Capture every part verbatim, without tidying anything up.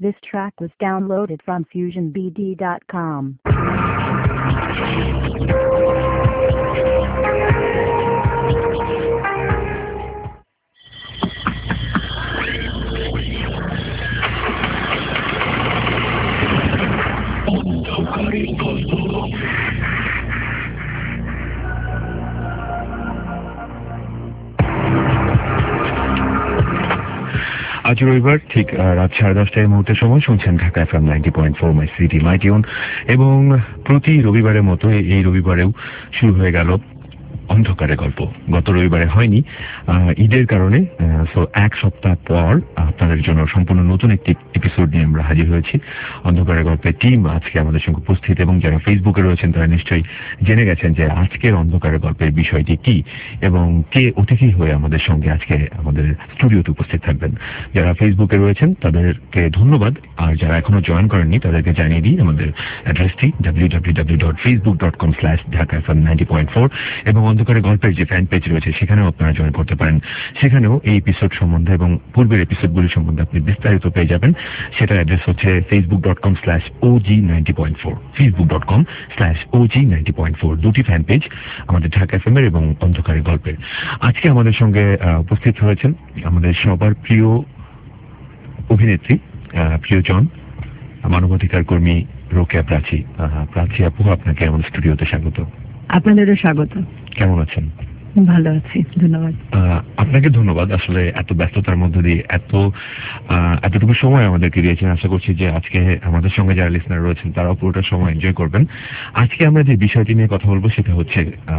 This track was downloaded from fusion b d dot com. আজ রবিবার ঠিক রাত সাড়ে দশটায় মুহূর্তের সময় শুনছেন Dhaka FM ninety point four my city my tune এবং প্রতি রবিবারের মতো এই রবিবারেও শুরু হয়ে গেল অন্ধকারের গল্প। গত রবিবারে হয়নি ঈদের কারণে, সো এক সপ্তাহ পর আপনাদের জন্য সম্পূর্ণ নতুন একটি এপিসোড নিয়ে আমরা হাজির হয়েছি। অন্ধকারের গল্পের টিম আজকে আমাদের সঙ্গে উপস্থিত এবং যারা ফেসবুকে রয়েছেন তারা নিশ্চয়ই জেনে গেছেন যে আজকের অন্ধকারের গল্পের বিষয়টি কি এবং কে অতিথি হয়ে আমাদের সঙ্গে আজকে আমাদের স্টুডিওতে উপস্থিত থাকবেন। যারা ফেসবুকে রয়েছেন তাদেরকে ধন্যবাদ, আর যারা এখনো জয়েন করেননি তাদেরকে জানিয়ে দিই আমাদের অ্যাড্রেসটি W W W dot Facebook dot com slash Dhaka FM ninety point four এবং অন্ধকারের গল্পের যে ফ্যান পেজ রয়েছে সেখানেও আপনারা জয়েন করতে পারেন। সেখানেও এই এপিসোড সম্বন্ধে এবং পূর্বের এপিসোডগুলি সম্বন্ধে আপনি বিস্তারিত পেয়ে যাবেন। সেটার অ্যাড্রেস হচ্ছে Facebook dot com slash OG ninety point four Facebook dot com slash OG ninety point four দুটি ফ্যান পেজ আমাদের ঢাকা এফএম এর এবং অন্ধকারের গল্পের। আজকে আমাদের সঙ্গে উপস্থিত হয়েছেন আমাদের সবার প্রিয় অভিনেত্রী, প্রিয়জন, মানবাধিকার কর্মী রোকেয়া প্রাচী। প্রাচী আপু, আপনাকে আমার স্টুডিওতে স্বাগত। আপনাদেরও স্বাগত। কেমন আছেন? ভালো আছি, ধন্যবাদ। আপনাকে ধন্যবাদ। আসলে এত ব্যস্ততার মধ্যে দিয়ে এত এতটুকু সময় আমাদেরকে দিয়েছেন। আশা করছি যে আজকে আমাদের সঙ্গে যারা লিসনার রয়েছেন তারাও পুরোটা সময় এনজয় করবেন। আজকে আমরা যে বিষয়টি নিয়ে কথা বলবো সেটা হচ্ছে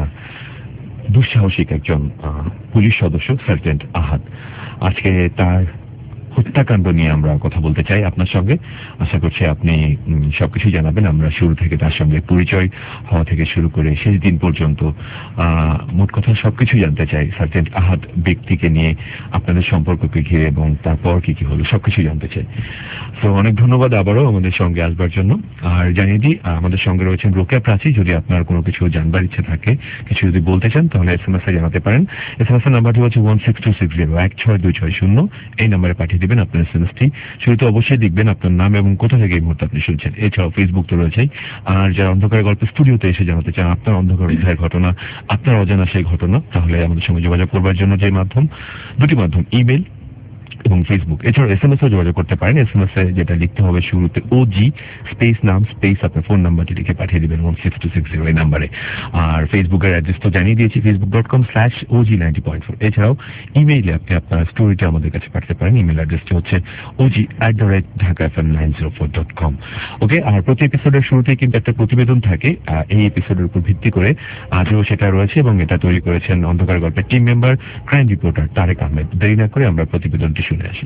দুঃসাহসিক একজন পুলিশ সদস্য সার্জেন্ট আহাদ। আজকে তার হত্যাকাণ্ড নিয়ে আমরা কথা বলতে চাই আপনার সঙ্গে। আশা করছি আপনি সবকিছু জানাবেন। আমরা শুরু থেকে তার সঙ্গে পরিচয় হওয়া থেকে শুরু করে শেষ দিন পর্যন্ত মোট কথা সবকিছু জানতে চাই। সার্জেন্ট আহাদ ব্যক্তিকে নিয়ে আপনাদের সম্পর্ককে ঘিরে এবং তারপর কি কি হলো সবকিছু জানতে চাই। তো অনেক ধন্যবাদ আবারও আমাদের সঙ্গে আসবার জন্য। আর জানিয়ে দিই আমাদের সঙ্গে রয়েছেন রোকেয়া প্রাচী। যদি আপনার কোনো কিছু জানবার ইচ্ছে থাকে, কিছু যদি বলতে চান, তাহলে এস এম এস এ জানাতে পারেন। এস এম এস এর নাম্বারটি হচ্ছে one six two six zero এক ছয় দুই ছয় শূন্য। এই নাম্বারে পাঠিয়ে দিবেন আপনার এস এম এস টি। শুরুতে অবশ্যই দেখবেন আপনার নাম এবং কোথা থেকে এই মুহূর্তে আপনি শুনছেন। এছাড়াও ফেসবুক তো রয়েছেই। আর যারা অন্ধকারের গল্প স্টুডিওতে এসে জানাতে চান আপনার অন্ধকার উদ্ধারের ঘটনা, আপনার অজানা সেই ঘটনা, তাহলে আমাদের সঙ্গে যোগাযোগ করবার জন্য যে মাধ্যম, দুটি মাধ্যম, ইমেল এবং ফেসবুক। এছাড়াও এস এম এস এও যোগাযোগ করতে পারেন। এস এম এস এ যেটা লিখতে হবে শুরুতে ওজি স্পেস নাম স্পেস আপনার ফোন নাম্বারটি লিখে পাঠিয়ে দেবেন one six two six zero এই নাম্বারে। আর ফেসবুকের অ্যাড্রেস তো জানিয়ে দিয়েছি, Facebook dot com slash OG ninety point four. এছাড়াও ইমেইলে আপনি আপনার স্টোরিটা আমাদের কাছে পাঠাতে পারেন। ইমেল অ্যাড্রেসটি হচ্ছে OG at the rate Dhaka F M nine zero four dot com. Okay. আর প্রতি এপিসোডের শুরুতেই কিন্তু একটা প্রতিবেদন থাকে এই এপিসোডের উপর ভিত্তি করে। আজও সেটা রয়েছে এবং এটা তৈরি করেছেন অন্ধকার গল্পের team member crime reporter Tarek Ahmed. দেরি না করে আমরা প্রতিবেদনটি শুনে আসি।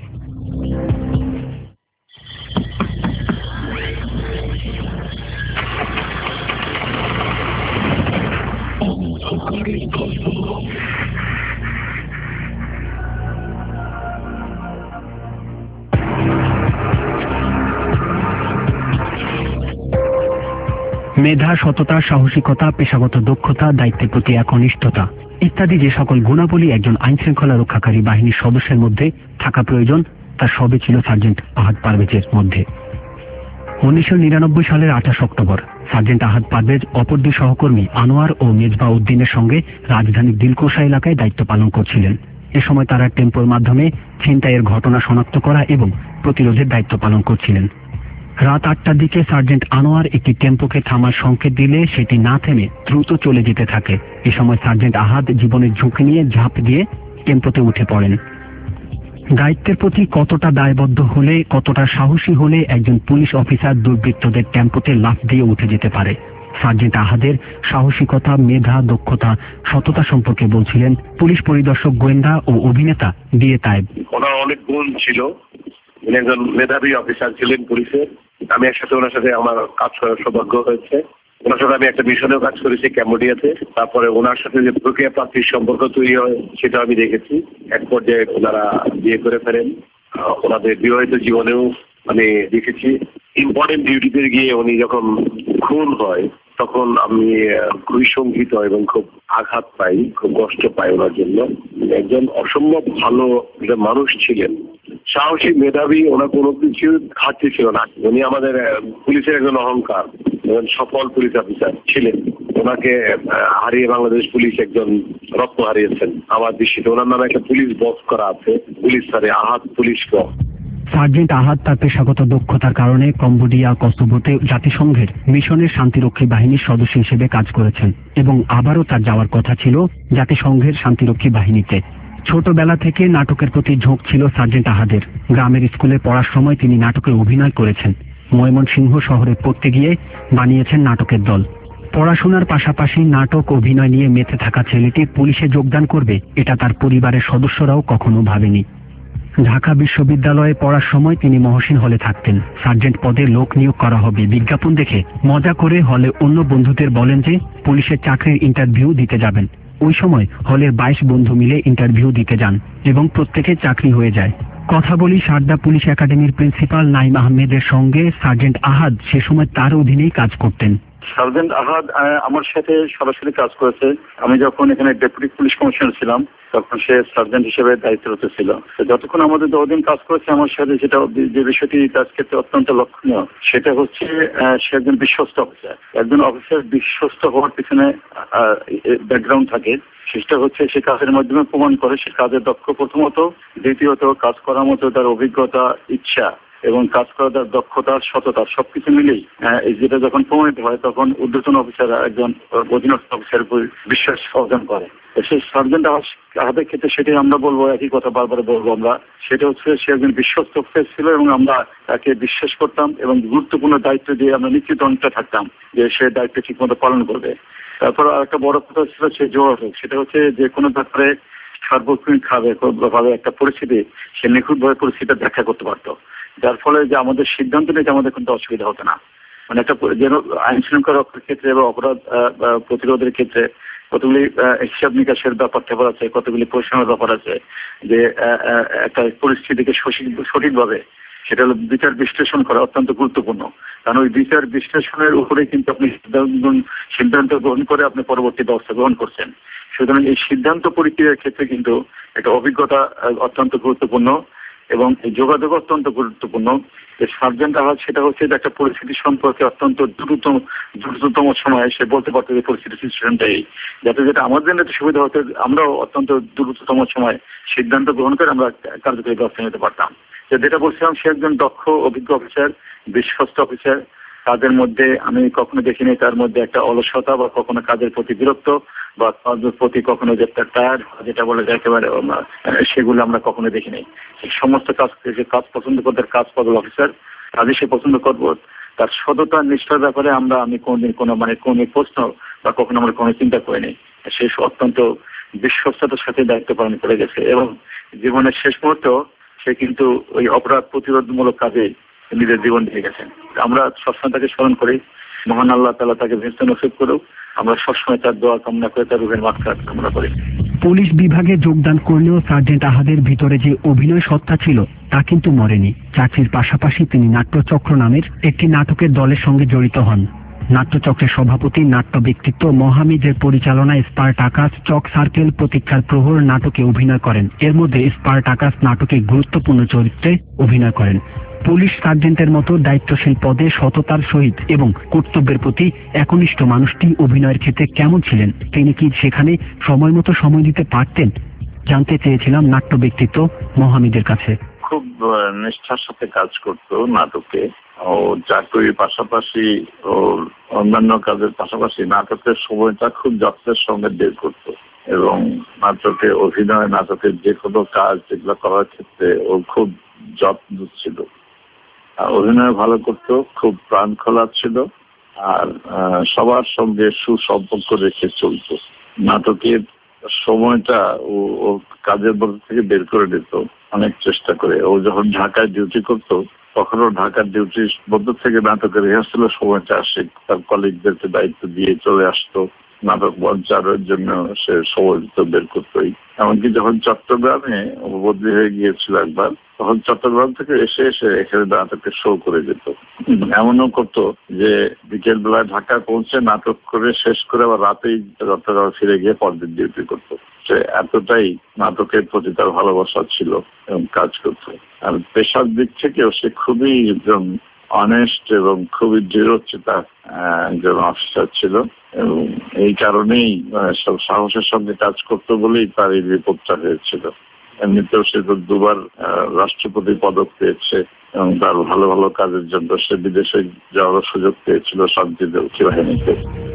মেধা, সততা, সাহসিকতা, পেশাগত দক্ষতা, দায়িত্বের প্রতি একনিষ্ঠতা ইত্যাদি যে সকল গুণাবলী একজন আইন শৃঙ্খলা রক্ষাকারী বাহিনীর সদস্যের মধ্যে থাকা প্রয়োজন, তার সবই ছিল সার্জেন্ট আহাদ পারভেজের মধ্যে। উনিশশো নিরানব্বই সালের আঠাশ অক্টোবর সার্জেন্ট আহাদ পারভেজ অপর দুই সহকর্মী আনোয়ার ও মেজবা উদ্দিনের সঙ্গে রাজধানীর দিলকুশা এলাকায় দায়িত্ব পালন করছিলেন। এ সময় তারা টেম্পোর মাধ্যমে ছিনতাইয়ের ঘটনা শনাক্ত করা এবং প্রতিরোধের দায়িত্ব পালন করছিলেন। রাত আটটার দিকে সার্জেন্ট আনোয়ার একটি টেম্পোকে থামার সংকেত দিলে সেটি না থেমে দ্রুত চলে যেতে থাকে। এ সময় সার্জেন্ট আহাদ জীবনের ঝুঁকি নিয়ে ঝাঁপ দিয়ে টেম্পোতে উঠে পড়েন। দায়িত্বের প্রতি কতটা দায়বদ্ধ হলে, কতটা সাহসী হলে একজন পুলিশ অফিসার দুর্বৃত্তদের টেম্পোতে লাফ দিয়ে উঠে যেতে পারে? সার্জেন্ট আহাদের সাহসিকতা, মেধা, দক্ষতা, সততা সম্পর্কে বলছিলেন পুলিশ পরিদর্শক, গোয়েন্দা ও অভিনেতা ডিএ তায়েব। ওনার অনেক গুণ ছিল। উনি একজন মেধাবী অফিসার ছিলেন পুলিশের। আমি একসাথে ওনার সাথে আমার কাজ করার সৌভাগ্য হয়েছে। ওনার সাথে আমি একটা মিশনেও কাজ করেছি ক্যাম্বোডিয়াতে। তারপরে ওনার সাথে যে প্রক্রিয়া প্রাপ্তির সম্পর্ক তৈরি হয় সেটা আমি দেখেছি। এক পর্যায়ে ওনারা বিয়ে করে ফেলেন। ওনাদের বিবাহিত জীবনেও আমি দেখেছি। ইম্পর্টেন্ট ডিউটিতে গিয়ে উনি যখন খুন হয় তখন আমি খুবই শঙ্কিত এবং খুব আঘাত পাই, খুব কষ্ট পাই ওনার জন্য। একজন অসম্ভব ভালো মানুষ ছিলেন। সাহসী মেধাবী, ওনার কোনো কিছু ঘাটতি ছিল না। উনি আমাদের পুলিশের একজন অহংকার, সফল পুলিশ অফিসার ছিলেন। ওনাকে হারিয়ে বাংলাদেশ পুলিশ একজন রত্ন হারিয়েছেন আমার দৃষ্টিতে। ওনার নামে একটা পুলিশ বস করা আছে, পুলিশ স্যারে আহাদ পুলিশ ক। সার্জেন্ট আহাদ তার পেশাগত দক্ষতার কারণে কম্বোডিয়া, কসোভোতে জাতিসংঘের মিশনের শান্তিরক্ষী বাহিনীর সদস্য হিসেবে কাজ করেছেন এবং আবারও তার যাওয়ার কথা ছিল জাতিসংঘের শান্তিরক্ষী বাহিনীতে। ছোটবেলা থেকে নাটকের প্রতি ঝোঁক ছিল সার্জেন্ট আহাদের। গ্রামের স্কুলে পড়ার সময় তিনি নাটকে অভিনয় করেছেন। ময়মনসিংহ শহরে পড়তে গিয়ে বানিয়েছেন নাটকের দল। পড়াশোনার পাশাপাশি নাটক অভিনয় নিয়ে মেতে থাকা ছেলেটি পুলিশে যোগদান করবে, এটা তার পরিবারের সদস্যরাও কখনো ভাবেনি। ঢাকা বিশ্ববিদ্যালয়ে পড়ার সময় তিনি মহসিন হলে থাকতেন। সার্জেন্ট পদে লোক নিয়োগ করা হবে বিজ্ঞাপন দেখে মজা করে হলে অন্য বন্ধুদের বলেন যে পুলিশের চাকরির ইন্টারভিউ দিতে যাবেন। ওই সময় হলের বাইশ বন্ধু মিলে ইন্টারভিউ দিতে যান এবং প্রত্যেকে চাকরি হয়ে যায়। কথা বলি সারদা পুলিশ একাডেমির প্রিন্সিপাল নাইম আহমেদের সঙ্গে। সার্জেন্ট আহাদ সে সময় তার অধীনেই কাজ করতেন। সার্জেন্ট আহাদ আমার সাথে সরাসরি কাজ করেছে। আমি যখন এখানে ডেপুটি পুলিশ কমিশনার ছিলাম তখন সে সার্জেন্ট হিসেবে দায়িত্বরত ছিল। যতক্ষণ আমাদের অধীন কাজ করেছে আমার সাথে, যেটা যে বিষয়টি কাজ ক্ষেত্রে অত্যন্ত লক্ষণীয় সেটা হচ্ছে সে একজন বিশ্বস্ত অফিসার। একজন অফিসার বিশ্বস্ত হওয়ার পিছনে ব্যাকগ্রাউন্ড থাকে, সেটা হচ্ছে সে কাজের মাধ্যমে প্রমাণ করে সে কাজের দক্ষ প্রথমত, দ্বিতীয়ত কাজ করার মতো তার অভিজ্ঞতা, ইচ্ছা এবং কাজ করার তার দক্ষতা, সততা সবকিছু মিলেই যেটা যখন প্রমাণিত হয় তখন ঊর্ধ্বতন অফিসার একজন অধীনস্থ অফিসারের উপর বিশ্বাস অর্জন করে। সেই সার্জেন্ট আহাদের ক্ষেত্রে সেটাই আমরা বলবো, একই কথা বারবার বলবো আমরা, সেটা হচ্ছে সে একজন বিশ্বস্ত অফিসার ছিল এবং আমরা তাকে বিশ্বাস করতাম এবং গুরুত্বপূর্ণ দায়িত্ব দিয়ে আমরা নিশ্চিত অনেকটা থাকতাম যে সে দায়িত্ব ঠিক মতো পালন করবে। তারপর আরেকটা বড় কথা ছিল সে যোগাযোগ, সেটা হচ্ছে যে কোনো ব্যাপারে সার্বক্ষণিক ভাবে ভাবে একটা পরিস্থিতি সে নিখুঁতভাবে পরিস্থিতিটা ব্যাখ্যা করতে পারতো, যার ফলে যে আমাদের সিদ্ধান্ত নিতে আমাদের কিন্তু অসুবিধা হতো না। মানে একটা যেন আইন শৃঙ্খলা রক্ষার ক্ষেত্রে বা অপরাধ প্রতিরোধের ক্ষেত্রে কতগুলি হিসাব নিকাশের ব্যাপার ট্যাপার আছে, কতগুলি পরিশ্রমের ব্যাপার আছে, যে একটা পরিস্থিতিকে সঠিকভাবে সেটা হলো বিচার বিশ্লেষণ করা অত্যন্ত গুরুত্বপূর্ণ। কারণ ওই বিচার বিশ্লেষণের উপরে কিন্তু আপনি সিদ্ধান্ত গ্রহণ করে আপনি পরবর্তী ব্যবস্থা গ্রহণ করছেন। সুতরাং এই সিদ্ধান্ত প্রক্রিয়ার ক্ষেত্রে কিন্তু একটা অভিজ্ঞতা অত্যন্ত গুরুত্বপূর্ণ এবং এই যোগাযোগ অত্যন্ত গুরুত্বপূর্ণ। সার্জেন্ট আহাদ সেটা হচ্ছে যে একটা পরিস্থিতি সম্পর্কে অত্যন্ত দ্রুততম দ্রুততম সময়ে সে বলতে পারতো যে পরিস্থিতি সিচুয়েশনটাই, যাতে যেটা আমাদের জন্য সুবিধা হতো, আমরাও অত্যন্ত দ্রুততম সময় সিদ্ধান্ত গ্রহণ করে আমরা কার্যকরী ব্যবস্থা নিতে পারতাম। যেটা বলছিলাম, সে একজন দক্ষ অভিজ্ঞ অফিসার, বিশ্বস্ত অফিসার। কাজের মধ্যে আমি কখনো দেখিনি তার মধ্যে একটা অলসতা বা কখনো কাজের প্রতি বিরক্ত বা কাজের প্রতি কখনো যে একটা টায়ার্ড যেটা বলে যায় একেবারে, সেগুলো আমরা কখনো দেখিনি। সমস্ত কাজ কাজ পছন্দ করতে কাজ পাগল অফিসার, কাজে সে পছন্দ করবো। তার সততা নিষ্ঠার ব্যাপারে আমরা আমি কোনদিন কোনো মানে কোনো প্রশ্ন বা কখনো আমরা কোনো চিন্তা করিনি। সে অত্যন্ত বিশ্বস্ততার সাথে দায়িত্ব পালন করে গেছে এবং জীবনের শেষ মুহূর্ত সে কিন্তু ওই অপরাধ প্রতিরোধমূলক কাজে নিজের জীবন দিয়ে গেছেন। আমরা সবসময় তাকে স্মরণ করি, মহান আল্লাহ তাআলা তাকে বেহেশত নসিব করুক। আমরা সবসময় তার দোয়া কামনা করে তার রূহের মাগফিরাত কামনা করি। পুলিশ বিভাগে যোগদান করলেও সার্জেন্ট আহাদের ভিতরে যে অভিনয় সত্তা ছিল তা কিন্তু মরেনি। চাকরির পাশাপাশি তিনি নাট্যচক্র নামের একটি নাটকের দলের সঙ্গে জড়িত হন। নাট্যচক্রের সভাপতি, নাট্য ব্যক্তিত্ব মহামিদের পরিচালনায় স্পার্টাকাস, চক সার্কেল, প্রতীক্ষার প্রহর নাটকে অভিনয় করেন। এর মধ্যে স্পার্টাকাস নাটকে গুরুত্বপূর্ণ চরিত্রে অভিনয় করেন। পুলিশ সার্জেন্টের মতো দায়িত্বশীল পদে সততার সহিত এবং কর্তব্যের প্রতি একনিষ্ঠ মানুষটি অভিনয়ের ক্ষেত্রে কেমন ছিলেন? তিনি কি সেখানে সময় মতো সময় দিতে পারতেন? জানতে চেয়েছিলাম নাট্য ব্যক্তিত্ব মহামিদের কাছে। খুব নিষ্ঠার সাথে কাজ করতো নাটকে। ও চাকরির পাশাপাশি ও অন্যান্য কাজের পাশাপাশি নাটকের সময়টা খুব যত্নের সঙ্গে বের করতো এবং নাটকে অভিনয়, নাটকের যে কোনো কাজ যেগুলো করার ক্ষেত্রে ও খুব যত্ন ছিল। অভিনয় ভালো করতো, খুব প্রাণ খোলা ছিল আর সবার সঙ্গে সুসম্পর্ক রেখে চলতো। নাটকের সময়টা ও ওর কাজের মধ্যে থেকে বের করে দিত অনেক চেষ্টা করে। ও যখন ঢাকায় ডিউটি করতো তখনও ঢাকার ডিউটির মধ্যে থেকে নাটকের রিহার্সালের সময়টা আসে তার কলিগদেরকে দায়িত্ব দিয়ে চলে আসতো। নাটক মঞ্চারের জন্য সে সময় বের করতোই। এমনকি যখন চট্টগ্রামে বদলি হয়ে গিয়েছিল একবার, তখন চট্টগ্রাম থেকে এসে এসে এখানে নাটকের শো করে যেত। এমনও করতো যে বিকেল বেলায় ঢাকায় পৌঁছে নাটক করে শেষ করে আবার রাতেই চট্টগ্রামে ফিরে গিয়ে পরদিন ডিউটি করতো। সে এতটাই নাটকের প্রতি তার ভালোবাসা ছিল এবং কাজ করতো। আর পেশার দিক থেকেও সে খুবই একজন অনেস্ট এবং খুবই দৃঢ়চিতা একজন অফিসার ছিল, এবং এই কারণেই সব সাহসের সঙ্গে কাজ করতে বলেই তার এই বিপদটা হয়েছিল। এমনিতেও সে তো দুবার রাষ্ট্রপতি পদক পেয়েছে এবং তার ভালো ভালো কাজের জন্য সে বিদেশে যাওয়ার সুযোগ পেয়েছিল শান্তিরক্ষী বাহিনীতে।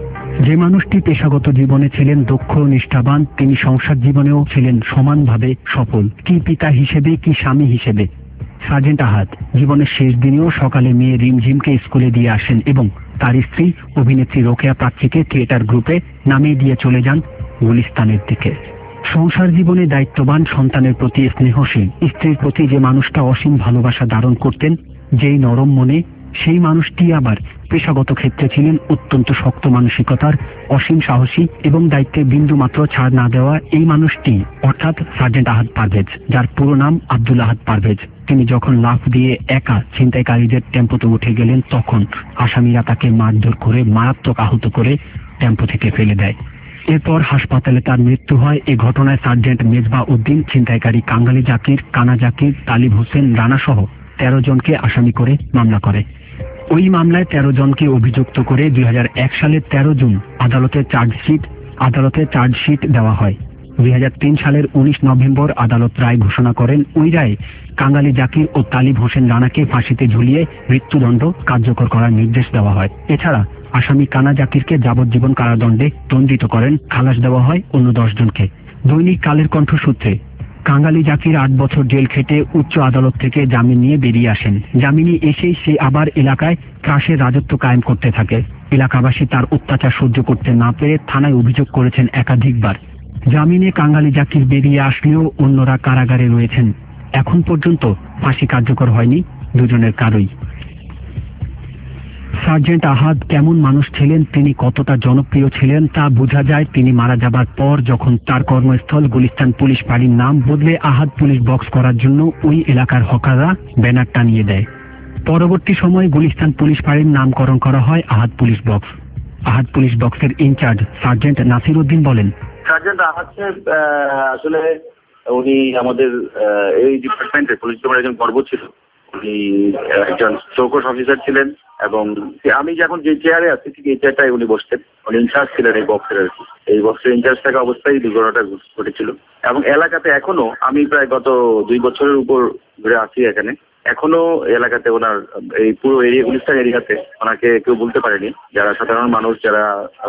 যে মানুষটি পেশাগত জীবনে ছিলেন দক্ষ নিষ্ঠাবান, তিনি সংসার জীবনেও ছিলেন সমানভাবে সফল, কি পিতা হিসেবে কি স্বামী হিসেবে। সার্জেন্ট আহাদ জীবনের শেষ দিনেও সকালে মেয়ে রিমঝিমকে স্কুলে দিয়ে আসেন এবং তার স্ত্রী অভিনেত্রী রোকেয়া প্রাচ্যীকে থিয়েটার গ্রুপে নামিয়ে দিয়ে চলে যান গুলিস্তানের দিকে। সংসার জীবনে দায়িত্ববান, সন্তানের প্রতি স্নেহশীল, স্ত্রীর প্রতি যে মানুষটা অসীম ভালোবাসা ধারণ করতেন, যেই নরম মনে, সেই মানুষটি আবার পেশাগত ক্ষেত্রে ছিলেন অত্যন্ত শক্ত মানসিকতার, অসীম সাহসী এবং দায়িত্বে বিন্দু মাত্র ছাড় না দেওয়া এই মানুষটি অর্থাৎ সার্জেন্ট আহাদ পারভেজ, যার পুরো নাম আব্দুল আহাদ পারভেজ। তিনি যখন লাফ দিয়ে একা ছিনতাইকারীদের টেম্পোতে উঠে গেলেন, তখন আসামিরা তাকে মারধর করে মারাত্মক আহত করে টেম্পো থেকে ফেলে দেয়। এরপর হাসপাতালে তার মৃত্যু হয়। এ ঘটনায় সার্জেন্ট মেজবা উদ্দিন, ছিনতাইকারী কাঙ্গালি জাকির, কানা জাকির, তালিব হোসেন রানা সহ তেরো জনকে আসামি করে মামলা করে। ওই মামলায় তেরো জনকে অভিযুক্ত করে দুই হাজার এক সালের তেরো জুন আদালতে চার্জশিট আদালতে চার্জশিট দেওয়া হয়। দুই হাজার তিন সালের উনিশ নভেম্বর আদালত রায় ঘোষণা করেন। ওই রায়ে কাঙ্গালি জাকির ও তালিব হোসেন রানাকে ফাঁসিতে ঝুলিয়ে মৃত্যুদণ্ড কার্যকর করার নির্দেশ দেওয়া হয়। এছাড়া আসামি কানা জাকিরকে যাবজ্জীবন কারাদণ্ডে দণ্ডিত করেন। খালাস দেওয়া হয় অন্য দশ জনকে। দৈনিক কালের কণ্ঠ সূত্রে কাঙ্গালি জাকির আট বছর জেল খেটে উচ্চ আদালত থেকে জামিন নিয়ে বেরিয়ে আসেন। জামিনে এসেই সে আবার এলাকায় ত্রাসের রাজত্ব কায়েম করতে থাকে। এলাকাবাসী তার অত্যাচার সহ্য করতে না পেরে থানায় অভিযোগ করেছেন একাধিকবার। জামিনে কাঙ্গালি জাকির বেরিয়ে আসলেও অন্যরা কারাগারে রয়েছেন। এখন পর্যন্ত ফাঁসি কার্যকর হয়নি দুজনের কারোই। সার্জেন্ট আহাদ কেমন মানুষ ছিলেন, তিনি কতটা জনপ্রিয় ছিলেন তা বোঝা যায় তিনি মারা যাবার পর, যখন তার কর্মস্থল গুলিস্তান পুলিশ ফাঁড়ির নাম বদলে আহাদ পুলিশ বক্স করার জন্য ওই এলাকার হকাররা ব্যানার টানিয়ে দেয়। পরবর্তী সময়ে গুলিস্তান পুলিশ ফাঁড়ির নামকরণ করা হয় Ahad police box. Ahad police বক্সের ইনচার্জ সার্জেন্ট নাসির উদ্দিন বলেন, সার্জেন্ট আহাদ সাহেব আসলে উনি আমাদের এই ডিপার্টমেন্টের পুলিশ ডিপার্টমেন্টের একজন গর্ব ছিল। উনি একজন চৌকস অফিসার ছিলেন এবং আমি যখন যে চেয়ারে আছি ঠিক এই চেয়ারটাই উনি বসতেন। উনি ইনচার্জ ছিলেন এই বক্সের আর কি। এই বক্সের ইনচার্জ থাকা অবস্থায় দুর্ঘটনাটা ঘটেছিল এবং এলাকাতে এখনো আমি প্রায় গত দুই বছরের উপর ঘুরে আছি এখানে, এখনো এলাকাতে ওনার এই পুরো এরিয়া গুলিস্তান এরিয়াতে ওনাকে কেউ বলতে পারেনি। যারা সাধারণ মানুষ যারা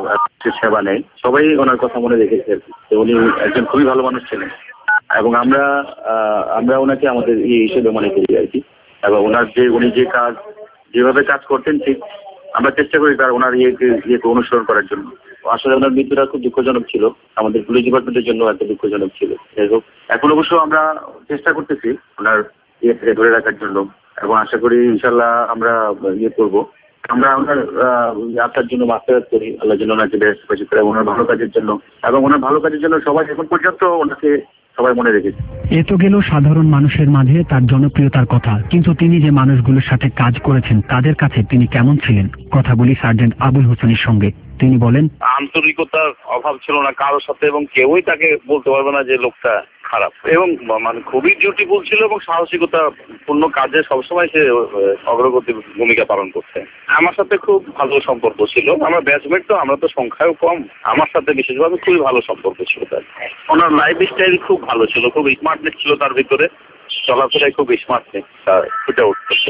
সেবা নেয় সবাই ওনার কথা মনে রেখেছে আর কি। তো উনি একজন খুবই ভালো মানুষ ছিলেন এবং আমরা আমরা ওনাকে আমাদের ইয়ে হিসেবে মনে করি আর কি। এবং ওনার যে উনি যে কাজ যেভাবে কাজ করতেন ঠিক আমরা চেষ্টা করি তার ওনার ইয়েকে ইয়েকে অনুসরণ করার জন্য। আসলে ওনার মৃত্যুটা খুব দুঃখজনক ছিল, আমাদের পুলিশ ডিপার্টমেন্টের জন্য একটা দুঃখজনক ছিল। যাই হোক, এখন অবশ্য আমরা চেষ্টা করতেছি ওনার ইয়ে থেকে ধরে রাখার জন্য এবং আশা করি ইনশাল্লাহ আমরা ইয়ে করবো। আমরা ওনার আসার জন্য মাস্টারাত করি, আল্লাহ জন্য ওনাকে বেশ বেশি করে ওনার ভালো কাজের জন্য এবং ওনার ভালো কাজের জন্য সবাই এখন পর্যন্ত ওনাকে সবাই মনে রেখেছে। এ তো গেল সাধারণ মানুষের মাঝে তার জনপ্রিয়তার কথা, কিন্তু তিনি যে মানুষগুলোর সাথে কাজ করেছেন তাদের কাছে তিনি কেমন ছিলেন কথা বলি সার্জেন্ট আবুল হোসেনের সঙ্গে। তিনি বলেন, আন্তরিকতার অভাব ছিল না কারোর সাথে এবং কেউই তাকে বলতে পারবে না যে লোকটা খারাপ, এবং মানে খুবই ডিউটিফুল ছিল এবং সাহসিকতা পূর্ণ কাজে সবসময় সে অগ্রগতি ভূমিকা পালন করছে। আমার সাথে খুব ভালো সম্পর্ক ছিল, আমরা ব্যাচমেট তো, আমরা তো সংখ্যাও কম, আমার সাথে বিশেষভাবে খুবই ভালো সম্পর্ক ছিল তার। ওনার লাইফ স্টাইল খুব ভালো ছিল, খুব স্মার্টনেস ছিল তার ভিতরে, চলাফেরায় খুব স্মার্টনেস ফুটে উঠতেছে।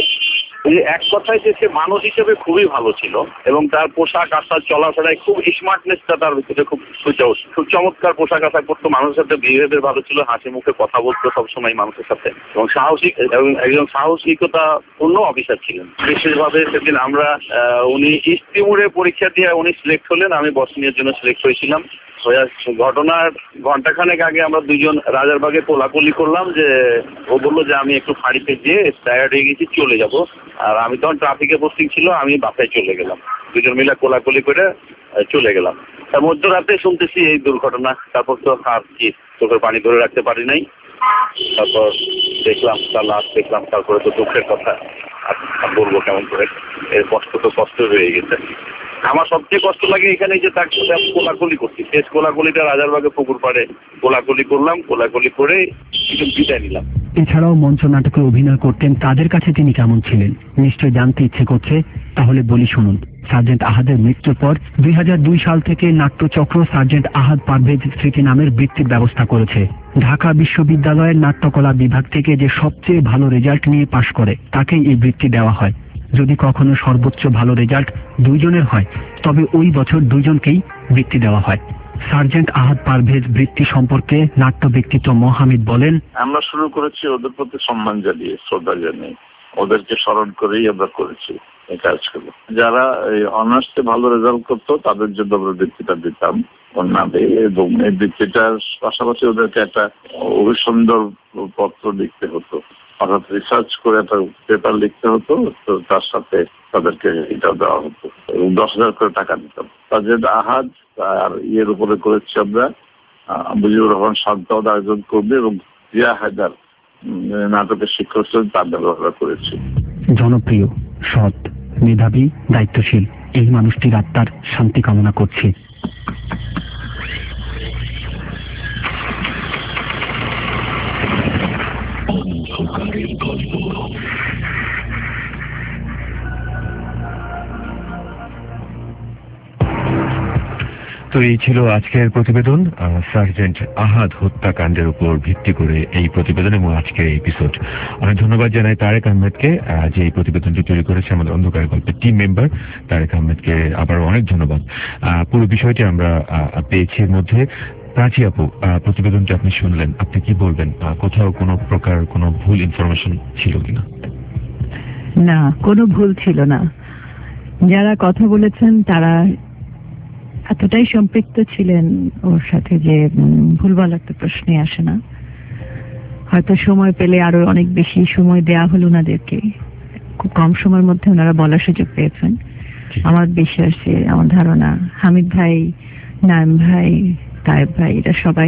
এক কথায় যে সে মানুষ হিসেবে খুবই ভালো ছিল এবং তার পোশাক আশাক চলাফেরায় খুব স্মার্টনেসটা তার ভিতরে খুব ফুটে উঠছে। খুব চমৎকার পোশাক আশাক করতো, মানুষের সাথে বিহেভিয়ার ভালো ছিল, হাসি মুখে কথা বলতো সবসময় মানুষের সাথে এবং সাহসিক এবং একজন সাহসিকতা পূর্ণ অফিসার ছিলেন। বিশেষভাবে সেদিন আমরা উনি ইস্তিমুরে পরীক্ষা দিয়ে উনি সিলেক্ট হলেন, আমি বসনিয়ার জন্য সিলেক্ট হয়েছিলাম। ঘটনার ঘন্টাখানেক আগে আমরা দুজন রাজারবাগে কোলাকুলি করলাম যে ও বললো যে আমি একটু ফাঁড়িতে গিয়ে টায়ার্ড হয়ে গেছি চলে যাব, আর আমি তখন ট্রাফিকে পোস্টিং ছিল, আমি বাসায় চলে গেলাম। দুজন মিলে কোলাকুলি করে চলে গেলাম। তার মধ্যরাতে শুনতেছি এই দুর্ঘটনা। তারপর তো আর কি চোখের পানি ধরে রাখতে পারি নাই। তারপর দেখলাম তার লাশ দেখলাম, তারপরে তো দুঃখের কথা আর বলবো কেমন করে, এর কষ্ট তো কষ্ট হয়ে গেছে। আমার সবচেয়ে কষ্ট লাগে এখানে যে তাকে কোলাকুলি করছি, শেষ কোলাকুলিটা রাজারবাগে পুকুর পাড়ে কোলাকুলি করলাম, কোলাকুলি করে কিছু বিদায় নিলাম। এছাড়াও মঞ্চ নাটকে অভিনয় করতেন, তাদের কাছে তিনি কেমন ছিলেন নিশ্চয় জানতে ইচ্ছে করছে। তাহলে বলি শুনুন। সার্জেন্ট আহাদের মৃত্যুর পর দুই হাজার দুই সাল থেকে নাট্যচক্র সার্জেন্ট আহাদ পারভেজ স্মৃতি নামের বৃত্তির ব্যবস্থা করেছে। ঢাকা বিশ্ববিদ্যালয়ের নাট্যকলা বিভাগ থেকে যে সবচেয়ে ভালো রেজাল্ট নিয়ে পাশ করে তাকেই এই বৃত্তি দেওয়া হয়। যদি কখনো সর্বোচ্চ ভালো রেজাল্ট দুইজনের হয় তবে ওই বছর দুইজনকেই বৃত্তি দেওয়া হয়। সার্জেন্ট আহাদ পারভেজ বৃত্তি সম্পর্কে নাট্য ব্যক্তিত্ব মোহামিদ বলেন, আমরা শুরু করেছি ওদের প্রতি সম্মান জানিয়ে, শ্রদ্ধা জানিয়ে, ওদেরকে স্মরণ করেই আমরা করেছি এই কাজগুলো। যারা এই অনার্সে ভালো রেজাল্ট করতো তাদের জন্য আমরা বৃত্তিটা দিতাম ওর নামে, এবং এই বৃত্তিটার পাশাপাশি ওদেরকে একটা অভিসন্দর পত্র লিখতে হতো, অর্থাৎ রিসার্চ করে একটা পেপার লিখতে হতো, তো তার সাথে তাদেরকে এটা দেওয়া হতো এবং দশ হাজার করে টাকা দিতাম। সার্জেন্ট আহাদ আর ইয়ের উপরে করেছি আমরা মুজিবুর রহমান শান্ত আয়োজন করবে এবং জিয়া হায়দার নাটকের শিক্ষক ছিলেন, তার ব্যবহার করেছি। জনপ্রিয়, সৎ, মেধাবী, দায়িত্বশীল এই মানুষটির আত্মার শান্তি কামনা করছি। তো এই ছিল আজকের প্রতিবেদন, সার্জেন্ট আহাদ হত্যাকাণ্ডের উপর ভিত্তি করে এই প্রতিবেদন এবং আজকের এপিসোড। অনেক ধন্যবাদ জানাই তারেক আহমেদকে, যে এই প্রতিবেদনটি তৈরি করেছে, আমাদের অন্ধকার গল্পের টিম মেম্বার তারেক আহমেদকে আবার অনেক ধন্যবাদ। পুরো বিষয়টি আমরা পেয়েছি। এর মধ্যে প্রাচী আপু, প্রতিবেদনটি আপনি শুনলেন, আপনি কি বলবেন? কোথাও কোনো প্রকার কোনো ভুল ইনফরমেশন ছিল কিনা? না, কোনো ভুল ছিল না। যারা কথা বলেছেন তারা এতটাই সম্পৃক্ত ছিলেন ওর সাথে যে ভুল বলার তো প্রশ্নই আসে না। হয়তো সময় পেলে আরো অনেক বেশি সময় দেয়া হলো ওনাদেরকে, খুব কম সময়ের মধ্যে ওনারা বলার সুযোগ পেয়েছেন। আমার বিশ্বাস যে, আমার ধারণা হামিদ ভাই, নাইম ভাই, তায়েব ভাই এরা সবাই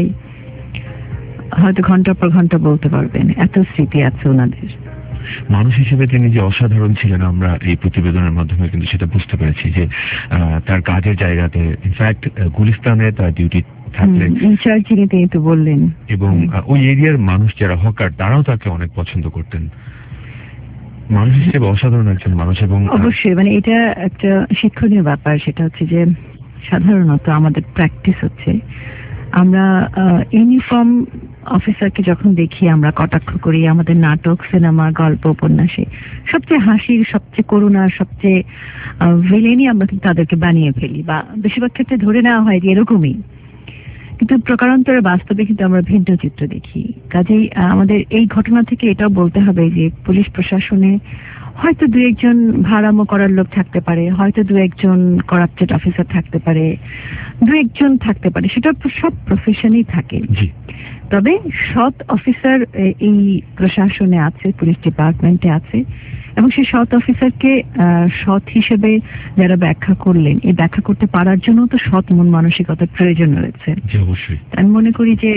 হয়তো ঘন্টার পর ঘন্টা বলতে পারবেন, এত স্মৃতি আছে ওনাদের। মানুষ হিসেবে তিনি যে অসাধারণ ছিলেন আমরা এই প্রতিবেদনের মাধ্যমে কিন্তু সেটা বুঝতে পেরেছি, যে তার কাজের জায়গাতে ইনফ্যাক্ট গুলিস্তানে তার ডিউটি থাকলেন ইনচার্জ যিনি তিনি তো বললেন, এবং ওই এরিয়ার মানুষ যারা হকার তারাও তাকে অনেক পছন্দ করতেন। মানুষ হিসেবে অসাধারণ একজন মানুষ। এবং অবশ্যই মানে এটা একটা শিক্ষণীয় ব্যাপার, সেটা হচ্ছে যে সাধারণত আমাদের প্র্যাকটিস হচ্ছে আমরা ইউনিফর্ম অফিসারকে যখন দেখি আমরা কটাক্ষ করি, আমাদের নাটক, সিনেমা, গল্প, উপন্যাসে সবচেয়ে হাসির, সবচেয়ে করুণার, সবচেয়ে ভিলেনই আমরা কিন্তু তাদেরকে বানিয়ে ফেলি, বা বেশিরভাগ ক্ষেত্রে ধরে নেওয়া হয় যে এরকমই। কিন্তু প্রকারান্তরে বাস্তবে কিন্তু আমরা ভিন্ন চিত্র দেখি। কাজেই আমাদের এই ঘটনা থেকে এটাও বলতে হবে যে পুলিশ প্রশাসনে হয়তো দু একজন ভাড়ামো করার লোক থাকতে পারে, হয়তো দু একজন করাপ্টেড অফিসার থাকতে পারে, দু একজন থাকতে পারে, সেটা সব প্রফেশনেই থাকে। তবে সৎ অফিসার এই প্রশাসনে আছে, পুলিশ ডিপার্টমেন্টে আছে, এবং সেই সৎ অফিসারকে সৎ হিসেবে যারা ব্যাখ্যা করলেন, এই ব্যাখ্যা করতে পারার জন্য তো সৎ মন মানসিকতার প্রয়োজন রয়েছে। আমি মনে করি যে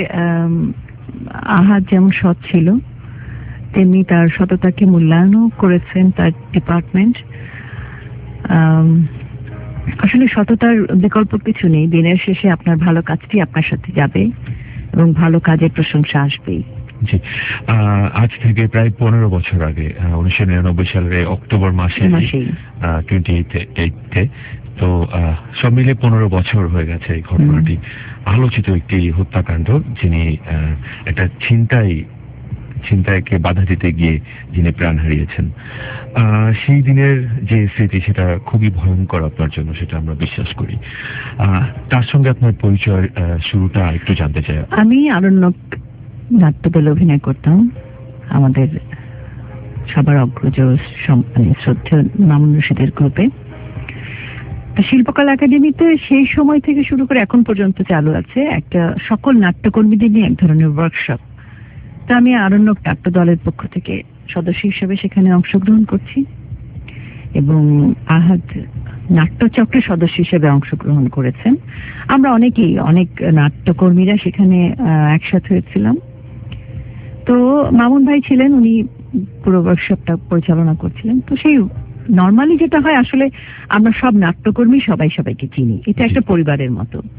আহাদ যেমন সৎ ছিল তেমনি তার সততাকে মূল্যায়নও করেছেন তার ডিপার্টমেন্ট। আসলে সততার বিকল্প কিছু নেই, দিনের শেষে আপনার ভালো কাজটি আপনার সাথে যাবে এবং ভালো কাজের প্রশংসা আসবেই। জি, আজ থেকে প্রায় পনেরো বছর আগে উনিশশো নিরানব্বই সালের অক্টোবর মাসে টোয়েন্টি এইটে, তো সব মিলে পনেরো বছর হয়ে গেছে এই ঘটনাটি। আলোচিত একটি হত্যাকাণ্ড, যিনি একটা ছিনতাই ছিনতাইকে বাধা দিতে গিয়ে যিনি প্রাণ হারিয়েছেন। সেই দিনের যে স্মৃতি সেটা খুবই ভয়ঙ্কর আপনার জন্য, সেটা আমরা বিশ্বাস করি। তার সঙ্গে আপনার পরিচয় শুরুটা একটু জানতে চাই। আমি আরণ্যক নাট্যদলে অভিনয় করতাম, আমাদের সবার অগ্রজ মানে শ্রদ্ধেয় মামুন রশিদের গ্রুপে। শিল্পকলা একাডেমিতে সেই সময় থেকে শুরু করে এখন পর্যন্ত চালু আছে একটা সকল নাট্যকর্মীদের নিয়ে এক ধরনের ওয়ার্কশপ। তা আমি আরণ্যক নাট্য দলের পক্ষ থেকে সদস্য হিসেবে সেখানে অংশগ্রহণ করছি, এবং আহাদ নাট্যচক্রের সদস্য হিসেবে অংশগ্রহণ করেছেন। আমরা অনেকেই, অনেক নাট্যকর্মীরা সেখানে একসাথে হয়েছিলাম। তো মামুন ভাই ছিলেন, উনি পুরো ওয়ার্কশপটা পরিচালনা করছিলেন। তো সেই নর্মালি যেটা হয়, আসলে আমরা সব নাট্যকর্মী সবাই সবাইকে চিনি, এটা একটা পরিবারের মতো।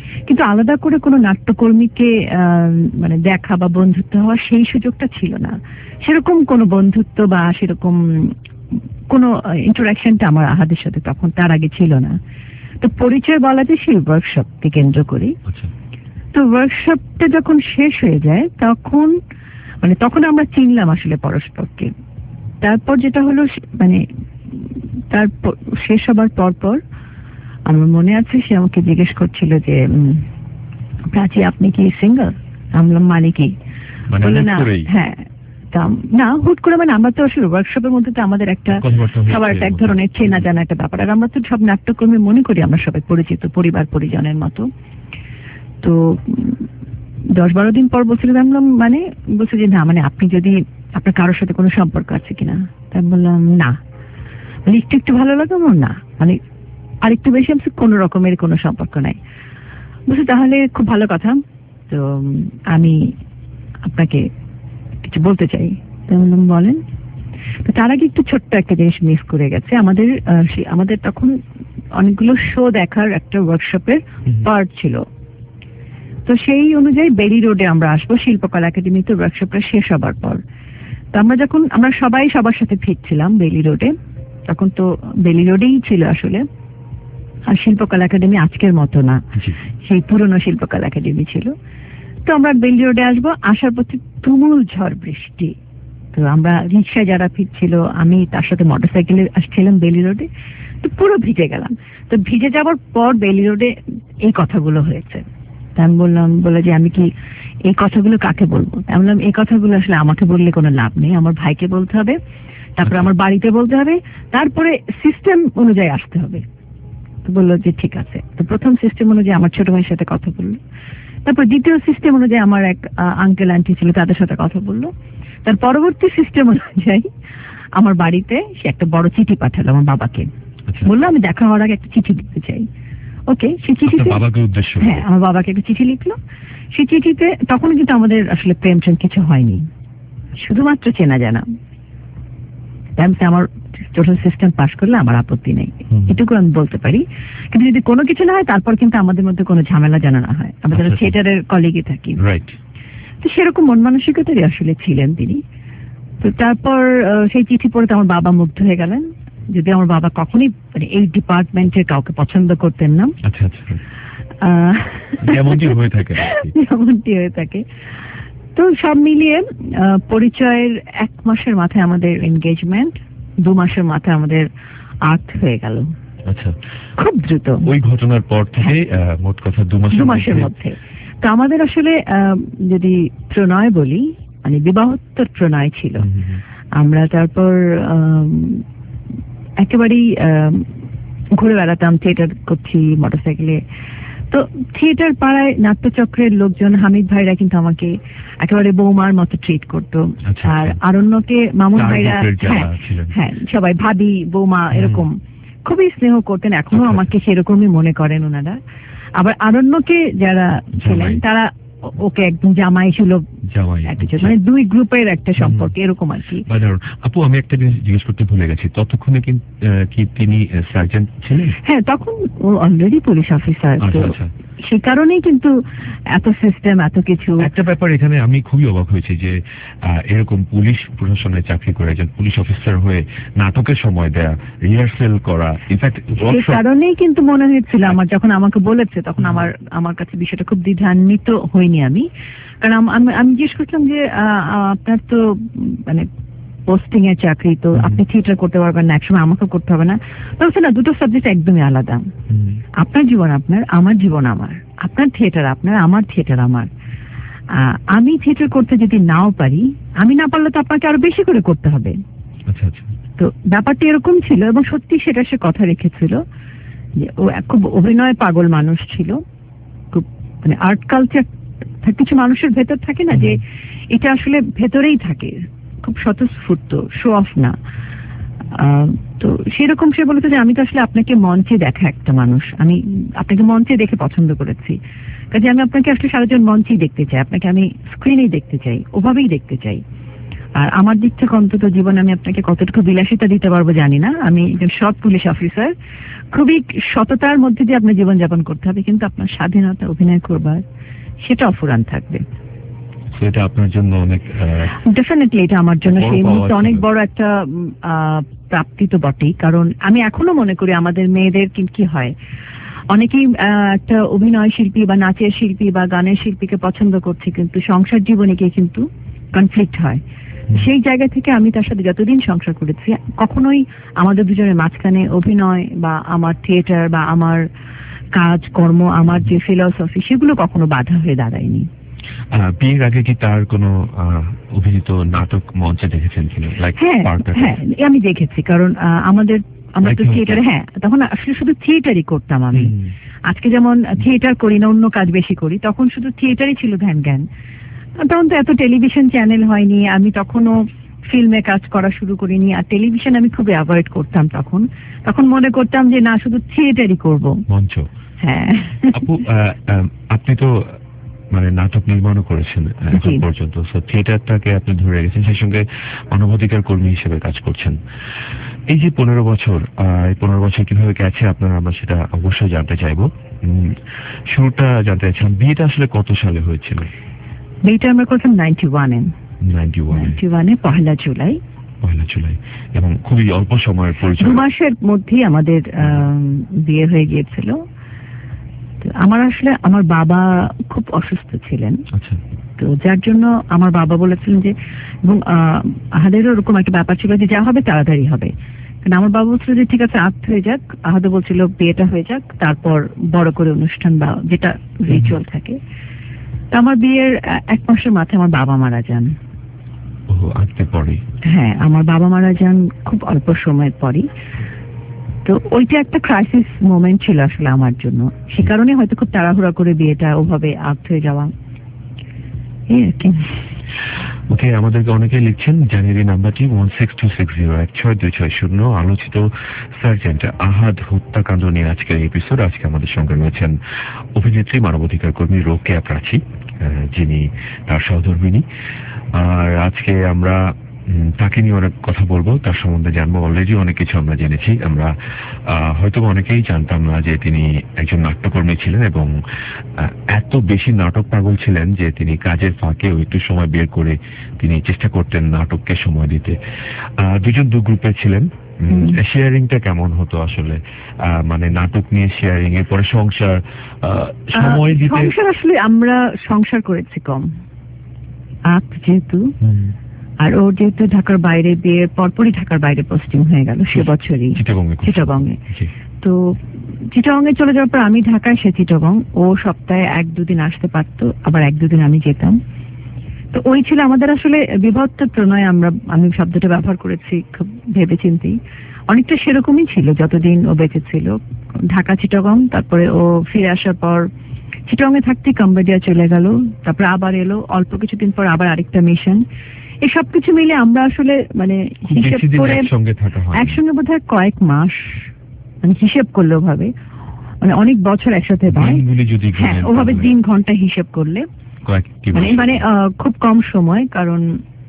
কিন্তু আলাদা করে কোনো নাট্যকর্মীকে মানে দেখা বা বন্ধুত্ব হওয়া সেই সুযোগটা ছিল না। সেরকম কোনো বন্ধুত্ব বা সেরকম কোনো ইন্টারাকশনটা আমার আহাদের সাথে তখন তার আগে ছিল না। তো পরিচয় বলা যায় সেই ওয়ার্কশপকে কেন্দ্র করি। তো ওয়ার্কশপটা যখন শেষ হয়ে যায় তখন মানে তখন আমরা চিনলাম আসলে পরস্পরকে। তারপর যেটা হলো মানে তারপর শেষ হবার পর পর আমার মনে আছে সে আমাকে জিজ্ঞেস করছিল যে প্রাচী আপনি কি সিঙ্গেল? আমি বললাম মানে কি? বললো না হ্যাঁ না হুট করে মানে আমরা তো আসলে ওয়ার্কশপের মধ্যে তো আমাদের একটা সবার একটা এক ধরনের চেনা জানা একটা ব্যাপার। আর আমরা তো সব নাট্যকর্মী মনে করি আমরা সবাই পরিচিত পরিবার পরিজনের মতো। তো দশ বারো দিন পর বলছিল জানলাম মানে বলছে যে না মানে আপনি যদি আপনার কারোর সাথে কোনো সম্পর্ক আছে কিনা? তাই বললাম না। মানে একটু একটু ভালো লাগে আমার না মানে আর একটু বেশি আমি কোনো রকমের কোনো সম্পর্ক নাই। বলছে তাহলে খুব ভালো কথা, তো আমি আপনাকে কিছু বলতে চাই। তাই বললাম বলেন। তো তার আগে একটু ছোট্ট একটা জিনিস মিস করে গেছে আমাদের আমাদের তখন অনেকগুলো শো দেখার একটা ওয়ার্কশপের পার্ট ছিল। তো সেই অনুযায়ী বেরি রোডে আমরা আসবো শিল্পকলা একাডেমিতে ওয়ার্কশপটা শেষ হবার পর। তো আমরা যখন আমরা সবাই সবার সাথে ফিরছিলাম বেলি রোডে, তখন তো বেলি রোডেই ছিল আসলে। আর শিল্পকলা একাডেমি আজকের মতো না, সেই পুরনো শিল্পকলা একাডেমি ছিল। তো আমরা বেলি রোডে আসবো, আসার পথে তুমুল ঝড় বৃষ্টি। তো আমরা রিক্সায় যারা ফিরছিল আমি তার সাথে মোটরসাইকেলে আসছিলাম বেলি রোডে, তো পুরো ভিজে গেলাম। তো ভিজে যাওয়ার পর বেলি রোডে এই কথাগুলো হয়েছে। আমি বললাম বলে যে আমি কি এই কথাগুলো কাকে বলবো? আমি বললাম এই কথাগুলো আসলে আমাকে বললে কোনো লাভ নেই, আমার ভাইকে বলতে হবে, তারপরে আমার বাড়িতে বলতে হবে, তারপরে সিস্টেম অনুযায়ী আসতে হবে। তো বললো যে ঠিক আছে। তো প্রথম সিস্টেম অনুযায়ী আমার ছোট ভাইয়ের সাথে কথা বললো, তারপর দ্বিতীয় সিস্টেম অনুযায়ী আমার এক আঙ্কেল আন্টি ছিল তাদের সাথে কথা বললো, তার পরবর্তী সিস্টেম অনুযায়ী আমার বাড়িতে সে একটা বড় চিঠি পাঠালো আমার বাবাকে। বললো আমি দেখা হওয়ার আগে একটা চিঠি লিখতে চাই। ওকে, সেই চিঠিতে হ্যাঁ আমার বাবাকে একটা চিঠি লিখলো। সেই চিঠিতে তখন কিন্তু আমাদের আসলে প্রেম প্রেম কিছু হয়নি, শুধুমাত্র চেনা জানা। আমার টোটাল সিস্টেম পাস করলে আমার আপত্তি নেই, এটুকু আমি বলতে পারি। কিন্তু যদি কোনো কিছু না হয় তারপর কিন্তু আমাদের মধ্যে কোনো ঝামেলা যেন না হয়, আমরা যারা থিয়েটারের কলিগে থাকি। তো সেরকম মন মানসিকতারই আসলে ছিলেন তিনি। তো তারপর সেই চিঠি পড়ে তো আমার বাবা মুগ্ধ হয়ে গেলেন। যদি আমার বাবা কখনই মানে এই ডিপার্টমেন্টের কাউকে পছন্দ করতেন না, যেমনটি হয়ে থাকে যেমনটি হয়ে থাকে। তো সব মিলিয়ে পরিচয়ের এক মাসের মাথায় আমাদের এনগেজমেন্ট, দু মাসের মাথায় আমাদের আর্ট হয়ে গেল। আচ্ছা, খুব দ্রুত ওই ঘটনার পর থেকে মোট কথা দু মাস দু মাসের মধ্যে। তো আমাদের আসলে যদি প্রণয় বলি মানে বিবাহোত্তর প্রণয় ছিল। আমরা তারপর একেবারেই ঘুরে বেড়াতাম, থিয়েটার করছি মোটরসাইকেলে। তো থিয়েটার পাড়ায় নাট্যচক্রের লোকজন হামিদ ভাইরা কিন্তু আমাকে একেবারে বৌমার মতো ট্রিট করতো। আর আরণ্যকে মামুন ভাইরা হ্যাঁ হ্যাঁ সবাই ভাবি বৌমা এরকম খুবই স্নেহ করতেন, এখনো আমাকে সেরকমই মনে করেন ওনারা। আবার আরণ্যকে যারা ছিলেন তারা ওকে একদম জামাই সুলভ, মানে দুই গ্রুপের একটা সম্পর্ক এরকম আর কি। আপু আমি একটা জিনিস জিজ্ঞেস করতে ভুলে গেছি, ততক্ষণে কি তিনি সার্জন ছিলেন? হ্যাঁ তখন ও অলরেডি পুলিশ অফিসার, সে কারণেই কিন্তু এত সিস্টেম এত কিছু। একটা ব্যাপার এখানে আমি খুবই অবাক হয়েছি যে এরকম পুলিশ প্রশাসনে চাকরি করে একজন পুলিশ অফিসার হয়ে নাটকের সময় দেয়া, রিহার্সেল করা, ইনফ্যাক্ট সে কারণেই কিন্তু মনে হয়েছিল আমার, যখন আমাকে বলেছে তখন আমার আমার কাছে বিষয়টা খুব দ্বিধান্বিত হইনি আমি। কারণ আমি আমি জিজ্ঞেস করছিলাম যে আপনার তো মানে পোস্টিং এর চাকরি, তো আপনি থিয়েটার করতে পারবেন না, একসময় আমাকে করতে হবে না? বলছে না, দুটো সাবজেক্ট একদমই আলাদা। আপনার জীবন আপনার, আমার জীবন আমার। আপনার থিয়েটার আপনার, আমার থিয়েটার আমার। আমি থিয়েটার করতে যদি নাও পারি, আমি না পারলে তো আপনাকে আরো বেশি করে করতে হবে। তো ব্যাপারটা এরকম ছিল এবং সত্যি সেটা সে কথা রেখেছিল যে ও খুব অভিনয় পাগল মানুষ ছিল। খুব মানে আর্ট কালচার কিছু মানুষের ভেতর থাকে না যে এটা আসলে ভেতরেই থাকে, খুব স্বতঃস্ফূর্ত, শো অফ না। তো সেরকম সে বলেছে যে আমি তো আসলে আপনাকে মঞ্চে দেখা একটা মানুষ, আমি আপনাকে মঞ্চে দেখে পছন্দ করেছি, কাজে আমি আপনাকে আসলে সারাজন মঞ্চেই দেখতে চাই, আপনাকে আমি স্ক্রিনেই দেখতে চাই, ওভাবেই দেখতে চাই। আর আমার দিক থেকে অন্তত জীবনে আমি আপনাকে কতটুকু বিলাসিতা দিতে পারবো জানি না, আমি একজন সৎ পুলিশ অফিসার। খুবই সততার মধ্যে দিয়ে আপনার জীবনযাপন করতে হবে, কিন্তু আপনার স্বাধীনতা অভিনয় করবার সেটা অফুরান থাকবে। এটা আপনার জন্য অনেক ডেফিনেটলি এটা আমার জন্য সেই মুহূর্তে অনেক বড় একটা প্রাপ্তি তো বটেই, কারণ আমি এখনো মনে করি আমাদের মেয়েদের কি হয়, অনেকেই একটা অভিনয় শিল্পী বা নাচের শিল্পী বা গানের শিল্পীকে পছন্দ করছে, কিন্তু সংসার জীবনে গিয়ে কিন্তু কনফ্লিক্ট হয়। সেই জায়গা থেকে আমি তার সাথে যতদিন সংসার করেছি কখনোই আমাদের দুজনের মাঝখানে অভিনয় বা আমার থিয়েটার বা আমার কাজ কর্ম, আমার যে ফিলসফি, সেগুলো কখনো বাধা হয়ে দাঁড়ায়নি। বিয়ের আগে কি তার কোনো অভিনীত নাটক মঞ্চে দেখেছেন কিনা? হ্যাঁ হ্যাঁ আমি দেখেছি, কারণ আমাদের আমরা তো থিয়েটারে, হ্যাঁ তখন আসলে শুধু থিয়েটারই করতাম আমি। আজকে যেমন থিয়েটার করি না, অন্য কাজ বেশি করি, তখন শুধু থিয়েটারই ছিল ধ্যান জ্ঞান। তখন তো এত টেলিভিশন চ্যানেল হয়নি, আমি তখনও ফিল্মে কাজ করা শুরু করিনি, আর টেলিভিশন আমি খুব অ্যাভয়েড করতাম তখন। তখন মনে করতাম যে না, শুধু থিয়েটারই করব, মঞ্চ। হ্যাঁ আপু, আপনি তো মানে নাটক নির্মাণও করেছেন এখন পর্যন্ত, থিয়েটারটাকে আপনি ধরে রেখেছেন, সেই সঙ্গে মানবাধিকার কর্মী হিসেবে কাজ করছেন। এই যে পনেরো বছর, এই পনেরো বছর কিভাবে গেছে আপনার, আমরা সেটা অবশ্যই জানতে চাইবো। শুরুটা জানতে চাইছিলাম, বিয়েটা আসলে কত সালে হয়েছিল? বিয়েটা আমরা করতাম নাইনটি ওয়ানে নাইনটি ওয়ানে পহেলা জুলাই পহেলা জুলাই এবং খুবই অল্প সময়ের পরিচয়, দু মাসের মধ্যেই আমাদের বিয়ে হয়ে গিয়েছিল। আমার আসলে আমার বাবা খুব অসুস্থ ছিলেন, তো যার জন্য আমার বাবা বলেছিলেন যে, এবং আহাদেরও ওরকম একটা ব্যাপার ছিল যে যা হবে তাড়াতাড়ি হবে, কারণ আমার বাবা বলছিল যে ঠিক আছে আগ হয়ে যাক, আহাদে বলছিল বিয়েটা হয়ে যাক, তারপর বড় করে অনুষ্ঠান বা যেটা রিচুয়াল থাকে। তো আমার বিয়ের এক মাসের মাথায় আমার বাবা মারা যান। হ্যাঁ, আমার বাবা মারা যান খুব অল্প সময়ের পরই। তো ওইটা একটা ক্রাইসিস মোমেন্ট ছিল আসলে আমার জন্য, সে কারণে হয়তো খুব তাড়াহুড়া করে বিয়েটা ওভাবে আগ হয়ে যাওয়া। ওকে, আমাদেরকে অনেকেই লিখছেন, জানিয়ে নাম্বারটি one six two six zero এক ছয় দুই ছয় শূন্য। আলোচিত সার্জেন্ট আহাদ হত্যাকাণ্ড নিয়ে আজকের এপিসোড। আজকে আমাদের সঙ্গে রয়েছেন অভিনেত্রী, মানবাধিকার কর্মী রোকেয়া প্রাচী, যিনি তার সহধর্মিনী। আর আজকে আমরা তাকে নিয়ে অনেক কথা বলবো, তার সম্বন্ধে জানবো। অলরেডি অনেক কিছু আমরা জেনেছি, আমরা হয়তো অনেকেই জানতাম না যে তিনি একজন নাট্যকর্মী ছিলেন এবং এত বেশি নাটক পাগল ছিলেন যে তিনি কাজের ফাঁকেও একটু সময় বের করে তিনি চেষ্টা করতেন নাটককে সময় দিতে। দুজন দু গ্রুপে ছিলেন। শেয়ারিংটা কেমন হতো আসলে, মানে নাটক নিয়ে শেয়ারিং, এর পরে সংসার, সময় দিতে? সংসার আসলে আমরা সংসার করেছি কম, আপ যেহেতু, আর ওর যেহেতু ঢাকার বাইরে, বিয়ের পরপরই ঢাকার বাইরে পোস্টিং হয়ে গেল সে বছরই চিটাগংয়ে। তো চিটাগংয়ে চলে যাওয়ার পর আমি ঢাকায়, সে চিটাগং। ও সপ্তাহে এক দুদিন আসতে পারতো, আবার এক দুদিন আমি যেতাম। তো ওই ছিল আমাদের আসলে বিভক্ত প্রণয়, আমরা আমি শব্দটা ব্যবহার করেছি খুব ভেবে চিন্তেই। অনেকটা সেরকমই ছিল যতদিন ও বেঁচে ছিল, ঢাকা চিটাগং। তারপরে ও ফিরে আসার পর চিটাগংয়ে থাকতে কম্বোডিয়া চলে গেল, তারপরে আবার এলো, অল্প কিছুদিন পর আবার আরেকটা মিশন। এই সবকিছু মিলে আমরা আসলে মানে হিসেব করে একসঙ্গে বোধ হয় কয়েক মাস, মানে হিসেব করলে ওভাবে মানে অনেক বছর একসাথে পাই। হ্যাঁ, ওভাবে দিন ঘন্টা হিসেব করলে মানে মানে খুব কম সময়, কারণ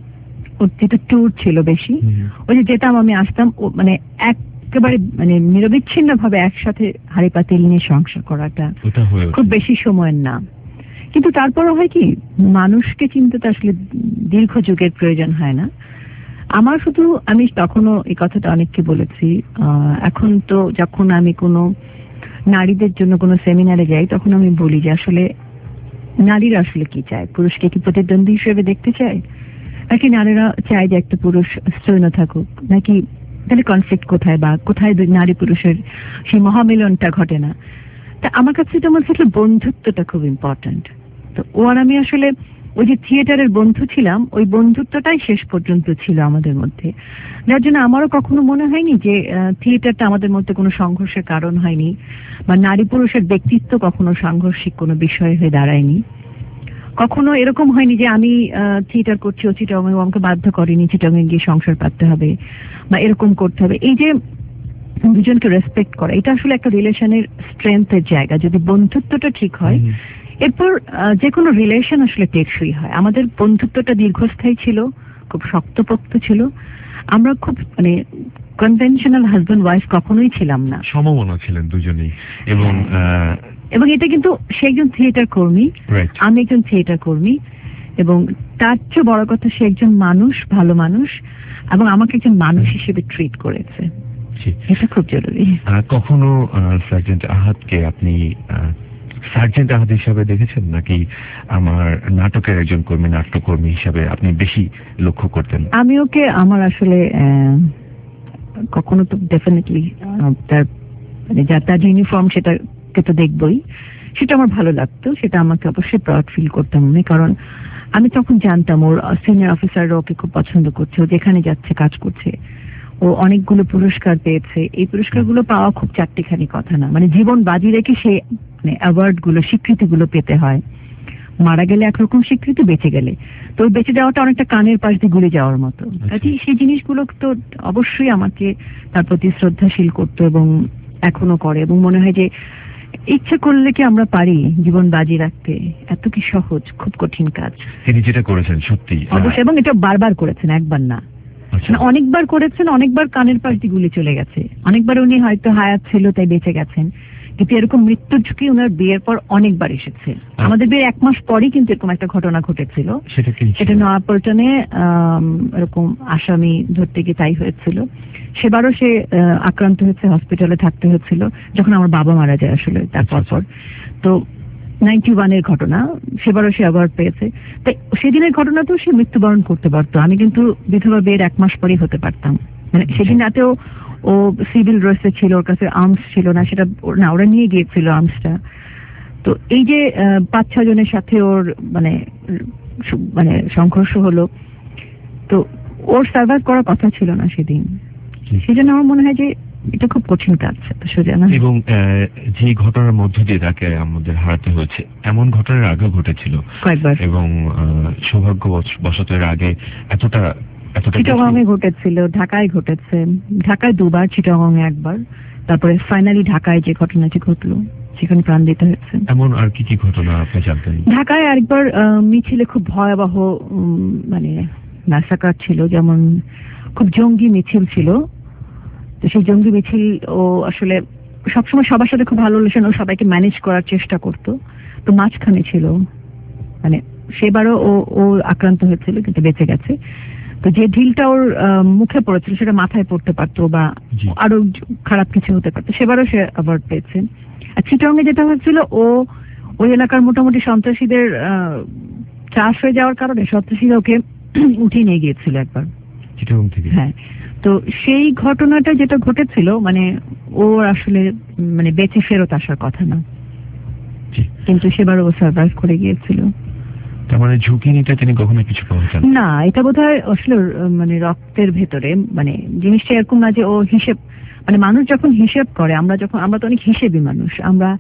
ওর যেটা ট্যুর ছিল বেশি, ওই যে যেতাম আমি আসতাম, মানে একেবারে মানে নিরবিচ্ছিন্ন ভাবে একসাথে হাড়ি পাতিল নিয়ে সংসার করাটা খুব বেশি সময়ের না। কিন্তু তারপরও হয় কি, মানুষকে চিনতে তো আসলে দীর্ঘ যুগের প্রয়োজন হয় না। আমার শুধু, আমি তখনও এই কথাটা অনেককে বলেছি, এখন তো যখন আমি কোনো নারীদের জন্য কোনো সেমিনারে যাই, তখন আমি বলি যে আসলে নারীরা আসলে কি চায়, পুরুষকে কি প্রতিদ্বন্দ্বী হিসেবে দেখতে চায়, নাকি নারীরা চায় যে একটা পুরুষ স্থৈর্য থাকুক, নাকি তাহলে কনফ্লিক্ট কোথায়, বা কোথায় নারী পুরুষের সেই মহামিলনটা ঘটে না? তা আমার কাছে যেটা মনে হচ্ছে বন্ধুত্বটা খুব ইম্পর্ট্যান্ট। তো ও আর আমি আসলে ওই যে থিয়েটারের বন্ধু ছিলাম, ওই বন্ধুত্বটাই শেষ পর্যন্ত ছিল আমাদের মধ্যে, যার জন্য আমারও কখনো মনে হয়নি যে থিয়েটারটা আমাদের মধ্যে কোনো সংঘর্ষের কারণ হয়নি, বা নারী পুরুষের ব্যক্তিত্ব কখনো সাংঘর্ষিক কোনো বিষয় হয়ে দাঁড়ায়নি। কখনো এরকম হয়নি যে আমি থিয়েটার করছি, ও চিটাগং আমাকে বাধ্য করেনি চিটাগং গিয়ে সংসার পাততে হবে বা এরকম করতে হবে। এই যে দুজনকে রেসপেক্ট করা, এটা আসলে একটা রিলেশনের স্ট্রেংথের জায়গা। যদি বন্ধুত্বটা ঠিক হয়, এরপর যে কোনো রিলেশন আসলে টেকসই হয়। আমাদের বন্ধুত্বটা দীর্ঘস্থায়ী ছিল, খুব শক্তপোক্ত ছিল। আমরা খুব মানে কনভেনশনাল হাজব্যান্ড ওয়াইফ কখনোই ছিলাম না, সমমনা ছিলেন দুজনেই। এবং এবং এটা কিন্তু সে একজন থিয়েটার কর্মী, আমি একজন থিয়েটার কর্মী, এবং তার চেয়ে বড় কথা সে একজন মানুষ, ভালো মানুষ, এবং আমাকে একজন মানুষ হিসেবে ট্রিট করেছে। এটা খুব জরুরি। কখনো সার্জেন্ট আহাদকে আপনি সার্জেন্ট আহাদ হিসাবে দেখেছেন, নাকি আমার নাটকের একজন কর্মী, নাট্যকর্মী হিসাবে আপনি বেশি লক্ষ্য করতেন? আমি ওকে আমার আসলে কখনো তো ডেফিনেটলি তার মানে যা তার ইউনিফর্ম সেটাকে তো দেখবই, সেটা আমার ভালো লাগতো, সেটা আমাকে অবশ্যই প্রাউড ফিল করতাম আমি। কারণ আমি তখন জানতাম ওর সিনিয়র অফিসাররা ওকে খুব পছন্দ করছে, ও যেখানে যাচ্ছে কাজ করছে, ও অনেকগুলো পুরস্কার পেয়েছে। এই পুরস্কারগুলো পাওয়া খুব চারটিখানি কথা না, মানে জীবন বাজি রেখে সে মানে অ্যাওয়ার্ড গুলো, স্বীকৃতি গুলো পেতে হয়। মারা গেলে একরকম স্বীকৃতি, বেঁচে গেলে তো বেঁচে যাওয়াটা অনেকটা কানের পাশ দিয়ে ঘুরে যাওয়ার মতো। কাজে সেই জিনিসগুলো তো অবশ্যই আমাকে তার প্রতি শ্রদ্ধাশীল করতো এবং এখনো করে, এবং মনে হয় যে ইচ্ছে করলে কি আমরা পারি জীবন বাজি রাখতে? এত কি সহজ? খুব কঠিন কাজ। তিনি যেটা করেছেন সত্যি অবশ্যই, এবং এটা বারবার করেছেন, একবার না, অনেকবার করেছেন। অনেকবার কানের পাশ দিয়ে গুলি চলে গেছে, অনেকবার উনি হয়তো হায়াত ছিল তাই বেঁচে গেছেন, কিন্তু এরকম মৃত্যুর ঝুঁকি ওনার বিয়ের পর অনেকবার এসেছে। আমাদের বিয়ের এক মাস পরই কিন্তু এরকম একটা ঘটনা ঘটেছিল, সেটা নয়াপল্টনে এরকম আসামি ধরতে গিয়ে তাই হয়েছিল। সেবারও সে আক্রান্ত হয়েছে, হসপিটালে থাকতে হয়েছিল যখন আমার বাবা মারা যায় আসলে তারপর পর। তো নাইনটি ওয়ানের ঘটনা, সেবারও সে অ্যাওয়ার্ড পেয়েছে। তাই সেদিনের ঘটনাতেও সে মৃত্যুবরণ করতে পারতো, আমি কিন্তু বিধবা বিয়ের এক মাস পরই হতে পারতাম। মানে সেদিন রাতেও ও সিভিল ড্রেসে ছিল, ওর কাছে আর্মস ছিল না, সেটা না ওরা নিয়ে গিয়েছিল আর্মসটা। তো এই যে পাঁচ ছয় জনের সাথে ওর মানে মানে সংঘর্ষ হলো, তো ওর সার্ভাইভ করার কথা ছিল না সেদিন। সেজন্য আমার মনে হয় যে এটা খুব কঠিন কাজ, সোজা না। এবং যে ঘটনার মধ্য দিয়ে তাকে আমাদের হারাতে হয়েছে, এমন ঘটনার আগেও ঘটেছিল কয়েকবার, এবং সৌভাগ্যবশত এর আগে এতটা চিটাগংয়ে ঘটেছিল, ঢাকায় ঘটেছে, ঢাকায় দুবার, চিটাগংয়ে একবার, তারপরে ফাইনালি ঢাকায় যে ঘটনাটি ঘটলো সেখানে প্রাণ দিতে হয়েছে। এমন আর কি কি ঘটনা আপনি জানতেন? ঢাকায় আরেকবার মিছিলে খুব ভয়াবহ মানে ম্যাসাকার ছিল, যেমন খুব জঙ্গি মিছিল ছিল। তো সেই জঙ্গি মিছিল ও আসলে সবসময় সবার সাথে খুব ভালো রিলেশন, ও সবাইকে ম্যানেজ করার চেষ্টা করতো। তো মাঝখানে ছিল, মানে সেবারও ও ও আক্রান্ত হয়েছিল কিন্তু বেঁচে গেছে। তো যে ঢিলটা ওর মুখে পড়েছিল সেটা মাথায় পড়তে পারতো বা আরো খারাপ কিছু হতে পারতো, সেবারও সে অ্যাওয়ার্ড পেয়েছে। আর চিটাগংয়ে যেটা হয়েছিল, ও ওই এলাকার মোটামুটি সন্ত্রাসীদের চাষ হয়ে যাওয়ার কারণে সন্ত্রাসীরা ওকে উঠিয়ে নিয়ে গিয়েছিল একবার। হ্যাঁ, তো সেই ঘটনাটা যেটা ঘটেছিল, মানে ওর আসলে মানে বেঁচে ফেরত আসার কথা না, কিন্তু সেবার ও সার্ভাইভ করে গিয়েছিল। তার মানে ঝুঁকি নিতে তিনি কখনো কিছু পৌঁছান না, এটা বোধহয় আসলে মানে রক্তের ভেতরে, মানে জিনিসটা এরকম না যে ও হিসেব, মানে মানুষ যখন হিসেব করে, আমরা যখন, আমরা তো অনেক হিসেবি মানুষ, আমরা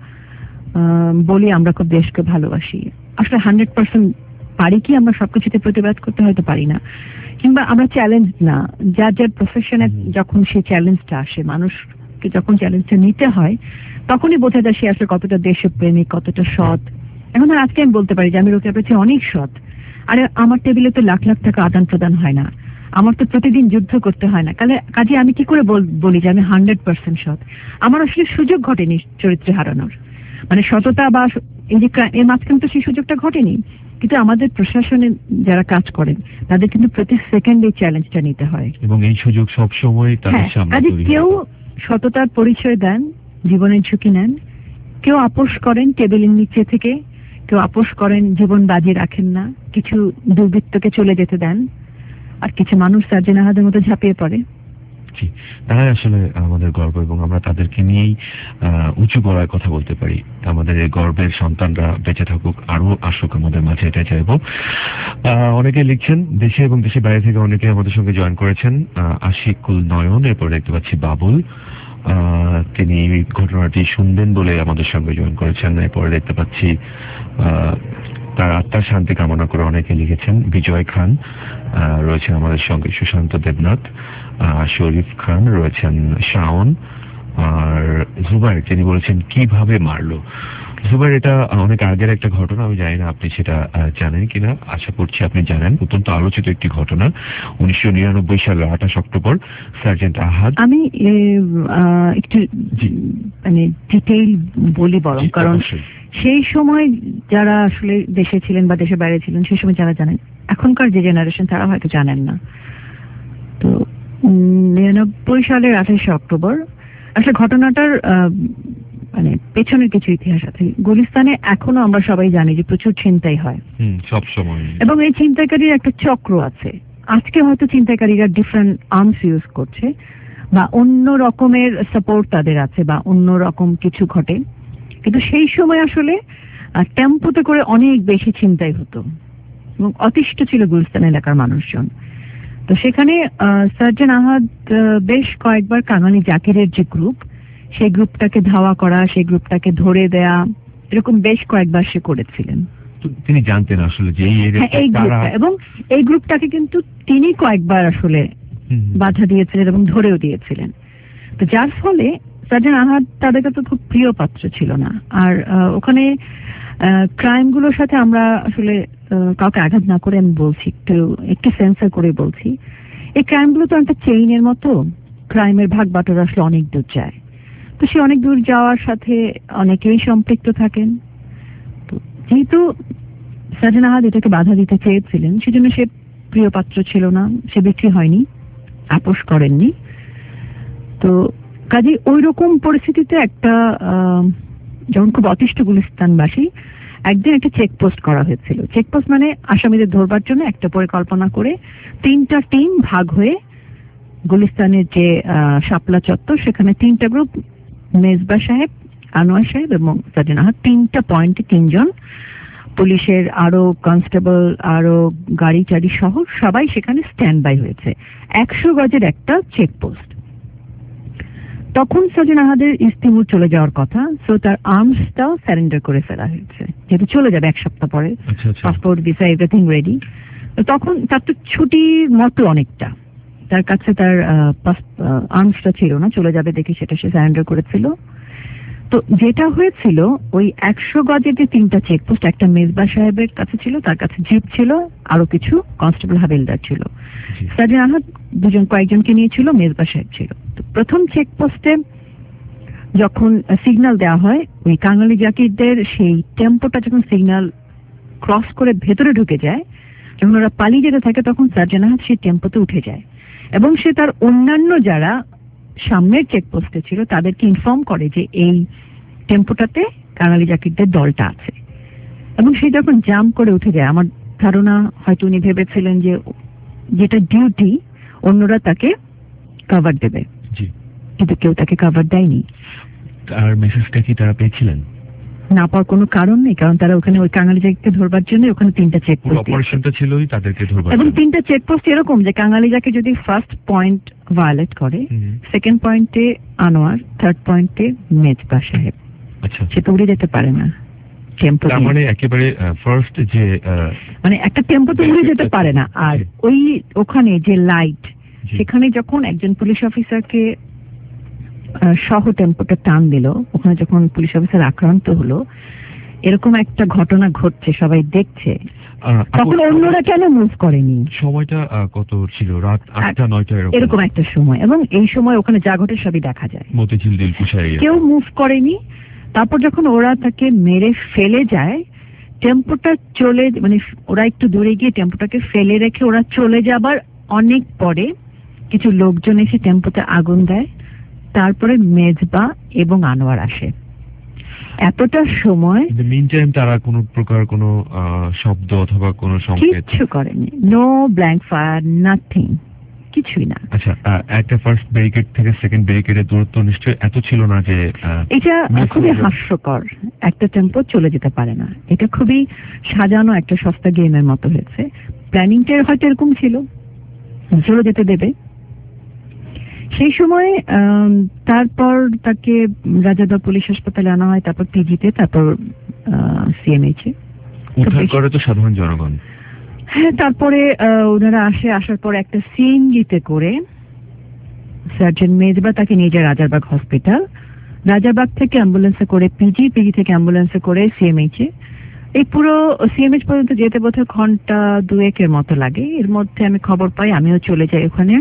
বলি আমরা খুব দেশকে ভালোবাসি, আসলে হান্ড্রেড পার্সেন্ট পারি কি আমরা সবকিছুতে প্রতিবাদ করতে? হয়তো পারি না, কিংবা আমরা চ্যালেঞ্জ না, যার যার প্রফেশনে যখন সেই চ্যালেঞ্জটা আসে, মানুষকে যখন চ্যালেঞ্জটা নিতে হয়, তখনই বোঝা যায় সে আসলে কতটা দেশপ্রেমিক, কতটা সৎ। এখন আর আজকে আমি বলতে পারি যে আমি রোকেয়ার কাছে অনেক সৎ, আরে আমার টেবিলে তো লাখ লাখ টাকা আদান প্রদান হয় না, আমার তো প্রতিদিন যুদ্ধ করতে হয় না, কালে কাজে আমি কি করে বলি যে আমি হান্ড্রেড পার্সেন্ট সৎ? আমার আসলে সুযোগ ঘটেনি চরিত্রে হারানোর, মানে সততা বা এই যে এর মাঝখানে তো সেই সুযোগটা ঘটেনি। কিন্তু আমাদের প্রশাসনে যারা কাজ করেন তাদের কিন্তু প্রতি সেকেন্ড এই চ্যালেঞ্জটা নিতে হয়, এবং এই সুযোগ সবসময় তাদের সামনে তৈরি হয়। কেউ সততার পরিচয় দেন, জীবনের ঝুঁকি নেন, কেউ আপোষ করেন টেবিলের নিচে থেকে, কেউ আপোষ করেন, জীবন বাজি রাখেন না, কিছু দুর্বৃত্তকে চলে যেতে দেন, আর কিছু মানুষ সার্জেন্ট আহাদের মতো ঝাঁপিয়ে পড়ে। তারাই আসলে আমাদের গর্ব, এবং আমরা তাদেরকে নিয়েই উঁচু গলায় কথা বলতে পারি। আমাদের এই গর্বের সন্তানরা বেঁচে থাকুক, আরো আসুক আমাদের মাঝে, এটাই চাইবো। অনেকে লিখছেন, দেশে এবং দেশের বাইরে থেকে অনেকে আমাদের সঙ্গে জয়েন করেছেন। আশিকুল নয়ন, এরপর দেখতে পাচ্ছি বাবুল, তিনি ঘটনাটি শুনবেন বলে আমাদের সঙ্গে জয়েন করেছেন। এরপরে দেখতে পাচ্ছি তার আত্মার শান্তি কামনা করে অনেকে লিখেছেন। বিজয় খান রয়েছেন আমাদের সঙ্গে, সুশান্ত দেবনাথ, শরীফ খান রয়েছেন, শাওন, আর জুবাইর, তিনি বলেছেন কিভাবে মারলো। জুবাইর, এটা অনেক আগের একটা ঘটনা, আমি জানি না আপনি সেটা জানেন কিনা, আশা করছি আপনি জানেন। অত্যন্ত আলোচিত একটি ঘটনা, উনিশশো নিরানব্বই সালের আঠাশ অক্টোবর সার্জেন্ট আহাদ। আমি একটু মানে ডিটেইল বলি বরং, কারণ সেই সময় যারা আসলে দেশে ছিলেন বা দেশের বাইরে ছিলেন সেই সময় যারা জানেন, এখনকার যে জেনারেশন তারা হয়তো জানেন না। তো নিরানব্বই সালের আঠাশে অক্টোবর আসলে ঘটনাটার মানে পেছনের কিছু ইতিহাস আছে। গুলিস্তানে এখনো আমরা সবাই জানি যে প্রচুর ছিনতাই হয় সব সময়, এবং এই ছিনতাইকারীর একটা চক্র আছে। আজকে হয়তো ছিনতাইকারীরা ডিফারেন্ট আর্মস ইউজ করছে বা অন্য রকমের সাপোর্ট তাদের আছে বা অন্য রকম কিছু ঘটে, কিন্তু সেই সময় আসলে টেম্পোতে করে অনেক বেশি ছিনতাই হতো এবং অতিষ্ঠ ছিল গুলিস্তান এলাকার মানুষজন। তো সেখানে সার্জেন্ট আহাদ বেশ কয়েকবার কাঙালি জাকিরের যে গ্রুপ, সেই গ্রুপটাকে ধাওয়া করা, সেই গ্রুপটাকে ধরে দেয়া, এরকম বেশ কয়েকবার সে করেছিলেন। তিনি জানতেন আসলে যে এই গ্রুপটা, এবং এই গ্রুপটাকে কিন্তু তিনি কয়েকবার আসলে বাধা দিয়েছিলেন এবং ধরেও দিয়েছিলেন। তো যার ফলে সার্জেন্ট আহাদ তাদের কাছে খুব প্রিয় পাত্র ছিল না। আর ওখানে ক্রাইম গুলোর সাথে আমরা আসলে কাউকে আঘাত না করে আমি বলছি, একটু একটু সেন্সার করে বলছি, এই ক্রাইম গুলো তো একটা চেইনের মতো, ক্রাইমের ভাগ বাটোয়ারা আসলে অনেক দূর যায়। তো সে অনেক দূর যাওয়ার সাথে অনেকেই সম্পৃক্ত থাকেন। তো যেহেতু সার্জেন্ট আহাদ এটাকে বাধা দিতে চেয়েছিলেন, সেজন্য সে প্রিয় পাত্র ছিল না, সে বিক্রি হয়নি, আপোষ করেননি। তো কাজে ওই রকম পরিস্থিতিতে একটা যখন খুব অতিষ্ঠ গুলিস্তানবাসী, একদিন একটা চেকপোস্ট করা হয়েছিল। চেকপোস্ট মানে আসামিদের ধরবার জন্য একটা পরিকল্পনা করে তিনটা টিম ভাগ হয়ে গুলিস্তানের যে শাপলা চত্বর, সেখানে তিনটা গ্রুপ, মেজবা সাহেব, আনোয়ার সাহেব এবং সার্জেন্ট আহাদ, তিনটা পয়েন্টে তিনজন পুলিশের আরো কনস্টেবল, আরো গাড়ি টাড়ি সহ সবাই সেখানে স্ট্যান্ড বাই হয়েছে। একশো গজের একটা চেকপোস্ট। তখন সার্জেন্ট আহাদের ইস্তিমুর চলে যাওয়ার কথা, সো তার আর্মসটাও স্যারেন্ডার করে ফেলা হয়েছে, যেহেতু চলে যাবে এক সপ্তাহ পরে, পাসপোর্ট, ভিসা, এভরিথিং রেডি। তখন তার তো ছুটির মতো অনেকটা, তার কাছে তার আর্মসটা ছিল না, চলে যাবে দেখে সেটা সে স্যারেন্ডার করেছিল। তো যেটা হয়েছিল, ওই একশো গজের যে তিনটা চেকপোস্ট, একটা মেজবা সাহেবের কাছে ছিল, তার কাছে জিপ ছিল, আরো কিছু কনস্টেবল হাবিলদার ছিল। সার্জেন্ট আহাদ দুজন কয়েকজনকে নিয়েছিল, মেজবা সাহেব ছিল। তো প্রথম চেকপোস্টে যখন সিগন্যাল দেওয়া হয়, ওই কাঙালি জাকিরদের সেই টেম্পোটা যখন সিগন্যাল ক্রস করে ভেতরে ঢুকে যায়, যখন ওরা পালিয়ে যেতে থাকে, তখন সার্জেন্ট আহাদ সেই টেম্পোতে উঠে যায় এবং সে তার অন্যান্য যারা সামনের চেকপোস্টে ছিল তাদেরকে ইনফর্ম করে যে এই টেম্পোটাতে কাঙালি জাকিরদের দলটা আছে। এবং সে যখন জাম্প করে উঠে যায়, আমার ধারণা হয়তো উনি ভেবেছিলেন যে যেটা ডিউটি অন্যরা তাকে কভার দেবে, কিন্তু কেউ তাকে কভার দেয়নি। আর মেসেজটা কি তারা পেয়েছিলেন? না পাওয়ার কোনো কারণ নেই, কারণ তারা ওখানে ওই কাঙালি জাকিরকে ধরবার জন্য ওখানে তিনটা চেকপোস্ট, অপারেশনটা ছিলই তাদেরকে ধরবার, এবং তিনটা চেকপোস্ট এরকম যে কাঙালি জাকির যদি ফার্স্ট পয়েন্ট ভায়োলেট করে, সেকেন্ড পয়েন্টে আনোয়ার, থার্ড পয়েন্টে মেজবা সাহেব। আচ্ছা, সে তো উড়ে যেতে পারে না টেম্পো, তার মানে একেবারে ফার্স্ট যে মানে একটা টেম্পো তো উড়ে যেতে পারে না। আর ওই ওখানে যে লাইট, সেখানে যখন একজন পুলিশ অফিসারকে সহ টেম্পোটা টান দিল, ওখানে যখন পুলিশ অফিসার আক্রান্ত হলো, এরকম একটা ঘটনা ঘটছে, সবাই দেখছে, তখন অন্যরা কেন মুভ করেনি? সময়টা কত ছিল? রাত আটটা নয়টা এরকম একটা সময়, এবং এই সময় ওখানে যা ঘটে সবই দেখা যায়। মতিঝিল দিলকুশা কেউ মুভ করেনি। তারপর যখন ওরা তাকে মেরে ফেলে যায়, টেম্পোটা চলে, মানে ওরা একটু দূরে গিয়ে টেম্পোটাকে ফেলে রেখে ওরা চলে যাবার অনেক পরে কিছু লোকজন এসে টেম্পোতে আগুন দেয়। তারপরে মেজবা এবং আনোয়ার আসে। এতটা সময় তারা কোনো প্রকার কোনো শব্দ অথবা কোনো সংকেত কিছু করেনি, নো ব্ল্যাঙ্ক ফায়ার, নাথিং, কিছুই না। আচ্ছা, একটা ফার্স্ট ব্যারিকেড থেকে সেকেন্ড ব্যারিকেডের দূরত্ব নিশ্চয়ই এত ছিল না যে, এটা খুবই হাস্যকর, একটা টেম্পো চলে যেতে পারে না। এটা খুবই সাজানো একটা সস্তা গেমের মতো হয়েছে। প্ল্যানিংটা হয়তো এরকম ছিল, চলে যেতে দেবে। সেই সময় তারপর তাকে রাজাদা পুলিশ হাসপাতালে আনা হয়, তারপর পিজিতে, তারপর সিএমএইচ এ উদ্ধার করে তো সাধারণ জনগণ। হ্যাঁ, তারপরে ওনারা আসে, আসার পর একটা সিএনজিতে করে সার্জেন্ট মেজবা তাকে নিয়ে যায় রাজারবাগ হসপিটাল। রাজারবাগ থেকে অ্যাম্বুলেন্সে করে পিজি, পিজি থেকে অ্যাম্বুলেন্সে করে সিএমএইচ এ। এই পুরো সিএমএইচ পর্যন্ত যেতে বোধহয় ঘন্টা দুয়েকের মতো লাগে। এর মধ্যে আমি খবর পাই, আমিও চলে যাই ওখানে।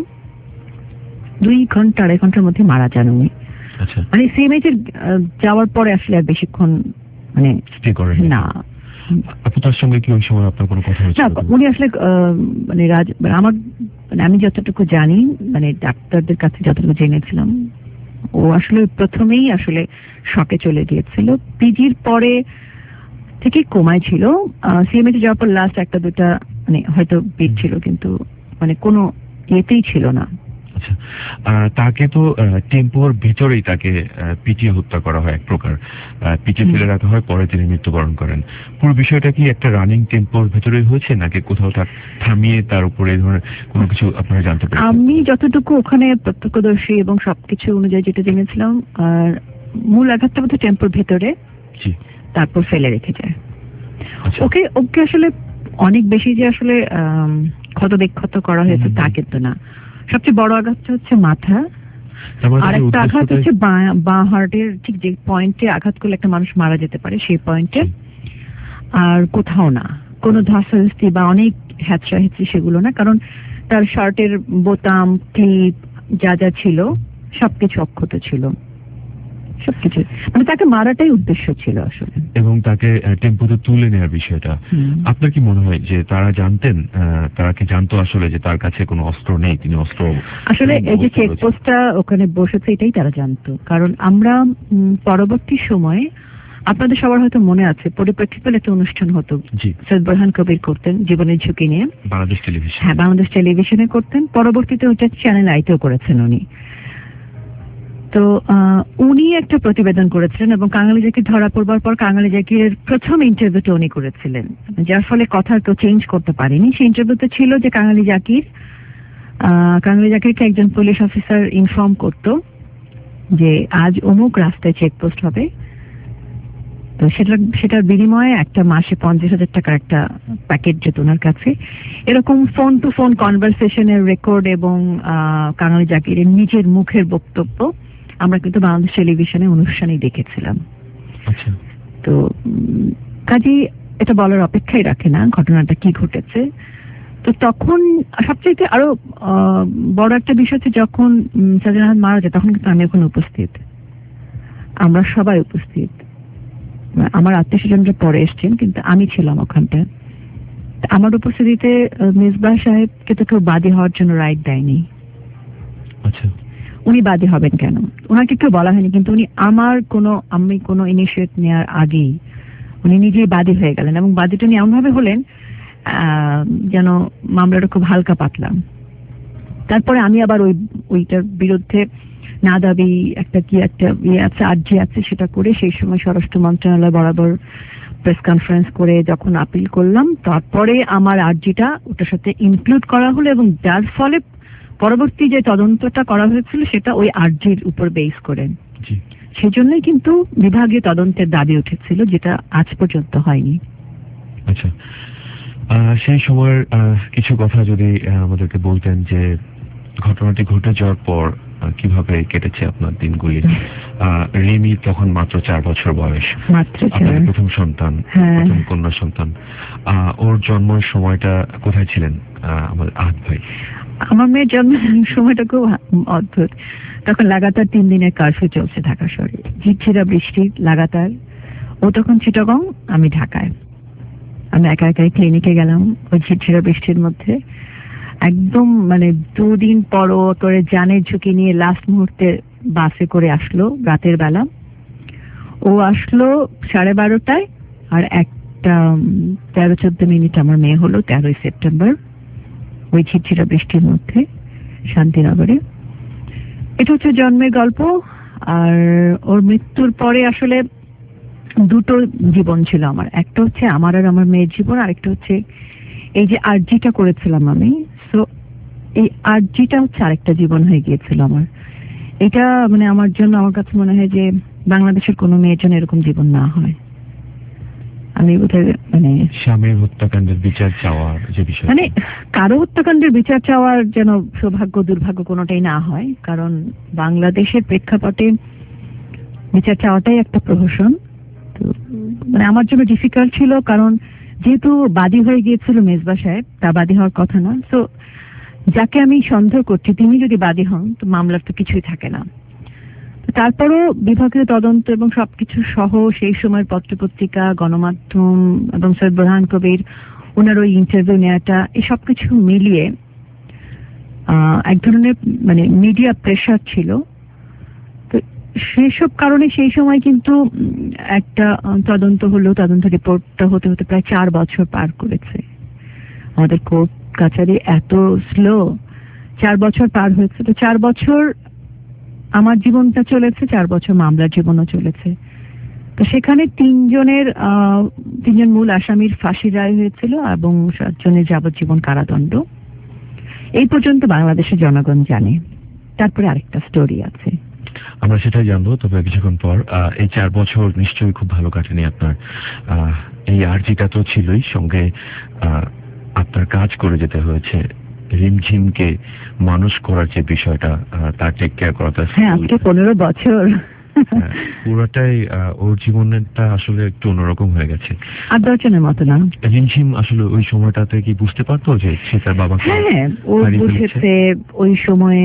দুই ঘন্টা আড়াই ঘন্টার মধ্যে মারা যান উনি। মানে সিএমএইচ এর যাওয়ার পরে আসলে আর বেশিক্ষণ মানে না। আপনি তার সঙ্গে কি ওই সময় আপনার কোনো কথা হয়েছিল? না, উনি আসলে মানে রাজ আমার মানে আমি যতটুকু জানি, মানে ডাক্তারদের কাছে যতটুকু জেনেছিলাম, ও আসলে প্রথমেই আসলে শকে চলে গিয়েছিল। পিজির পরে থেকে কোমায় ছিল। সিএমএইচ এ যাওয়ার পর লাস্ট একটা দুটা মানে হয়তো বিট ছিল, কিন্তু মানে কোনো ইয়েতেই ছিল না। আচ্ছা, তাকে তো টেম্পোর ভিতরেই তাকে পিটিয়ে হত্যা করা হয়, এক প্রকার পিটিয়ে ফেলে রাখা হয়, পরে তিনি মৃত্যুবরণ করেন। পুরো বিষয়টা কি একটা রানিং টেম্পোর ভেতরেই হয়েছে, নাকি কোথাও তার থামিয়ে তার উপরে এই ধরনের কোনো কিছু আপনারা জানতে পারেন? আমি যতটুকু ওখানে প্রত্যক্ষদর্শী এবং সবকিছু অনুযায়ী যেটা জেনেছিলাম, আর মূল আঘাতটা বোধহয় টেম্পোর ভেতরে, তারপর ফেলে রেখে যায়। ওকে ওকে আসলে অনেক বেশি যে আসলে ক্ষত বিক্ষত করা হয়েছে তা কিন্তু না। সবচেয়ে বড় আঘাতটা হচ্ছে মাথা, আর একটা আঘাত হচ্ছে বাঁ হার্টের ঠিক যে পয়েন্টে আঘাত করলে একটা মানুষ মারা যেতে পারে সেই পয়েন্টে। আর কোথাও না কোনো ধস্তাধস্তি বা অনেক হ্যাচড়া হেঁচড়ি, সেগুলো না। কারণ তার শার্টের বোতাম, ক্লিপ যা যা ছিল সবকিছু অক্ষত ছিল, সবকিছু। মানে তাকে মারাটাই উদ্দেশ্য ছিল আসলে। এবং তাকে টেম্পোতে তুলে নেওয়ার বিষয়টা আপনার কি মনে হয় যে তারা জানতেন, তারা কি জানতো আসলে যে তার কাছে কোনো অস্ত্র নেই, তিনি অস্ত্র আসলে এই যে চেকপোস্টটা ওখানে বসেছে এটাই তারা জানতো। কারণ আমরা পরবর্তী সময়ে, আপনাদের সবার হয়তো মনে আছে, পরিপ্রেক্ষিতে একটা অনুষ্ঠান হতো, সৈয়দ বোরহান কবির করতেন জীবনের ঝুঁকি নিয়ে, বাংলাদেশ টেলিভিশন। হ্যাঁ, বাংলাদেশ টেলিভিশনে করতেন। পরবর্তীতে ওটা চ্যানেল আইতেও করেছেন উনি। তো উনি একটা প্রতিবেদন করেছিলেন এবং কাঙালি জাকির ধরা পড়বার পর কাঙালি জাকিরের প্রথম ইন্টারভিউটা উনি করেছিলেন, যার ফলে কথা কেউ চেঞ্জ করতে পারেনি। সেই ইন্টারভিউতে ছিল যে কাঙালি জাকির কাঙালি জাকিরকে একজন পুলিশ অফিসার ইনফর্ম করত যে আজ অমুক রাস্তায় চেকপোস্ট হবে, তো সেটা সেটার বিনিময়ে একটা মাসে পঞ্চাশ হাজার টাকার একটা প্যাকেট যেত ওনার কাছে। এরকম ফোন টু ফোন কনভারসেশনের রেকর্ড এবং কাঙালি জাকিরের নিজের মুখের বক্তব্য আমরা কিন্তু বাংলাদেশ টেলিভিশনে অনুষ্ঠানেই দেখেছিলাম। তো কাজে এটা বলার অপেক্ষাই রাখে না ঘটনাটা কি ঘটেছে। তো তখন সবচেয়ে আরো বড় একটা বিষয় হচ্ছে, যখন সাজান আহমেদ মারা যায় তখন কিন্তু আমি ওখানে উপস্থিত, আমরা সবাই উপস্থিত। আমার আত্মীয় স্বজনরা পরে এসছেন, কিন্তু আমি ছিলাম ওখানটা। আমার উপস্থিতিতে মিসবাহ সাহেবকে তো কেউ বাদী হওয়ার জন্য রাইট দেয়নি। উনি বাদী হবেন কেন, ওনাকে কেউ বলা হয়নি, কিন্তু উনি আমার কোনো আমি কোনো ইনিশিয়েট নেওয়ার আগেই উনি নিজেই বাদী হয়ে গেলেন। এবং বাদীটা নিয়ে এমন ভাবে হলেন যেন মামলাটা খুব হালকা পাতলাম। তারপরে আমি আবার ওই ওইটার বিরুদ্ধে না দাবি একটা কি একটা ইয়ে আছে, আর্জি আছে, সেটা করে সেই সময় স্বরাষ্ট্র মন্ত্রণালয় বরাবর প্রেস কনফারেন্স করে যখন আপিল করলাম, তারপরে আমার আর্জিটা ওটার সাথে ইনক্লুড করা হলো এবং যার ফলে পরবর্তী যে তদন্তটা করা হয়েছিল সেটা ওই আর্জির উপর বেস করে। সেই জন্যই কিন্তু বিভাগীয় তদন্তের দাবি উঠেছিল, যেটা আজ পর্যন্ত হয়নি। আচ্ছা, সেই সময়ের কিছু কথা যদি আমাদেরকে বলতেন যে ঘটনাটি ঘটে যাওয়ার পর কিভাবে কেটেছে আপনার দিনগুলি। রিমি তখন মাত্র চার বছর বয়স, আপনার প্রথম সন্তান, প্রথম কন্যা সন্তান। ওর জন্মের সময়টা কোথায় ছিলেন আমাদের আহাদ ভাই? আমার মেয়ের জন্মের সময়টা খুব অদ্ভুত। তখন লাগাতার তিন দিনের কারফিউ চলছে ঢাকা শহরে, ঝিরঝিরা বৃষ্টি লাগাতার। ও তখন চিটাগং, আমি ঢাকায়। আমি একা একাই ক্লিনিকে গেলাম ওই ঝিরঝিরা বৃষ্টির মধ্যে। একদম মানে দুদিন পর করে জানের ঝুঁকি নিয়ে লাস্ট মুহূর্তে বাসে করে আসলো রাতের বেলা। ও আসলো সাড়ে বারোটায়, আর একটা তেরো চোদ্দ মিনিট আমার মেয়ে হলো তেরোই সেপ্টেম্বর ওই ঝিরঝিরা বৃষ্টির মধ্যে শান্তিনগরে। এটা হচ্ছে জন্মের গল্প। আর ওর মৃত্যুর পরে আসলে দুটো জীবন ছিল আমার, একটা হচ্ছে আমার আর আমার মেয়ের জীবন, আর একটা হচ্ছে এই যে আরজিটা করেছিলাম আমি। সো এই আরজিটা হচ্ছে আরেকটা জীবন হয়ে গিয়েছিল আমার। এটা মানে আমার জন্য, আমার কাছে মনে হয় যে বাংলাদেশের কোনো মেয়ের জন্য এরকম জীবন না হয়। আমি বোধহয় মানে স্বামীর হত্যাকাণ্ডের বিচার চাওয়ার যে বিষয়, মানে কারো হত্যাকাণ্ডের বিচার চাওয়ার যেন সৌভাগ্য দুর্ভাগ্য কোনোটাই না হয়। কারণ বাংলাদেশের প্রেক্ষাপটে বিচার চাওয়াটাই একটা প্রহসন। তো মানে আমার জন্য ডিফিকাল্ট ছিল, কারণ যেহেতু বাদী হয়ে গিয়েছিল মেজবা সাহেব, তা বাদী হওয়ার কথা না। তো যাকে আমি সন্দেহ করছি তিনি যদি বাদী হন তো মামলার তো কিছুই থাকে না। তারপরও বিভাগীয় তদন্ত এবং সবকিছু সহ সেই সময়ের পত্রপত্রিকা, গণমাধ্যম এবং সৈয়দ বোরহান কবির ওনার ওই ইন্টারভিউ নেওয়াটা, এই সবকিছু মিলিয়ে এক ধরনের মানে মিডিয়া প্রেশার ছিল। তো সেসব কারণে সেই সময় কিন্তু একটা তদন্ত হলো, তদন্ত রিপোর্টটা হতে হতে প্রায় চার বছর পার করেছে। আমাদের কোর্ট কাছারি এত স্লো, চার বছর পার হয়েছে। তো চার বছর আমার জীবনটা চলেছে, চার বছর মামলার জীবনও চলেছে। তো সেখানে তিনজনের আহ তিনজন মূল আসামির ফাঁসি রায় হয়েছিল এবং সাতজনের যাবজ্জীবন কারাদণ্ড। এই পর্যন্ত বাংলাদেশের জনগণ জানে। তারপরে আরেকটা স্টোরি আছে, আমরা সেটাই জানবো। তবে কিছুক্ষণ পর, এই চার বছর নিশ্চয়ই খুব ভালো কাটেনি আপনার। এই আর্জিটা তো ছিলই, সঙ্গে আপনার কাজ করে যেতে হয়েছে। রিমঝিমকে মানুষ করার যে বিষয়টা, তার টেক কেয়ার করাটা, হ্যাঁ আজকে পনেরো বছর পুরোটাই ওর জীবনটা আসলে একটু অন্যরকম হয়ে গেছে। আর দর্শনের মতো না। রিমঝিম আসলে ওই সময়টাতে কি বুঝতে পারতো যে সে তার বাবাকে? হ্যাঁ, ও বুঝেছে। ওই সময়ে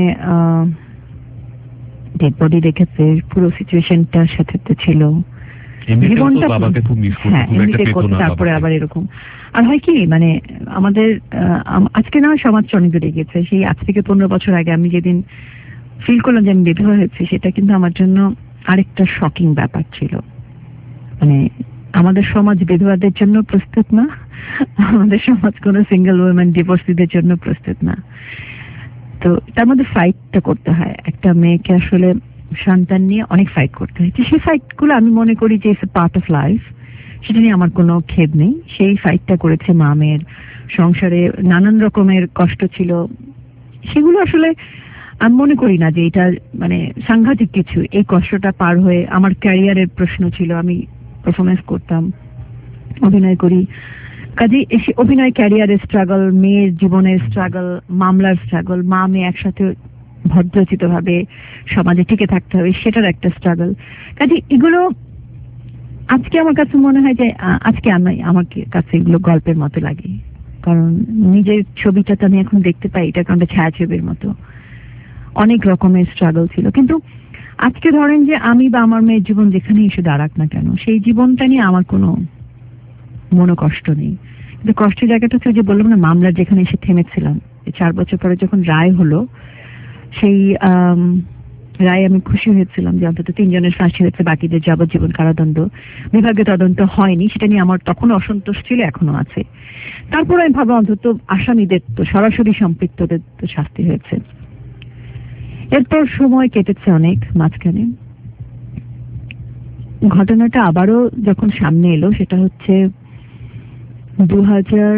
ডেড বডি দেখেছে, পুরো সিচুয়েশনটার সাথে তো ছিল। জীবনটা বাবাকে খুব মিস করতো, খুব একটা পেতো না। তারপরে আবার এরকম আর হয় কি, মানে আমাদের আজকে না সমাজ অনেক দূরে গেছে। সেই আজ থেকে পনেরো বছর আগে আমি যেদিন ফিল করলাম যে আমি বিধবা হয়েছি, সেটা কিন্তু আমার জন্য আরেকটা শকিং ব্যাপার ছিল। মানে আমাদের সমাজ বিধবাদের জন্য প্রস্তুত না, আমাদের সমাজ কোনো সিঙ্গেল ওমেন ডিভোর্সিদের জন্য প্রস্তুত না। তো তার মধ্যে ফাইটটা করতে হয়। একটা মেয়েকে আসলে সন্তান নিয়ে অনেক ফাইট করতে হয়। সেই ফাইটগুলো আমি মনে করি যে it's a part of life, সেটা নিয়ে আমার কোনো খেদ নেই। সেই ফাইটটা করেছে মা মেয়ের সংসারে, নানান রকমের কষ্ট ছিল। সেগুলো আসলে আমি মনে করি না যে এটা মানে সাংঘাতিক কিছু। এই কষ্টটা পার হয়ে আমার ক্যারিয়ারের প্রশ্ন ছিল। আমি পারফরমেন্স করতাম, অভিনয় করি, কাজে এসে অভিনয় ক্যারিয়ারের স্ট্রাগল, মেয়ের জীবনের স্ট্রাগল, মামলার স্ট্রাগল, মা মেয়ে একসাথে ভদ্রচিত ভাবে সমাজে টিকে থাকতে হবে, সেটার একটা স্ট্রাগল। কাজে এগুলো আজকে আমার কাছে মনে হয় যে আজকে আমি আমার কাছে এগুলো গল্পের মতো লাগে, কারণ নিজের ছবিটা তো আমি এখন দেখতে পাই, এটা একটা ছায়াছবির মতো। অনেক রকমের স্ট্রাগল ছিল, কিন্তু আজকে ধরেন যে আমি বা আমার মেয়ের জীবন যেখানে এসে দাঁড়াক না কেন, সেই জীবনটা নিয়ে আমার কোনো মনোকষ্ট নেই। কিন্তু কষ্টের জায়গাটা হচ্ছে যে বললাম না, মামলার যেখানে এসে থেমেছিলাম, চার বছর পরে যখন রায় হলো, সেই রায় আমি খুশি হয়েছিলাম যে অন্তত তিনজনের ফাঁসি হয়েছে, বাকিদের যাবজ্জীবন কারাদণ্ড। বিভাগীয় তদন্ত হয়নি, সেটা নিয়ে আমার তখন অসন্তোষ ছিল, এখনো আছে। তারপর আমি ভাবলাম অন্তত আসামিদের তো সরাসরি সম্পৃক্তদের তো শাস্তি হয়েছে। এরপর সময় কেটেছে অনেক মাঝখানে। ঘটনাটা আবারও যখন সামনে এলো, সেটা হচ্ছে দু হাজার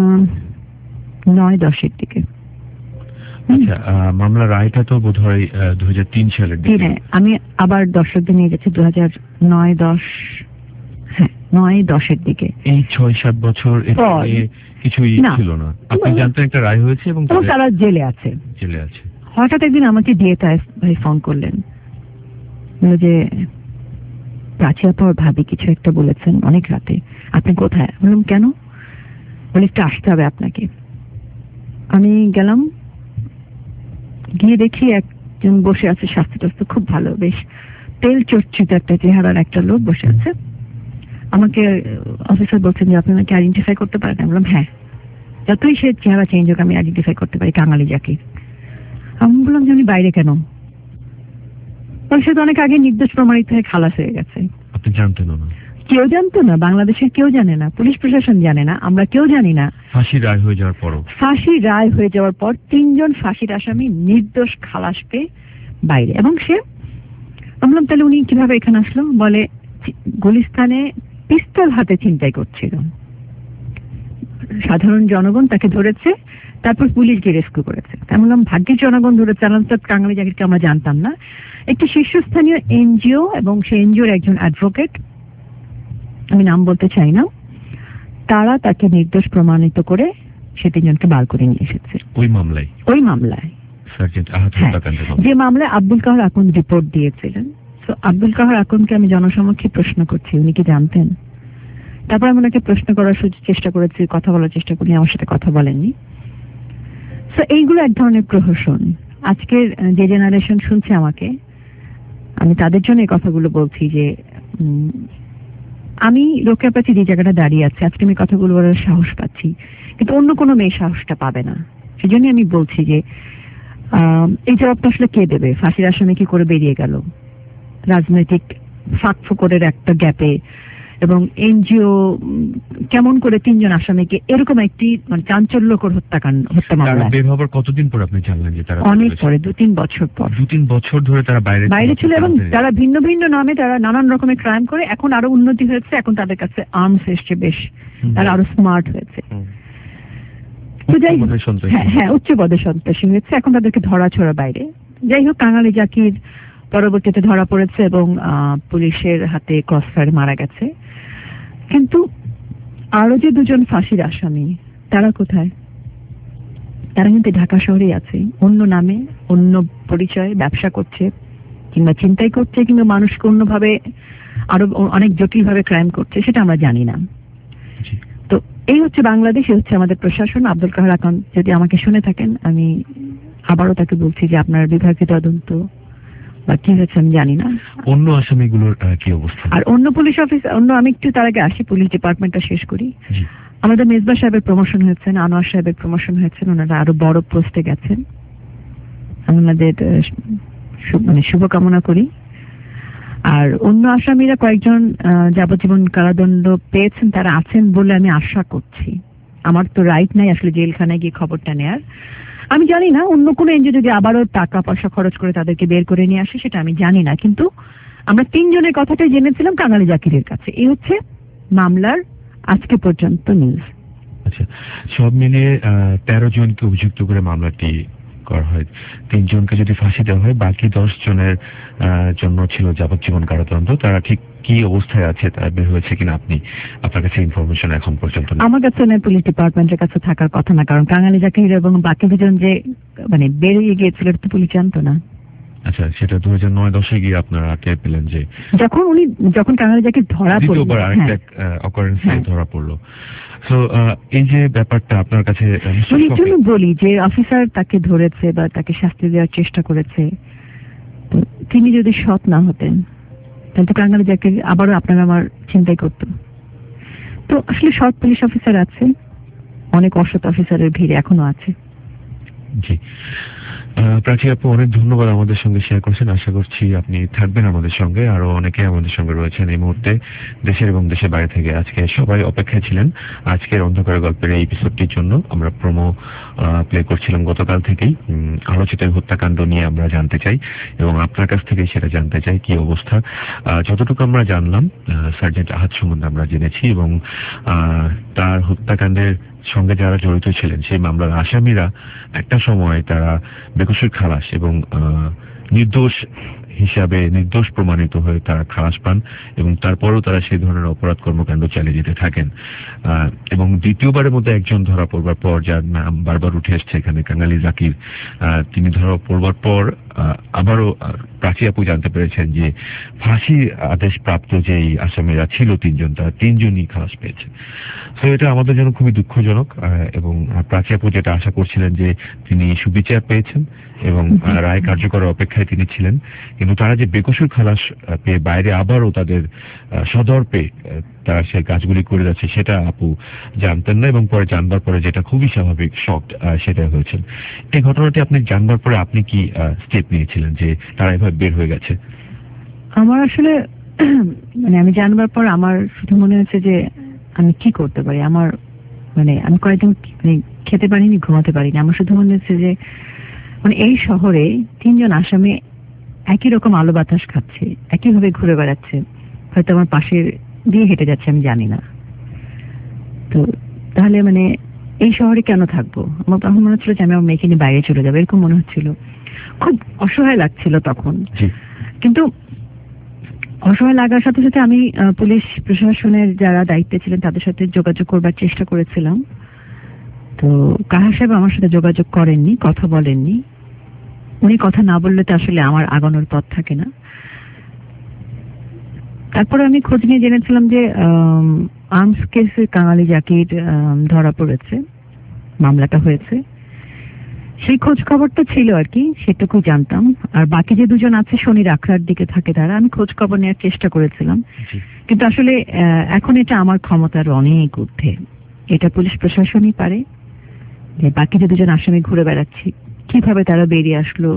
নয় দশের দিকে। আচ্ছা, মামলা রায়টা তো বোধ হয় দু হাজার তিন সালের দিকে। আমি আবার দর্শকদের নিয়ে গেছি দু হাজার নয় দশ, হ্যাঁ নয় দশের দিকে। এই ছয় সাত বছর কিছুই ছিল না, আপনি জানতেন একটা রায় হয়েছে এবং তারা জেলে আছে। জেলে আছে। হঠাৎ একদিন আমাকে ডিএসআই ভাই ফোন করলেন যে প্রাচী আপা ভাবি কিছু একটা বলেছেন অনেক রাতে, আপনি কোথায়? বললাম কেন? বলে একটু আসতে হবে আপনাকে। আমি গেলাম, গিয়ে দেখি একজন বসে আছে, স্বাস্থ্য টাস্থ্য খুব ভালো, বেশ তেল চর্চিত একটা চেহারার একটা লোক বসে আছে। আমাকে অফিসার বলছেন যে আপনি আমাকে আইডেন্টিফাই করতে পারেন? আমি বললাম হ্যাঁ, যতই সে চেহারা চেঞ্জ হোক আমি আইডেন্টিফাই করতে পারি, কাঙালি যাকে। আমি বললাম যে উনি বাইরে কেন? সে তো অনেক আগে নির্দোষ প্রমাণিত হয়ে খালাস হয়ে গেছে। আপনি জানতেন না? কেউ জানতো না, বাংলাদেশের কেউ জানে না, পুলিশ প্রশাসন জানে না, আমরা কেউ জানি না। ফাঁসি রায় হয়ে যাওয়ার পর ফাঁসি রায় হয়ে যাওয়ার পর তিনজন ফাঁসির আসামি নির্দোষ খালাস পেয়ে বাইরে। এবং সে, বললাম তাহলে উনি কিভাবে এখানে আসলো? বলে গুলিস্তানে পিস্তল হাতে ছিনতাই করছিল, সাধারণ জনগণ তাকে ধরেছে, তারপর পুলিশ গিয়ে রেস্কিউ করেছে। আমি বললাম ভাগ্যের জনগণ ধরেছে, কাঙালি জাকিরকে আমরা জানতাম না। একটি শীর্ষস্থানীয় এনজিও এবং সেই এনজিওর একজন অ্যাডভোকেট, আমি নাম বলতে চাই না, তারা তাকে নির্দোষ প্রমাণিত করে সে তিনজনকে বার করে নিয়ে এসেছে ওই মামলায়। ওই মামলায় সার্জেন্ট আহাদ হত্যাকাণ্ডের মামলায়, যে মামলায় আব্দুল কাহার আকন্দ রিপোর্ট দিয়েছিলেন। তো আব্দুল কাহার আকনকে আমি জনসমক্ষে প্রশ্ন করছি, উনি কি জানতেন? তারপর আমি ওনাকে প্রশ্ন করার চেষ্টা করেছি, কথা বলার চেষ্টা করি, আমার সাথে কথা বলেননি। তো এইগুলো এক ধরনের প্রহসন। আজকের যে জেনারেশন শুনছে আমাকে, আমি তাদের জন্য এই কথাগুলো বলছি যে আমি রোকেয়া প্রাচী যে জায়গাটা দাঁড়িয়ে আছে, আজকে আমি কথাগুলো বলার সাহস পাচ্ছি, কিন্তু অন্য কোনো মেয়ে সাহসটা পাবে না। সেজন্য আমি বলছি যে এই জবাবটা আসলে কে দেবে? ফাঁসির আসামি কি করে বেরিয়ে গেল রাজনৈতিক ফাঁক ফোকরের একটা গ্যাপে, এবং এনজিও কেমন করে তিনজন আসামিকে এরকম একটি মানে চাঞ্চল্যকর হত্যাকাণ্ড হত্যা মামলা বের হবার কতদিন পর আপনি জানলেন যে তারা? অনেক পরে, দু তিন বছর পর। দু তিন বছর ধরে তারা বাইরে বাইরে ছিল, এবং তারা ভিন্ন ভিন্ন নামে তারা নানান রকমের ক্রাইম করে। এখন আরো উন্নতি হয়েছে, এখন তাদের কাছে আর্মস এসছে, বেশ তারা আরো স্মার্ট হয়েছে। হ্যাঁ হ্যাঁ উচ্চ পদে সন্ত্রাসী হয়েছে, এখন তাদেরকে ধরা ছোড়া বাইরে। যাই হোক, কাঙালি জাকির পরবর্তীতে ধরা পড়েছে এবং পুলিশের হাতে ক্রসফায়ারে মারা গেছে। কিন্তু আরো যে দুজন ফাঁসির আসামি, তারা কোথায়? তারা কিন্তু ঢাকা শহরেই আছে, অন্য নামে অন্য পরিচয়ে ব্যবসা করছে, কিংবা চিন্তাই করছে, কিংবা মানুষকে অন্যভাবে আরো অনেক জটিল ভাবে ক্রাইম করছে, সেটা আমরা জানি না। তো এই হচ্ছে বাংলাদেশ, এই হচ্ছে আমাদের প্রশাসন। আব্দুল কাহার আকন যদি আমাকে শুনে থাকেন, আমি আবারও তাকে বলছি যে আপনার বিভাগীয় তদন্ত বা কি হয়েছে আমি জানি না। অন্য আসামিগুলোর কি অবস্থা? আর অন্য পুলিশ অফিস, অন্য আমি একটু তার আগে আসি, পুলিশ ডিপার্টমেন্টটা শেষ করি। আমাদের মেজবা সাহেবের প্রমোশন হয়েছেন, আনোয়ার সাহেবের প্রমোশন হয়েছেন, ওনারা আরো বড় পোস্টে গেছেন। আমি ওনাদের মানে শুভকামনা করি। আর অন্য আসামিরা কয়েকজন যাবজ্জীবন কারাদণ্ড পেয়েছেন, তারা আছেন বলে আমি আশা করছি। আমার তো রাইট নাই আসলে জেলখানায় গিয়ে খবরটা নেয়ার। আমি জানি না অন্য কোনো এনজিও যদি আবারও টাকা পয়সা খরচ করে তাদেরকে বের করে নিয়ে আসে, সেটা আমি জানি না। কিন্তু আমরা তিনজনের কথাটাই জেনেছিলাম কাঙালি জাকিরের কাছে। এই হচ্ছে মামলার আজকে পর্যন্ত নিউজ। আচ্ছা, সব মিলিয়ে তেরো জনকে অভিযুক্ত করে মামলাটি করা হয়। তিনজনকে যদি ফাঁসি দেওয়া হয়, বাকি দশ জনের জন্য ছিল যাবজ্জীবন কারাদণ্ড। তারা ঠিক কি অবস্থায় আছে, তারা বের হয়েছে কিনা আপনি আপনার কাছে ইনফরমেশন এখন পর্যন্ত? আমার কাছে পুলিশ ডিপার্টমেন্টের কাছে থাকার কথা না, কারণ কাঙালি জাকির এবং বাকি দুজন যে মানে বেরিয়ে গিয়েছিল এটা তো পুলিশ জানতো না। আচ্ছা, সেটা দু হাজার নয় দশে গিয়ে আপনারা টের পেলেন যে যখন উনি যখন কাঙালি জাকির ধরা পড়লো, আরেকটা অকারেন্সে ধরা পড়লো। তো এই যে ব্যাপারটা আপনার কাছে বলি যে অফিসার তাকে ধরেছে বা তাকে শাস্তি দেওয়ার চেষ্টা করেছে, তিনি যদি সৎ না হতেন তাহলে তো কাঙালি জাকির আবারও আপনারা আমার চিন্তাই করতো। তো আসলে সৎ পুলিশ অফিসার আছে, অনেক অসৎ অফিসারের ভিড় এখনো আছে। জি, প্রাচী আপু অনেক ধন্যবাদ আমাদের সঙ্গে শেয়ার করছেন। আশা করছি আপনি থাকবেন আমাদের সঙ্গে। আরো অনেকে আমাদের সঙ্গে রয়েছেন এই মুহূর্তে দেশের এবং দেশের বাইরে থেকে। আজকে সবাই অপেক্ষায় ছিলেন আজকের অন্ধকার গল্পের এই এপিসোডটির জন্য। আমরা প্রোমো প্লে করছিলাম গতকাল থেকেই। আলোচিত হত্যাকাণ্ড নিয়ে আমরা জানতে চাই এবং আপনার কাছ থেকে সেটা জানতে চাই কি অবস্থা। যতটুকু আমরা জানলাম, সার্জেন্ট আহাদ সম্বন্ধে আমরা জেনেছি এবং তার হত্যাকাণ্ডের সঙ্গে যারা জড়িত ছিলেন সেই মামলার আসামিরা একটা সময় তারা বেকসুর খালাস এবং নির্দোষ হিসাবে নির্দোষ প্রমাণিত হয়ে তারা খালাস পান এবং তারপরেও তারা সেই ধরনের অপরাধ কর্মকাণ্ড চালিয়ে যেতে থাকেন। এবং দ্বিতীয়বারের মধ্যে একজন ধরা পড়বার পর, যার নাম বারবার উঠে এসছে এখানে, কাঙালি জাকির, তিনি ধরা পড়বার পর আবারও প্রাচী আপু জানতে পেরেছেন যে ফাঁসি আদেশ প্রাপ্ত যেই আসামিরা ছিল তিনজন, তারা তিনজনই খালাস পেয়েছে। তো এটা আমাদের জন্য খুবই দুঃখজনক এবং প্রাচী আপু যেটা আশা করছিলেন যে তিনি সুবিচার পেয়েছেন এবং রায় কার্যকরের অপেক্ষায় তিনি ছিলেন, কিন্তু তারা যে বেকসুর খালাস পেয়ে বাইরে আবারও তাদের সদর্পে তারা সেই কাজগুলি করে যাচ্ছে সেটা আপু জানতেন না এবং পরে জানবার পরে যেটা খুবই স্বাভাবিক শক সেটা হয়েছেন। এই ঘটনাটি আপনি জানবার পরে আপনি কি স্টেপ নিয়েছিলেন যে তারা এভাবে বের হয়ে গেছে? আমার আসলে মানে আমি জানবার পর আমার শুধু মনে হচ্ছে যে আমি কি করতে পারি। আমার মানে আমি কয়েকদিন মানে খেতে পারিনি, ঘুমাতে পারিনি। আমার শুধু মনে হচ্ছে যে মানে এই শহরে তিনজন আসামি একই রকম আলো বাতাস খাচ্ছে, একইভাবে ঘুরে বেড়াচ্ছে, হয়তো আমার পাশের দিয়ে হেঁটে যাচ্ছে, আমি জানি না। তো তাহলে মানে এই শহরে কেন থাকবো? আমার তখন মনে হচ্ছিল যে আমি আমার মেয়েকে নিয়ে বাইরে চলে যাবো, এরকম মনে হচ্ছিল। খুব অসহায় লাগছিল তখন। কিন্তু অসহায় লাগার সাথে সাথে আমি পুলিশ প্রশাসনের যারা দায়িত্বে ছিলেন তাদের সাথে যোগাযোগ করবার চেষ্টা করেছিলাম। তো কাহা সাহেব আমার সাথে যোগাযোগ করেননি, কথা বলেননি। উনি কথা না বললে তো আসলে আমার আগানোর পথ থাকে না। তারপরে আমি খোঁজ নিয়ে জেনেছিলাম যে আর্মস কেসে কাঙালি জাকির আম, ধরা পড়েছে, মামলাটা হয়েছে। সেই খোঁজ খবরটা ছিল আর কি, সেটুকু জানতাম। আর বাকি যে দুজন আছে শনির আখড়ার দিকে থাকে তারা, আমি খোঁজ খবর নেওয়ার চেষ্টা করেছিলাম, কিন্তু আসলে আহ, এখন এটা আমার ক্ষমতার অনেক ঊর্ধ্বে। এটা পুলিশ প্রশাসনই পারে যে বাকি যে দুজন আসামি ঘুরে বেড়াচ্ছি কিভাবে তারা বেরিয়ে আসলো,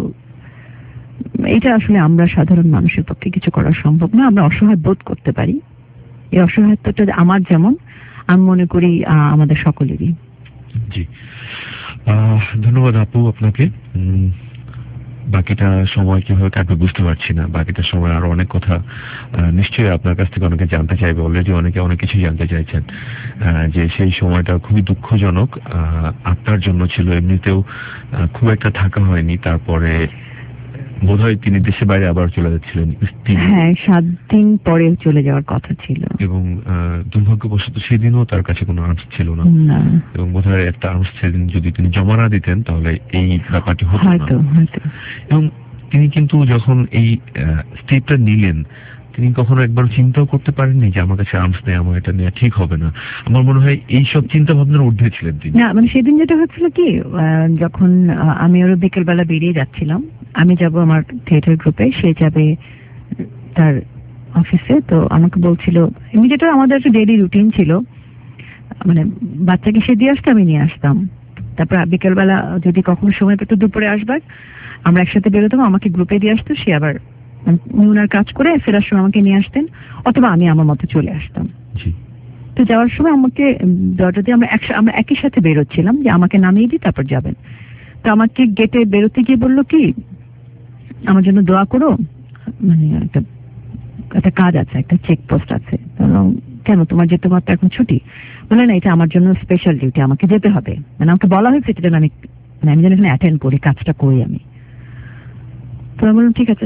এটা আসলে আমরা সাধারণ মানুষের পক্ষে কিছু করা সম্ভব না। আমরা অসহায় বোধ করতে পারি, এই অসহায়ত্বটা আমার যেমন আমি মনে করি আহ, আমাদের সকলেরই। জি, আহ, ধন্যবাদ আপু আপনাকে। উম, বাকিটা সময় কিভাবে কাটবে বুঝতে পারছি না। বাকিটা সময় আরো অনেক কথা আহ, নিশ্চয়ই আপনার কাছ থেকে অনেকে জানতে চাইবে, অলরেডি অনেকে অনেক কিছু জানতে চাইছেন। আহ, যে সেই সময়টা খুবই দুঃখজনক আহ, আপনার জন্য ছিল, এমনিতেও আহ, খুব একটা থাকা হয়নি। তারপরে বোধহয় তিনি দেশে বাইরে আবার চলে যাচ্ছিলেন। হ্যাঁ, সাত দিন পরে চলে যাওয়ার কথা ছিল এবং আহ, দুর্ভাগ্যবশত সেদিনও তার কাছে কোনো আর্মস ছিল না, এবং বোধহয় একটা আর্মস সেদিন যদি তিনি জমা না দিতেন তাহলে এই ব্যাপারটি হতো না। এবং তিনি কিন্তু যখন এই স্টেপটা নিলেন, তিনি কখনো একবার চিন্তাও করতে পারেননি যে আমার কাছে আর্মস নেই, আমার এটা নেওয়া ঠিক হবে না। আমার মনে হয় এই সব চিন্তা ভাবনার ঊর্ধ্বে ছিলেন তিনি। না, মানে সেদিন যেটা হচ্ছিল কি, আহ, যখন আহ, আমি ওর বিকেলবেলা বেরিয়ে যাচ্ছিলাম, আমি যাব আমার থিয়েটার গ্রুপে, সে যাবে তার অফিসে। তো আমাকে বলছিল, এমনি যেটা আমাদের একটা ডেইলি রুটিন ছিল, মানে বাচ্চাকে সে দিয়ে আসতো, আমি নিয়ে আসতাম। তারপর বিকেলবেলা যদি কখনো সময় পেতো দুপুরে আসবার, আমরা একসাথে বেরোতাম, আমাকে গ্রুপে দিয়ে আসতো, সে আবার উনার কাজ করে ফেরার সময় আমাকে নিয়ে আসতেন, অথবা আমি আমার মতো চলে আসতাম। তো যাওয়ার সময় আমাকে দরজা দিয়ে আমরা আমরা একই সাথে বেরোচ্ছিলাম যে আমাকে নামিয়ে দিই তারপর যাবেন। তো আমাকে গেটে বেরোতে গিয়ে বললো কি, আমার জন্য দোয়া করো, মানে একটা একটা কাজ আছে, একটা চেকপোস্ট আছে। কেন, তোমার যেতে পারতো এখন ছুটি? বলে না, এটা আমার জন্য স্পেশাল ডিউটি, আমাকে যেতে হবে। মানে আমাকে বলা হয়েছে এটা যেন আমি মানে আমি যেন এখানে অ্যাটেন্ড করি, কাজটা করি আমি। তো আমি বললাম ঠিক আছে,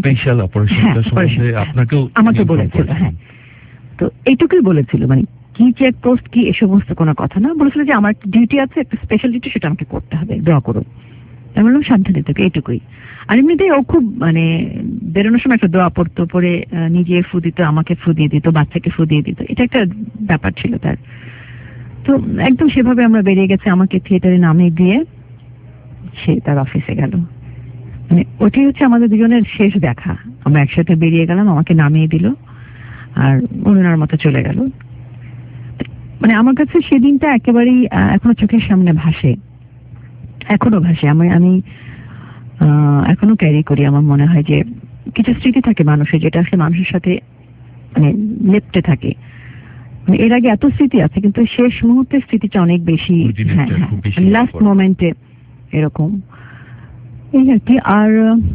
আমাকে বলেছিল। হ্যাঁ, তো এইটুকুই বলেছিল, মানে কি চেক পোস্ট কি এ সমস্ত কোনো কথা না, বলেছিল যে আমার ডিউটি আছে, একটা স্পেশাল ডিউটি, সেটা আমাকে করতে হবে, দোয়া করো। আমি বললাম সাবধানে থেকে, এইটুকুই। আর এমনিতেই ও খুব মানে বেরোনোর সময় একটা দোয়া পড়তো, পরে নিজে ফু দিত, আমাকে ফু দিয়ে দিত, বাচ্চাকে ফু দিয়ে দিত, এটা একটা ব্যাপার ছিল তার। তো একদম সেভাবে আমরা বেরিয়ে গেছে, আমাকে থিয়েটারে নামিয়ে দিয়ে সে তার অফিসে গেল। মানে ওটাই হচ্ছে আমাদের দুজনের শেষ দেখা, আমরা একসাথে বেরিয়ে গেলাম, আমাকে নামিয়ে দিল আর ওনার মতো চলে গেল। মানে আমার কাছে সেদিনটা একেবারেই এখনো চোখের সামনে ভাসে, এখনো ভাসে। আমি আমি এখনো ক্যারি করি। আমার মনে হয় যে কিছু স্মৃতি থাকে মানুষের, যেটা আসলে মানুষের সাথে মানে লেপ্টে থাকে। মানে এর আগে এত স্মৃতি আছে, কিন্তু শেষ মুহূর্তের স্মৃতিটা অনেক বেশি, হ্যাঁ হ্যাঁ, লাস্ট মোমেন্টে এরকম, এই আর কি। আর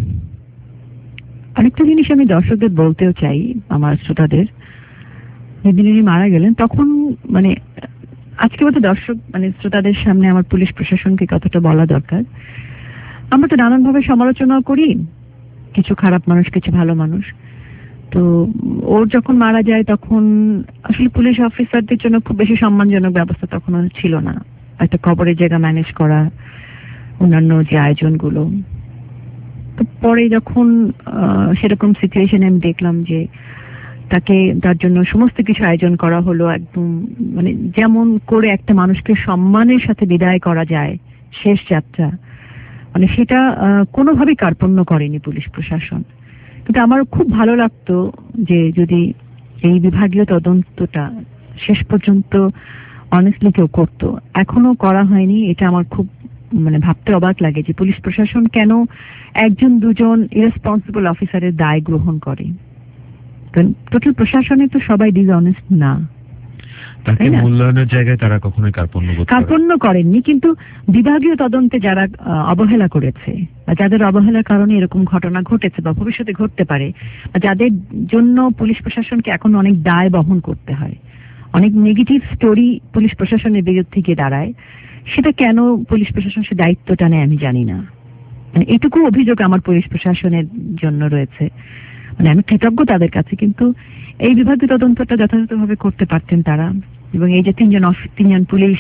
আরেকটা জিনিস আমি দর্শকদের বলতেও চাই, আমার শ্রোতাদের, যেদিন উনি মারা গেলেন তখন মানে আজকে মতো দর্শক মানে শ্রোতাদের সামনে আমার পুলিশ প্রশাসনকে কতটা বলা দরকার। আমরা তো নানানভাবে সমালোচনা করি, কিছু খারাপ মানুষ, কিছু ভালো মানুষ। তো ওর যখন মারা যায় তখন আসলে পুলিশ অফিসারদের জন্য খুব বেশি সম্মানজনক ব্যবস্থা তখন ছিল না, একটা কবরের জায়গা ম্যানেজ করা, অন্যান্য যে আয়োজনগুলো। তো পরে যখন সেরকম সিচুয়েশনে আমি দেখলাম যে তাকে, তার জন্য সমস্ত কিছু আয়োজন করা হলো, একদম মানে যেমন করে একটা মানুষকে সম্মানের সাথে বিদায় করা যায় শেষ যাত্রা, মানে সেটা কোনোভাবেই কার্পণ্য করেনি পুলিশ প্রশাসন। কিন্তু আমার খুব ভালো লাগতো যে যদি এই বিভাগীয় তদন্তটা শেষ পর্যন্ত অনেস্টলি কেউ করতো। এখনো করা হয়নি, এটা আমার খুব মানে ভাবতে অবাক লাগে যে পুলিশ প্রশাসন কেন একজন দুজন ইরেসপন্সিবল অফিসারের দায় গ্রহণ করে। টোটাল প্রশাসনে তো সবাই ডিসঅনেস্ট না, তাকে মূল্যায়নের জায়গায় তারা কখনোই কার্পণ্য কার্পণ্য করেননি, কিন্তু বিভাগীয় তদন্তে যারা অবহেলা করেছে বা যাদের অবহেলার কারণে এরকম ঘটনা ঘটেছে বা ভবিষ্যতে ঘটতে পারে, বা যাদের জন্য পুলিশ প্রশাসনকে এখন অনেক দায় বহন করতে হয়, অনেক নেগেটিভ স্টোরি পুলিশ প্রশাসনের বিরুদ্ধে গিয়ে দাঁড়ায়, সেটা কেন পুলিশ প্রশাসন সে দায়িত্বটা নেয় আমি জানি না। মানে এটুকু অভিযোগ আমার পুলিশ প্রশাসনের জন্য রয়েছে। মানে আমি কৃতজ্ঞ তাদের কাছে, কিন্তু এই বিভাগীয় তদন্তটা যথাযথভাবে করতে পারতেন তারা, এবং এই যে তিনজন তিনজন পুলিশ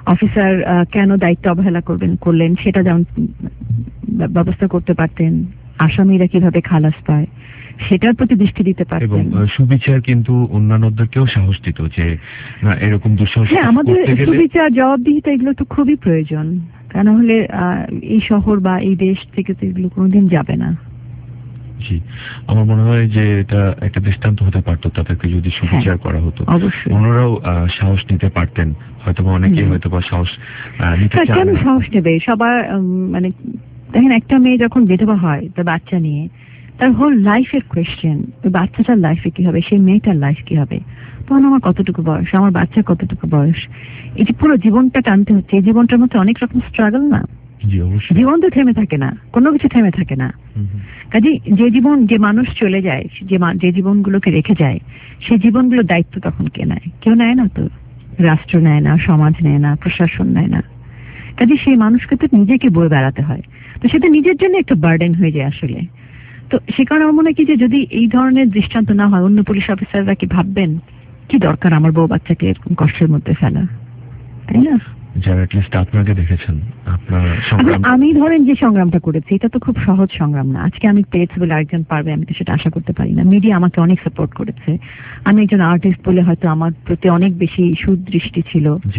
অফিসার কেন দায়িত্ব অবহেলা করবেন করলেন সেটা যেমন ব্যবস্থা করতে পারতেন, আসামিরা কিভাবে খালাস পায় সেটার প্রতি দৃষ্টি দিতে এবং পারতেন। সুবিচার কিন্তু অন্যান্যদেরকেও সাহস দিত যে না এরকম দুঃসাহস হ্যাঁ, আমাদের করতে গেলে সুবিচার জবাবদিহিতা এগুলো তো খুবই প্রয়োজন, তা না হলে আহ, এই শহর বা এই দেশ থেকে তো এগুলো কোনোদিন যাবে না। জি, আমার মনে হয় যে এটা একটা দৃষ্টান্ত হতে পারতো তাদেরকে যদি সুবিচার করা হতো, অবশ্যই ওনারাও আহ, সাহস নিতে পারতেন, হয়তো বা অনেকেই হয়তো বা সাহস আহ, নিতে তা চান কেন না। সাহস নেবে সবার? উম, মানে দেখেন, একটা মেয়ে যখন বিধবা হয় তার বাচ্চা নিয়ে, তার হোল লাইফের কোয়েশ্চেন, ওই বাচ্চাটার লাইফে কি হবে, সেই মেয়েটার লাইফ কি হবে, তখন আমার কতটুকু বয়স, আমার বাচ্চার কতটুকু বয়স, এই যে পুরো জীবনটা টানতে হচ্ছে। এই জীবনটার মধ্যে অনেক রকম স্ট্রাগল না, জি অবশ্যই। জীবন তো থেমে থাকে না, কোনো কিছু থেমে থাকে না। হুম হুম। কাজে যে জীবন, যে মানুষ চলে যায়, যে মা- যে জীবনগুলোকে রেখে যায়, সেই জীবনগুলোর দায়িত্ব তখন কে নেয়? কেউ নেয় না তো, রাষ্ট্র নেয় না, সমাজ নেয় না, প্রশাসন নেয় না। কাজে সেই মানুষকে তো নিজেকে বয়ে বেড়াতে হয়, তো সেটা নিজের জন্য একটা বার্ডেন হয়ে যায় আসলে। তো সে কারণে আমার মনে হয় কি যে যদি এই ধরনের দৃষ্টান্ত না হয়, অন্য পুলিশ অফিসাররা কি ভাববেন কি দরকার আমার বউ বাচ্চাকে এরকম কষ্টের মধ্যে ফেলা, তাই না? যারা অ্যাটলিস্ট আপনাকে দেখেছেন, আপনার আমি সংগ্রাম। আমি ধরেন যে সংগ্রামটা করেছি, এটা তো খুব সহজ সংগ্রাম না। আজকে আমি পেয়েছি বলে আরেকজন পারবে, আমি তো সেটা আশা করতে পারি না। মিডিয়া আমাকে অনেক সাপোর্ট করেছে, আমি একজন আর্টিস্ট বলে হয়তো আমার প্রতি অনেক বেশি সুদৃষ্টি ছিল, জি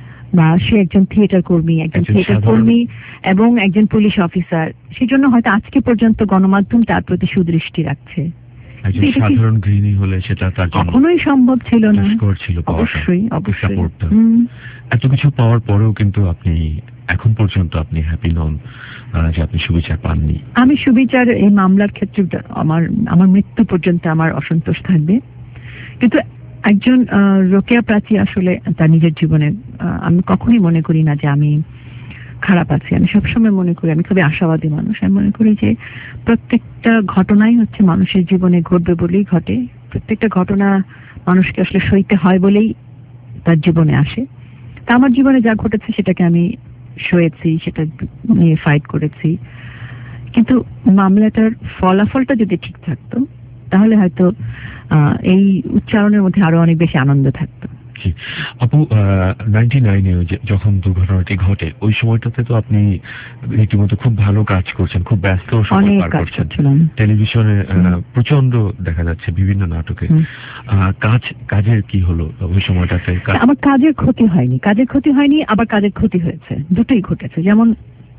বা সে একজন থিয়েটার কর্মী, একজন একজন থিয়েটার সাধারণ- কর্মী এবং একজন পুলিশ অফিসার, সেজন্য হয়তো আজকে পর্যন্ত গণমাধ্যম তার প্রতি সুদৃষ্টি রাখছে। একজন এটা কি- সাধারণ গৃহিণী হলে সেটা তার জন্য কখনোই সম্ভব ছিল না। দুষ্কর ছিল পাওয়াটা, অবশ্যই অবশ্যই সাপোর্টটা। হুম। এত কিছু পাওয়ার পরেও কিন্তু আপনি এখন পর্যন্ত আপনি হ্যাপি নন আহ, যে আপনি সুবিচার পাননি। আমি সুবিচার এই মামলার ক্ষেত্রে আমার আমার মৃত্যু পর্যন্ত আমার অসন্তোষ থাকবে, কিন্তু একজন আহ, রোকেয়া প্রাচী আসলে তার নিজের জীবনে আহ, আমি কখনোই মনে করি না যে আমি খারাপ আছি। আমি সবসময় মনে করি, আমি খুবই আশাবাদী মানুষ, আমি মনে করি যে প্রত্যেকটা ঘটনাই হচ্ছে মানুষের জীবনে ঘটবে বলেই ঘটে, প্রত্যেকটা ঘটনা মানুষকে আসলে সইতে হয় বলেই তার জীবনে আসে। তা আমার জীবনে যা ঘটেছে সেটাকে আমি সয়েছি, সেটা নিয়ে ফাইট করেছি, কিন্তু মামলাটার ফলাফলটা যদি ঠিক থাকতো তাহলে হয়তো আহ, এই উচ্চারণের মধ্যে আরো অনেক বেশি আনন্দ থাকতো। জি আপু, নাইনটি নাইনে যখন দুর্ঘটনাটি ঘটে ওই সময়টাতে তো আপনি রীতিমতো খুব ভালো কাজ করছেন, খুব ব্যস্ত সময় অনেক পার কাজ করছেন করছিলাম। টেলিভিশনে, প্রচন্ড দেখা যাচ্ছে বিভিন্ন নাটকে। হুম। আহ, কাজ কাজের কি হলো ওই সময়টাতে? কা- আমার কাজের ক্ষতি হয়নি, কাজের ক্ষতি হয়নি, আবার কাজের ক্ষতি হয়েছে, দুটোই ঘটেছে। যেমন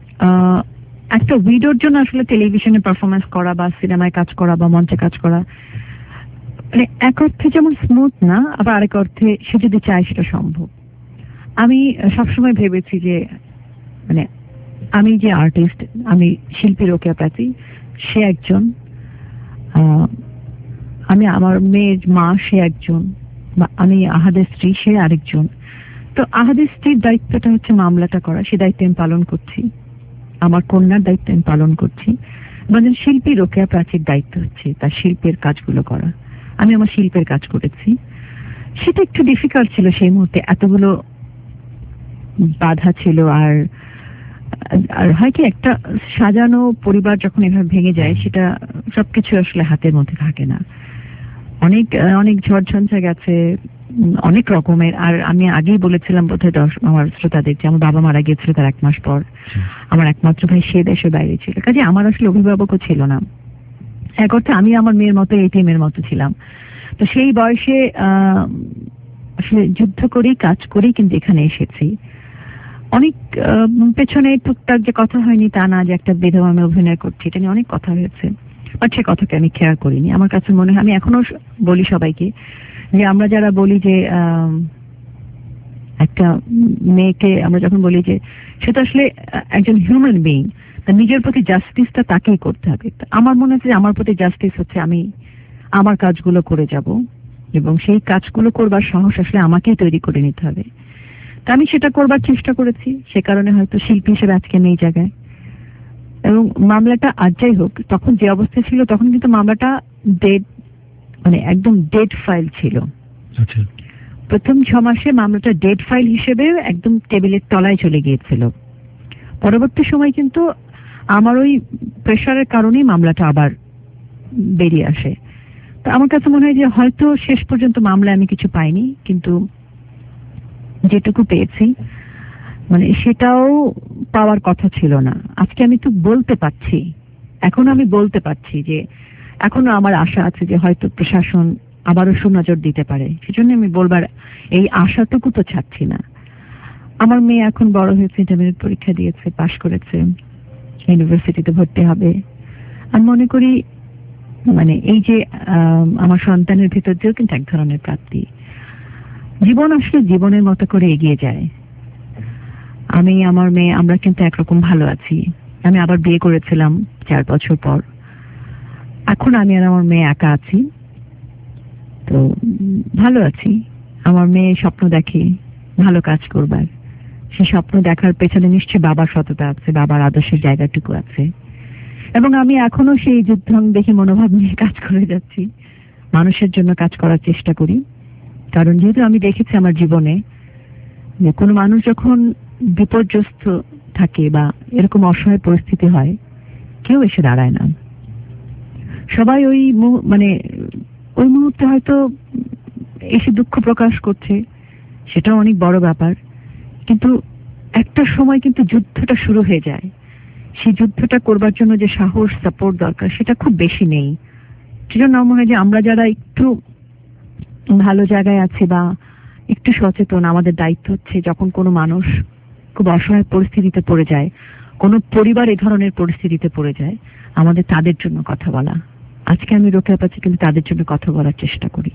আহ, একটা উইডোর জন্য আসলে টেলিভিশনে পারফরমেন্স করা বা সিনেমায় কাজ করা বা মঞ্চে কাজ করা মানে এক অর্থে যেমন স্মুথ না, আবার আরেক অর্থে সে যদি চায় সেটা সম্ভব। আমি সবসময় ভেবেছি যে মানে আমি যে আর্টিস্ট, আমি শিল্পী রোকেয়া প্রাচী, সে একজন, আহ, আমি আমার মেয়ের মা সে একজন, বা আমি আহাদের স্ত্রী সে আরেকজন। তো আহাদের স্ত্রীর দায়িত্বটা হচ্ছে মামলাটা করা, সে দায়িত্ব আমি পালন করছি। আমার কন্যার দায়িত্ব আমি পালন করছি, এবং শিল্পী রোকেয়া প্রাচীর দায়িত্ব হচ্ছে তার শিল্পের কাজগুলো করা। আমি আমার শিল্পের কাজ করেছি, সেটা একটু ডিফিকাল্ট ছিল সেই মুহূর্তে, এতগুলো বাধা ছিল। আর আর হয় কি, একটা সাজানো পরিবার যখন এভাবে ভেঙে যায় সেটা সবকিছু আসলে হাতের মধ্যে থাকে না। অনেক অনেক ঝড়ঝঞ্ঝা গেছে, অনেক রকমের। আর আমি আগেই বলেছিলাম বোধহয় দশ আমার শ্রোতাদের যে আমার বাবা মারা গিয়েছিল তার এক মাস পর, আমার একমাত্র ভাই সে দেশের বাইরে ছিল, কাজে আমার আসলে অভিভাবকও ছিল না। এক অর্থে আমি আমার মেয়ের মতো এটিএমের মতো ছিলাম। তো সেই বয়সে আহ আসলে যুদ্ধ করেই কাজ করেই কিন্তু এখানে এসেছি। অনেক পেছনে টুকটাক যে কথা হয়নি তা না, যে একটা বিধবা আমি অভিনয় করছি এটা নিয়ে অনেক কথা হয়েছে, বাট সে কথাকে আমি খেয়াল করিনি। আমার কাছে মনে হয়, আমি এখনো বলি সবাইকে যে আমরা যারা বলি যে আহ একটা মেয়েকে আমরা যখন বলি যে সে তো আসলে একজন হিউম্যান বিইং, তার নিজের প্রতি জাস্টিসটা তাকেই করতে হবে। আমার মনে হচ্ছে আমার প্রতি জাস্টিস হচ্ছে আমি আমার কাজগুলো করে যাব, এবং সেই কাজগুলো করবার সাহস আসলে আমাকেই তৈরি করে নিতে হবে। তা আমি সেটা করবার চেষ্টা করেছি, সে কারণে হয়তো শিল্পী হিসেবে আজকে আমি এই জায়গায়। এবং মামলাটা আজ যাই হোক, তখন যে অবস্থা ছিল তখন কিন্তু মামলাটা ডেড, মানে একদম ডেড ফাইল ছিল। আচ্ছা, প্রথম ছ মাসে মামলাটা ডেড ফাইল হিসেবে একদম টেবিলের তলায় চলে গিয়েছিল। পরবর্তী সময় কিন্তু আমার ওই প্রেশারের কারণেই মামলাটা আবার বেরিয়ে আসে। তো আমার কাছে মনে হয় যে হয়তো শেষ পর্যন্ত মামলায় আমি কিছু পাইনি, কিন্তু যেটুকু পেয়েছি মানে সেটাও পাওয়ার কথা ছিল না। আজকে আমি তো বলতে পারছি এখন আমি বলতে পারছি যে এখনো আমার আশা আছে যে হয়তো প্রশাসন আবারও সুনজর দিতে পারে। সেজন্য আমি বলবার এই আশাটুকু তো ছাড়ছি না। আমার মেয়ে এখন বড় হয়েছে, ইন্টারমিডিয়েট পরীক্ষা দিয়েছে, পাশ করেছে, ইউনিভার্সিটিতে ভর্তি হবে। আমি মনে করি মানে এই যে আমার সন্তানের ভিতর দিয়েও কিন্তু এক ধরনের প্রাপ্তি। জীবন আসলে জীবনের মতো করে এগিয়ে যায়। আমি আমার মেয়ে আমরা কিন্তু একরকম ভালো আছি। আমি আবার বিয়ে করেছিলাম চার বছর পর। এখন আমি আর আমার মেয়ে একা আছি, তো ভালো আছি। আমার মেয়ে স্বপ্ন দেখে ভালো কাজ করবার, সেই স্বপ্ন দেখার পেছনে নিশ্চয়ই বাবার সততা আছে, বাবার আদর্শের জায়গাটুকু আছে। এবং আমি এখনো সেই যুদ্ধ দেখি মনোভাব নিয়ে কাজ করে যাচ্ছি, মানুষের জন্য কাজ করার চেষ্টা করি। কারণ যেহেতু আমি দেখেছি আমার জীবনে যে কোনো মানুষ যখন বিপর্যস্ত থাকে বা এরকম অসহায় পরিস্থিতি হয়, কেউ এসে দাঁড়ায় না। সবাই ওই মানে ওই মুহূর্তে হয়তো এসে দুঃখ প্রকাশ করছে, সেটাও অনেক বড় ব্যাপার। কিন্তু একটা সময় কিন্তু যুদ্ধটা শুরু হয়ে যায়। সেই যুদ্ধটা করবার জন্য যে সাহস, সাপোর্ট দরকার সেটা খুব বেশি নেই। সেজন্য আমার মনে হয় যে আমরা যারা একটু ভালো জায়গায় আছি বা একটু সচেতন, আমাদের দায়িত্ব হচ্ছে যখন কোনো মানুষ খুব অসহায় পরিস্থিতিতে পড়ে যায়, কোনো পরিবার এই ধরনের পরিস্থিতিতে পড়ে যায়, আমাদের তাদের জন্য কথা বলা। আজকে আমি রোকেয়া পাচ্ছি কিন্তু তাদের জন্য কথা বলার চেষ্টা করি।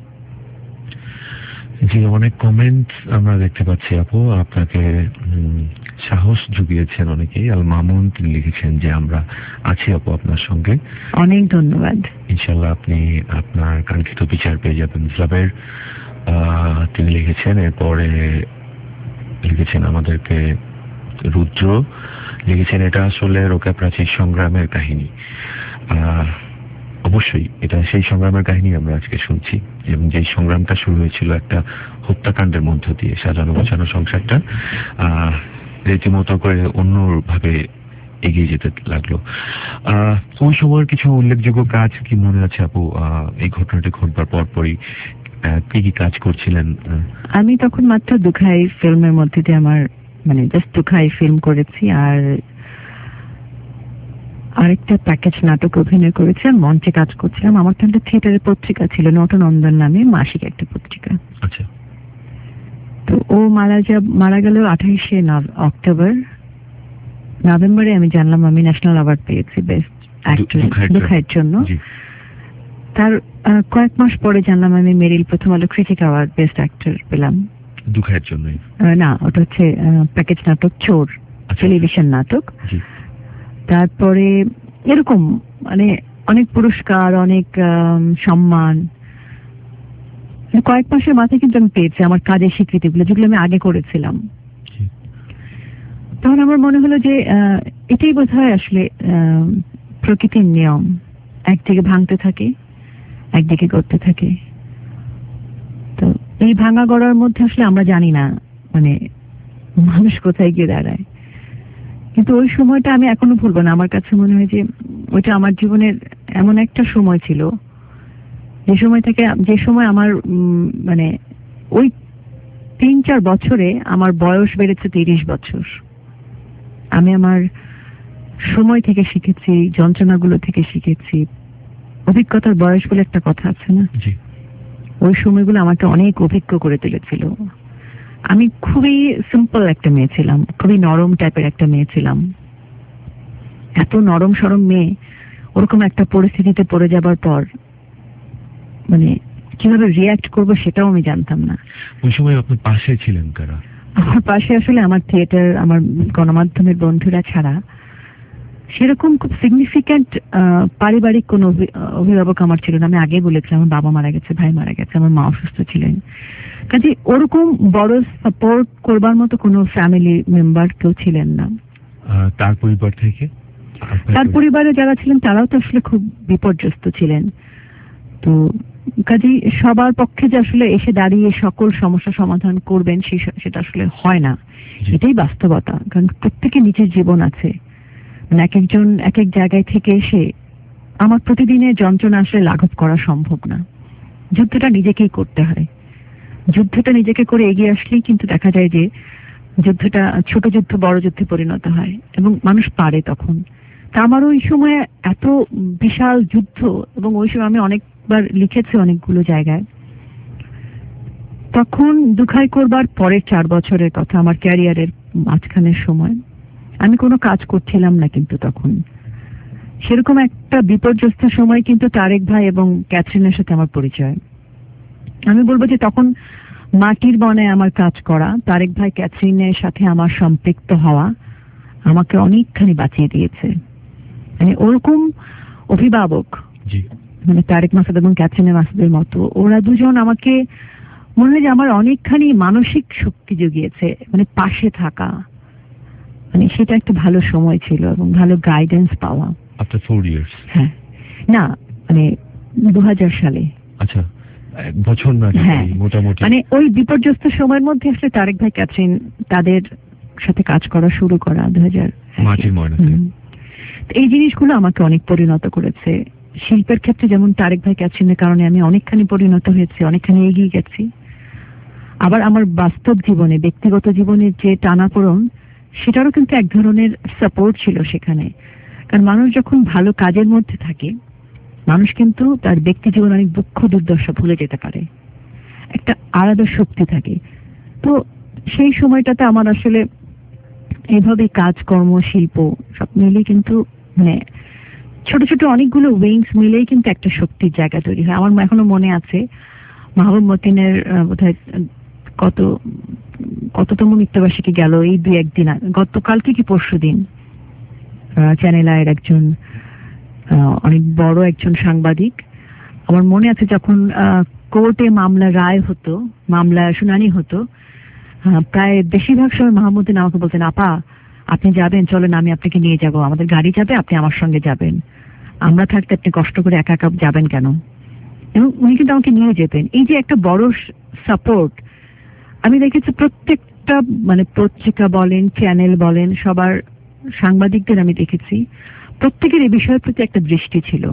জি, অনেক কমেন্ট আমরা দেখতে পাচ্ছি আপু, আপনাকে সাহস জুগিয়েছেন অনেকেই। আল মামুন তিনি লিখেছেন যে আমরা আছি আপু আপনার সঙ্গে। অনেক ধন্যবাদ। ইনশাল্লাহ আপনি আপনার কাঙ্ক্ষিত বিচার পেয়ে যাবেন। ইসলামের তিনি লিখেছেন, এরপরে লিখেছেন আমাদেরকে রুদ্র লিখেছেন এটা আসলে রোকেয়া প্রাচীর সংগ্রামের কাহিনী। আহ অবশ্যই এটা সেই সংগ্রামের কাহিনী আমরা আজকে শুনছি, এবং যেই সংগ্রামটা শুরু হয়েছিল একটা হত্যাকাণ্ডের মধ্য দিয়ে সাজানো গোছানো সংসারটা আহ রীতিমতো করে অন্যভাবে এগিয়ে যেতে লাগলো। আহ ওই সময়ের কিছু উল্লেখযোগ্য কাজ কি মনে আছে আপু? আহ এই ঘটনাটি ঘটবার পরপরই কি কি কাজ করছিলেন? আমি তখন মাত্র দুখাই ফিল্মের মধ্যে দিয়ে আমার মানে জাস্ট দুখাই ফিল্ম করেছি, আর আরেকটা প্যাকেজ নাটক অভিনয় করেছি, আর মঞ্চে কাজ করছিলাম। আমার তো একটা থিয়েটারের পত্রিকা ছিল নটনন্দন নামে, মাসিক একটা পত্রিকা। আচ্ছা। তো ও মারা যা মারা গেল আঠাইশে অক্টোবর। নভেম্বরে আমি জানলাম আমি ন্যাশনাল অ্যাওয়ার্ড পেয়েছি বেস্ট অ্যাক্টর দুখাইয়ের জন্য। তার কয়েক মাস পরে জানলাম আমি মেরিল প্রথম আলো ক্রিটিক অ্যাওয়ার্ড বেস্ট অ্যাক্টর পেলাম দুখাইয়ের জন্য। না, ওটা হচ্ছে প্যাকেজ নাটক চোর, টেলিভিশন নাটক। তারপরে এরকম মানে অনেক পুরস্কার, অনেক সম্মান কয়েক মাসের মাথায় কিন্তু আমি পেয়েছি আমার কাজের স্বীকৃতিগুলো, যেগুলো আমি আগে করেছিলাম। তখন আমার মনে হলো যে এটাই বোধহয় আসলে প্রকৃতির নিয়ম, একদিকে ভাঙতে থাকে একদিকে গড়তে থাকে। তো এই ভাঙা গড়ার মধ্যে আসলে আমরা জানি না মানে মানুষ কোথায় গিয়ে দাঁড়ায়। কিন্তু ওই সময়টা আমি এখনো ভুলবো না। আমার কাছে মনে হয় যে ওইটা আমার জীবনের এমন একটা সময় ছিল, যে সময় থেকে যে সময় আমার মানে ওই তিন চার বছরে আমার বয়স বেড়েছে তিরিশ বছর। আমি আমার সময় থেকে শিখেছি, যন্ত্রণাগুলো থেকে শিখেছি। অভিজ্ঞতার বয়স বলে একটা কথা আছে না, ওই সময়গুলো আমাকে অনেক অভিজ্ঞ করে তুলেছিল। আমি খুবই সিম্পল একটা মেয়ে ছিলাম, খুবই নরম টাইপের একটা মেয়ে ছিলাম। এত নরম সরম মেয়ে ওরকম একটা পরিস্থিতিতে পড়ে যাবার পর মানে কিভাবে রিয়াক্ট করব সেটাও আমি জানতাম না। ওই সময় আপনার পাশে ছিলেন কারা? আমার পাশে আসলে আমার থিয়েটার, আমার গণমাধ্যমের বন্ধুরা ছাড়া সেরকম খুব সিগনিফিক্যান্ট পারিবারিক কোনো অভিভাবক আমার ছিল না। আমি আগে বলেছিলাম আমার বাবা মারা গেছে, ভাই মারা গেছে, আমার মা অসুস্থ ছিলেন। কাজে ওরকম বড় সাপোর্ট করবার মতো কোনো ফ্যামিলি মেম্বার কেউ ছিলেন না। তার পরিবার থেকে? তার পরিবারে যারা ছিলেন তারাও তো আসলে খুব বিপর্যস্ত ছিলেন। তো কাজে সবার পক্ষে যে আসলে এসে দাঁড়িয়ে সকল সমস্যা সমাধান করবেন সেটা আসলে হয় না। এটাই বাস্তবতা। কারণ প্রত্যেকে নিজের জীবন আছে, মানে এক একজন এক এক জায়গায় থেকে এসে আমার প্রতিদিনের যন্ত্রণা আসলে লাঘব করা সম্ভব না। যুদ্ধটা নিজেকেই করতে হয়। যুদ্ধটা নিজেকে করে এগিয়ে আসলেই কিন্তু দেখা যায় যে যুদ্ধটা ছোট যুদ্ধ বড় যুদ্ধে পরিণত হয় এবং মানুষ পারে তখন। তা আমার ওই সময় এত বিশাল যুদ্ধ, এবং ওই সময় আমি অনেকবার লিখেছি অনেকগুলো জায়গায়। তখন দুখাই করবার পরের চার বছরের কথা, আমার ক্যারিয়ারের মাঝখানের সময়, আমি কোনো কাজ করছিলাম না, কিন্তু তখন সেরকম একটা বিপর্যস্ত সময় কিন্তু তারেক ভাই এবং ক্যাথরিনের সাথে আমার পরিচয়। আমি বলবো যে তখন মাটির বনে আমার কাজ করা, তারেক ভাই ক্যাথরিনের সাথে আমার সম্পৃক্ত হওয়া আমাকে অনেকখানি বাঁচিয়ে দিয়েছে। মানে ওরকম অভিভাবক, মানে তারেক মাসুদ এবং ক্যাথরিনের মাসুদের মতো, ওরা দুজন আমাকে মনে হয় যে আমার অনেকখানি মানসিক শক্তি জুগিয়েছে, মানে পাশে থাকা, মানে সেটা একটা ভালো সময় ছিল এবং ভালো গাইডেন্স পাওয়া। আফটার ফোর ইয়ার্স হ্যাঁ, না মানে দু হাজার সালে। আচ্ছা, এক বছর না? হ্যাঁ, মোটামুটি মানে ওই বিপর্যস্ত সময়ের মধ্যে আসলে তারেক ভাই ক্যাথরিন তাদের সাথে কাজ করা শুরু করা দু হাজার। মাটির ময়নাতে এই জিনিসগুলো আমাকে অনেক পরিণত করেছে। শিল্পের ক্ষেত্রে যেমন তারেক ভাই ক্যাথরিনের কারণে আমি অনেকখানি পরিণত হয়েছি, অনেকখানি এগিয়ে গেছি। আবার আমার বাস্তব জীবনে, ব্যক্তিগত জীবনের যে টানাপোড়েন, সেটারও কিন্তু এক ধরনের সাপোর্ট ছিল সেখানে। কারণ মানুষ যখন ভালো কাজের মধ্যে থাকে, মানুষ কিন্তু তার ব্যক্তি জীবনে অনেক দুঃখ দুর্দশা ভুলে যেতে পারে, একটা আলাদা শক্তি থাকে। তো সেই সময়টাতে আমার আসলে এইভাবে কাজকর্ম, শিল্প সব মিলিয়ে কিন্তু মানে ছোট ছোট অনেকগুলো উইংস মিলেই কিন্তু একটা শক্তির জায়গা তৈরি হয়। আমার এখনো মনে আছে মাহবুব মতিনের বোধহয় কত কততম মৃত্যুবার্ষিকী গেল এই দুই একদিন, গতকালকে কি পরশু দিন, চ্যানেল আয়ের একজন অনেক বড় একজন সাংবাদিক, আমার মনে আছে যখন কোর্টে মামলা রায় হতো, মামলা শুনানি হতো, প্রায় বেশিরভাগ সময় মাহমুদ্দিন আমাকে বলতেন, আপা আপনি যাবেন, চলেন আমি আপনাকে নিয়ে যাব, আমাদের গাড়ি যাবে, আপনি আমার সঙ্গে যাবেন, আমরা থাকতে আপনি কষ্ট করে একা একা যাবেন কেন? এবং উনি কিন্তু আমাকে নিয়ে যেতেন। এই যে একটা বড় সাপোর্ট আমি দেখেছি প্রত্যেকটা মানে পত্রিকা বলেন, চ্যানেল বলেন, সবার সাংবাদিকদের আমি দেখেছি প্রত্যেকের এই বিষয়ের প্রতি একটা দৃষ্টি ছিল।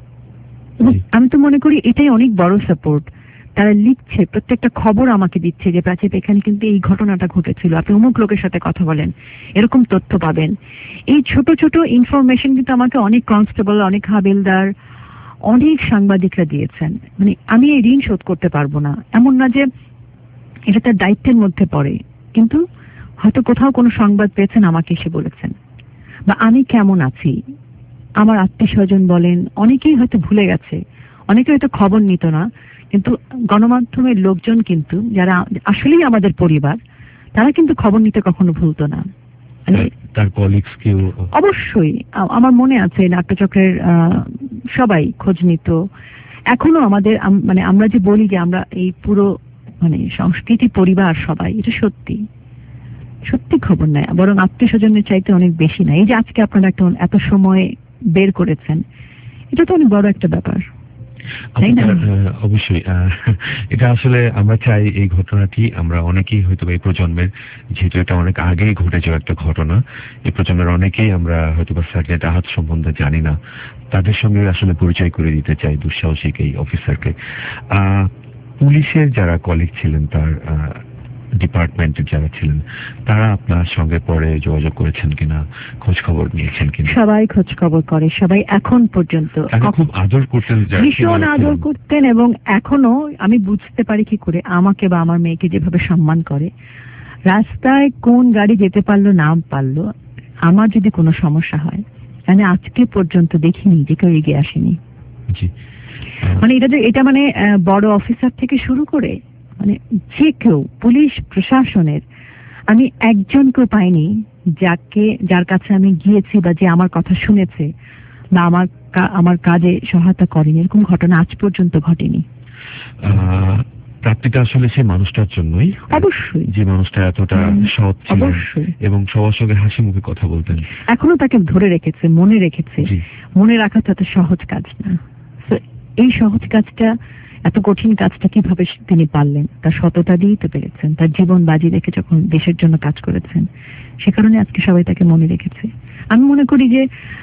আমি তো মনে করি এটাই অনেক বড় সাপোর্ট। তারা লিখছে, প্রত্যেকটা খবর আমাকে দিচ্ছে যে প্রাচীপ এখানে কিন্তু এই ঘটনাটা ঘটেছিল, আপনি অমুক লোকের সাথে কথা বলেন, এরকম তথ্য পাবেন। এই ছোট ছোট ইনফরমেশন কিন্তু আমাকে অনেক কনস্টেবল, অনেক হাবিলদার, অনেক সাংবাদিকরা দিয়েছেন। মানে আমি এই ঋণ শোধ করতে পারবো না, এমন না যে এটা তার দায়িত্বের মধ্যে পড়ে, কিন্তু হয়তো কোথাও কোনো সংবাদ পেয়েছেন, আমাকে এসে বলেছেন, বা আমি কেমন আছি, আমার আত্মীয় স্বজন বলেন, অনেকেই হয়তো ভুলে গেছে, অনেকে হয়তো খবর নিত না, কিন্তু গণমাধ্যমের লোকজন কিন্তু যারা আসলেই আমাদের পরিবার, তারা কিন্তু খবর নিতে কখনো ভুলতো না। তার কলিগস কেউ অবশ্যই আমার মনে আছে, নাট্যচক্রের সবাই খোঁজ নিত। এখনো আমাদের মানে আমরা যে বলি যে আমরা এই পুরো মানে সংস্কৃতি পরিবার সবাই, এটা সত্যি সত্যি খবর নেয়, বরং আত্মীয় স্বজনের চাইতে অনেক বেশি না। এই যে আজকে আপনারা একটা এত সময় বের করেছেন, এটা তো অনেক বড় একটা ব্যাপার, তাই না? অবশ্যই এটা আসলে আমরা চাই এই ঘটনাটি আমরা অনেকেই হয়তো এই প্রজন্মের, যেহেতু এটা অনেক আগেই ঘটে যাওয়া একটা ঘটনা, এই প্রজন্মের অনেকেই আমরা হয়তো বা সার্জেন্ট আহাদ সম্বন্ধে জানি না, তাদের সঙ্গে আসলে পরিচয় করে দিতে চাই দুঃসাহসিক এই অফিসারকে। আহ পুলিশের যারা কলিগ ছিলেন, তার ডিপার্টমেন্টের যারা ছিলেন, তারা আপনার সঙ্গে পরে যোগাযোগ করেছেন কিনা, খোঁজ খবর নিয়েছেন কিনা? সবাই খোঁজ খবর করে, সবাই এখন পর্যন্ত খুব আদর করতেন, ভীষণ আদর করতেন। এবং এখনো আমি বুঝতে পারি কি করে আমাকে বা আমার মেয়েকে যেভাবে সম্মান করে, রাস্তায় কোন গাড়ি যেতে পারলো না পারলো, আমার যদি কোনো সমস্যা হয়, মানে আজকে পর্যন্ত দেখিনি যে কেউ এগিয়ে আসেনি। মানে এটা যে এটা মানে বড় অফিসার থেকে শুরু করে মানে যে কেউ, পুলিশ প্রশাসনের আমি একজনকেও পাইনি যাকে যার কাছে আমি গিয়েছি বা যে আমার কথা শুনেছে বা আমার আমার কাজে সহায়তা করেনি, এরকম ঘটনা আজ পর্যন্ত ঘটেনি। প্রাপ্তিটা আসলে সেই মানুষটার জন্যই, অবশ্যই, যে মানুষটা এতটা সৎ ছিলেন এবং সবার সঙ্গে হাসি মুখে কথা বলতেন। এখনো তাকে ধরে রেখেছে, মনে রেখেছে। মনে রাখা তো এত সহজ কাজ না। এই সহজ কাজটা, এত কঠিন কাজটা কিভাবে তিনি পারলেন? তার সততা দিয়েই তো পেরেছেন, তার জীবন বাজি রেখে যখন দেশের জন্য কাজ করেছেন, সে কারণে আজকে সবাই তাকে মনে রেখেছে। আমি মনে করি যে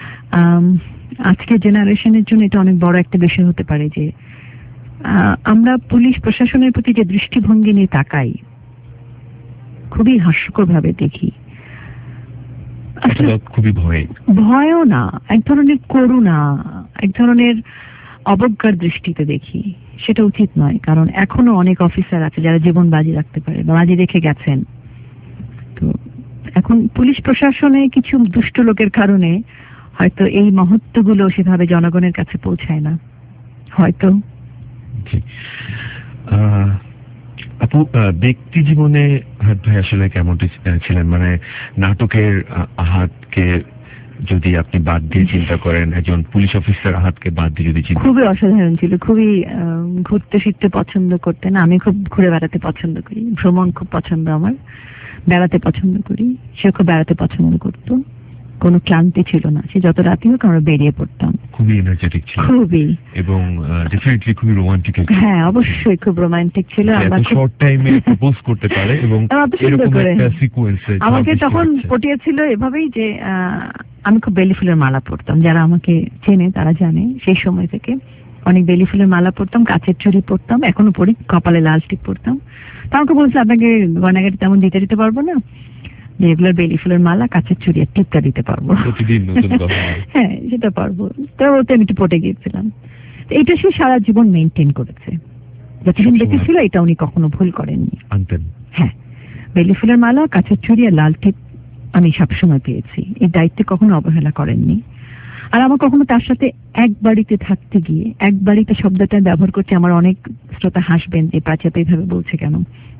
আজকের জেনারেশনের জন্য এটা অনেক বড় একটা বিষয় হতে পারে যে আমরা পুলিশ প্রশাসনের প্রতি যে দৃষ্টিভঙ্গি নিয়ে তাকাই, খুবই হাস্যকর ভাবে দেখি। খুবই ভয় ভয়ও না, এক ধরনের করুণা, এক ধরনের অবজ্ঞার দৃষ্টিতে দেখি। সেটা উচিত নয়, কারণ এখনো অনেক অফিসার আছে যারা জীবন বাজি রাখতে পারে বা বাজি রেখে গেছেন। তো এখন পুলিশ প্রশাসনে কিছু দুষ্ট লোকের কারণে হয়তো এই মহত্বগুলো সেভাবে জনগণের কাছে পৌঁছায় না হয়তো। আপু, ব্যক্তি জীবনে আহাদ ভাই আসলে কেমন ছিলেন? মানে নাটকের আহাদকে যদি আপনি বাদ দিয়ে চিন্তা করেন, একজন পুলিশ অফিসার আহাদকে বাদ দিয়ে যদি চিন্তা, খুবই অসাধারণ ছিল। খুবই ঘুরতে ফিরতে পছন্দ করতেন। আমি খুব ঘুরে বেড়াতে পছন্দ করি, ভ্রমণ খুব পছন্দ আমার, বেড়াতে পছন্দ করি। সে খুব বেড়াতে পছন্দ করতো, কোনো ক্লান্তি ছিল না। সে যত রাতি হোক আমরা বেরিয়ে পড়তাম। খুবই এনার্জেটিক ছিল, খুবই, এবং ডেফিনেটলি খুবই রোমান্টিক। হ্যাঁ, অবশ্যই খুব রোমান্টিক ছিল। আমরা শর্ট টাইমে প্রপোজ করতে পারে এবং এরকম একটা সিকোয়েন্সে আমাকে তখন পটিয়েছিল এভাবেই যে আমি খুব বেলি ফুলের মালা পরতাম। যারা আমাকে চেনে তারা জানে সেই সময় থেকে অনেক বেলি ফুলের মালা পরতাম, কাচের চুড়ি পরতাম, এখনো পরি, কপালে লাল টিপ পরতাম। তা আমাকে বলছিল আপনাকে গয়নাগাটি তেমন দিতে দিতে পারবো না, রেগুলার বেলি ফুলের মালা, কাচের চুড়ি আর টিপটা দিতে পারবো। হ্যাঁ, সেটা পারবো। তো ওতে আমি একটু পটে গিয়েছিলাম। এটা সে সারা জীবন মেনটেন করেছে। যতদিন বেঁচে ছিল এটা উনি কখনো ভুল করেননি। হ্যাঁ, বেলি ফুলের মালা, কাচের চুড়ি আর লাল টিপ আমি সবসময় পেয়েছি। এই দায়িত্বে কখনো অবহেলা করেননি। আর আমার কখনো তার সাথে এক বাড়িতে থাকতে গিয়ে, এক বাড়িতে শব্দটা ব্যবহার করছে, আমার অনেক শ্রোতা হাসবেন যে প্রাচ্যাতে এইভাবে বলছে কেন।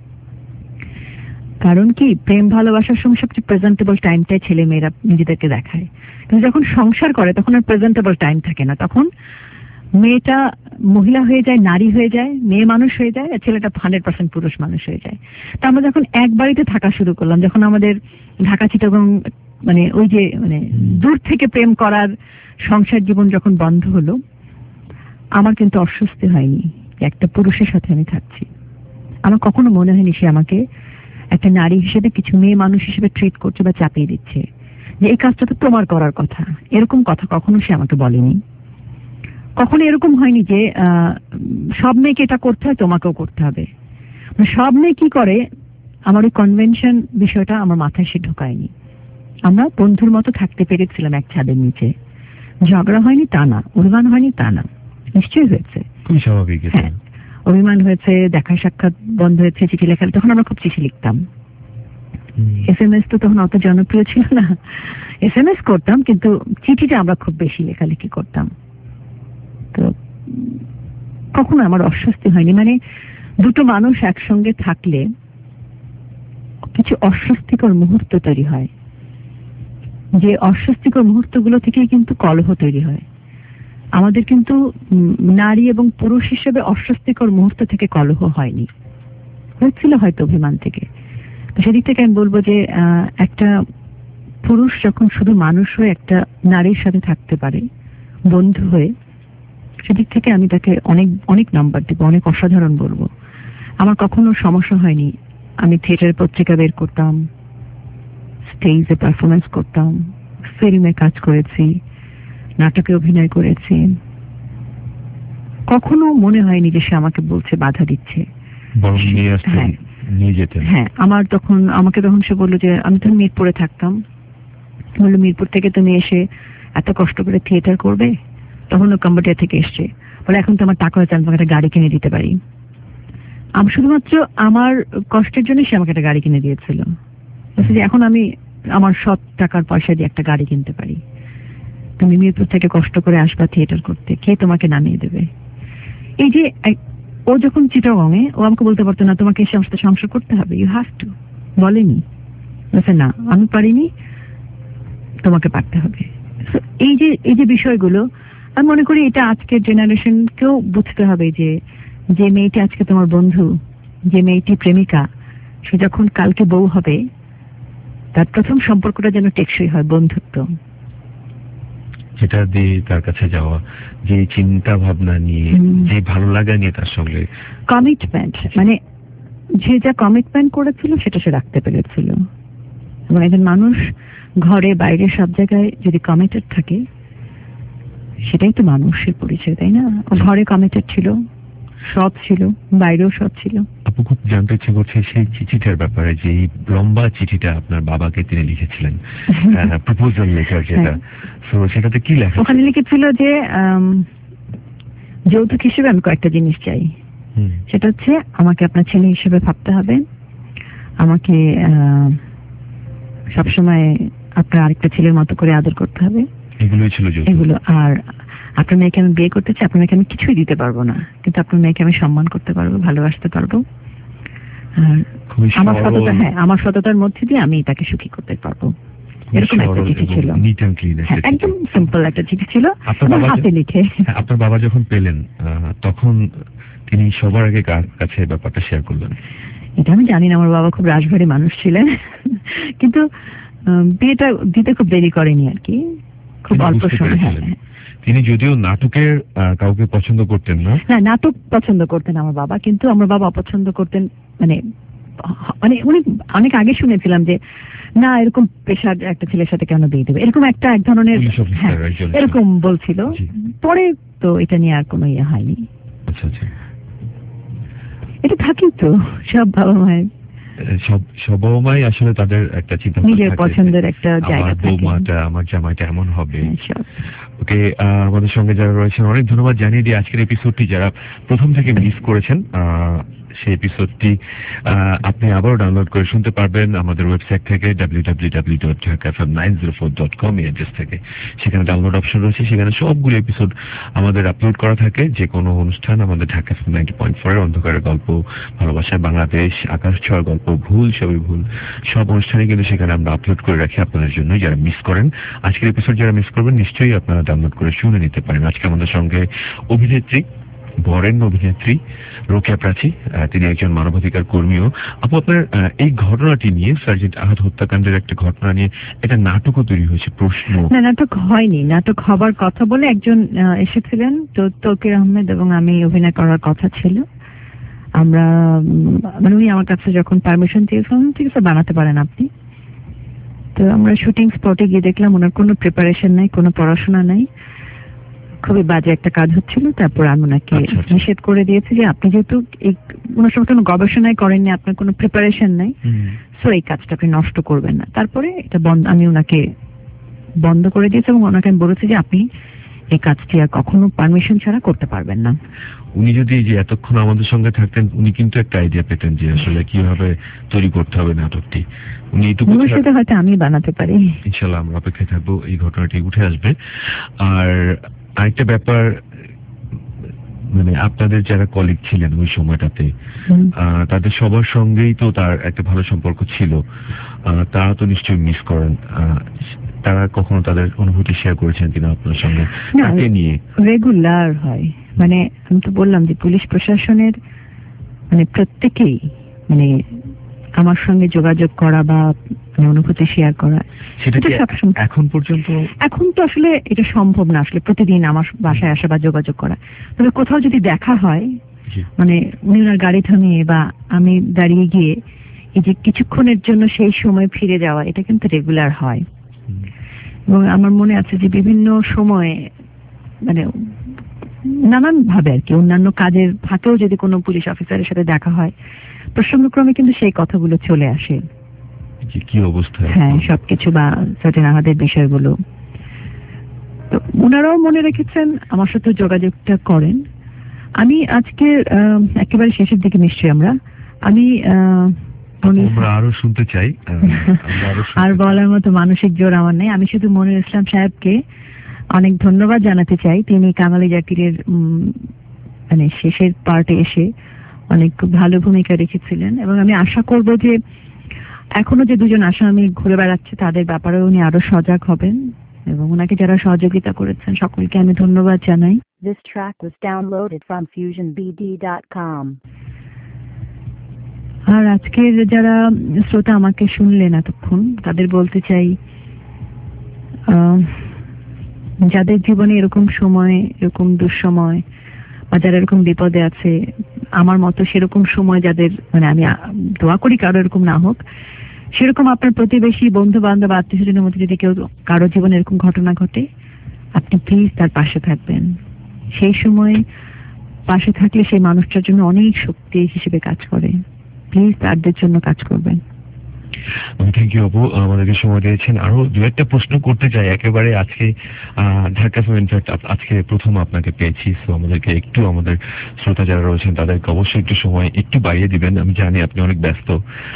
কারণ কি, প্রেম ভালোবাসার সময় সবচেয়ে প্রেজেন্টেবল টাইমটাই ছেলে মেয়েরা নিজেদেরকে দেখায়। কিন্তু যখন সংসার করে তখন আর প্রেজেন্টেবল টাইম থাকে না। তখন মেয়েটা মহিলা হয়ে যায়, নারী হয়ে যায়, মেয়ে মানুষ হয়ে যায়, আর ছেলেটা হান্ড্রেড পার্সেন্ট পুরুষ মানুষ হয়ে যায়। তা আমরা যখন এক বাড়িতে থাকা শুরু করলাম, যখন আমাদের ঢাকা চিটাগং মানে ওই যে মানে দূর থেকে প্রেম করার সংসার জীবন যখন বন্ধ হলো, আমার কিন্তু অস্বস্তি হয়নি একটা পুরুষের সাথে আমি থাকছি। আমার কখনো মনে হয়নি সে আমাকে একটা নারী হিসেবে কিছু মেয়ে মানুষ হিসেবে ট্রিট করছে বা চাপিয়ে দিচ্ছে, যে এই কাজটা তো তোমার করার কথা। এরকম কথা কখনো সে আমাকে বলেনি। কখনো এরকম হয়নি যে সব মেয়েকে এটা করতে হয়, তোমাকেও করতে হবে। সব মেয়ে কি করে, আমার ওই কনভেনশন বিষয়টা আমার মাথায় সে ঢোকায়নি। আমরা বন্ধুর মতো থাকতে পেরেছিলাম এক ছাদের নিচে। ঝগড়া হয়নি তা না, অভিমান হয়নি তা না, নিশ্চয়ই হয়েছে, খুবই স্বাভাবিক। হ্যাঁ, অভিমান হয়েছে, দেখা সাক্ষাৎ বন্ধ হয়েছে, চিঠি লেখা। তখন আমরা খুব চিঠি লিখতাম। এস এম এস তো তখন অত জনপ্রিয় ছিল না। এস এম এস করতাম, কিন্তু চিঠিটা আমরা খুব বেশি লেখালেখি করতাম। তো কখনো আমার অস্বস্তি হয়নি। মানে দুটো মানুষ একসঙ্গে থাকলে কিছু অস্বস্তিকর মুহূর্ত তৈরি হয়, যে অস্বস্তিকর মুহূর্তগুলো থেকেই কিন্তু কলহ তৈরি হয়। আমাদের কিন্তু নারী এবং পুরুষ হিসেবে অস্বস্তিকর মুহূর্ত থেকে কলহ হয়নি, হয়েছিল হয়তো অভিমান থেকে। তো সেদিক থেকে আমি বলবো যে একটা পুরুষ যখন শুধু মানুষ হয়ে একটা নারীর সাথে থাকতে পারে বন্ধু হয়ে, সেদিক থেকে আমি তাকে অনেক অনেক নাম্বার দেবো, অনেক অসাধারণ বলবো। আমার কখনো সমস্যা হয়নি। আমি থিয়েটারের পত্রিকা বের করতাম, স্টেজে পারফরমেন্স করতাম, ফিল্মে কাজ করেছি, নাটকে অভিনয় করেছি। কখনো মনে হয়নি যে সে আমাকে বলছে, বাধা দিচ্ছে। হ্যাঁ, আমার তখন আমাকে তখন সে বললো যে আমি তখন মিরপুরে থাকতাম, বললো মিরপুর থেকে তুমি এসে এত কষ্ট করে থিয়েটার করবে। তখন ও কম্বোডিয়া থেকে এসছে, বলে এখন তো আমার টাকা হয়েছে, আমি তোমাকে একটা গাড়ি কিনে দিতে পারি। আমি শুধুমাত্র আমার কষ্টের জন্য সে আমাকে একটা গাড়ি কিনে দিয়েছিল। যে এখন আমি আমার সব টাকার পয়সা দিয়ে একটা গাড়ি কিনতে পারি, তুমি মিরপুর থেকে কষ্ট করে আসবা থিয়েটার করতে, কে তোমাকে নামিয়ে দেবে। এই যে ও যখন চিটাগংয়ে, ও আমাকে বলতে পারতো না তোমাকে এই সমস্ত সংসার করতে হবে, ইউ হ্যাভ টু, বলেনি, বলছে না আমি পারিনি, তোমাকে পারতে হবে। এই যে এই যে বিষয়গুলো, আমি মনে করি এটা আজকের জেনারেশনকেও বুঝতে হবে যে যে মেয়েটি আজকে তোমার বন্ধু, যে মেয়েটি প্রেমিকা, সে যখন কালকে বউ হবে তার প্রথম সম্পর্কটা যেন টেকসই হয়, বন্ধুত্ব। যেটা দিয়ে তার কাছে যাওয়া, যে চিন্তা ভাবনা নিয়ে, যে ভালো লাগা নিয়ে তার সঙ্গে কমিটমেন্ট, মানে যে যা কমিটমেন্ট করেছিল সেটা সে রাখতে পেরেছিল। এবং একজন মানুষ ঘরে বাইরে সব জায়গায় যদি কমিটেড থাকে, সেটাই তো মানুষের পরিচয়, তাই না? ঘরে কমিটেড ছিল, সৎ ছিল, বাইরেও সৎ ছিল। আপু খুব জানতে ইচ্ছে করছে সেই চিঠিটার ব্যাপারে, যে এই লম্বা চিঠিটা আপনার বাবাকে তিনি লিখেছিলেন, প্রপোজাল লেটার যেটা, তো সেটাতে কি লেখা? ওখানে লিখেছিল যে যৌতুক হিসেবে আমি কয়েকটা জিনিস চাই। সেটা হচ্ছে আমাকে আপনার ছেলে হিসেবে ভাবতে হবে, আমাকে সবসময় আপনার আরেকটা ছেলের মতো করে আদর করতে হবে, এগুলোই ছিল এগুলো। আর আপনার মেয়েকে আমি বিয়ে করতে চাই, আপনার মেয়েকে আমি কিছুই দিতে পারবো না, কিন্তু আপনার মেয়েকে আমি সম্মান করতে পারবো, ভালোবাসতে পারবো, আর আমার সততা, হ্যাঁ আমার সততার মধ্যে দিয়ে আমি তাকে সুখী করতে পারবো। এরকম একটা চিঠি ছিল, একদম সিম্পল একটা চিঠি ছিল, হাতে লিখে। আপনার বাবা যখন পেলেন তখন তিনি সবার আগে কার কাছে ব্যাপারটা শেয়ার করলেন? এটা আমি জানি না, আমার বাবা খুব রাশভারী মানুষ ছিলেন, কিন্তু বিয়েটা দিতে খুব দেরি করেনি আর কি, খুব অল্প সময়। হ্যাঁ, তিনি যদিও নাটকের কাউকে পছন্দ করতেন না, না নাটক পছন্দ করতেন আমার বাবা, কিন্তু আমার বাবা অপছন্দ করতেন, মানে মানে উনি অনেক আগে শুনেছিলাম যে না এরকম পেশার একটা ছেলের সাথে কেন বিয়ে দেবে, এরকম একটা এক ধরনের এরকম বলছিল। পরে তো এটা নিয়ে আর কোনো ইয়ে হয়নি। আচ্ছা আচ্ছা, এটা থাকি তো সব বাবা মায়ের, সব সব বাবা মাই আসলে তাদের একটা চিন্তা নিজের পছন্দের একটা জায়গা থাকে, বৌমাটা আমার জামাইটা এমন হবে। ওকে, আমাদের সঙ্গে যারা রয়েছেন অনেক ধন্যবাদ জানিয়ে দিই। আজকের এপিসোডটি যারা প্রথম থেকে মিস করেছেন সেই এপিসোডটি আপনি আবারও ডাউনলোড করে শুনতে পারবেন আমাদের ওয়েবসাইট থেকে W W W dot Dhaka F M nine zero four dot com এই অ্যাড্রেস থেকে। সেখানে ডাউনলোড অপশন রয়েছে, সেখানে সবগুলো এপিসোড আমাদের আপলোড করা থাকে। যে কোনো অনুষ্ঠান আমাদের Dhaka F M ninety point four এর অন্ধকারের গল্প, ভালোবাসার বাংলাদেশ, আকাশ ছোঁয়ার গল্প, ভুল সবই ভুল, সব অনুষ্ঠানে কিন্তু সেখানে আমরা আপলোড করে রাখি আপনাদের জন্য। যারা মিস করেন আজকের এপিসোড, যারা মিস করবেন নিশ্চয়ই আপনারা ডাউনলোড করে শুনে নিতে পারেন। আজকে আমাদের সঙ্গে অভিনেত্রী, বরেণ্য অভিনেত্রী রোকেয়া প্রাচী, তিনি একজন মানবাধিকার কর্মীও। আপু, আপনার এই ঘটনাটি নিয়ে, সার্জেন্ট আহাদ হত্যাকাণ্ডের একটা ঘটনা নিয়ে একটা নাটকও তৈরি হয়েছে, প্রশ্ন। না, নাটক হয়নি, নাটক হবার কথা বলে একজন এসেছিলেন, তো তৌকির আহমেদ এবং আমি অভিনয় করার কথা ছিল। আমরা মানে উনি আমার কাছে যখন পারমিশন চেয়েছেন, ঠিক আছে বানাতে পারেন আপনি। তো আমরা শুটিং স্পটে গিয়ে দেখলাম ওনার কোনো প্রিপারেশন নাই, কোনো পড়াশোনা নাই, খুবই বাজে একটা কাজ হচ্ছিল। তারপর আমি ওনাকে নিষেধ করে দিয়েছি যে আপনি যেহেতু এই কোনো সময় কোনো গবেষণাই করেননি, আপনার কোনো প্রিপারেশন নাই, সো এই কাজটা আপনি নষ্ট করবেন না। তারপরে এটা বন্ধ, আমি ওনাকে বন্ধ করে দিয়েছি এবং ওনাকে আমি বলেছি যে আপনি এই কাজটি আর কখনো পারমিশন ছাড়া করতে পারবেন না। উনি যদি যে এতক্ষণ আমাদের সঙ্গে থাকতেন, উনি কিন্তু একটা আইডিয়া পেতেন যে আসলে কিভাবে তৈরি করতে হবে নাটকটি। উনি এইটুকু সেটা হয়তো আমি বানাতে পারি। ইনশাল্লাহ আমরা অপেক্ষায় থাকবো, এই ঘটনাটি উঠে আসবে। আর আরেকটা ব্যাপার, মানে আপনাদের যারা কলিগ ছিলেন ওই সময়টাতে, তাদের সবার সঙ্গেই তো তার একটা ভালো সম্পর্ক ছিল, তারা তো নিশ্চয়ই মিস করেন। তারা কখনো তাদের অনুভূতি শেয়ার করেছেন কিনা আপনার সঙ্গে? তাকে নিয়ে রেগুলার হয়, মানে আমি তো বললাম যে পুলিশ প্রশাসনের মানে প্রত্যেকেই মানে আমার সঙ্গে যোগাযোগ করা বা অনুভূতি শেয়ার করা, সেটা এখন পর্যন্ত এখন তো আসলে এটা সম্ভব না আসলে প্রতিদিন আমার বাসায় আসা বা যোগাযোগ করা। তবে কোথাও যদি দেখা হয়, মানে উনি ওনার গাড়ি থামিয়ে বা আমি দাঁড়িয়ে গিয়ে এই যে কিছুক্ষণের জন্য সেই সময় ফিরে যাওয়া, এটা কিন্তু রেগুলার হয়। এবং আমার মনে আছে যে বিভিন্ন সময়ে মানে নানান ভাবে আর কি, অন্যান্য কাজের ফাঁকেও যদি কোনো পুলিশ অফিসারের সাথে দেখা হয়, প্রসঙ্গক্রমে কিন্তু সেই কথাগুলো চলে আসে, কি অবস্থা, হ্যাঁ সবকিছু বা সার্জেন্ট আহাদের বিষয়গুলো। তো ওনারাও মনে রেখেছেন, আমার সাথে যোগাযোগটা করেন। আমি আজকে একেবারে শেষের দিকে নিশ্চয়ই আমরা আমি আরো শুনতে চাই, আর বলার মতো মানসিক জোর আমার নেই। আমি শুধু মনির ইসলাম সাহেবকে অনেক ধন্যবাদ জানাতে চাই, তিনি কাঙালি জাকিরের মানে শেষের পার্টে এসে অনেক ভালো ভূমিকা রেখেছিলেন। এবং আমি আশা করব যে এখনো যে দুজন আসামি ঘুরে বেড়াচ্ছে তাদের ব্যাপারে উনি আরো সজাগ হবেন, এবং ওনাকে যারা সহযোগিতা করেছেন সকলকে আমি ধন্যবাদ জানাই। This track was downloaded from fusion b d dot com. আর আজকের যারা শ্রোতা আমাকে শুনলেন এতক্ষণ, তাদের বলতে চাই যাদের জীবনে এরকম সময়, এরকম দুঃসময় বা যারা এরকম বিপদে আছে, আমার মতো সেরকম সময় যাদের, মানে আমি দোয়া করি কারো এরকম না হোক, সেরকম আপনার প্রতিবেশী, বন্ধু বান্ধব, আত্মীয় স্বজনের মধ্যে যদি কেউ কারো জীবনে এরকম ঘটনা ঘটে, আপনি প্লিজ তার পাশে থাকবেন। সেই সময় পাশে থাকলে সেই মানুষটার জন্য অনেক শক্তি হিসেবে কাজ করে। প্লিজ তাদের জন্য কাজ করবেন। থ্যাংক ইউ আপু, আমাদেরকে সময় দিয়েছেন। আরো দু একটা প্রশ্ন করতে চাই একেবারে আজকে ঢাকা ইনফ্যাক্ট আজকে প্রথম আপনাকে পেয়েছি, সো আমাদেরকে একটু আমাদের শ্রোতা যারা রয়েছেন তাদেরকে অবশ্যই একটু সময় একটু বাড়িয়ে দিবেন। আমি জানি আপনি অনেক ব্যস্ত,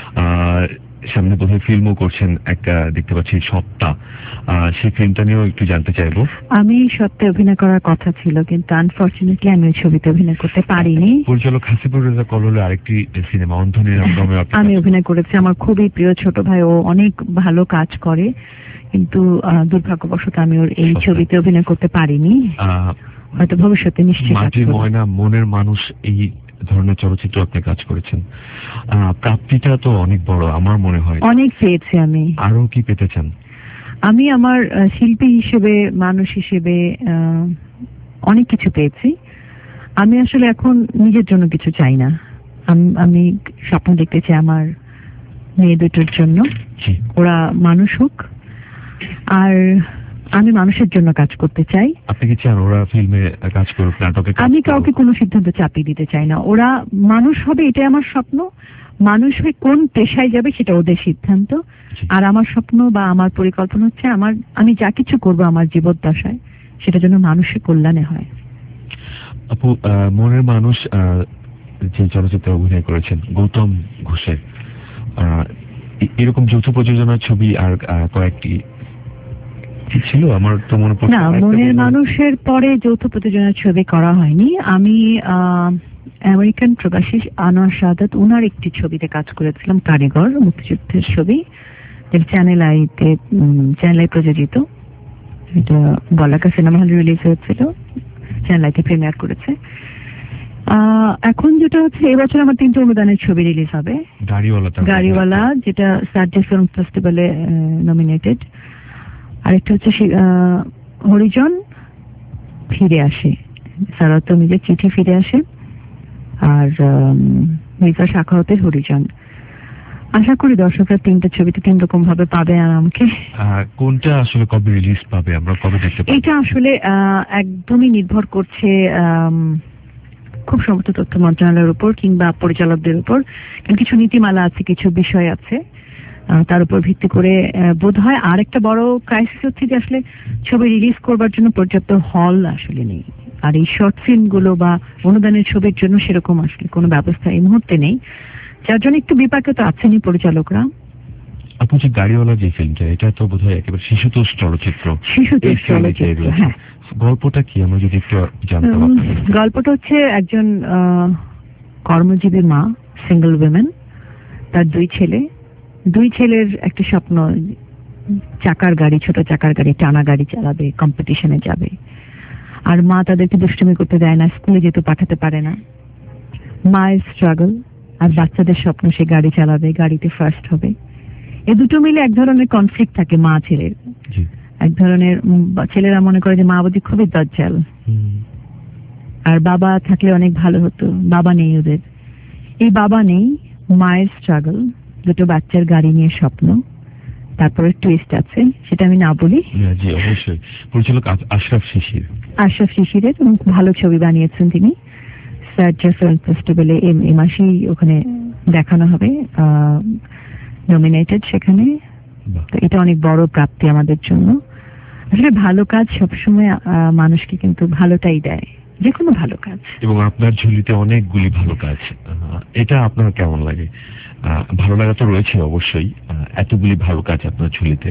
সামনে বোধহয় ফিল্মও করছেন একটা দেখতে পাচ্ছি সত্তা, সেই ফিল্মটা নিয়েও একটু জানতে চাইবো। আমি সত্যি অভিনয় করার কথা ছিল, কিন্তু আনফরচুনেটলি আমি ওই ছবিতে অভিনয় করতে পারিনি। পরিচালক হাসিবুর রেজা কললে আরেকটি সিনেমা অন্ধনীর নামে আমি অভিনয় করেছি। আমার খুবই প্রিয় ছোট ভাই, ও অনেক ভালো কাজ করে, কিন্তু দুর্ভাগ্যবশত আমি ওর এই ছবিতে অভিনয় করতে পারিনি। হয়তো ভবিষ্যতে নিশ্চয়ই। মাটির ময়না, মনের মানুষ, এই ধরনের চলচ্চিত্র আপনি কাজ করেছেন, প্রাপ্তিটা তো অনেক বড় আমার মনে হয়। অনেক পেয়েছি আমি। আরো কি পেতে চান? আমি আমার শিল্পী হিসেবে, মানুষ হিসেবে অনেক কিছু পেয়েছি। আমি আসলে এখন নিজের জন্য কিছু চাই না। আমি স্বপ্ন দেখতে চাই আমার মেয়ে দুটোর জন্য, ওরা মানুষ হোক, আর আমি মানুষের জন্য কাজ করতে চাই। আপনি কি চান ওরা ফিল্মে কাজ করুক, নাটকে? আমি কাউকে কোনো সিদ্ধান্ত চাপিয়ে দিতে চাই না। ওরা মানুষ হবে, এটাই আমার স্বপ্ন। মানুষ হয়ে কোন পেশায় যাবে সেটা ওদের সিদ্ধান্ত। আর আমার স্বপ্ন বা আমার পরিকল্পনা হচ্ছে আমার আমি যা কিছু করবো আমার জীবদ্দশায় সেটা যেন মানুষের কল্যাণে হয়। আপু, মনের মানুষ যে চলচ্চিত্রে অভিনয় করেছেন গৌতম ঘোষের, এরকম যৌথ প্রযোজনার ছবি আর কয়েকটি ছিল আমার তো মনে পড়ছে না। মনের মানুষের পরে যৌথ প্রযোজনার ছবি করা হয়নি। আমি আমেরিকান প্রবাসী আনোয়ার শাহাদাত ওনার একটি ছবিতে কাজ করেছিলাম, কারিগর, মুক্তিযুদ্ধের ছবি, যেটা চ্যানেল আইতে চ্যানেল আই প্রযোজিত। এটা বলাকা সিনেমা হলে রিলিজ হয়েছিল, চ্যানেল আইতে প্রিমিয়ার করেছে। এখন যেটা হচ্ছে এবছর আমার তিনটে অনুদানের ছবি রিলিজ হবে। গাড়িওয়ালা, গাড়িওয়ালা যেটা সার্জে ফিল্ম ফেস্টিভ্যালে নমিনেটেড। আরেকটা হচ্ছে হরিজন ফিরে আসে, সারাত মিলের চিঠি ফিরে আসে, আর মির্জা শাখাওয়াতের হরিজন। আশা করি দর্শকরা তিনটা ছবিতে তিন রকম ভাবে পাবে। আর আমাকে কোনটা আসলে কবে রিলিজ পাবে, আমরা কবে দেখতে পাবো? এটা আসলে একদমই নির্ভর করছে খুব সম্ভবত তথ্য মন্ত্রণালয়ের উপর কিংবা পরিচালকদের উপর, কারণ কিছু নীতিমালা আছে, কিছু বিষয় আছে, তার উপর ভিত্তি করে বোধ হয়। আর একটা বড় ক্রাইসিস হচ্ছে যে আসলে ছবি রিলিজ করবার জন্য পর্যাপ্ত হল আসলে নেই। আর এই শর্ট ফিল্ম গুলো বা অনুদানের ছবির জন্য সেরকম আসলে কোনো ব্যবস্থা এই মুহূর্তে নেই, যার জন্য একটু বিপাকে তো আছেনই পরিচালকরা। আপনি যে গাড়িওয়ালা যে ফিল্মটা, এটা তো বোধহয় একেবারে শিশুতোষ চলচ্চিত্র। শিশুতোষ চলচ্চিত্র, হ্যাঁ। গল্পটা কি আমরা যদি একটু জানতে পারি? গল্পটা হচ্ছে একজন কর্মজীবী মা, সিঙ্গেল উইমেন, তার দুই ছেলে। দুই ছেলের একটা স্বপ্ন, চাকার গাড়ি, ছোট চাকার গাড়ি, টানা গাড়ি চালাবে, কম্পিটিশনে যাবে। আর মা তাদেরকে দুষ্টুমি করতে দেয় না, স্কুলে যেতে পাঠাতে পারে না। মায়ের স্ট্রাগল আর বাচ্চাদের স্বপ্ন সে গাড়ি চালাবে, গাড়িতে ফার্স্ট হবে। এ দুটো মিলে এক ধরনের কনফ্লিক্ট থাকে মা ছেলের। এক ধরনের ছেলেরা মনে করে যে মা বুঝি খুবই দজ্জাল, আর বাবা থাকলে অনেক ভালো হতো। বাবা নেই ওদের। এই বাবা নেই, মায়ের স্ট্রাগল, দুটো বাচ্চার গাড়ি নিয়ে স্বপ্ন, তারপরে টুইস্ট আছে, সেটা আমি না বলি। জি অবশ্যই। পরিচালক আশরাফ শিশির। আশরাফ শিশিরের ভালো ছবি বানিয়েছেন তিনি। সার্জে ফিল্ম ফেস্টিভ্যালে এই মাসেই ওখানে দেখানো হবে, নমিনেটেড সেখানে। তো এটা অনেক বড় প্রাপ্তি আমাদের জন্য। আসলে ভালো কাজ সবসময় মানুষকে কিন্তু ভালোটাই দেয়, যে কোনো ভালো কাজ। এবং আপনার ঝুলিতে অনেকগুলি ভালো কাজ, এটা আপনার কেমন লাগে? ভালো লাগা তো রয়েছে অবশ্যই, এতগুলি ভালো কাজ আপনার ঝুলিতে।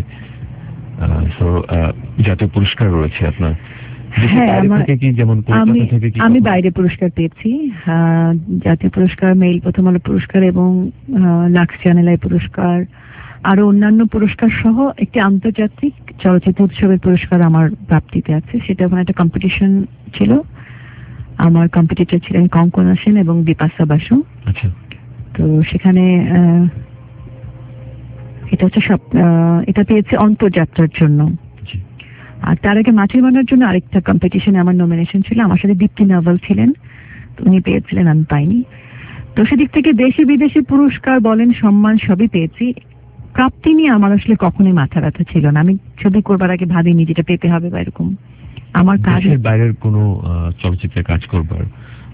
জাতীয় পুরস্কার রয়েছে আপনার। আমি বাইরে পুরস্কার পেয়েছি, জাতীয় পুরস্কার, মেইল প্রথম আলো পুরস্কার এবং লাক্স চ্যানেল আই পুরস্কার, আরো অন্যান্য পুরস্কার সহ একটি আন্তর্জাতিক চলচ্চিত্র উৎসবের পুরস্কার আমার প্রাপ্তিতে আছে। সেটা ওখানে একটা কম্পিটিশন ছিল, আমার কম্পিটিটর ছিলেন কঙ্কনা সেন এবং বিপাশা বাসু। তো সেখানে এটা হচ্ছে সব, এটা পেয়েছে অন্তর্যাত্রার জন্য। আর তার আগে মাটির বানার জন্য আরেকটা কম্পিটিশনে আমার নমিনেশন ছিল, আমার সাথে দীপ্তি নাভাল ছিলেন, উনি পেয়েছিলেন, আমি পাইনি। তো সেদিক থেকে দেশি বিদেশি পুরস্কার বলেন, সম্মান সবই পেয়েছি। প্রাপ্তি নিয়ে আমার আসলে কখনোই মাথা ব্যথা ছিল না। আমি ছবি করবার আগে ভাবিনি যেটা পেতে হবে বা এরকম। আমার কাজের বাইরের কোনো চলচ্চিত্রে কাজ করবার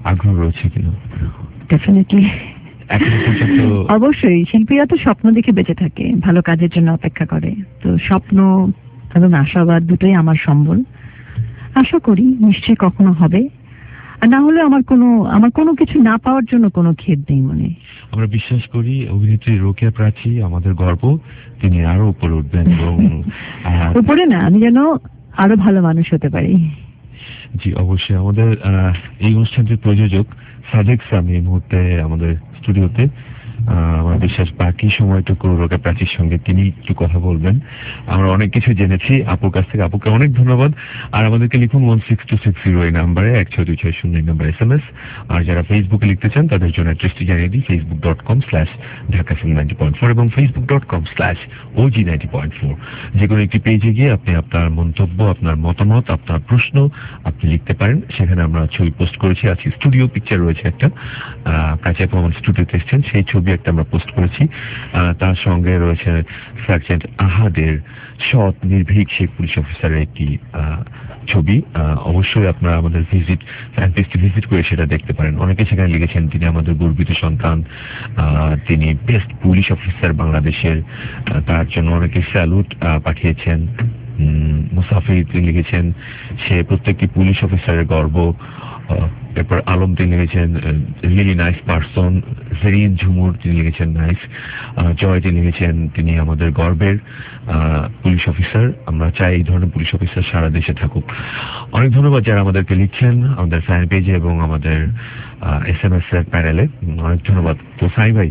আগ্রহ রয়েছে কিনা? ডেফিনেটলি, এখন পর্যন্ত অবশ্যই শিল্পীরা তো স্বপ্ন দেখে বেঁচে থাকে, ভালো কাজের জন্য অপেক্ষা করে। তো স্বপ্ন এবং আশাবাদ দুটোই আমার সম্বল। আশা করি নিশ্চয়ই কখনো হবে, আর না হলে আমার কোনো আমার কোনো কিছু না পাওয়ার জন্য কোনো খেদ নেই মনে। আমরা বিশ্বাস করি অভিনেত্রী রোকেয়া প্রাচী আমাদের গর্ব, তিনি আরো উপরে উঠবেন এবং উপরে না, আমি যেন আরো ভালো মানুষ হতে পারি। জি অবশ্যই। আমাদের এই অনুষ্ঠানটির প্রযোজক সাদেক সামি এই মুহূর্তে আমাদের স্টুডিওতে। আমার বিশ্বাস বাকি সময়টুকু রোকেয়া প্রাচীর সঙ্গে তিনি একটু কথা বলবেন। আমরা অনেক কিছু জেনেছি আপুর কাছ থেকে, আপুকে অনেক ধন্যবাদ। আর আমাদেরকে লিখুন one six two six zero এই নাম্বারে, এক ছয় দুই ছয় শূন্য এই নাম্বার এস এম এস। আর যারা ফেসবুকে লিখতে চান তাদের জন্য অ্যাড্রেসটি জানিয়ে দিই, Facebook dot com slash Dhaka F M ninety point four এবং Facebook dot com slash O G ninety point four. যে কোনো একটি পেজে গিয়ে আপনি আপনার মন্তব্য, আপনার মতামত, আপনার প্রশ্ন আপনি লিখতে পারেন। সেখানে আমরা ছবি পোস্ট করেছি, আজকে স্টুডিও পিকচার রয়েছে একটা, প্রাচী আপু আমার স্টুডিওতে এসেছেন, সেই ছবি একটা আমরা পোস্ট করেছি। তার সঙ্গে রয়েছে সার্জেন্ট আহাদের সৎ নির্ভীক সেই পুলিশ অফিসারের একটি ছবি। অবশ্যই আপনারা আমাদের ভিজিট ফ্যান পেজটি ভিজিট করে সেটা দেখতে পারেন। অনেকে সেখানে লিখেছেন তিনি আমাদের গর্বিত সন্তান, তিনি বেস্ট পুলিশ অফিসার বাংলাদেশের, তার জন্য অনেকে স্যালুট পাঠিয়েছেন। মুসাফির তিনি লিখেছেন সে প্রত্যেকটি পুলিশ অফিসারের গর্ব। এরপর আলম তিনি লিখেছেন really nice person. Zerin Jhumur তিনি লিখেছেন নাইস। জয় তিনি লিখেছেন তিনি আমাদের গর্বের পুলিশ অফিসার, আমরা চাই এই ধরনের পুলিশ অফিসার সারা দেশে থাকুক। অনেক ধন্যবাদ যারা আমাদেরকে লিখছেন আমাদের ফ্যান পেজে এবং আমাদের এস এম এস এর প্যানেলে। অনেক ধন্যবাদ। তো সাই ভাই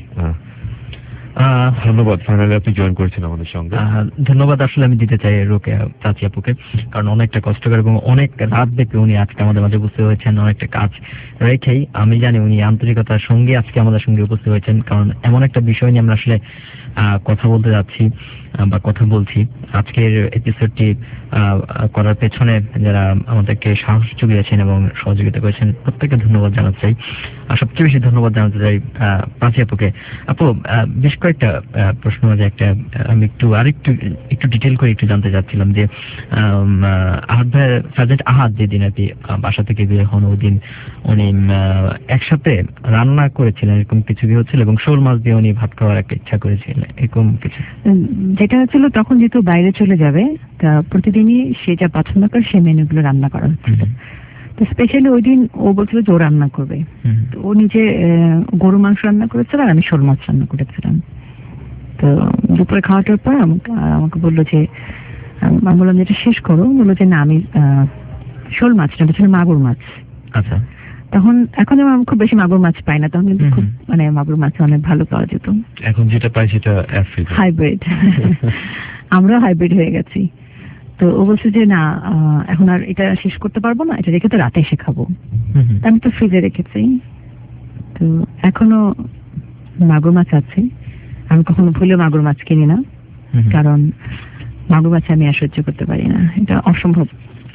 ধন্যবাদ, ফাইনালি আপনি জয়েন করেছেন আমাদের সঙ্গে। ধন্যবাদ আসলে আমি দিতে চাই রোকেয়া প্রাচী আপুকে, কারণ অনেকটা কষ্টকর এবং অনেক রাত ব্যাপী উনি আজকে আমাদের মাঝে উপস্থিত হয়েছেন। অনেকটা কাজ রেখেই আমি জানি উনি আন্তরিকতার সঙ্গে আজকে আমাদের সঙ্গে উপস্থিত হয়েছেন, কারণ এমন একটা বিষয় নিয়ে আমরা আসলে কথা বলতে যাচ্ছি বা কথা বলছি। আজকের এপিসোডটি করার পেছনে যারা আমাদেরকে সাহস জুগিয়েছেন এবং সহযোগিতা করেছেন প্রত্যেককে ধন্যবাদ জানাতে চাই। আর সবচেয়ে বেশি ধন্যবাদ জানাতে চাই প্রাচী আপুকে। আপু, বেশ কয়েকটা প্রশ্ন আছে, একটা আমি একটু আরেকটু একটু ডিটেল করে একটু জানতে চাচ্ছিলাম যে আহাদ ভাই, সার্জেন্ট আহাদ যেদিন আর কি বাসা থেকে বের হন ওই দিন উনি একসাথে রান্না করেছিলেন, এরকম কিছু কি হচ্ছিল, এবং শোল মাছ দিয়ে উনি ভাত খাওয়ার একটা ইচ্ছা করেছিলেন, এরকম কিছু? যেটা হচ্ছিল তখন যেহেতু বাইরে চলে যাবে, তা প্রতিদিনই সে যা পছন্দ করে সেই মেনুগুলো রান্না করা হচ্ছিল। তো স্পেশালি ওই দিন ও বলছিল যে ও রান্না করবে, তো ও নিজে গরু মাংস রান্না করেছিল আর আমি শোল মাছ রান্না করেছিলাম। তো দুপুরে খাওয়াটার পর আমাকে আমাকে বললো যে, আমি বললাম যেটা শেষ করো, বললো যে না আমি শোল মাছ না, ছিল মাগুর মাছ। আচ্ছা। তখন এখন আমি খুব বেশি মাগুর মাছ পাই না, তখন কিন্তু খুব মানে মাগুর মাছ অনেক ভালো পাওয়া যেত। এখন যেটা পাই সেটা হাইব্রিড, আমরা হাইব্রিড হয়ে গেছি। তো ও বলছে যে না এখন আর এটা শেষ করতে পারবো না, এটা রেখে তো রাতে এসে খাবো। আমি তো ফ্রিজে রেখেছি, তো এখনো মাগুর মাছ আছে। আমি কখনো ভুলে মাগুর মাছ কিনি না, কারণ মাগুর মাছ আমি আর সহ্য করতে পারি না, এটা অসম্ভব।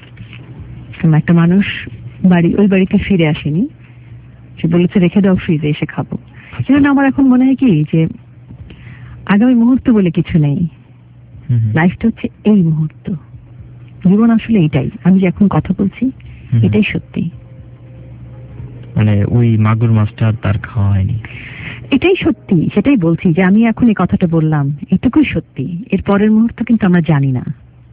একটা মানুষ বাড়ি ওই বাড়িতে ফিরে আসেনি, সে বলেছে রেখে দাও ফ্রিজে এসে খাবো। সেজন্য আমার এখন মনে হয় কি যে আগামী মুহূর্ত বলে কিছু নেই, লাইফটা হচ্ছে এই মুহূর্ত, জীবন আসলে এটাই। আমি যে এখন কথা বলছি এটাই সত্যি, মানে ওই মাগুর মাছটা তার খাওয়া হয়নি, এটাই সত্যি। সেটাই বলছি যে আমি এখন এই কথাটা বললাম এটুকুই সত্যি, এর পরের মুহূর্ত কিন্তু আমরা জানি না।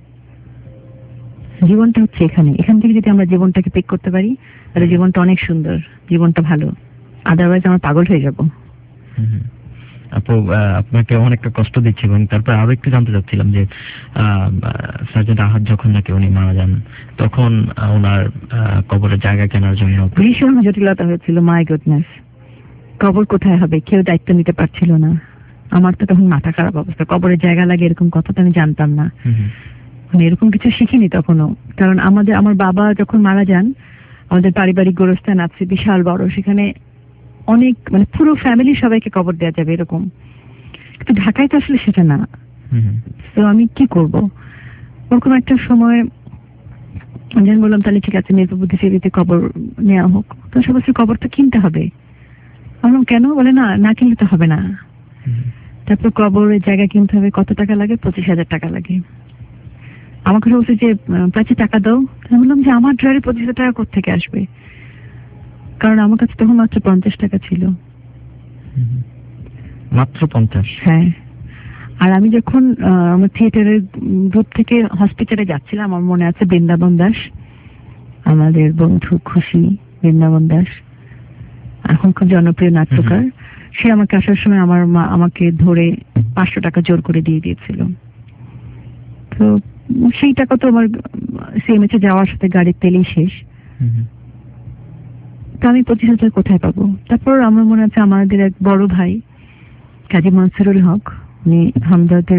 জীবনটা হচ্ছে এখানে, এখান থেকে যদি আমরা জীবনটাকে পিক করতে পারি তাহলে জীবনটা অনেক সুন্দর, জীবনটা ভালো। আদারওয়াইজ আমরা পাগল হয়ে যাব। আপু, আপনাকে অনেকটা কষ্ট দিচ্ছি, এবং তারপর আরো একটু জানতে চাচ্ছিলাম যে সার্জেন্ট আহাদ যখন নাকি উনি মারা যান তখন ওনার কবরের জায়গা কেনার জন্য ভীষণ জটিলতা হয়েছিল। মাই গুডনেস, কবর কোথায় হবে কেউ দায়িত্ব নিতে পারছিল না। আমার তো তখন মাথা খারাপ অবস্থা, কবরের জায়গা লাগে এরকম কথা তো আমি জানতাম না, মানে এরকম কিছু শিখিনি তখনও। কারণ আমাদের আমার বাবা যখন মারা যান, আমাদের পারিবারিক গোরস্থান আছে বিশাল বড়, সেখানে অনেক মানে পুরো ফ্যামিলি সবাইকে কবর দেওয়া যাবে এরকম, কিন্তু ঢাকায় তো আসলে সেটা না। তো আমি কি করব, ওরকম একটা সময় আমি বললাম তাহলে ঠিক আছে মেয়ের বুদ্ধিজীবীতে কবর নেওয়া হোক। তো সবাই কবর তো কিনতে হবে। বললাম কেন? বলে না না কিনলে তো হবে না। তারপর কবরের জায়গা কিনতে হবে, কত টাকা লাগে? পঁচিশ হাজার টাকা লাগে। আমাকে বলছে যে প্রাচী টাকা দাও। আমি বললাম যে আমার ড্রয়ারে পঁচিশ হাজার টাকা কোথেকে আসবে? কারণ আমার কাছে তখন মাত্র পঞ্চাশ টাকা ছিল। মাত্র পঞ্চাশ? হ্যাঁ। আর আমি যখন আমার থিয়েটারের গ্রুপ থেকে হসপিটালে যাচ্ছিলাম, আমার মনে আছে বৃন্দাবন দাস, আমাদের বন্ধু খুশি বৃন্দাবন দাস, এখন খুব জনপ্রিয় নাট্যকার, সে আমাকে আসার সময় আমার মা আমাকে ধরে পাঁচশো টাকা জোর করে দিয়ে দিয়েছিল। তো সেই টাকা তো আমার সিএমএইচে যাওয়ার সাথে গাড়ির তেলেই শেষ। তো আমি পঁচিশ হাজার কোথায় পাবো? তারপর আমার মনে আছে আমাদের এক বড় ভাই কাজী মনসুরুল হক, উনি হামদর্দের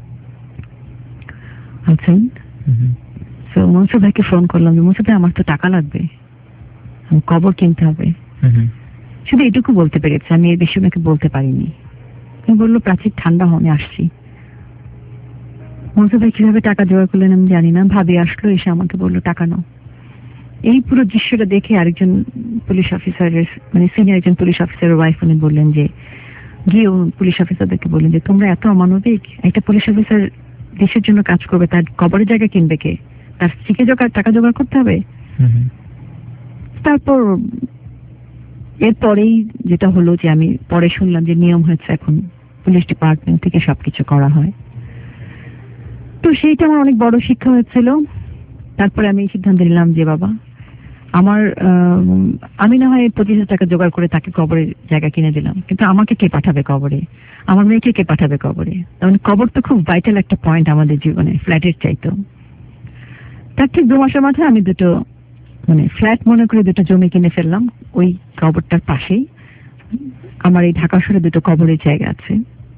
আছেন। তো মনসুর ভাইকে ফোন করলাম যে মনসুর ভাই আমার তো টাকা লাগবে, কবর কিনতে হবে। শুধু এটুকু বলতে পেরেছে, আমি এর বেশি ওনাকে বলতে পারিনি। আমি বললো প্রাচীর ঠান্ডা হনে আসছি। মনসুর ভাই কিভাবে টাকা জোগাড় করলেন আমি জানি না, ভাবি আসলো, এসে আমাকে বললো টাকা নাও। এই পুরো দৃশ্যটা দেখে আরেকজন পুলিশ অফিসারের মানে সিনিয়র একজন পুলিশ অফিসারের ওয়াইফ উনি বললেন যে, গিয়ে পুলিশ অফিসারদেরকে বললেন যে তোমরা এত অমানবিক, একটা পুলিশ অফিসার দেশের জন্য কাজ করবে, তার কবরের জায়গা কিনবে কে? তার স্ত্রীকে জোগাড় টাকা জোগাড় করতে হবে। তারপর এরপরেই যেটা হলো যে আমি পরে শুনলাম যে নিয়ম হয়েছে এখন পুলিশ ডিপার্টমেন্ট থেকে সবকিছু করা হয়। তো সেইটা আমার অনেক বড় শিক্ষা হয়েছিল। তারপরে আমি সিদ্ধান্ত নিলাম যে বাবা আমার আমি না হয় পঁচিশ হাজার টাকা জোগাড় করে তাকে কবরের জায়গা কিনে দিলাম, কিন্তু আমাকে কে পাঠাবে কবরে? আমার মেয়েকে কে পাঠাবে কবরে? তখন কবর তো খুব ভাইটাল একটা পয়েন্ট আমাদের জীবনে, ফ্ল্যাটের চাইতো। তার ঠিক দু মাসের মাথায় আমি দুটো মানে ফ্ল্যাট মনে করে দুটো জমি কিনে ফেললাম ওই কবরটার পাশেই। আমার এই ঢাকা শহরে দুটো কবরের জায়গা আছে।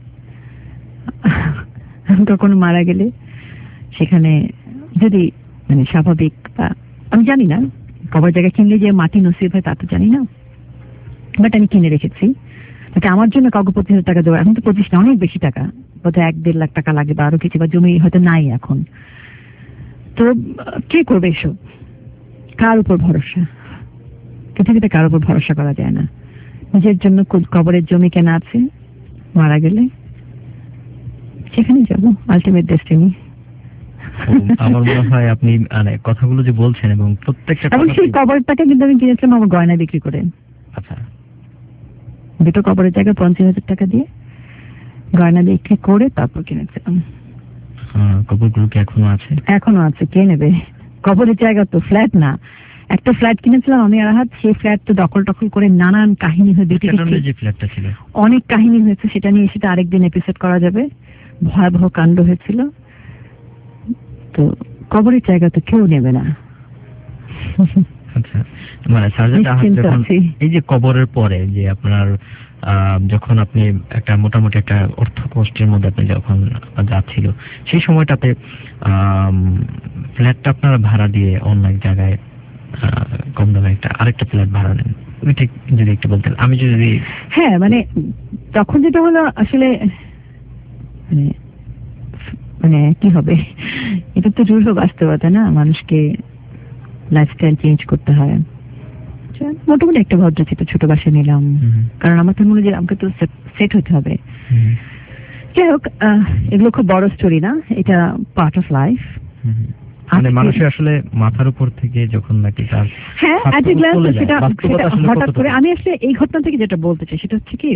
কখনো মারা গেলে সেখানে যদি মানে স্বাভাবিক বা আমি জানি না কবর জায়গা কিনলে যে মাটি নসিব হয় তা তো জানি না, বাট আমি কিনে রেখেছি। যাতে আমার জন্য কাউকে পঁচিশ হাজার টাকা দেওয়া, এখন তো পঁচিশ না অনেক বেশি টাকা, বোধহয় এক দেড় লাখ টাকা লাগে বা আরো কিছু, বা জমি হয়তো নাই এখন। তো কে করবে এসব? কার উপর ভরসা? পৃথিবীতে কার উপর ভরসা করা যায় না। নিজের জন্য কবরের জমি কেনা আছে, মারা গেলে সেখানে যাবো, আলটিমেট ডেস্টিনি। আমার মনে হয় আপনি মানে কথাগুলো যে বলছেন এবং প্রত্যেকটা এবং সেই কবরটাকে কিন্তু আমি কিনেছিলাম আমার গয়না বিক্রি করে। আচ্ছা, দুটো কবরের জায়গায় পঞ্চাশ হাজার টাকা দিয়ে গয়না বিক্রি করে তারপর কিনেছিলাম। কবরগুলো কি এখনো আছে? এখনো আছে, কে নেবে? কবরের জায়গা তো, ফ্ল্যাট না। একটা ফ্ল্যাট কিনেছিলাম আমি আর হাত, সেই ফ্ল্যাট তো দখল টখল করে নানান কাহিনী হয়ে বেঁচে গেছে। যে ফ্ল্যাটটা ছিল অনেক কাহিনী হয়েছে, সেটা নিয়ে সেটা আরেকদিন এপিসোড করা যাবে। ভয়াবহ কাণ্ড হয়েছিল। তো কবরের জায়গা তো কেউ নেবে না। আচ্ছা, মানে এই যে কবরের পরে যে আপনার যখন আপনি একটা মোটামুটি একটা অর্থ কষ্টের মধ্যে আপনি যখন যাচ্ছিল, সেই সময়টাতে ফ্ল্যাটটা আপনার ভাড়া দিয়ে অন্য এক জায়গায় কম দামে একটা আরেকটা ফ্ল্যাট ভাড়া নেন, ঠিক যদি একটু বলতেন। আমি যদি হ্যাঁ মানে তখন যেটা হলো আসলে মানে মানে কি হবে, এটা তো রূঢ় বাস্তবতা না, মানুষকে লাইফস্টাইল চেঞ্জ করতে হয়। মোটামুটি একটা ভদ্রচিত ছোট বাসা নিলাম, কারণ আমার তো মনে হয় আমাকে তো সেট হতে হবে। যাই হোক, এগুলো খুব বড় স্টোরি না, এটা পার্ট অফ লাইফ। মানে মানুষের আসলে মাথার উপর থেকে যখন নাকি তার হ্যাঁ অ্যাট এ গ্ল্যান্স সেটা হঠাৎ করে আমি আসলে এই ঘটনা থেকে যেটা বলতে চাই সেটা হচ্ছে কি,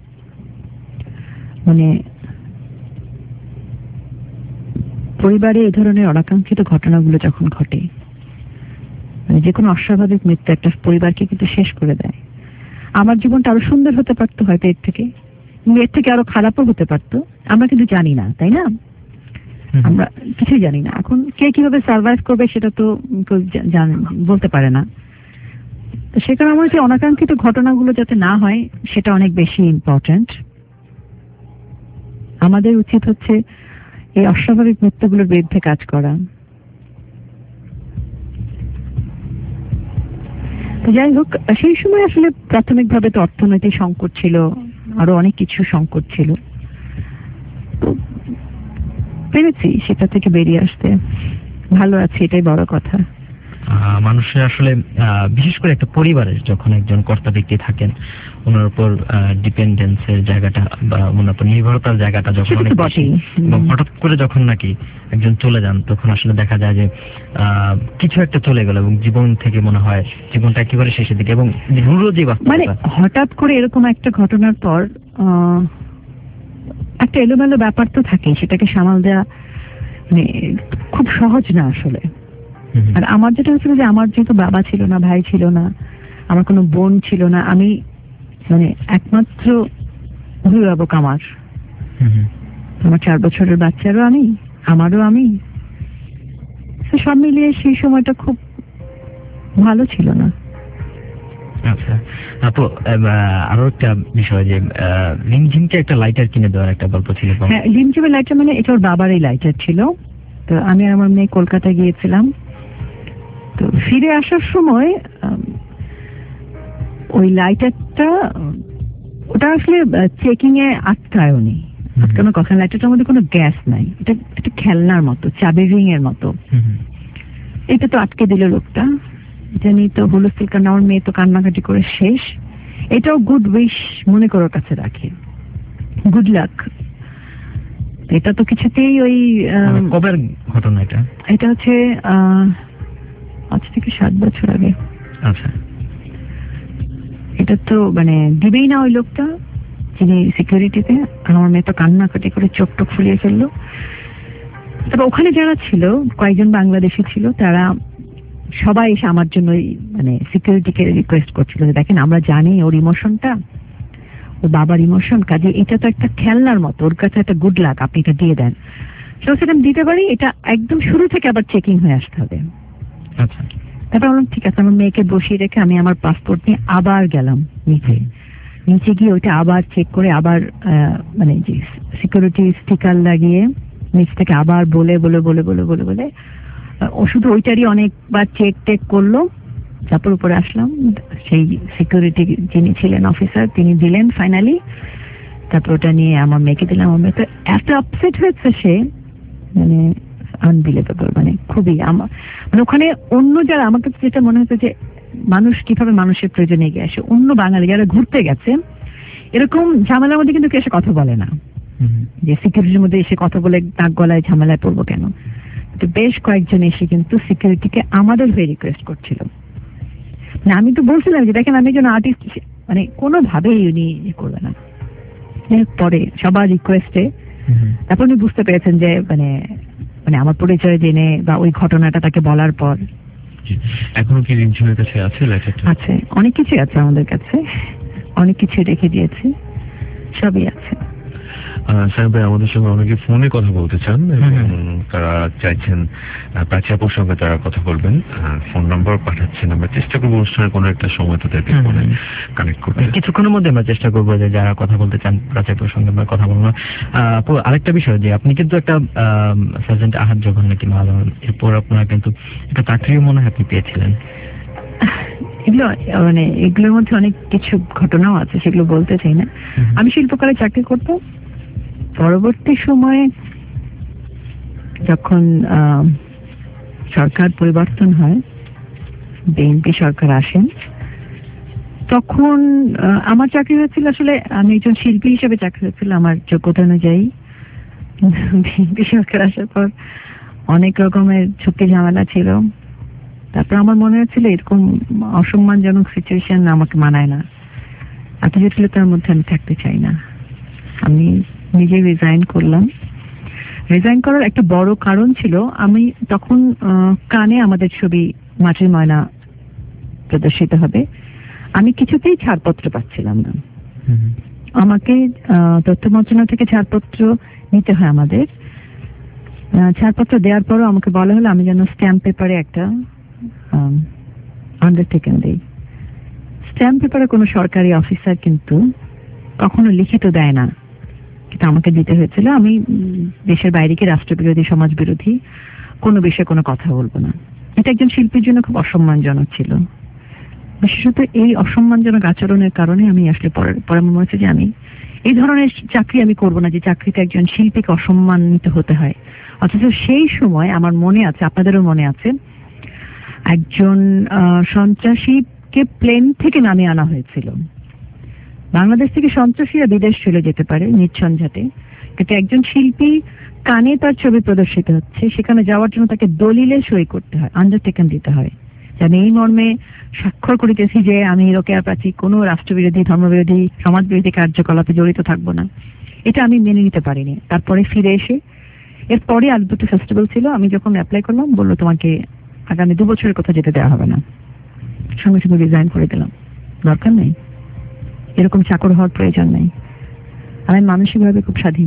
মানে পরিবারে এই ধরনের অনাকাঙ্ক্ষিত ঘটনাগুলো যখন ঘটে, মানে যে কোনো অস্বাভাবিক মৃত্যু একটা পরিবারকে কিন্তু শেষ করে দেয়। আমার জীবনটা আরো সুন্দর হতে পারতো হয়তো এর থেকে, এর থেকে আরো খারাপও হতে পারতো, আমরা কিন্তু জানি না, তাই না? আমরা কিছুই জানি না। এখন কে কিভাবে সার্ভাইভ করবে সেটা তো বলতে পারে না। তো সে কারণে আমার যে অনাকাঙ্ক্ষিত ঘটনাগুলো যাতে না হয় সেটা অনেক বেশি ইম্পর্টেন্ট। আমাদের উচিত হচ্ছে এই অস্বাভাবিক মৃত্যুগুলোর বিরুদ্ধে কাজ করা। তো যাই হোক, সেই সময় আসলে প্রাথমিকভাবে তো অর্থনৈতিক সংকট ছিল, আরো অনেক কিছু সংকট ছিল। পেরেছি সেটা থেকে বেরিয়ে আসতে, ভালো আছি, এটাই বড় কথা। আহ, মানুষের আসলে আহ, বিশেষ করে একটা পরিবারের যখন একজন কর্তা ব্যক্তি থাকেন, ওনার উপর ডিপেন্ডেন্সের জায়গাটা বা ওনার উপর নির্ভরতার জায়গাটা যখন অনেক বেশি, এবং হঠাৎ করে যখন নাকি একজন চলে যান, তখন আসলে দেখা যায় যে আহ, কিছু একটা চলে গেল এবং জীবন থেকে মনে হয় জীবনটা একেবারে শেষের দিকে, এবং রুড়ো যে মানে বাস্তবতা। হঠাৎ করে এরকম একটা ঘটনার পর আহ, একটা এলোমেলো ব্যাপার তো থাকে, সেটাকে সামাল দেওয়া মানে খুব সহজ না আসলে। আর আমার যেটা হচ্ছিল যে আমার যেহেতু বাবা ছিল না, ভাই ছিল না, আমার কোনো বোন ছিল না, আমি মানে একমাত্র অভিভাবক আমার আমার চার বছরের বাচ্চারও আমি, আমারও আমি, তো সব মিলিয়ে সেই সময়টা খুব ভালো ছিল না। আচ্ছা আপু, আরো একটা বিষয় যে লিমঝিমকে একটা লাইটার কিনে দেওয়ার একটা গল্প ছিল। হ্যাঁ, লিমঝিমের লাইটার মানে এটা ওর বাবারই লাইটার ছিল। তো আমি আর আমার মেয়ে কলকাতায় গিয়েছিলাম, তো ফিরে আসার সময় ওই লাইটারটা, ওটা আসলে চেকিং এ আটকায়নি, আটকানোর কথা। লাইটারটার মধ্যে কোনো গ্যাস নাই, এটা একটা খেলনার মতো, চাবি রিং এর মতো। এটা তো আটকে দিল লোকটা, এটা নিয়ে তো হুলস্থুল, কারণ আমার মেয়ে তো কান্নাকাটি করে শেষ। এটাও গুড উইশ মনে করার কাছে রাখে, গুড লাক। এটা তো কিছুতেই ওই কবের ঘটনা এটা? এটা হচ্ছে আহ আজ থেকে সাত বছর আগে। আচ্ছা, এটা তো মানে দিবেই না ওই লোকটা, যিনি সিকিউরিটিতে। আমার মেয়ে তো কান্নাকাটি করে চোখ টোক ফুলিয়ে ফেললো। তবে ওখানে যারা ছিল, কয়েকজন বাংলাদেশি ছিল, তারা সবাই এসে আমার জন্য মানে সিকিউরিটিকে রিকোয়েস্ট করছিল যে দেখেন, আমরা জানি ওর ইমোশনটা, ওর বাবার ইমোশন, কাজে এটা তো একটা খেলনার মতো, ওর কাছে একটা গুড লাক, আপনি এটা দিয়ে দেন। সেটা আমি দিতে পারি, এটা একদম শুরু থেকে আবার চেকিং হয়ে আসতে হবে। আচ্ছা, তারপর বললাম ঠিক আছে। আমার মেয়েকে বসিয়ে রেখে আমি আমার পাসপোর্ট নিয়ে আবার গেলাম নিচে। নিচে গিয়ে ওইটা আবার চেক করে, আবার মানে যে সিকিউরিটি স্টিকার লাগিয়ে নিচ থেকে আবার বলে বলে বলে বলে বলে বলে ও শুধু ওইটারই অনেকবার চেক টেক করলো। তারপর উপরে আসলাম, সেই সিকিউরিটি যিনি ছিলেন অফিসার, তিনি দিলেন ফাইনালি। তারপর ওটা নিয়ে আমার মেয়েকে দিলাম। আমার মেয়ে তো এত আপসেট হয়েছে, সে মানে আনবিলিভেবল, মানে খুবই। আমার মানে ওখানে অন্য যারা, আমার কাছে যেটা মনে হচ্ছে যে মানুষ কিভাবে মানুষের প্রয়োজনে এগিয়ে আসে, অন্য বাঙালি যারা ঘুরতে গেছে এরকম ঝামেলার মধ্যে কিন্তু এসে কথা বলে না, যে সিকিউরিটির মধ্যে এসে কথা বলে নাক গলায় ঝামেলায় পড়বো কেন। তো বেশ কয়েকজন এসে কিন্তু সিকিউরিটিকে আমাদের হয়ে রিকোয়েস্ট করছিল। না, আমি তো বলছিলাম যে দেখেন, আমি একজন আর্টিস্ট, মানে কোনোভাবেই উনি ইয়ে করবে না। পরে সবার রিকোয়েস্টে তারপর উনি বুঝতে পেরেছেন যে মানে মানে আমার পরিচয় জেনে বা ওই ঘটনাটা তাকে বলার পর। এখনো কি লিমঝিমের কাছে আছে লাইটারটা? আছে, অনেক কিছুই আছে আমাদের কাছে, অনেক কিছু রেখে দিয়েছি, সবই আছে। সাহেব ভাই, আমাদের সঙ্গে অনেকে ফোনে কথা বলতে চান এবং তারা চাইছেন প্রাচ্যাপুর সঙ্গে তারা কথা বলবেন, ফোন নাম্বার পাঠাচ্ছেন। আমরা চেষ্টা করবো অনুষ্ঠানের কোনো একটা সময় তাদেরকে ফোনে কানেক্ট করতে। কিছুক্ষণের মধ্যে আমরা চেষ্টা করবো যে যারা কথা বলতে চান প্রাচ্যাপুর সঙ্গে আমরা কথা বলবো। আরেকটা বিষয় যে আপনি কিন্তু একটা সার্জেন্ট আহাদ যখন নাকি মারা যান, এরপর আপনারা কিন্তু একটা চাকরিও মনে হয় আপনি পেয়েছিলেন। এগুলো মানে এগুলোর মধ্যে অনেক কিছু ঘটনাও আছে, সেগুলো বলতে চাই না। আমি শিল্পকলা চাকরি করতাম। পরবর্তী সময়ে যখন সরকার পরিবর্তন হয়, বিএনপি সরকার আসেন, তখন আমার চাকরি হয়েছিল, আসলে আমি একজন শিল্পী হিসেবে চাকরি হয়েছিল আমার যোগ্যতা অনুযায়ী। বিএনপি সরকার আসার পর অনেক রকমের ঝুঁকি ঝামেলা ছিল। তারপর আমার মনে হচ্ছিল এরকম অসম্মানজনক সিচুয়েশন আমাকে মানায় না, এত জটিলতার মধ্যে আমি থাকতে চাই না। আমি নিজে রিজাইন করলাম। রিজাইন করার একটা বড় কারণ ছিল, আমি তখন কানে আমাদের ছবি মাটির ময়না প্রদর্শিত হবে, আমি কিছুতেই ছাড়পত্র পাচ্ছিলাম না। আমাকে তথ্য মন্ত্রণালয় থেকে ছাড়পত্র নিতে হয় আমাদের। ছাড়পত্র দেওয়ার পরও আমাকে বলা হলো আমি যেন স্ট্যাম্প পেপারে একটা আন্ডারটেকিং দিই। স্ট্যাম্প পেপারে কোনো সরকারি অফিসার কিন্তু কখনো লিখিত দেয় না, কিন্তু আমাকে দিতে হয়েছিল। আমি দেশের বাইরে কি রাষ্ট্রবিরোধী, সমাজ বিরোধী কোনো বিষয়ে কোনো কথা বলবো না। এটা একজন শিল্পীর জন্য খুব অসম্মানজনক ছিল। বিশেষত এই অসম্মানজনক আচরণের কারণে আমি আসলে পরে মনে হচ্ছে যে আমি এই ধরনের চাকরি আমি করবো না, যে চাকরিতে একজন শিল্পীকে অসম্মানিত হতে হয়। অথচ সেই সময় আমার মনে আছে, আপনাদেরও মনে আছে, একজন আহ, সন্ত্রাসীকে প্লেন থেকে নামিয়ে আনা হয়েছিল। বাংলাদেশ থেকে সন্ত্রাসীরা বিদেশ চলে যেতে পারে নিঃসন্দেহে, কিন্তু একজন শিল্পী কানে তার ছবি প্রদর্শিত হচ্ছে, সেখানে যাওয়ার জন্য তাকে দলিলে সই করতে হয়, আন্ডারটেকেন দিতে হয় যে আমি এই মর্মে স্বাক্ষর করিতেছি যে আমি রোকেয়া প্রাচী কোনো রাষ্ট্রবিরোধী, ধর্মবিরোধী, সমাজবিরোধী কার্যকলাপে জড়িত থাকবো না। এটা আমি মেনে নিতে পারিনি। তারপরে ফিরে এসে এরপরে আর দুটো ফেস্টিভ্যাল ছিল, আমি যখন অ্যাপ্লাই করলাম বললো তোমাকে আগামী দু বছরের কথা যেতে দেওয়া হবে না, সঙ্গে সঙ্গে রিজাইন করে দিলাম। দরকার নেই, এরকম চাকর হওয়ার প্রয়োজন নেই। আমি মানসিকভাবে খুব স্বাধীন।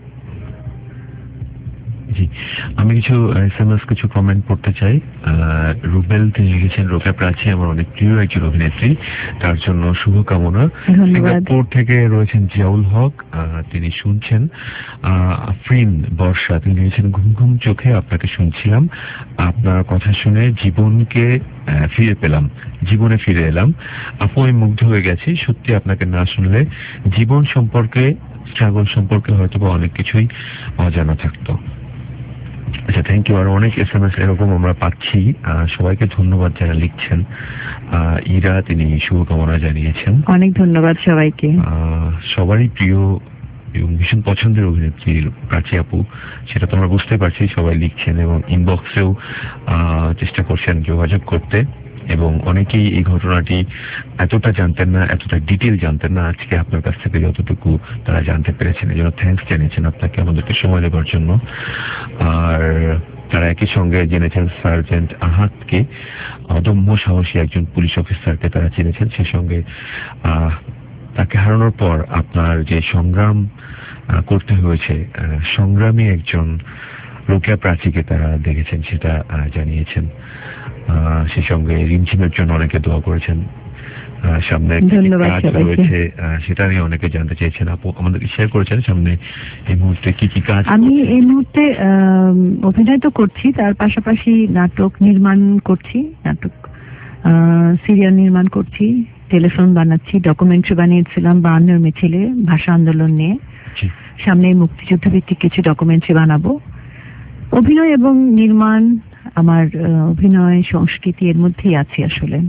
জি, আমি কিছু এসএমএস কিছু কমেন্ট পড়তে চাই। রুবেল তিনি লিখেছেন, রোকেয়া প্রাচী আমার অনেক প্রিয় একজন অভিনেত্রী, তার জন্য শুভকামনা। সিঙ্গাপুর থেকে রয়েছেন জিয়াউল হক, তিনি শুনছেন। আফরিন বর্ষা তিনি লিখেছেন, ঘুম ঘুম চোখে আপনাকে শুনছিলাম, আপনার কথা শুনে জীবনকে ফিরে পেলাম, জীবনে ফিরে এলাম। আপু আমি মুগ্ধ হয়ে গেছি, সত্যি আপনাকে না শুনলে জীবন সম্পর্কে, স্ট্রাগল সম্পর্কে হয়তো বা অনেক কিছুই অজানা থাকতো। আচ্ছা, থ্যাংক ইউ। আর অনেক এস এম এস এরকম আমরা পাচ্ছি, সবাইকে ধন্যবাদ যারা লিখছেন। ইরা তিনি শুভকামনা জানিয়েছেন। অনেক ধন্যবাদ সবাইকে। সবারই প্রিয় এবং ভীষণ পছন্দের অভিনেত্রী প্রাচী আপু, সেটা তো আমরা বুঝতে পারছি। সবাই লিখছেন এবং ইনবক্সেও চেষ্টা করছেন যোগাযোগ করতে, এবং অনেকেই এই ঘটনাটি এতটা জানতেন না, এতটা ডিটেল জানতেন না। আজকে আপনার কাছ থেকে যতটুকু তারা জানতে পেরেছেন, এই জন্য থ্যাঙ্কস জানিয়েছেন আপনাকে আমাদেরকে সময় দেওয়ার জন্য। আর তারা একই সঙ্গে জেনেছেন সার্জেন্ট আহাতকে, অদম্য সাহসী একজন পুলিশ অফিসারকে তারা চিনেছেন। সেই সঙ্গে আহ তাকে হারানোর পর আপনার যে সংগ্রাম করতে হয়েছে, সংগ্রামী একজন রোকেয়া প্রাচীকে তারা দেখেছেন, সেটা জানিয়েছেন। সেই সঙ্গে রিমঝিমের জন্য অনেকে দোয়া করেছেন। সামনে কাজ রয়েছে সেটা নিয়ে অনেকে জানতে চেয়েছেন, আপু আমাদেরকে শেয়ার করেছেন সামনে এই মুহূর্তে কি কি কাজ। আমি এই মুহূর্তে অভিনয় তো করছি, তার পাশাপাশি নাটক নির্মাণ করছি, নাটক সিরিয়াল নির্মাণ করছি, টেলিফিল্ম বানাচ্ছি, ডকুমেন্টারি বানিয়েছিলাম বায়ান্নর মিছিলে ভাষা আন্দোলন নিয়ে। সামনে মুক্তিযুদ্ধ ভিত্তিক কিছু ডকুমেন্টারি বানাবো। অভিনয় এবং নির্মাণ, আমার অভিনয় সংস্কৃতি এর মধ্যেই আছে আসলে।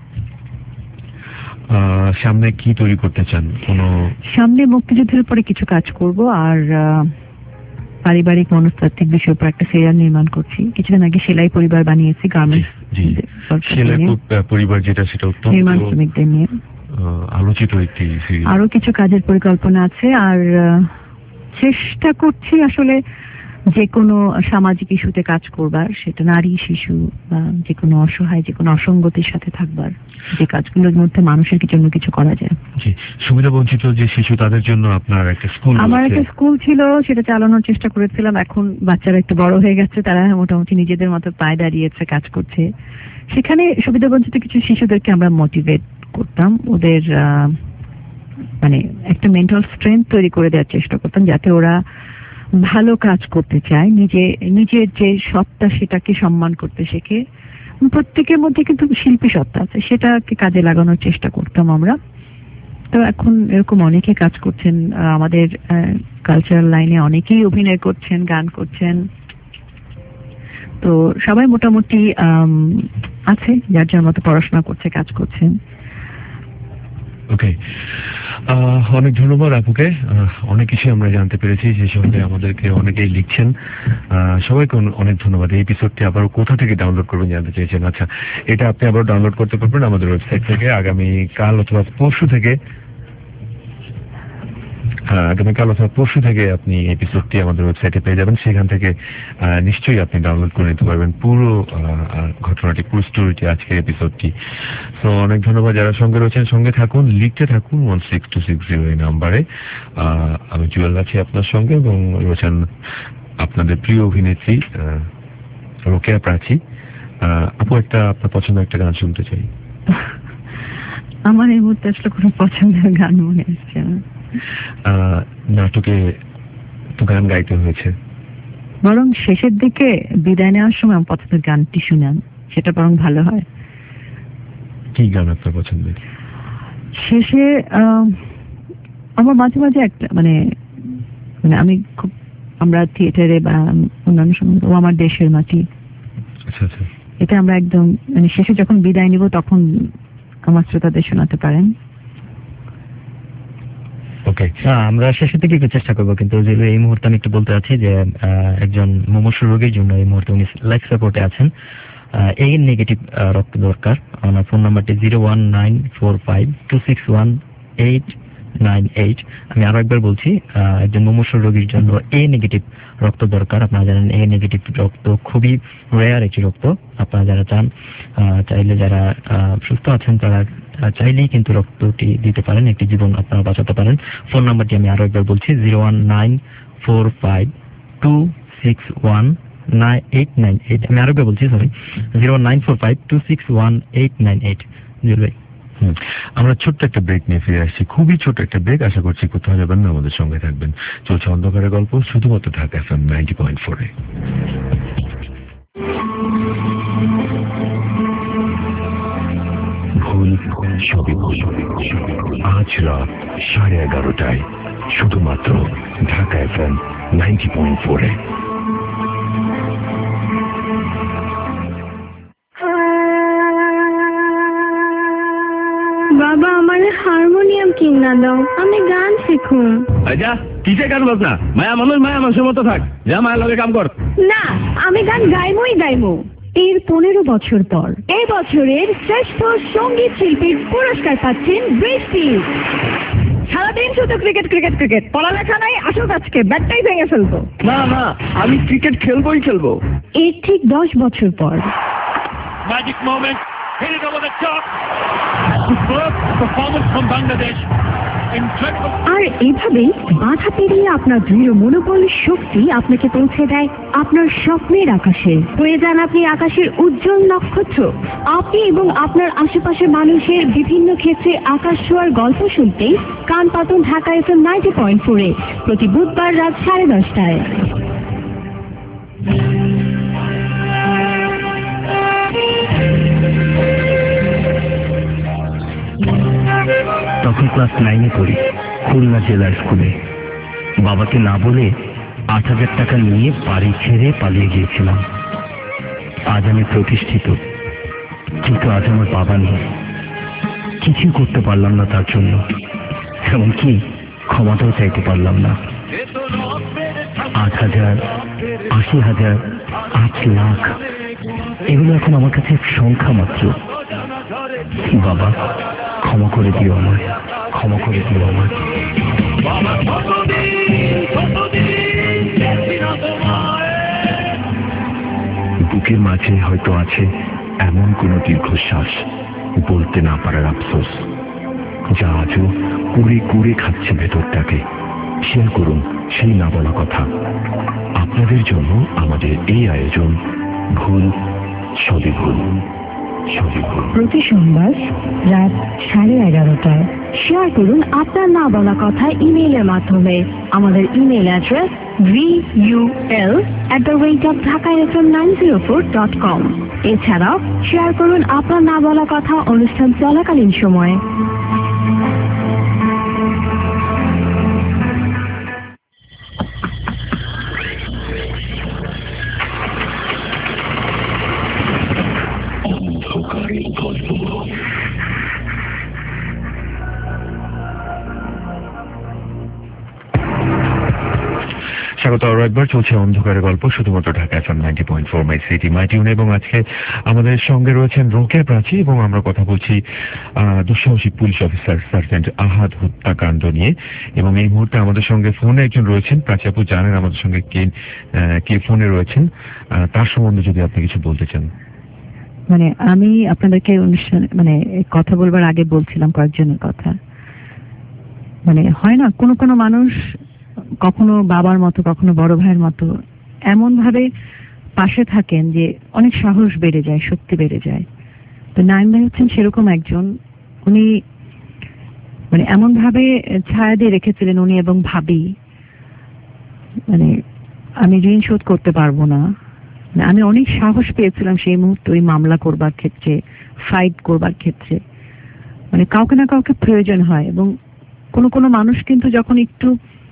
সামনে কি তৈরি করতে চান? কোন সামনে মুক্তিযুদ্ধের উপরে কিছু কাজ করব, আর পারিবারিক মনস্তাত্ত্বিক বিষয়ের উপর একটা সিরিয়াল নির্মাণ করছি। কিছুদিন আগে সেলাই পরিবার বানিয়েছি, গার্মেন্টস সেলাই পরিবার যেটা, সেটা নির্মাণ শ্রমিকদের নিয়ে আলোচিত একটি। আরো কিছু কাজের পরিকল্পনা আছে, আর চেষ্টা করছি আসলে যে কোনো সামাজিক ইস্যুতে কাজ করবার, সেটা নারী, শিশু বা যে কোনো অসহায়, যে কোনো অসঙ্গতির সাথে থাকবার, যে কাজগুলোর মধ্যে মানুষের জন্য কিছু করা যায়। সুবিধা বঞ্চিত যে শিশু, তাদের জন্য আপনার একটা স্কুল। আমার একটা স্কুল ছিল, সেটা চালানোর চেষ্টা করেছিলাম। এখন বাচ্চারা একটু বড় হয়ে গেছে, তারা মোটামুটি নিজেদের মতো পায়ে দাঁড়িয়েছে, কাজ করছে। সেখানে সুবিধা বঞ্চিত কিছু শিশুদেরকে আমরা মোটিভেট করতাম, ওদের মানে একটা মেন্টাল স্ট্রেংথ তৈরি করে দেওয়ার চেষ্টা করতাম, যাতে ওরা ভালো কাজ করতে চায়, নিজে নিজের যে সত্তা সেটাকে সম্মান করতে শেখে। প্রত্যেকের মধ্যে কিন্তু শিল্পী সত্তা আছে, সেটাকে কাজে লাগানোর চেষ্টা করতাম আমরা। তো এখন এরকম অনেকে কাজ করছেন আমাদের কালচারাল লাইনে, অনেকেই অভিনয় করছেন, গান করছেন। তো সবাই মোটামুটি আছে, যার যার মতো পড়াশোনা করছে, কাজ করছেন। ওকে, অনেক ধন্যবাদ আপুকে। অনেক কিছু আমরা জানতে পেরেছি, সেই সঙ্গে আমাদেরকে অনেকেই লিখছেন। সবাইকে অনেক ধন্যবাদ। এই এপিসোডটি আবার কোথা থেকে ডাউনলোড করবেন জানতে চেয়েছেন। আচ্ছা, এটা আপনি আবার ডাউনলোড করতে পারবেন আমাদের ওয়েবসাইট থেকে। আগামী কাল অথবা পরশু থেকে হ্যাঁ আগামীকাল অথবা পরশু থেকে আপনি এপিসোডটি আমাদের ওয়েবসাইটে পেয়ে যাবেন। সেখান থেকে নিশ্চয়ই আপনি ডাউনলোড করে নিতে পারবেন পুরো ঘটনাটি, পুরো স্টোরিটি, আজকের এপিসোডটি। তো অনেক ধন্যবাদ যারা সঙ্গে রয়েছেন। সঙ্গে থাকুন, লিখতে থাকুন one six two six zero এই নাম্বারে। আমি জুয়েল আছি আপনার সঙ্গে, এবং রয়েছেন আপনাদের প্রিয় অভিনেত্রী রোকেয়া প্রাচী। আপু, একটা আপনার পছন্দের একটা গান শুনতে চাই। আমার এই মুহূর্তে আসলে কোনো পছন্দের গান মনে আসছে না। নাটকে তো গান গাইতে হয়েছে, বরং শেষের দিকে বিদায় নেওয়ার সময় আমার পছন্দের গানটি শুনেন, সেটা বরং ভালো হয়। কি গান আপনার পছন্দের? শেষে আমার মাঝে মাঝে একটা মানে মানে আমি খুব, আমরা থিয়েটারে বা অন্যান্য সময়, ও আমার দেশের মাটি, আচ্ছা আচ্ছা, এটা আমরা একদম মানে শেষে যখন বিদায় নিব তখন আমার শ্রোতাদের শোনাতে পারেন। ওকে, আমরা শেষের দিকে একটু চেষ্টা করবো, কিন্তু এই মুহূর্তে আমি একটু বলতে চাচ্ছি যে একজন মুমূর্ষু রোগীর জন্য এই মুহূর্তে উনি লাইফ সাপোর্টে আছেন। এই নেগেটিভ রক্ত দরকার। আমার ফোন নাম্বারটি zero one nine four five two six one eight nine eight. আমি আরো একবার বলছি, একজন মুমূর্ষু রোগীর জন্য এ নেগেটিভ রক্ত দরকার। আপনারা জানেন এ নেগেটিভ রক্ত খুবই রেয়ার একটি রক্ত। আপনারা যারা চান, চাইলে যারা সুস্থ আছেন তারা চাইলেই কিন্তু রক্তটি দিতে পারেন, একটি জীবন আপনারা বাঁচাতে পারেন। ফোন নাম্বারটি আমি আরো একবার বলছি, zero one nine four five two six one nine eight nine eight. আমি আরো একবার বলছি, sorry, zero one nine four five two six one eight nine eight. Jewel ভাই, আমরা ছোট্ট একটা ব্রেক নিয়ে ফিরে আসছি, খুবই ছোট একটা ব্রেক। আশা করছি কোথাও যাবেন না, আমাদের সঙ্গে থাকবেন। চলছে অন্ধকারের গল্প, শুধুমাত্র ঢাকা এফএম নাইনটি পয়েন্ট ফোরে। ভুল সবই ভুল। আজ রাত সাড়ে এগারোটায় শুধুমাত্র ঢাকা এফএম নাইনটি পয়েন্ট ফোরে। বাবা, আমার হারমোনিয়াম কিনা দাও, আমি গান শিখুম। আচ্ছা, কিসে গান বাজনা? মায়া মানুষ মায়া মানুষের মতো থাক, যা মায়ের লগে কাম কর। না, আমি গান গাইমই গাইমো। এর পনেরো বছর পর এই বছরের শ্রেষ্ঠ সঙ্গীত শিল্পীর পুরস্কার পাচ্ছেন বৃষ্টি। সারাদিন শুধু ক্রিকেট ক্রিকেট ক্রিকেট, পড়ালেখা নাই, আসুক আজকে ব্যাটটাই ভেঙে ফেলবো। না না, আমি ক্রিকেট খেলবোই খেলবো। এর ঠিক দশ বছর পর magic moment, hit it over the top. Superb performance from Bangladesh. Incredible. আর এভাবেই বাধা পেরিয়ে আপনার দৃঢ় মনোবল শক্তি আপনাকে পৌঁছে দেয় আপনার স্বপ্নের আকাশে। হয়ে যান আপনি আকাশের উজ্জ্বল নক্ষত্র। আপনি এবং আপনার আশেপাশের মানুষের বিভিন্ন ক্ষেত্রে আকাশ ছোঁয়ার গল্প শুনতেই কান পাতুন ঢাকা এফএম নাইনটি পয়েন্ট ফোরে প্রতি বুধবার রাত সাড়ে দশটায়। তখন ক্লাস নাইনে পড়ি, খুলনা জেলা স্কুলে। বাবাকে না বলে আট হাজার টাকা নিয়ে বাড়ি ছেড়ে পালিয়ে গিয়েছিলাম। আজ আমি প্রতিষ্ঠিত, কিন্তু আজ আমার বাবা নেই। কিছু করতে পারলাম না তার জন্য, এমনকি ক্ষমাটাও চাইতে পারলাম না। আট হাজার, আশি হাজার, আট লাখ, এগুলো এখন আমার কাছে সংখ্যা মাত্র। বাবা, ক্ষমা করে দিও আমায়, ক্ষমা করে দিও আমায়। বুকের মাঝে হয়তো আছে এমন কোন দীর্ঘশ্বাস, বলতে না পারার আফসোস, যা আজও কুড়ে কুড়ে খাচ্ছে ভেতরটাকে। শেয়ার করুন সেই না বলা কথা। আপনাদের জন্য আমাদের এই আয়োজন, ভুল সবই ভুল। প্রতি সোমবার রাত সাড়ে এগারোটায় শেয়ার করুন আপনার না বলা কথা ইমেইলের মাধ্যমে। আমাদের email address V U L at the rate of Dhaka F M nine zero four dot com. এছাড়াও শেয়ার করুন আপনার না বলা কথা অনুষ্ঠান চলাকালীন সময়ে। স্বাগত আরো একবার। চলছে অন্ধকারের গল্প, শুধুমাত্র Dhaka FM ninety point four my city my tune. এবং আজকে আমাদের সঙ্গে রয়েছেন রোকেয়া প্রাচী, এবং আমরা কথা বলছি দুঃসাহসিক পুলিশ অফিসার সার্জেন্ট আহাদ হত্যাকাণ্ড নিয়ে। এবং এই মুহূর্তে আমাদের সঙ্গে ফোনে একজন রয়েছেন। প্রাচী আপু জানেন আমাদের সঙ্গে কে কে ফোনে রয়েছেন, তার সম্বন্ধে যদি আপনি কিছু বলতে চান। মানে আমি আপনাদেরকে অনুষ্ঠান মানে কথা বলবার আগে বলছিলাম কয়েকজনের কথা। মানে হয় না, কোনো কোনো মানুষ কখনো বাবার মতো, কখনো বড় ভাইয়ের মতো এমন ভাবে পাশে থাকেন যে অনেক সাহস বেড়ে যায়, শক্তি বেড়ে যায়। তো নাইম ভাই হচ্ছেন সেরকম একজন। উনি মানে এমন ভাবে ছায়া দিয়ে রেখেছিলেন উনি এবং ভাবি, মানে আমি ঋণ শোধ করতে পারবো না। আমি অনেক সাহস পেয়েছিলাম সেই মুহূর্তে ওই মামলা করবার ক্ষেত্রে, ফাইট করবার ক্ষেত্রে। মানে কাউকে না কাউকে প্রয়োজন হয়। এবং কোনো কোনো মানুষ কিন্তু যখন একটু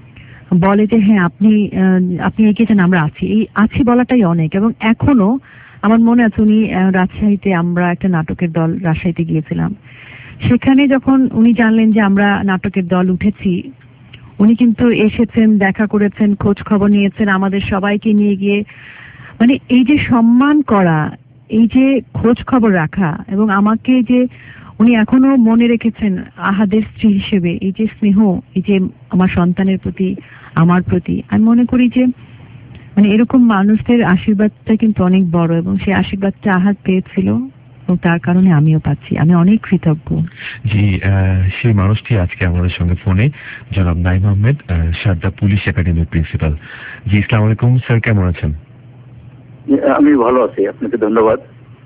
বলে যে হ্যাঁ আপনি আপনি এগিয়ে যান, আমরা আছি, এই আছি বলাটাই অনেক। এবং এখনো আমার মনে আছে উনি আহ, রাজশাহীতে, আমরা একটা নাটকের দল রাজশাহীতে গিয়েছিলাম। সেখানে যখন উনি জানলেন যে আমরা নাটকের দল উঠেছি, উনি কিন্তু এসেছেন, দেখা করেছেন, খোঁজ খবর নিয়েছেন, আমাদের সবাইকে নিয়ে গিয়ে মানে এই যে সম্মান করা, এই যে খোঁজ খবর রাখা, এবং আমাকে যে উনি এখনো মনে রেখেছেন আহাদের স্ত্রী হিসেবে, এই যে স্নেহ, এই যে আমার সন্তানের প্রতি, আমার প্রতি, আমি মনে করি যে মানে এরকম মানুষদের আশীর্বাদটা কিন্তু অনেক বড়, এবং সেই আশীর্বাদটা আহাদ পেয়েছিল এবং তার কারণে আমিও পাচ্ছি। আমি অনেক কৃতজ্ঞ। জি, আহ, সেই মানুষটি আজকে আমাদের সঙ্গে ফোনে, জনাব নাইম আহমেদ, আহ, সারদা পুলিশ একাডেমির প্রিন্সিপাল। জি, আসসালামু আলাইকুম স্যার, কেমন আছেন? আমি ভালো আছি, আপনাকে ধন্যবাদ।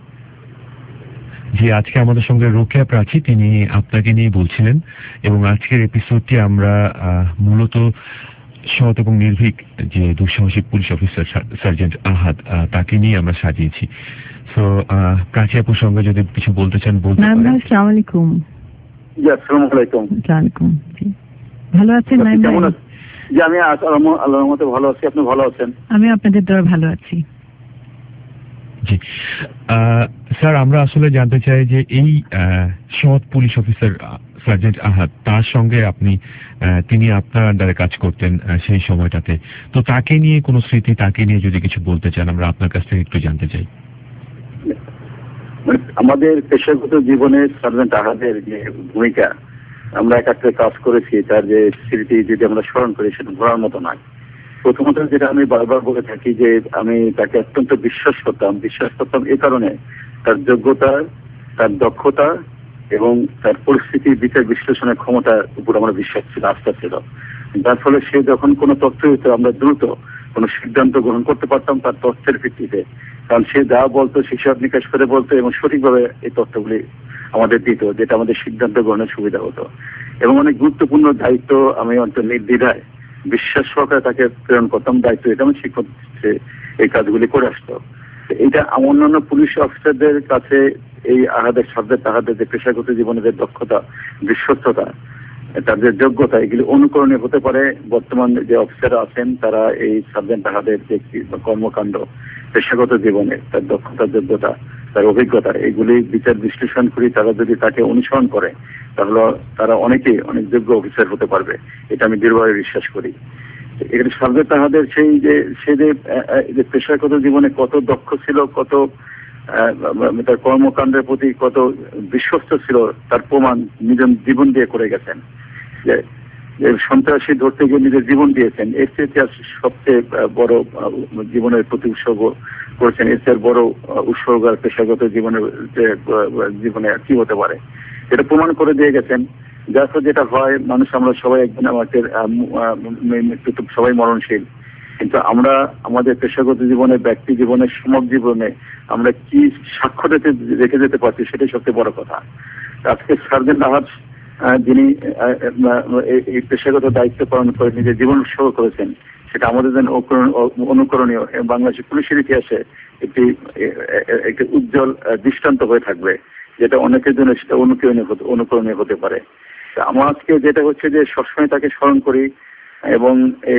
জি, আজকে আমাদের সঙ্গে রোকেয়া প্রাচী, তিনি আপনাকে নিয়ে বলছিলেন, এবং আজকের এপিসোডটি আমরা আহ, মূলত সৎ এবং নির্ভীক যে দুঃসাহসিক পুলিশ অফিসার সার্জেন্ট আহাদ, আহ, তাকে নিয়ে আমরা সাজিয়েছি। তো প্রাচী আপুর সঙ্গে যদি কিছু বলতে চান বলতে পারেন। আসসালামু আলাইকুম। জি, আসসালামু আলাইকুম। ওয়ালাইকুম। ভালো আছেন নাইম ভাই? কেমন আছেন? জি, আমি আল্লাহর মতে ভালো আছি। আপনি ভালো আছেন? আমি আপনাদের দ্বারা ভালো আছি। জি স্যার, আমরা আসলে জানতে চাই যে এই সৎ পুলিশ অফিসার সার্জেন্ট আহাদ, তার সঙ্গে আপনি, তিনি আপনার আন্ডারে কাজ করতেন সেই সময়টাতে, তো তাকে নিয়ে কোনো স্মৃতি, তাকে নিয়ে যদি কিছু বলতে চান আমরা আপনার কাছ থেকে একটু জানতে চাই। আমাদের পেশাগত জীবনে সার্জেন্ট আহাদের যে ভূমিকা, আমরা একাত্রে কাজ করেছি, তার যে স্মৃতি যদি আমরা স্মরণ করি সেটা ভোলার মতো নয়। প্রথমত যেটা আমি বারবার বলে থাকি যে আমি তাকে অত্যন্ত বিশ্বাস করতাম। বিশ্বাস করতাম এ কারণে, তার যোগ্যতা, তার দক্ষতা এবং তার পরিস্থিতির বিচার বিশ্লেষণের ক্ষমতার উপর আমার বিশ্বাস ছিল, আস্থা ছিল। যার ফলে সে যখন কোনো তথ্য হতো আমরা দ্রুত কোনো সিদ্ধান্ত গ্রহণ করতে পারতাম তার তথ্যের ভিত্তিতে, কারণ সে যা বলতো হিসাব নিকাশ করে বলতো এবং সঠিকভাবে এই তথ্যগুলি আমাদের দিত, যেটা আমাদের সিদ্ধান্ত গ্রহণের সুবিধা হতো। এবং অনেক গুরুত্বপূর্ণ দায়িত্ব আমি অন্তত নির্দ্বিধায় বিশ্বাস সহকারে তাকে প্রেরণ করতাম, দায়িত্ব এটা আমি শিক্ষক এই কাজগুলি করে আসতো। এটা অন্যান্য পুলিশ অফিসারদের কাছে এই আহাদের সার্জেন্ট আহাদের যে পেশাগত জীবনের যে দক্ষতা, বিশ্বস্ততা, তাদের যোগ্যতা, এগুলি অনুকরণীয় হতে পারে। বর্তমান যে অফিসার আছেন তারা এই সার্জেন্ট আহাদের যে কর্মকাণ্ড, পেশাগত জীবনে তার দক্ষতা, যোগ্যতা, তার অভিজ্ঞতা, এগুলি বিচার বিশ্লেষণ করি তারা যদি তাকে অনুসরণ করে তাহলে তারা অনেকেই অনেক যোগ্য অফিসার হতে পারবে, এটা আমি দৃঢ়ভাবে বিশ্বাস করি। এখানে সার্জেন্ট আহাদের সেই যে সে যে পেশাগত জীবনে কত দক্ষ ছিল, কত তার কর্মকাণ্ডের প্রতি কত বিশ্বস্ত ছিল, তার প্রমাণ নিজের জীবন দিয়ে করে গেছেন। যে সন্ত্রাসী ধরতে গিয়ে নিজের জীবন দিয়েছেন, এর চেয়ে সবচেয়ে বড় জীবনের প্রতি উৎসর্গ করেছেন, এর চেয়ে বড় উৎসর্গ আর পেশাগত জীবনের জীবনে কি হতে পারে, এটা প্রমাণ করে দিয়ে গেছেন। যার ফলে যেটা হয়, মানুষ আমরা সবাই একদিন আমাদের মৃত্যু সবাই মরণশীল, কিন্তু আমরা আমাদের পেশাগত জীবনে, ব্যক্তি জীবনে, সমাজ জীবনে আমরা কি সাক্ষ্য রেখে রেখে যেতে পারছি সেটাই সবচেয়ে বড় কথা। আজকে সার্জেন্ট আহাদ যিনি এই পেশাগত দায়িত্ব পালন করে নিজের জীবন উৎসর্গ করেছেন, সেটা আমাদের জন্য অনুকরণীয়। বাংলাদেশের পুলিশের ইতিহাসে একটি একটি উজ্জ্বল দৃষ্টান্ত হয়ে থাকবে, যেটা অনেকের জন্য সেটা অনুকরণীয় অনুকরণীয় হতে পারে। আমার আজকে যেটা হচ্ছে যে সবসময় তাকে স্মরণ করি, এবং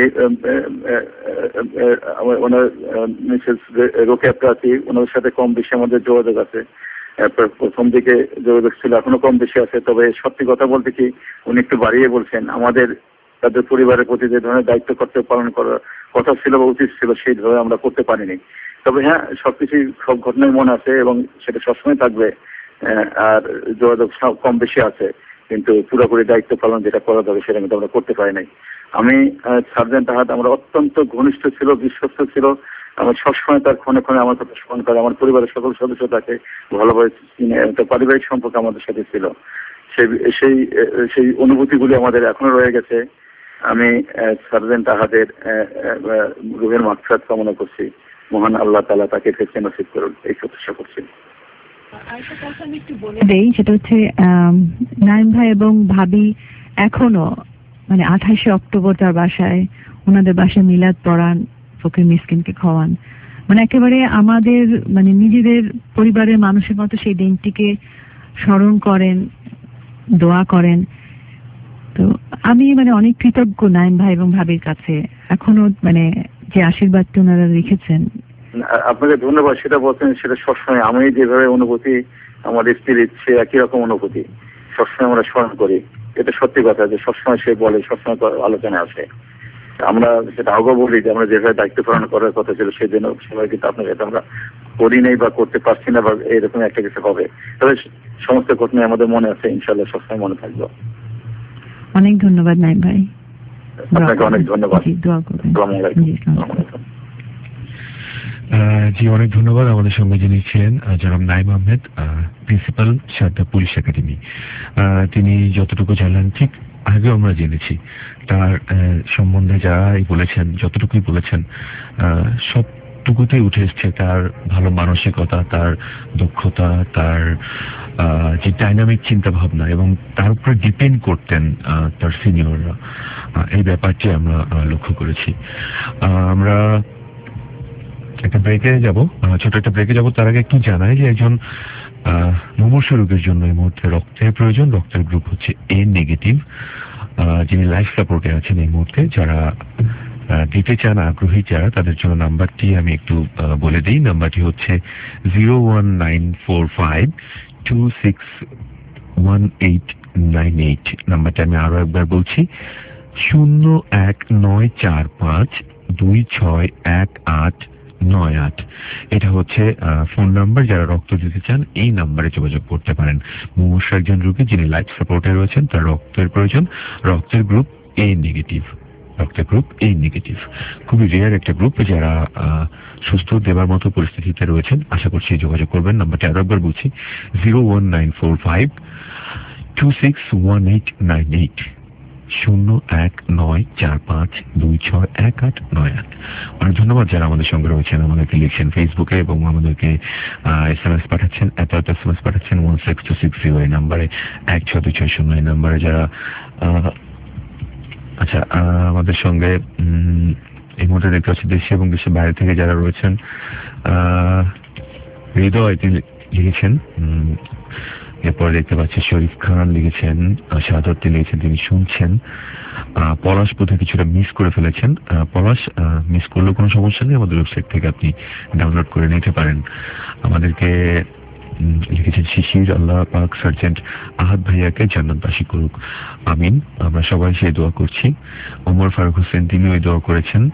ওনার মিসেস রোকেয়া প্রাচী, ওনার সাথে কম বেশি আমাদের যোগাযোগ আছে। প্রথম দিকে যোগাযোগ ছিল, এখনো কম বেশি আছে। তবে সত্যি কথা বলতে কি, উনি একটু বাড়িয়ে বলছেন। আমাদের তাদের পরিবারের প্রতি যে ধরনের দায়িত্ব কর্তব্য পালন করার কথা ছিল বা উচিত ছিল, সেই ধরনের আমরা করতে পারিনি। তবে হ্যাঁ, সবকিছুই সব ঘটনায় মনে আছে এবং সেটা সবসময় থাকবে। আর যোগাযোগ কম বেশি আছে, কিন্তু পুরোপুরি দায়িত্ব পালন যেটা করা যাবে সেটা কিন্তু আমরা করতে পারি নাই। আমি সার্জেন্ট আহাদ আমরা অত্যন্ত ঘনিষ্ঠ ছিল, বিশ্বস্ত ছিল। আমার সবসময় তার ক্ষণে ক্ষণে আমার কথা স্মরণ করে। আমার পরিবারের সকল সদস্য তাকে ভালোভাবে চিনে, একটা পারিবারিক সম্পর্ক আমাদের সাথে ছিল। সেই সেই সেই অনুভূতিগুলি আমাদের এখনো রয়ে গেছে। আমি সার্জেন্ট আহাদের রুহের মাগফিরাত কামনা করছি। মহান আল্লাহ তাআলা তাকে ফেরত নসিব করুন, এই প্রত্যাশা করছি। দেই সেটা হচ্ছে নাইম ভাই এবং ভাবি এখনো মানে আঠাশে অক্টোবর তার বাসায়, ওনাদের বাসায় মিলাদ পড়ান, ফকির মিসকিনকে খাওয়ান, মানে একেবারে আমাদের মানে নিজেদের পরিবারের মানুষের মতো সেই দিনটিকে স্মরণ করেন, দোয়া করেন। তো আমি মানে অনেক কৃতজ্ঞ নাইম ভাই এবং ভাবির কাছে। এখনো মানে যে আশীর্বাদটি ওনারা রেখেছেন আপনাকে ধন্যবাদ। সেটা বলছেন, সেটা সবসময় আমি যেভাবে অনুভূতি, আমার স্ত্রীর ইচ্ছে একই রকম অনুভূতি, সবসময় আমরা স্মরণ করি। এটা সত্যি কথা যে সবসময় সে বলে, সবসময় আলোচনা আসে। আমরা সেটা আগে বলি যে আমরা যেভাবে দায়িত্ব পালন করার কথা ছিল সেদিন সবাই কিন্তু আপনার কাছে আমরা করি নাই বা করতে পারছি না বা এরকম একটা কিছু হবে। তবে সমস্ত ঘটনায় আমাদের মনে আছে, ইনশাল্লাহ সবসময় মনে থাকবে। অনেক ধন্যবাদ নাইম ভাই, আপনাকে অনেক ধন্যবাদ। দোয়া করবেন। আসসালামু আলাইকুম। জি, অনেক ধন্যবাদ। আমাদের সঙ্গে যিনি ছিলেন জনাব Naim Ahmed, principal Sarda police academy. তিনি যতটুকু জানলেন ঠিক আগেও আমরা জেনেছি, তার সম্বন্ধে যারাই বলেছেন, যতটুকুই বলেছেন সবটুকুতেই উঠে এসছে তার ভালো মানসিকতা, তার দক্ষতা, তার যে ডাইনামিক চিন্তা ভাবনা, এবং তার উপরে ডিপেন্ড করতেন তার সিনিয়ররা। এই ব্যাপারটি আমরা লক্ষ্য করেছি। আমরা একটা ব্রেকে যাব, ছোট একটা ব্রেকে যাব। তার আগে একটু জানাই যে একজন মুমূর্ষ রোগীর জন্য এই মুহূর্তে রক্তের প্রয়োজন। রক্তের গ্রুপ হচ্ছে এ নেগেটিভ, যিনি লাইফ সাপোর্টে আছেন এই মুহূর্তে। যারা দিতে চান, আগ্রহী যারা, তাদের জন্য নাম্বারটি আমি একটু বলে দিই। নাম্বারটি হচ্ছে zero one nine four five two six one eight nine eight. নাম্বারটা আমি আরো একবার বলছি, শূন্য এক নয় চার পাঁচ দুই ছয় এক আট নয় আট। এটা হচ্ছে ফোন নাম্বার। যারা রক্ত দিতে চান এই নাম্বারে যোগাযোগ করতে পারেন। মুমূর্ষ একজন রোগী যিনি লাইফ সাপোর্টে রয়েছেন, তার রক্তের প্রয়োজন। রক্তের গ্রুপ এ নেগেটিভ, রক্তের গ্রুপ এ নেগেটিভ। খুবই রেয়ার একটা গ্রুপ। যারা সুস্থ দেবার মতো পরিস্থিতিতে রয়েছেন আশা করছি যোগাযোগ করবেন। নাম্বারটি আরো একবার বলছি, zero one nine four five two six one eight nine eight, শূন্য এক নয় চার পাঁচ দুই ছয় এক আট নয় আট। অনেক ধন্যবাদ যারা আমাদের সঙ্গে রয়েছেন, আমাদেরকে লিখছেন ফেসবুকে এবং আমাদেরকে এস এম এস পাঠাচ্ছেন, এত এত এস এম এস পাঠাচ্ছেন one six two six zero এই নাম্বারে, এক ছয় দুই ছয় শূন্য এই নাম্বারে। যারা আচ্ছা আমাদের সঙ্গে এই মুহূর্তে দেখতে পাচ্ছি দেশে এবং দেশের বাইরে থেকে যারা রয়েছেন, হৃদয় তিনি লিখেছেন, এরপরে দেখতে পাচ্ছি শরীফ খান লিখেছেন, শাহাদত তিনি লিখেছেন তিনি শুনছেন। পলাশ বোধহয় কিছুটা মিস করে ফেলেছেন। পলাশ মিস করলেও কোনো সমস্যা নেই, আমাদের ওয়েবসাইট থেকে আপনি ডাউনলোড করে নিতে পারেন। আমাদেরকে লিখেছেন শিশির, আল্লাহ পাক সার্জেন্ট আহাদ ভাইয়াকে জান্নাতবাসী করুক, আমিন। আমরা সবাই সেই দোয়া করছি। ওমর ফারুক হোসেন তিনিও এই দোয়া করেছেন।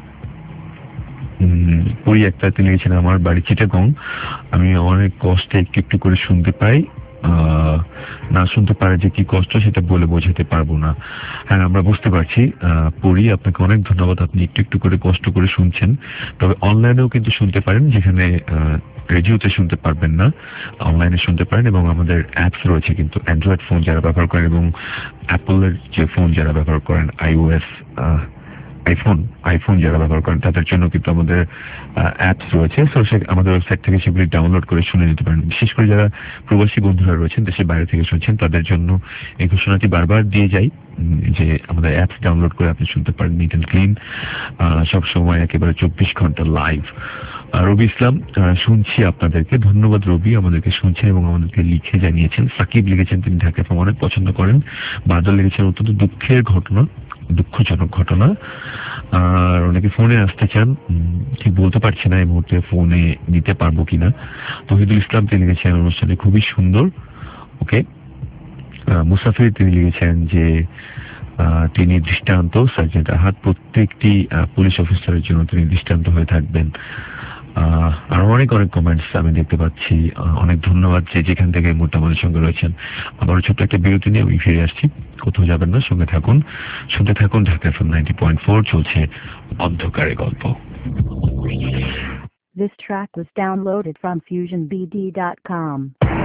পরি একটা তিনি লিখেছেন, আমার বাড়ি চিটাগং, আমি অনেক কষ্টে একটু একটু করে শুনতে পাই, না শুনতে পারে যে কি কষ্ট সেটা বলে বোঝাতে পারবো না। হ্যাঁ, আমরা বুঝতে পারছি। পরি আপনাকে অনেক ধন্যবাদ, আপনি একটু একটু করে কষ্ট করে শুনছেন। তবে অনলাইনেও কিন্তু শুনতে পারেন, যেখানে রেডিওতে শুনতে পারবেন না, অনলাইনে শুনতে পারেন। এবং আমাদের অ্যাপস রয়েছে কিন্তু, অ্যান্ড্রয়েড ফোন যারা ব্যবহার করেন এবং অ্যাপলের যে ফোন যারা ব্যবহার করেন, আইওএস আইফোন আইফোন যারা ব্যবহার করেন তাদের জন্য কিন্তু আমাদের অ্যাপস রয়েছে। সো আমাদের ওয়েবসাইট থেকে সেগুলি ডাউনলোড করে শুনে নিতে পারেন। বিশেষ করে যারা প্রবাসী বন্ধুরা রয়েছেন, দেশের বাইরে থেকে শুনছেন, তাদের জন্য এই ঘোষণাটি বারবার দিয়ে যাই যে আমাদের অ্যাপস ডাউনলোড করে আপনি শুনতে পারেন নিট অ্যান্ড ক্লিন, সবসময় একেবারে চব্বিশ ঘন্টা লাইভ। রবি ইসলাম শুনছি আপনাদেরকে, ধন্যবাদ রবি, আমাদেরকে শুনছেন এবং আমাদেরকে লিখে জানিয়েছেন। সাকিব লিখেছেন তিনি ঢাকা এফএম অনেক পছন্দ করেন। বাদল লিখেছেন অত্যন্ত দুঃখের ঘটনা, দুঃখজনক ঘটনা। আর অনেকে ফোনে আসতে চান, ঠিক বলতে পারছি না এই মুহূর্তে ফোনে নিতে পারবো কিনা। তহিদুল ইসলাম তিনি লিখেছেন অনুষ্ঠানে খুবই সুন্দর। ওকে, মুসাফির তিনি লিখেছেন যে তিনি দৃষ্টান্ত, সার্জেন্ট আহাদ প্রত্যেকটি পুলিশ অফিসারের জন্য তিনি দৃষ্টান্ত হয়ে থাকবেন। আরো অনেক অনেক কমেন্টস আমি দেখতে পাচ্ছি। অনেক ধন্যবাদ যে যেখান থেকে এই মুহূর্তে আমাদের সঙ্গে রয়েছেন। আবার ছোট্ট একটা বিরতি নিয়ে আমি ফিরে আসছি, কোথাও যাবেন না, সঙ্গে থাকুন, শুনতে থাকুন Dhaka FM ninety point four, চলছে অন্ধকারে গল্প। This track was downloaded from fusion b d dot com.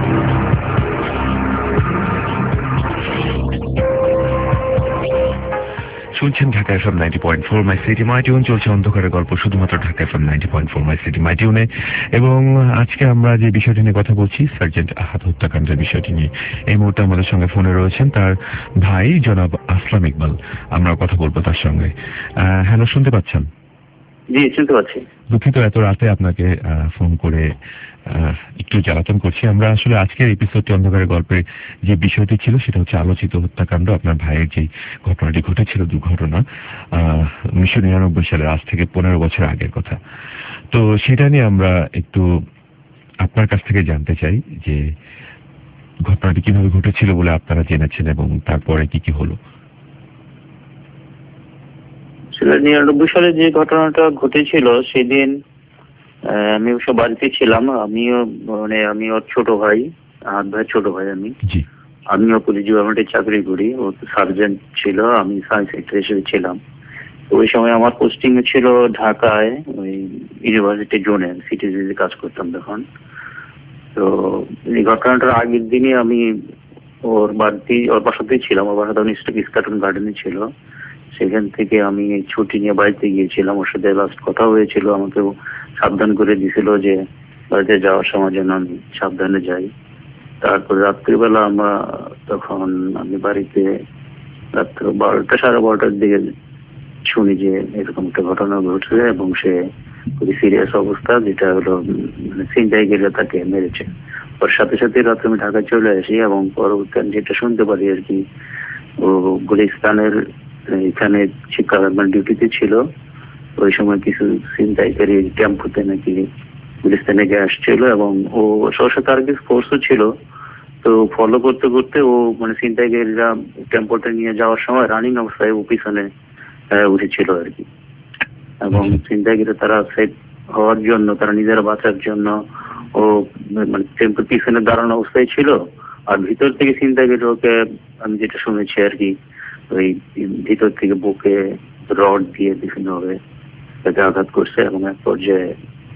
শুনছেন Dhaka FM ninety point four my city my tune, চলছে অন্ধকারের গল্প শুধুমাত্র Dhaka FM ninety point four my city my টিউনে। এবং আজকে আমরা যে বিষয়টি নিয়ে কথা বলছি, সার্জেন্ট আহাদ হত্যাকাণ্ডের বিষয়টি নিয়ে, এই মুহূর্তে আমাদের সঙ্গে ফোনে রয়েছেন তার ভাই জনাব আসলাম ইকবাল। আমরা কথা বলবো তার সঙ্গে। হ্যালো, শুনতে পাচ্ছেন? জি, শুনতে পাচ্ছি। দুঃখিত এত রাতে আপনাকে ফোন করে একটু জ্বালাতন করছি। আমরা আসলে আজকের এপিসোডটি অন্ধকারের গল্পের যে বিষয়টি ছিল সেটা হচ্ছে আলোচিত হত্যাকাণ্ড, আপনার ভাইয়ের যে ঘটনাটি ঘটেছিল, দুর্ঘটনা, উনিশশো নিরানব্বই সালের আজ থেকে পনেরো বছর আগের কথা। তো সেটা নিয়ে আমরা একটু আপনার কাছ থেকে জানতে চাই যে ঘটনাটি কিভাবে ঘটেছিল বলে আপনারা জেনেছেন এবং তারপরে কি কি হলো। নিরানব্বই সালে যে ঘটনাটা ঘটেছিল সেদিন আমি অবশ্য বাড়িতে ছিলাম। আমিও মানে আমি ওর ছোট ভাই, হাত ভাই ছোট ভাই আমি। আমিও পুলিশ ডিপার্টমেন্টে চাকরি করি, ও সার্জেন্ট ছিল, আমি সায়েন্স সেক্টর হিসেবে ছিলাম। ওই সময় আমার পোস্টিং ছিল ঢাকায়, ওই ইউনিভার্সিটি জোনে সিটিজিতে কাজ করতাম তখন। তো এই ঘটনাটার আগের দিনই আমি ওর বাড়িতে ওর বাসাতেই ছিলাম, ওর বাসাতে ইস্কাটন গার্ডেনে ছিল। সেখান থেকে আমি ছুটি নিয়ে বাড়িতে গিয়েছিলাম, ওর সাথে লাস্ট কথা হয়েছিল, আমাকে সাবধান করে দিয়েছিল যে বাড়িতে যাওয়ার সময় যেন আমি সাবধানে যাই। তারপরে রাত্রিবেলা আমরা তখন আমি বাড়িতে রাত্র বারোটা সাড়ে বারোটার দিকে শুনি যে এরকম একটা ঘটনা ঘটছে এবং সে খুবই সিরিয়াস অবস্থা, যেটা হলো মানে ছিনতাই গেলে তাকে মেরেছে। ওর সাথে সাথে রাত্রে আমি ঢাকায় চলে আসি এবং পরবর্তী যেটা শুনতে পারি আর কি, ও গুলিস্তানের এখানে শিক্ষা মানে ডিউটিতে ছিল। ওই সময় কিছু ছিনতাইকারী টেম্পুতে নাকি গুলিস্তানে গিয়ে আসছিল এবং ও ওর সাথে আর কিছু ফোর্সও ছিল। তো ফলো করতে করতে ও মানে ছিনতাইকারীরা টেম্পোটা নিয়ে যাওয়ার সময় রানিং অবস্থায় ও পিছনে উঠেছিল আর কি। এবং ছিনতাইকারীরা তারা সেফ হওয়ার জন্য, তারা নিজেরা বাঁচার জন্য ও মানে টেম্পোর পিছনে দাঁড়ানো অবস্থায় ছিল। আর ভিতর থেকে ছিনতাইকারী ওকে, আমি যেটা শুনেছি আর কি, ওই ভিতর থেকে বুকে রড দিয়ে বিভিন্নভাবে তাকে আঘাত করছে এবং এক পর্যায়ে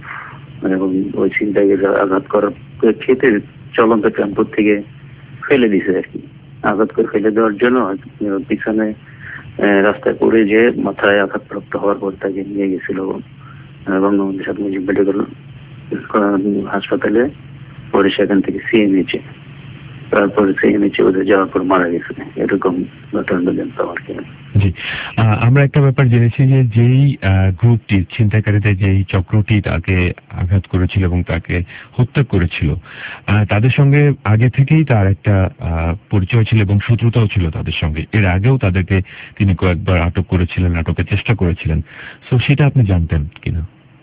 এবং ওই ছিনতাইকারীরা আঘাত করার খেতে চলন্ত টেম্পোর থেকে ফেলে দিছে আর কি। আঘাত করে ফেলে দেওয়ার জন্য পিছনে রাস্তায় পড়ে যে মাথায় আঘাতপ্রাপ্ত হওয়ার পর তাকে নিয়ে গেছিল এবং আমাদের সাথে মেডিকেল হাসপাতালে, পরে সেখান থেকে সিএমএইচে, তারপরে সিএমএইচে ওদের যাওয়ার পর মারা গেছে। এরকম ঘটনা জানতাম আর কি। জি, আমরা একটা ব্যাপার জেনেছি যে যেই গ্রুপটি ছিনতাইকারীদের যেই চক্রটি তাকে আঘাত করেছিল এবং তাকে হত্যা করেছিল, তাদের সঙ্গে আগে থেকেই তার একটা পরিচয় ছিল এবং শত্রুতাও ছিল তাদের সঙ্গে। এর আগেও তাদেরকে তিনি কয়েকবার আটক করেছিলেন, আটকের চেষ্টা করেছিলেন। তো সেটা আপনি জানতেন কিনা?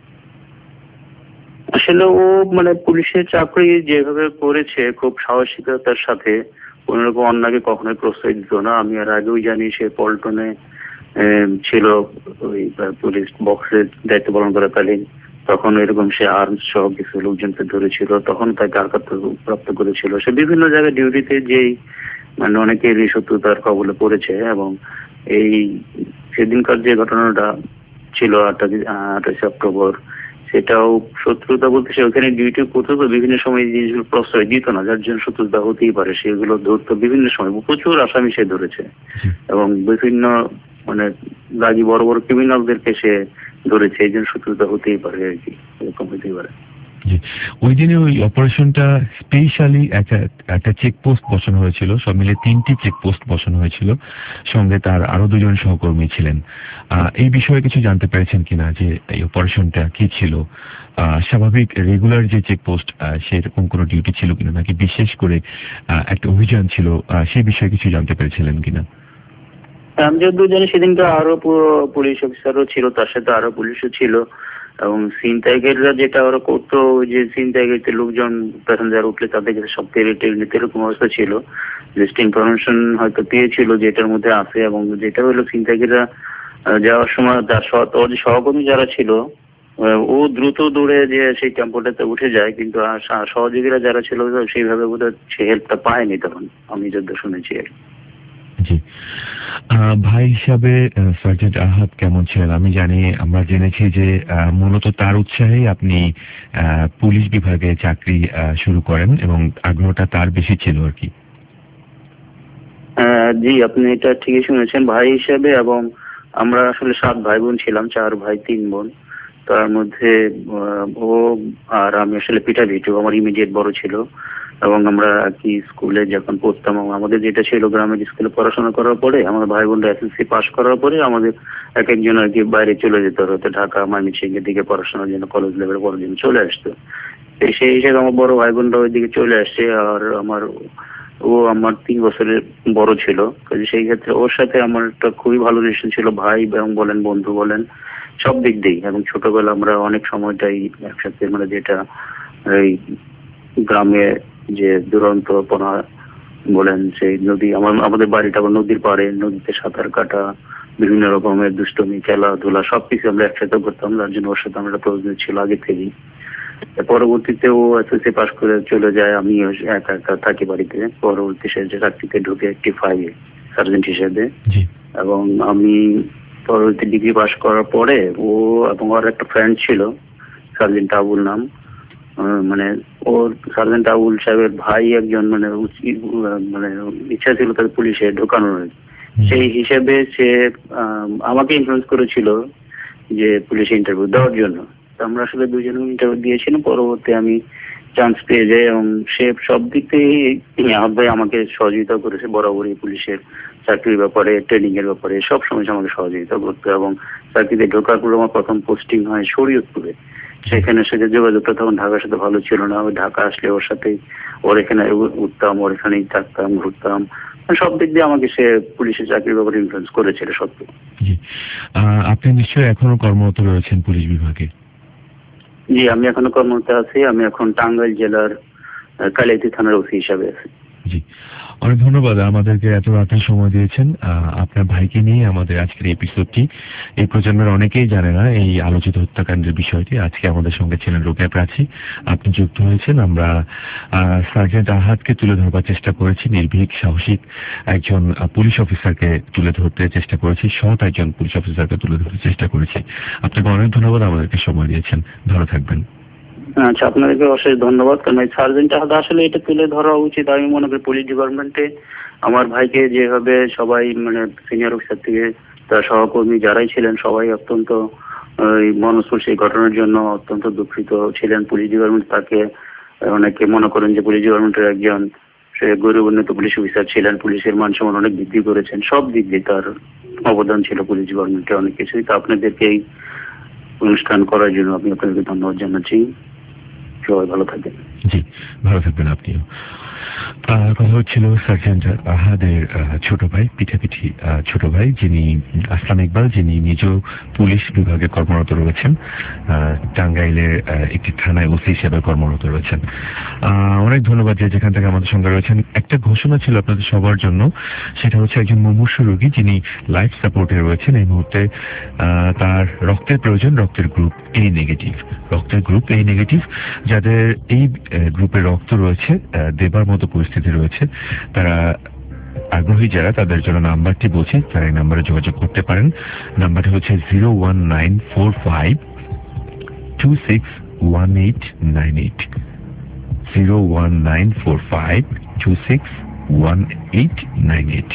আসলে ও মানে পুলিশের চাকরি যেভাবে করেছে খুব সাহসিকতার সাথে, কোনোরকম অন্যকে কখনোই প্রশ্রয় দিত না। আমি আর আগেও জানি সে পল্টনে ছিল ওই পুলিশ বক্সের দায়িত্ব পালন করাকালীন, তখন এরকম সে আর্মস সহ কিছু লোকজনকে ধরেছিল, তখন তাকে আঘাত প্রাপ্ত করেছিল। সে বিভিন্ন জায়গায় ডিউটিতে যেই মানে অনেকেরই শত্রুতার কবলে পড়েছে এবং এই সেদিনকার যে ঘটনাটা ছিল আঠাশে অক্টোবর, সেটাও শত্রুতা বলতে সে ওখানে ডিউটি করতো, তো বিভিন্ন সময় এই জিনিসগুলো প্রশ্রয় দিত না, যার জন্য শত্রুতা হতেই পারে। সেগুলো ধরতো বিভিন্ন সময়, প্রচুর আসামি সে ধরেছে এবং বিভিন্ন মানে রাগী বড় বড় ক্রিমিনালদেরকে সে ধরেছে, এই জন্য শত্রুতা হতেই পারে আর কি, এরকম হতেই পারে। ওই দিনে ওই অপারেশনটা স্পেশালি একটা একটা চেকপোস্ট বসানো হয়েছিল, সব মিলে তিনটি চেকপোস্ট বসানো হয়েছিল, সঙ্গে তার আরো দুজন সহকর্মী ছিলেন। এই বিষয়ে কিছু জানতে পেরেছেন কিনা যে এই অপারেশনটা কি ছিল? স্বাভাবিক রেগুলার যে চেকপোস্ট সেরকম কোনো ডিউটি ছিল কিনা, নাকি বিশেষ করে একটা অভিযান ছিল, সেই বিষয়ে কিছু জানতে পেরেছিলেন কিনা? আমি যতদূর জানি সেদিনকে আরো পুলিশ অফিসারও ছিল, তার সাথে আরো পুলিশও ছিল এবং ছিনতাইকারীরা যেটা ওরা করতো, যে ছিনতাইকারীতে লোকজন প্যাসেঞ্জার উঠলে তাদেরকে সব তেলে টেলে নিতে, এরকম অবস্থা ছিল। জাস্ট ইনফরমেশন হয়তো পেয়েছিল যে এটার মধ্যে আছে এবং যেটা হলো ছিনতাইকারীরা যাওয়ার সময় তার ওর যে সহকর্মী যারা ছিল, ও দ্রুত দৌড়ে যে সেই টেম্পোটাতে উঠে যায়, কিন্তু সহযোগীরা যারা ছিল সেইভাবে বোধহয় সে হেল্পটা পায়নি তখন, আমি যত শুনেছি আর কি। জি, ভাই হিসাবে সার্জেন্ট আহাদ কেমন ছিলেন? আমি জানি, আমরা জেনেছি যে মূলত তার উৎসাহে আপনি পুলিশ বিভাগে চাকরি শুরু করেন এবং আগ্রহটা তার বেশি ছিল আর কি। জি, আপনি এটা ঠিকই শুনেছেন। ভাই হিসাবে, এবং আমরা আসলে সাত ভাই বোন ছিলাম, চার ভাই তিন বোন। তার মধ্যে ও আর আমি আসলে পিঠা ভিটু, আমার ইমিডিয়েট বড় ছিল এবং আমরা আর কি স্কুলে যখন পড়তাম, আমাদের যেটা ছিল গ্রামের স্কুলে পড়াশোনা করার পরে আমাদের ভাই বোনরা এসএসসি পাস করার পরে আমাদের এক একজন আর কি বাইরে চলে যেতে হতো, ঢাকা ময়মনসিংহ এর দিকে পড়াশোনার জন্য, কলেজ লেভেলে পড়ার জন্য চলে আসতো। সেই হিসেবে আমার বড় ভাই বোনরা ওই দিকে চলে আসছে, আর আমার ও আমার তিন বছরের বড় ছিল, সেই ক্ষেত্রে ওর সাথে আমার একটা খুবই ভালো রিলেশন ছিল, ভাই এবং বলেন বন্ধু বলেন। সব দিক দিয়েই। এবং ছোটবেলা আমরা অনেক সময়টাই একসাথে, মানে যেটা এই গ্রামে যে দুরন্তপনা বলেন, সেই নদী, আমার আমাদের বাড়িটা আবার নদীর পাড়ে, নদীতে সাঁতার কাটা, বিভিন্ন রকমের দুষ্টমি, খেলাধুলা সবকিছু আমরা একসাথে করতাম। যার জন্য ওর সাথে আমরা ক্লোজ ছিল আগে থেকেই। পরবর্তীতে ও এসএসসি পাস করে চলে যায়, আমি একা একা থাকি বাড়িতে। পরবর্তী সে চাকরিতে ঢুকে একটি ফাইভে সার্জেন্ট হিসেবে। এবং আমি পরবর্তী ডিগ্রি পাস করার পরে ও এবং ওর একটা ফ্রেন্ড ছিল সার্জেন্ট আবুল নাম, মানে ওর সার্জেন্ট আবুল সাহেবের ভাই একজন, মানে মানে ইচ্ছা ছিল তাকে পুলিশে ঢোকানোর। সেই হিসেবে সে আমাকে ইনফ্লুয়েন্স করেছিল যে পুলিশে ইন্টারভিউ দেওয়ার জন্য। আমরা আসলে দুজনে ইন্টারভিউ দিয়েছিলাম। পরবর্তী আমি চান্স পেয়ে যাই এবং সে সব দিক থেকে আহাদ ভাই আমাকে সহযোগিতা করেছে বরাবরই, পুলিশের চাকরির ব্যাপারে, ট্রেনিং এর ব্যাপারে সব সময় আমাকে সহযোগিতা করতো। এবং চাকরিতে ঢোকার পর আমার প্রথম পোস্টিং হয় শরীয়তপুরে। সেখানে সাথে যোগাযোগটা তখন ঢাকার সাথে ভালো ছিল না। ওই ঢাকা আসলে ওর সাথে, ওর এখানে উঠতাম, ওর এখানেই থাকতাম, ঘুরতাম। সব দিক দিয়ে আমাকে সে পুলিশের চাকরির ব্যাপারে ইনফ্লুয়েন্স করেছিল সত্য। আপনি নিশ্চয়ই এখনো কর্মরত রয়েছেন পুলিশ বিভাগে? জি, আমি এখনো কর্মরত আছি। আমি এখন টাঙ্গাইল জেলার কালিয়াতি থানার ওসি হিসাবে আছি। জি, অনেক ধন্যবাদ আমাদেরকে এত রাতে সময় দিয়েছেন। আপনার ভাইকে নিয়ে আমাদের আজকের এপিসোডটি, এই প্রজন্মের অনেকেই জানে না এই আলোচিত হত্যাকাণ্ডের বিষয়টি। আজকে আমাদের সঙ্গে ছিলেন রোকেয়া প্রাচী, আপনি যুক্ত হয়েছেন। আমরা সার্জেন্ট আহাদকে তুলে ধরবার চেষ্টা করেছি, নির্ভীক সাহসিক একজন পুলিশ অফিসারকে তুলে ধরতে চেষ্টা করেছি, সৎ একজন পুলিশ অফিসারকে তুলে ধরতে চেষ্টা করেছি। আপনাকে অনেক ধন্যবাদ আমাদেরকে সময় দিয়েছেন, ভালো থাকবেন। আচ্ছা, আপনাদেরকে অশেষ ধন্যবাদ। কারণ এই সার্জেন্ট আহাদ আসলে এটা তুলে ধরা উচিত। আমি মনে করি পুলিশ ডিপার্টমেন্টে আমার ভাইকে যেভাবে সবাই, মানে সিনিয়র অফিসার থেকে তার সহকর্মী যারাই ছিলেন সবাই অত্যন্ত মনস্পর্শী এই ঘটনার জন্য অত্যন্ত দুঃখিত ছিলেন। পুলিশ ডিপার্টমেন্ট তাকে অনেকে মনে করেন যে পুলিশ ডিপার্টমেন্টের একজন সে গরিব উন্নত পুলিশ অফিসার ছিলেন, পুলিশের মান সম্মান অনেক বৃদ্ধি করেছেন। সব দিক দিয়ে তার অবদান ছিল পুলিশ ডিপার্টমেন্টে অনেক কিছুই। তো আপনাদেরকে এই অনুষ্ঠান করার জন্য আমি আপনাদেরকে ধন্যবাদ জানাচ্ছি। সবাই ভালো থাকবেন। জি, ভালো থাকবেন আপনিও। কথা হচ্ছিল সার্জেন্ট আহাদের ছোট ভাই, পিঠাপিঠি ছোট ভাই, যিনি আসলাম ইকবাল, যিনি নিজেও পুলিশ বিভাগে কর্মরত রয়েছেন, টাঙ্গাইলের একটি থানায় ওসি হিসেবে কর্মরত রয়েছেন। অনেক ধন্যবাদ যে যেখান থেকে আমাদের সঙ্গে রয়েছেন। একটা ঘোষণা ছিল আপনাদের সবার জন্য, সেটা হচ্ছে একজন মুমূর্ষু রোগী যিনি লাইফ সাপোর্টে রয়েছেন। এই মুহূর্তে তার রক্তের প্রয়োজন, রক্তের গ্রুপ এ নেগেটিভ। রক্তের গ্রুপ এ নেগেটিভ যাদের এই গ্রুপে রক্ত রয়েছে, দেবার মতো পরিস্থিতি রয়েছে, তারা আগ্রহী যারা, তাদের জন্য নাম্বারটি বলছি, তারা এই নাম্বারে যোগাযোগ করতে পারেন। নাম্বারটি হচ্ছে zero one nine four five two six one eight nine eight zero one nine four five two six one eight nine eight.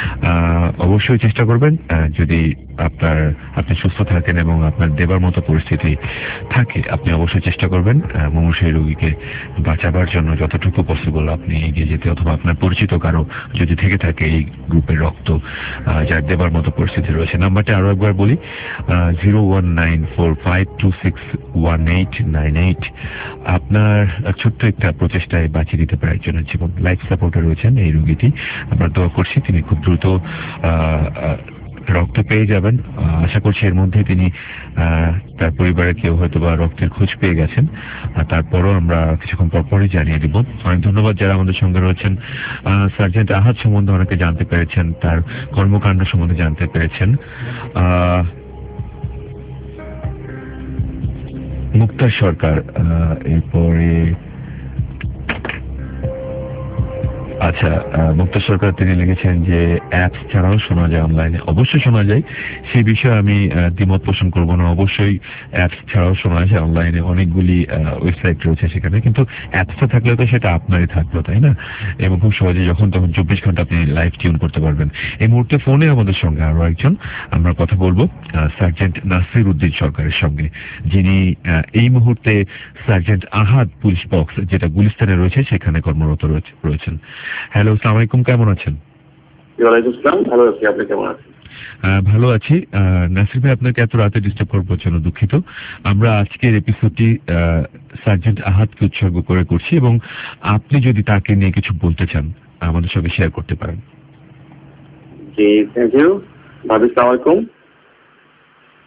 অবশ্যই চেষ্টা করবেন, যদি আপনার আপনি সুস্থ থাকেন এবং আপনার দেবার মতো পরিস্থিতি থাকে, আপনি অবশ্যই চেষ্টা করবেন মুমূর্ষু রোগীকে বাঁচাবার জন্য যতটুকু পসিবল আপনি এগিয়ে যেতে, অথবা আপনার পরিচিত কারো যদি থেকে থাকে এই গ্রুপের রক্ত যার দেবার মতো পরিস্থিতি রয়েছে। নাম্বারটা আরো একবার বলি, zero one nine four five two six one eight nine eight. আপনার ছোট্ট একটা প্রচেষ্টায় বাঁচিয়ে দিতে পারে একজনের জীবন। লাইফ সাপোর্টে রয়েছেন এই রোগীটি, আমরা দোয়া করছি তিনি খুব দ্রুত রক্ত পেয়ে যাবেন। আশা করছি এর মধ্যে তিনি তার পরিবারের কেউ হয়তো বা রক্তের খোঁজ পেয়ে গেছেন, তারপরও আমরা কিছুক্ষণ পরপরই জানিয়ে দিব। অনেক ধন্যবাদ যারা আমাদের সঙ্গে রয়েছেন। সার্জেন্ট আহাদ সম্বন্ধে অনেকে জানতে পেরেছেন, তার কর্মকাণ্ড সম্বন্ধে জানতে পেরেছেন। মুক্তার সরকার এরপরে, আচ্ছা, মুক্তা সরকার তিনি লিখেছেন যে অ্যাপস ছাড়াও শোনা যায় অনলাইনে। অবশ্যই শোনা যায়, সেই বিষয়ে আমি দ্বিমত পোষণ করব না। অবশ্যই অ্যাপস ছাড়াও শোনা যায় অনলাইনে, অনেকগুলি ওয়েবসাইট রয়েছে সেখানে, কিন্তু অ্যাপসটা থাকলে তো সেটা আপনারই থাকলো, তাই না? এবং খুব সহজে যখন তখন চব্বিশ ঘন্টা আপনি লাইভ টিউন করতে পারবেন। এই মুহূর্তে ফোনে আমাদের সঙ্গে আরো একজন, আমরা কথা বলবো সার্জেন্ট নাসির উদ্দিন সরকারের সঙ্গে, যিনি এই মুহূর্তে সার্জেন্ট আহাদ পুলিশ বক্স যেটা গুলিস্তানে রয়েছে সেখানে কর্মরত রয়েছেন। হ্যালো, আসসালামু আলাইকুম, কেমন আছেন? ওয়ালাইকুম আসসালাম, ভালো আছি, আপনি কেমন আছেন? ভালো আছি। নাসির ভাই, আপনাকে এত রাতে ডিস্টার্ব করবার জন্য দুঃখিত। আমরা আজকের এপিসোডটি সার্জেন্ট আহাদকে উৎসর্গ করে করছি, এবং আপনি যদি তাকে নিয়ে কিছু বলতে চান আমাদের সঙ্গে শেয়ার করতে পারেন। জি, থ্যাংক ইউ ভাবি। আসসালামু আলাইকুম।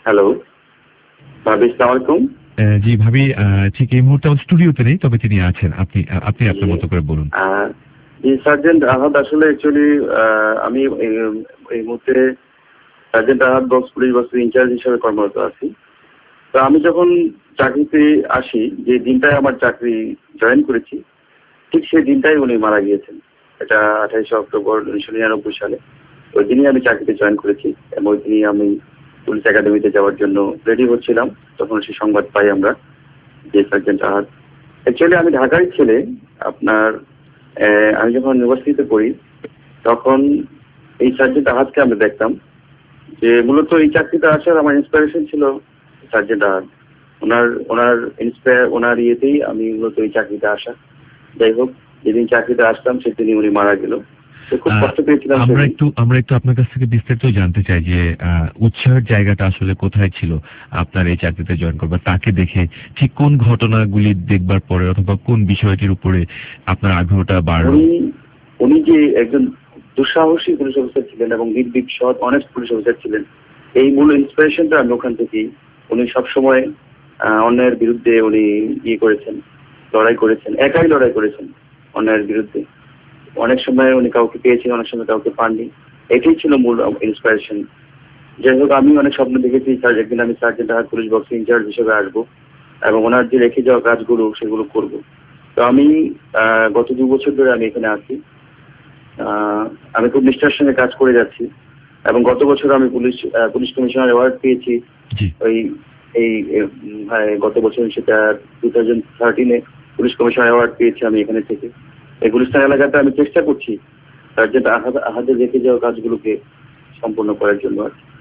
হ্যালো ভাবি, আসসালামু আলাইকুম। জি ভাবি, ঠিক এই মুহূর্তে স্টুডিওতে নেই, তবে তিনি আছেন। আপনি আপনি আপনার মতো করে বলুন। জি সার্জেন্ট আহাদ, আসলে অ্যাকচুয়ালি আমি এই মুহূর্তে সার্জেন্ট আহাদ বক্স পুলিশ বক্সের ইনচার্জ হিসেবে কর্মরত আছি। তো আমি যখন চাকরিতে আসি, যে দিনটায় আমার চাকরি জয়েন করেছি, ঠিক সেই দিনটাই উনি মারা গিয়েছেন। এটা আঠাইশে অক্টোবর উনিশশো নিরানব্বই সালে। ওই দিনই আমি চাকরিতে জয়েন করেছি এবং ওই দিনই আমি পুলিশ একাডেমিতে যাওয়ার জন্য রেডি হচ্ছিলাম। তখন সেই সংবাদ পাই আমরা যে সার্জেন্ট আহাদ। অ্যাকচুয়ালি আমি ঢাকার ছেলে। আপনার আমি যখন ইউনিভার্সিটিতে পড়ি তখন এই সার্জেন্ট আহাদকে আমরা দেখতাম। যে মূলত এই চাকরিতে আসার আমার ইন্সপিরেশন ছিল সার্জেন্ট আহাদ। ওনার ওনার ইন্সপায়ার ওনার ইয়েতেই আমি মূলত এই চাকরিতে আসা। যাই হোক, যেদিন চাকরিতে আসতাম সেদিনই উনি মারা গেল। খুব কষ্ট পেয়েছিলাম। আমরা একটু আমরা একটু আপনার কাছ থেকে বিস্তারিত জানতে চাই যে উৎসাহের জায়গাটা আসলে কোথায় ছিল আপনার এই চাকরিতে জয়েন করবার, তাকে দেখে ঠিক কোন ঘটনাগুলি দেখবার পরে অথবা কোন বিষয়টির উপরে আপনার আগ্রহটা বাড়ল? উনি যে একজন দুঃসাহসী পুলিশ অফিসার ছিলেন এবং নির্ভীক সৎ অনেস্ট পুলিশ অফিসার ছিলেন, এই মূল ইন্সপিরেশনটা আমি ওখান থেকেই। উনি সবসময় অন্যায়ের বিরুদ্ধে উনি ইয়ে করেছেন, লড়াই করেছেন, একাই লড়াই করেছেন অন্যায়ের বিরুদ্ধে। অনেক সময় উনি কাউকে পেয়েছেন, অনেক সময় কাউকে পাননি। এটাই ছিল মূল ইন্সপিরেশন। যাই হোক, আমি অনেক স্বপ্ন দেখেছি স্যার একদিন আমি sergeant Ahad police box incharge হিসেবে আসবো এবং ওনার যে রেখে যাওয়া কাজগুলো সেগুলো করব। তো আমি গত দু বছর ধরে আমি এখানে আছি। আমি খুব নিষ্ঠার সঙ্গে কাজ করে যাচ্ছি এবং গত বছর আমি পুলিশ পুলিশ কমিশনার অ্যাওয়ার্ড পেয়েছি। ওই এই গত বছর সেটা টু থাউজেন্ড থার্টিনে পুলিশ কমিশনার অ্যাওয়ার্ড পেয়েছি আমি এখানে থেকে। এই গুলিস্তান এলাকাতে আমি চেষ্টা করছি সার্জেন্ট আহাদ আহাদের রেখে যাওয়া কাজগুলোকে সম্পূর্ণ করার জন্য।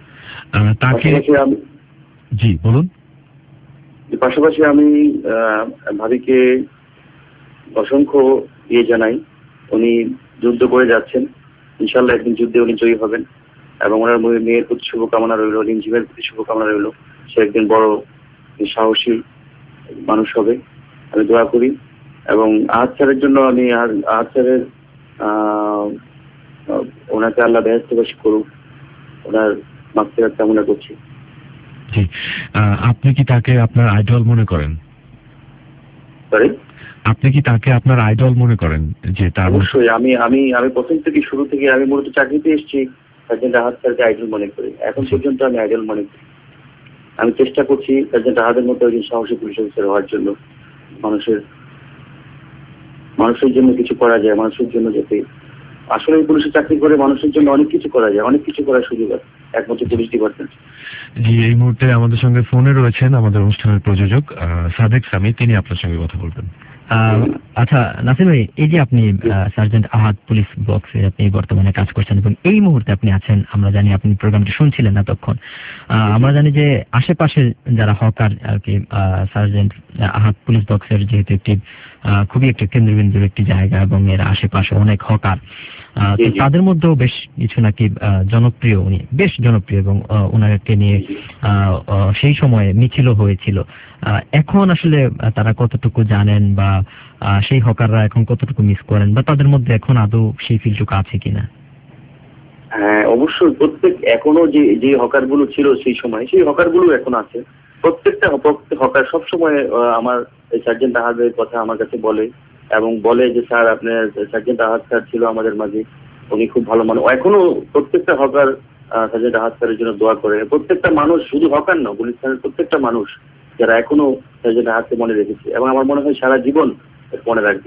জি বলুন। পাশাপাশি আমি ভাবিকে অসংখ্য ইয়ে জানাই। উনি যুদ্ধ করে যাচ্ছেন, ইনশাল্লাহ একদিন যুদ্ধে উনি জয়ী হবেন এবং ওনার মেয়ের প্রতি শুভকামনা রইল, রিমঝিমের প্রতি শুভকামনা রইল। সে একদিন বড় সাহসী মানুষ হবে, আমি দোয়া করি। এবং আহাদ স্যারের জন্য আমি আহাদ স্যারের ওনাকে আল্লাহ বেহেশতবাসী করুক, ওনার মাগফিরাত কামনা করছি। জি, আপনি কি তাকে আপনার আইডল মনে করেন? সরি, আপনি কি তাকে আপনার আইডল মনে করেন? যে তার অবশ্যই। আমি আমি আমি প্রথম থেকে শুরু থেকে আমি মূলত চাকরিতে এসেছি সার্জেন্ট আহাদ স্যারকে আইডল মনে করি। এখন পর্যন্ত আমি আইডল মনে করি। আমি চেষ্টা করছি সার্জেন্ট আহাদের মতো একজন সাহসী পুলিশ অফিসার হওয়ার জন্য। মানুষের মানুষের জন্য কিছু করা যায়, মানুষের জন্য যাতে আসলে পুলিশে চাকরি করে মানুষের জন্য অনেক কিছু করা যায়, অনেক কিছু করার সুযোগ আছে একমাত্র পুলিশ ডিপার্টমেন্ট। জি, এই মুহূর্তে আমাদের সঙ্গে ফোনে রয়েছেন আমাদের অনুষ্ঠানের প্রযোজক সাদেক সামি, তিনি আপনার সঙ্গে কথা বলবেন। আচ্ছা নাসির ভাই, এই যে আপনি সার্জেন্ট আহাদ পুলিশ বক্সে আপনি বর্তমানে কাজ করছেন এবং এই মুহূর্তে আপনি আছেন, আমরা জানি আপনি প্রোগ্রামটি শুনছিলেন না তখন। আমরা জানি যে আশেপাশে যারা হকার আর কি, সার্জেন্ট আহাদ পুলিশ বক্সের যেহেতু একটি খুবই একটি কেন্দ্রবিন্দুর একটি জায়গা এবং এর আশেপাশে অনেক হকার, তো তাদের মধ্যেও বেশ কিছু নাকি জনপ্রিয়, উনি বেশ জনপ্রিয় এবং ওনাকে নিয়ে সেই সময়ে মিছিলও হয়েছিল। এখন আসলে তারা কতটুকু জানেন বা সেই হকাররা এখন কতটুকু মিস করেন বা তাদের মধ্যে এখন আদৌ সেই ফিলটুকু আছে কিনা? হ্যাঁ অবশ্যই, প্রত্যেক এখনো যে যে হকার গুলো ছিল সেই সময় সেই হকার গুলো এখন আছে। প্রত্যেকটা হকার সবসময় আমার সার্জেন্ট আহাদের কথা আমার কাছে বলে এবং বলে যে স্যার আপনার সার্জেন্ট আহাদ স্যার ছিল আমাদের মাঝে, উনি খুব ভালো মানুষ। এখনো প্রত্যেকটা হকার সার্জেন্ট আহাদ স্যারের জন্য দোয়া করে। প্রত্যেকটা মানুষ, শুধু হকার না, গুলিস্তানের প্রত্যেকটা মানুষ যারা এখনো সার্জেন্ট আহাদকে মনে রেখেছে এবং আমার মনে হয় সারা জীবন মনে রাখবে।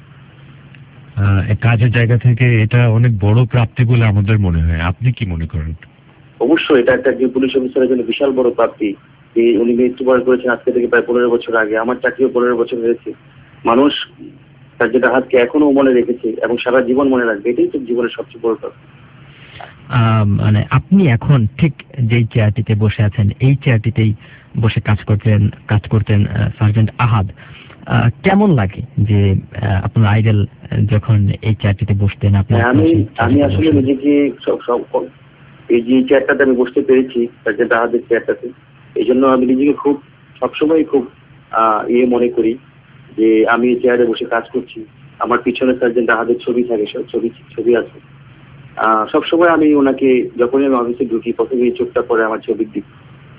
কাজের জায়গা থেকে এটা অনেক বড় প্রাপ্তি বলে আমাদের মনে হয়। আপনি কি মনে করেন? অবশ্যই এটা একটা যে পুলিশ অফিসারের জন্য বিশাল বড় প্রাপ্তি। উনি মৃত্যুবরণ করেছেন আজকে থেকে প্রায় পনেরো বছর আগে। আমার চাকরিও পনেরো বছর হয়েছে। মানুষ সার্জেন্ট আহাদকে এখনো মনে রেখেছে এবং সারা জীবন মনে রাখবে। এটাই তো জীবনের সবচেয়ে বড় প্রাপ্তি। মানে আপনি এখন ঠিক যেই চেয়ারটিতে বসে আছেন, এই চেয়ারটিতেই বসে কাজ করতেন কাজ করতেন সার্জেন্ট আহাদ। কেমন লাগে যে আপনার আইডল যখন এই চেয়ারটিতে বসতেন? আপনার আমি আমি আসলে নিজেকে সব সব এই যে চেয়ারটাতে আমি বসতে পেরেছি সার্জেন্ট আহাদের চেয়ারটাতে, এই জন্য আমি নিজেকে খুব সবসময় খুব ইয়ে মনে করি যে আমি এই চেয়ারে বসে কাজ করছি। আমার পিছনে সার্জেন্ট আহাদের ছবি থাকে, সব ছবি ছবি আছে। সবসময় আমি ওনাকে, যখনই আমি অফিসে ঢুকি প্রথমে এই চোখটা পরে আমার ছবির দিক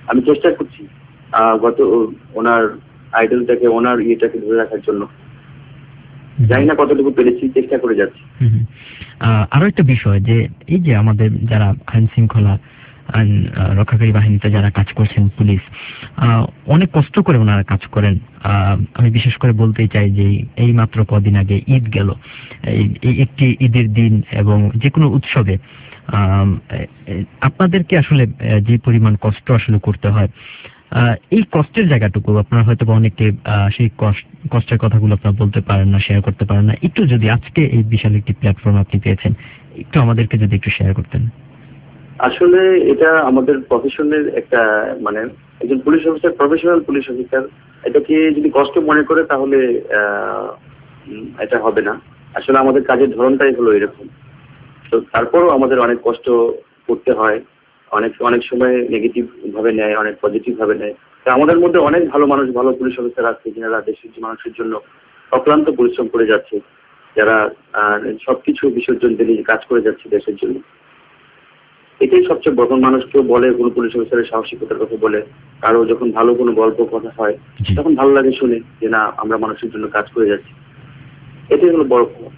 আমি চেষ্টা করছি গত ওনার আইডলটাকে ওনার ইয়েটাকে ধরে রাখার জন্য। জানি না কতটুকু পেরেছি, চেষ্টা করে যাচ্ছি। আরো একটা বিষয় যে এই যে আমাদের যারা আইন শৃঙ্খলা আইন রক্ষাকারী বাহিনীতে যারা কাজ করছেন, পুলিশ, অনেক কষ্ট করে ওনারা কাজ করেন। আমি বিশেষ করে বলতে চাই যে এই মাত্র কদিন আগে ঈদ গেল, এই একটি ঈদের দিন এবং যে কোনো উৎসবে আপনাদেরকে আসলে যে পরিমাণ কষ্ট আসলে করতে হয়, এই কষ্টের জায়গাটুকু আপনারা হয়তো অনেকে সেই কষ্টের কথাগুলো আপনারা বলতে পারেন না, শেয়ার করতে পারেন না। একটু যদি আজকে এই বিশাল একটি প্ল্যাটফর্ম আপনি পেয়েছেন, একটু আমাদেরকে যদি একটু শেয়ার করতেন। আসলে এটা আমাদের প্রফেশনের একটা, মানে একজন police officer, professional police officer, এটাকে যদি কষ্ট মনে করে তাহলে এটা হবে না। আসলে আমাদের কাজের ধরনটাই হলো এরকম। তো তারপরও আমাদের অনেক কষ্ট করতে হয়, অনেক অনেক সময় নেগেটিভ ভাবে নেয়, অনেক পজিটিভ ভাবে নেয়। তো আমাদের মধ্যে অনেক ভালো মানুষ, ভালো পুলিশ অফিসার আছে যারা দেশের মানুষের জন্য অক্লান্ত পরিশ্রম করে যাচ্ছে, যারা সবকিছু বিসর্জন দিয়ে কাজ করে যাচ্ছে দেশের জন্য। এটাই সবচেয়ে বড়। মানুষ কেউ বলে কোনো পুলিশ অফিসারের সাহসিকতার কথা বলে, কারো যখন ভালো কোনো গল্প কথা হয় তখন ভালো লাগে শুনে যে না, আমরা মানুষের জন্য কাজ করে যাচ্ছি। এটাই হলো বড় খবর।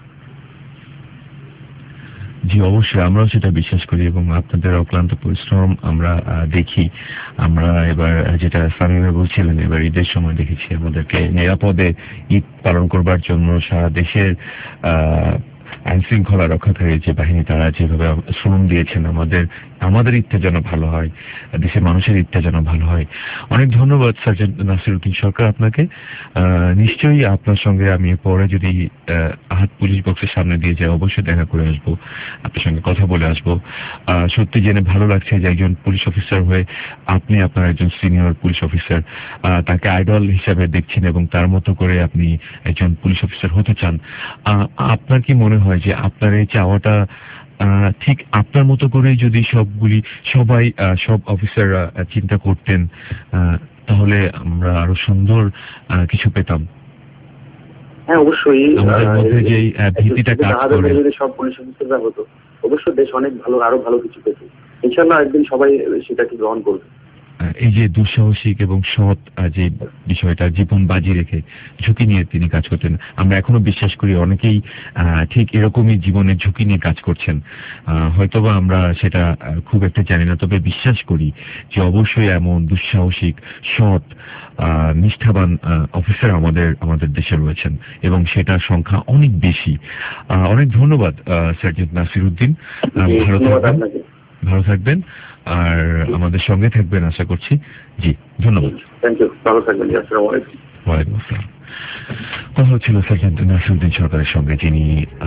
জি অবশ্যই, আমরাও সেটা বিশ্বাস করি এবং আপনাদের অক্লান্ত পরিশ্রম আমরা দেখি। আমরা এবার যেটা সামিমা বলছিলেন, এবার ঈদের সময় দেখেছি আমাদেরকে নিরাপদে ঈদ পালন করবার জন্য সারা দেশের আহ আইন শৃঙ্খলা রক্ষাকারী যে বাহিনী তারা যেভাবে শ্রম দিয়েছেন, আমাদের আমাদের ঈদটা যেন ভালো হয়, দেশের মানুষের ঈদটা যেন ভালো হয়। অনেক ধন্যবাদ সার্জেন্ট নাসিরউদ্দিন সরকার আপনাকে। নিশ্চয়ই আপনার সঙ্গে আমি পরে যদি আহাদ পুলিশ বক্সের সামনে দিয়ে যাই অবশ্যই দেখা করে আসবো, আপনার সঙ্গে কথা বলে আসবো। সত্যি জেনে ভালো লাগছে যে একজন পুলিশ অফিসার হয়ে আপনি আপনার একজন সিনিয়র পুলিশ অফিসার তাকে আইডল হিসাবে দেখছেন এবং তার মতো করে আপনি একজন পুলিশ অফিসার হতে চান। আপনার কি মনে হয় যে আপনার এই চাওয়াটা ঠিক আপনার মতো করে যদি সবগুলি সবাই সব অফিসাররা চিন্তা করতেন তাহলে আমরা আরো সুন্দর কিছু পেতাম? হ্যাঁ অবশ্যই, আমাদের মধ্যে যে ভীতিটা কাজ করে যদি সব পুলিশ অফিসাররা হতো অবশ্যই দেশ অনেক ভালো, আরো ভালো কিছু পেত। ইনশাআল্লাহ একদিন সবাই সেটাকে গ্রহণ করবে। এই যে দুঃসাহসিক এবং সৎ যে বিষয়টা, জীবন বাজি রেখে ঝুঁকি নিয়ে তিনি কাজ করতেন, আমরা এখনো বিশ্বাস করি অনেকেই ঠিক এরকমই জীবনের ঝুঁকি নিয়ে কাজ করছেন। হয়তোবা আমরা সেটা খুব একটা জানি না, তবে বিশ্বাস করি যে অবশ্যই এমন দুঃসাহসিক সৎ নিষ্ঠাবান অফিসার আমাদের আমাদের দেশে রয়েছেন এবং সেটার সংখ্যা অনেক বেশি। অনেক ধন্যবাদ সার্জেন্ট নাসিরউদ্দিন, ভালো থাকবেন ভালো থাকবেন আর আমাদের সঙ্গে থাকবেন আশা করছি। জি ধন্যবাদ। ভালো থাকবেন। ওয়ালাইকুম আসসালাম। কথা হচ্ছিল সার্জেন্ট নাসিরউদ্দিন সরকারের সঙ্গে, যিনি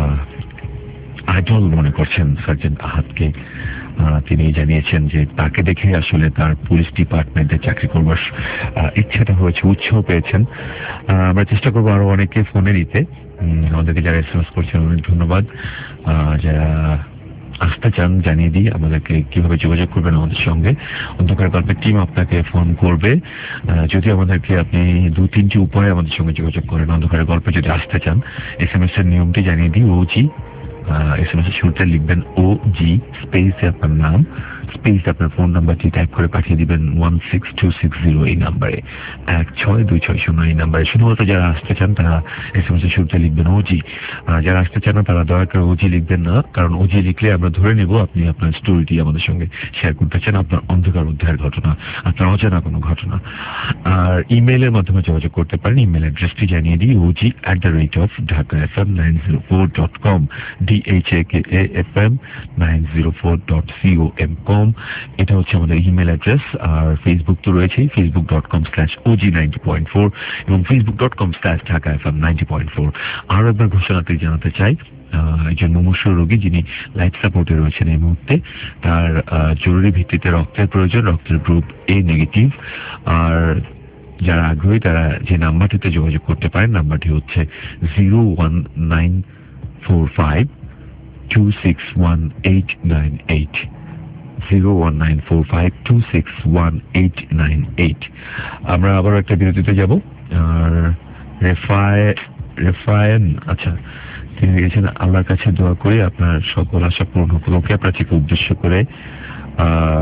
আইডল মনে করছেন সার্জেন্ট আহাদকে। তিনি জানিয়েছেন যে তাকে দেখে আসলে তার পুলিশ ডিপার্টমেন্টে চাকরি করবার ইচ্ছাটা হয়েছে, উৎসাহ পেয়েছেন। আমরা চেষ্টা করবো আরো অনেকে ফোনে দিতে। আমাদেরকে যারা এসএমএস করছেন অনেক ধন্যবাদ। যারা আসতে চান জানিয়ে দিই আমাদেরকে কিভাবে যোগাযোগ করবেন আমাদের সঙ্গে। অন্ধকার গল্পের টিম আপনাকে ফোন করবে। যদি আমাদেরকে আপনি দু তিনটি উপায়ে আমাদের সঙ্গে যোগাযোগ করেন অন্ধকারের গল্পে যদি আসতে চান। এসএমএস এর নিয়মটি জানিয়ে দিই। ওজি এসএমএস এর শুরুতে লিখবেন ও জি স্পেস আপনার নাম স্পেস আপনার ফোন নাম্বারটি টাইপ করে পাঠিয়ে দিবেন one six two six zero এই নাম্বারে, এক ছয় দুই ছয় শূন্য এই নাম্বারে। শুধুমাত্র যারা আসতে চান তারা এসএমএস এর শুরুতে লিখবেন ওজি। যারা আসতে চান না তারা দয়া করে ওজি লিখবেন না, কারণ ওজি লিখলে আমরা ধরে নেব আপনি আপনার স্টোরিটি আমাদের সঙ্গে শেয়ার করতে চান, আপনার অন্ধকার অধ্যায়ের ঘটনা, আপনার অজানা কোনো ঘটনা। আর ইমেইলের মাধ্যমে যোগাযোগ করতে পারেন। ইমেল অ্যাড্রেসটি জানিয়ে দিই, OG at the rate of Dhaka F M nine zero four dot com, D H A K A F M nine zero four dot C O M com. এটা হচ্ছে আমাদের ইমেল অ্যাড্রেস। আর ফেসবুক তো রয়েছেই, Facebook dot com slash OG ninety point four এবং Facebook dot com slash Dhaka F M ninety point four. আরো একবার ঘোষণাতে জানাতে চাই, একজন মুমূর্ষু রোগী যিনি লাইফ সাপোর্টে রয়েছেন এই মুহূর্তে, তার জরুরি ভিত্তিতে রক্তের প্রয়োজন, রক্তের গ্রুপ এ নেগেটিভ। আর যারা আগ্রহী তারা যে নাম্বারটিতে যোগাযোগ করতে পারেন, নাম্বারটি হচ্ছে zero one nine four five two six one eight nine eight, zero one nine four five two six one eight nine eight. আমরা আবার একটা বিরতিতে যাব। আর রেফায় রেফায়েন আচ্ছা তিনি লিখেছেন, আল্লাহর কাছে দোয়া করি আপনার সকল আশা পূর্ণ হোক। আপনার চিকে উদ্দেশ্য করে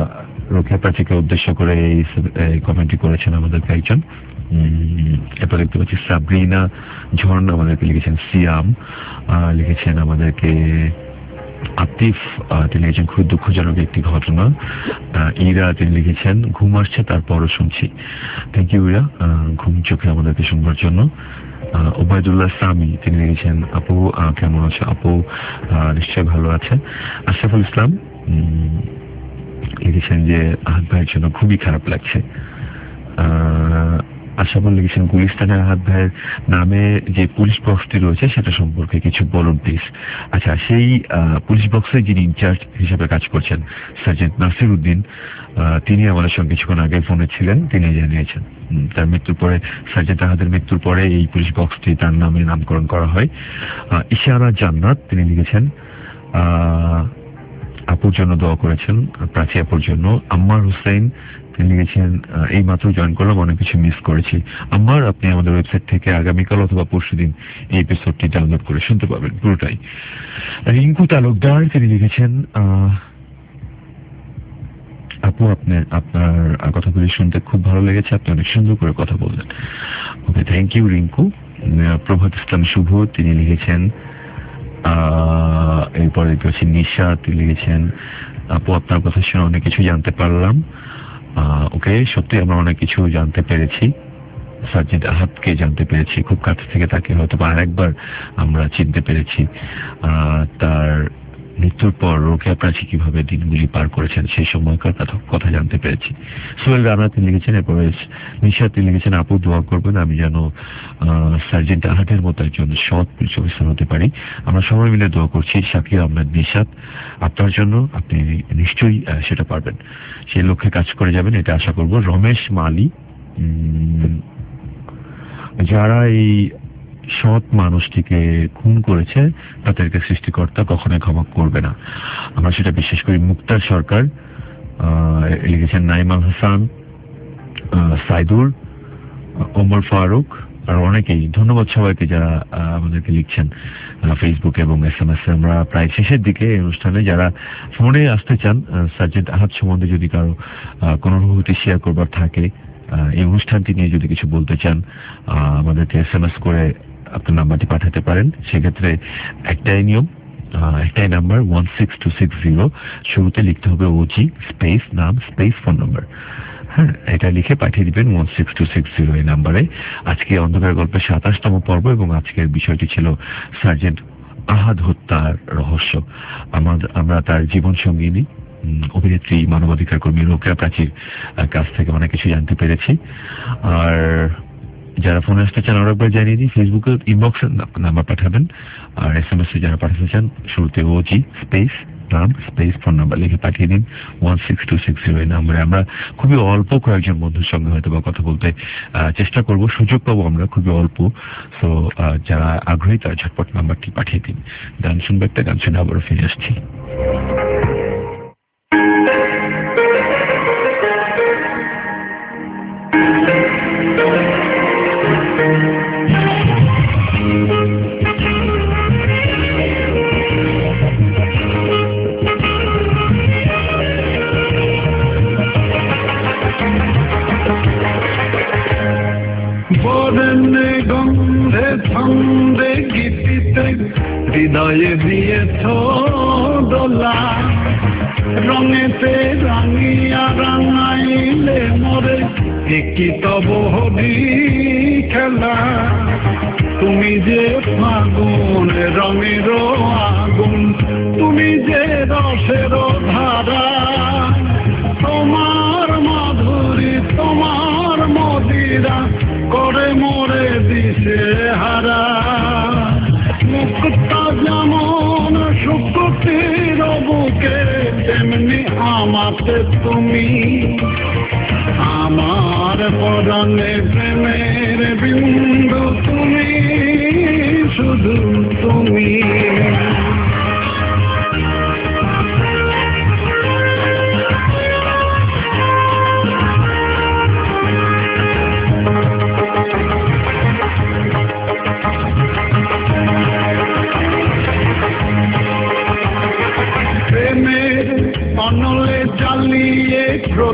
রোকেয়া প্রাচীকে উদ্দেশ্য করে এই কমেন্টটি করেছেন আমাদেরকে একজন। এরপর দেখতে পাচ্ছি সাবরিনা ঝর্ণা আমাদেরকে লিখেছেন সিয়াম, লিখেছেন আমাদেরকে আতিফ, তিনি লিখেছেন খুব দুঃখজনক একটি ঘটনা। ইরা তিনি লিখেছেন ঘুম আসছে তারপরও শুনছি। থ্যাংক ইউ ইরা ঘুম চোখে আমাদেরকে শুনবার জন্য। ওবায়দুল্লাহ সামি তিনি লিখেছেন আপু কেমন আছে? আপু নিশ্চয় ভালো আছে। আশরাফুল ইসলাম লিখেছেন যে আহাদ ভাইয়ের জন্য খুবই খারাপ লাগছে। আশরাফুল লিখেছেন গুলিস্তানের আহাদ ভাইয়ের নামে যে পুলিশ বক্সটি রয়েছে সেটা সম্পর্কে কিছু বলুন প্লিজ। আচ্ছা, সেই পুলিশ বক্সে যিনি ইনচার্জ হিসেবে কাজ করছেন সার্জেন্ট নাসির উদ্দিন, তিনি আমাদের সঙ্গে কিছুক্ষণ আগে ফোনে ছিলেন। তিনি জানিয়েছেন তার মৃত্যুর পরে, সার্জেন্ট আহাদের মৃত্যুর পরে এই পুলিশ বক্সটি তার নামে নামকরণ করা হয়। ইশারা জান্নাত তিনি লিখেছেন আপুর জন্য দোয়া করেছেন, প্রাচী আপুর জন্য। আম্মার হুসাইন তিনি লিখেছেন এই মাত্র জয়েন করলাম, অনেক কিছু মিস করেছি। আম্মার, আপনি আমাদের ওয়েবসাইট থেকে আগামীকাল অথবা পরশুদিন এই এপিসোডটি ডাউনলোড করে শুনতে পাবেন পুরোটাই। রিঙ্কু তালুকদার তিনি লিখেছেন আপু আপনার আপনার কথাগুলি শুনতে খুব ভালো লেগেছে, আপনি অনেক সুন্দর করে কথা বললেন। Okay, thank you Rinku. Prabhat Islam Shuvo তিনি লিখেছেন এরপরে দেখতে পাচ্ছি নিশা তিনি লিখেছেন আপু আপনার কথা শুনে অনেক কিছু জানতে পারলাম। ওকে, সত্যি আমরা অনেক কিছু জানতে পেরেছি, সার্জেন্ট আহাদকে জানতে পেরেছি খুব কাছ থেকে, তাকে হয়তো আরেকবার আমরা চিনতে পেরেছি। তার মৃত্যুর পর রোকেয়া প্রাচী কিভাবে দিনগুলি পার করেছেন সেই সময়কার কথা জানতে পেরেছি। সোহেল রানা তিনি লিখেছেন, এরপরে নিশা তিনি লিখেছেন আপু দোয়া করবেন আমি যেন সার্জেন্ট আহাদের মতো একজন সৎ পুলিশ অফিসার হতে পারি। আমরা সবাই মিলে দোয়া করছি। শাকির আহমেদ নিশাত আপনার জন্য, আপনি নিশ্চয়ই সেটা পারবেন, সেই লক্ষ্যে কাজ করে যাবেন এটা আশা করব। রমেশ মালি, যারা এই সৎ মানুষটিকে খুন করেছে তাদেরকে সৃষ্টিকর্তা কখনোই ক্ষমা করবে না, আমরা সেটা বিশ্বাস করি। মুক্তার সরকার লিখেছেন, নাইমাল হাসান, সাইদুর, ওমর ফারুক আর অনেকেই। ধন্যবাদ সবাইকে যারা আমাদেরকে লিখছেন ফেসবুকে এবং এস এম এস। আমরা প্রায় শেষের দিকে এই অনুষ্ঠানে যারা ফোনে আসতে চান, সার্জেন্ট আহাদ সম্বন্ধে যদি কারো কোনো অনুভূতি শেয়ার করবার থাকে, এই অনুষ্ঠানটি নিয়ে যদি কিছু বলতে চান, আমাদেরকে এস এম এস করে আপনার নাম্বারটি পাঠাতে পারেন। সেক্ষেত্রে একটাই নিয়ম, একটাই number one six two six zero, শুরুতে লিখতে হবে ওজি স্পেস নাম স্পেস ফোন নাম্বার। হ্যাঁ, এটা লিখে পাঠিয়ে দিবেন one six two six zero এই নাম্বারে। আজকে অন্ধকার গল্পের সাতাশতম পর্ব এবং আজকের বিষয়টি ছিল সার্জেন্ট আহাদ হত্যার রহস্য। আমাদের আমরা তার জীবন সঙ্গিনী অভিনেত্রী মানবাধিকার কর্মী রোকেয়া প্রাচীর কাছ থেকে অনেক কিছু জানতে পেরেছি। আর যারা ফোনে আসতে চান আরো একবার জানিয়ে দিই, ফেসবুকে ইনবক্সে নাম্বার পাঠাবেন, আর এস এম এস যারা পাঠাতে চান শুরুতে ওজি স্পেস নাম স্পেস ফোন নাম্বার লিখে পাঠিয়ে দিন one six two six zero এই নাম্বারে। আমরা খুবই অল্প কয়েকজন বন্ধুর সঙ্গে হয়তো বা কথা বলতে চেষ্টা করব, সুযোগ পাবো আমরা খুবই অল্প। তো যারা আগ্রহী তারা ঝটপট নাম্বারটি পাঠিয়ে দিন। গান শুনবে, একটা গান শুনে আবারও ফিরে আসছি। বরণে গন্ধে ছন্দে গীতিতে হৃদয়ে দিয়েছ দোলা, রঙেতে রাঙিয়া রাঙাইলে মোরে কি তব হরি খেলা। তুমি যে ফাগুন রঙের আগুন, তুমি যে রসের ধারা, তোমার মাধুরী তোমার মদিরা করে মোরে দিশে হারা। মুক্তা যেমন শুকুতির বুকে তেমনি আমাকে তুমি, আমার পরনে প্রেমের বিন্দু তুমি, শুধু তুমি। অনলে জ্বালিয়ে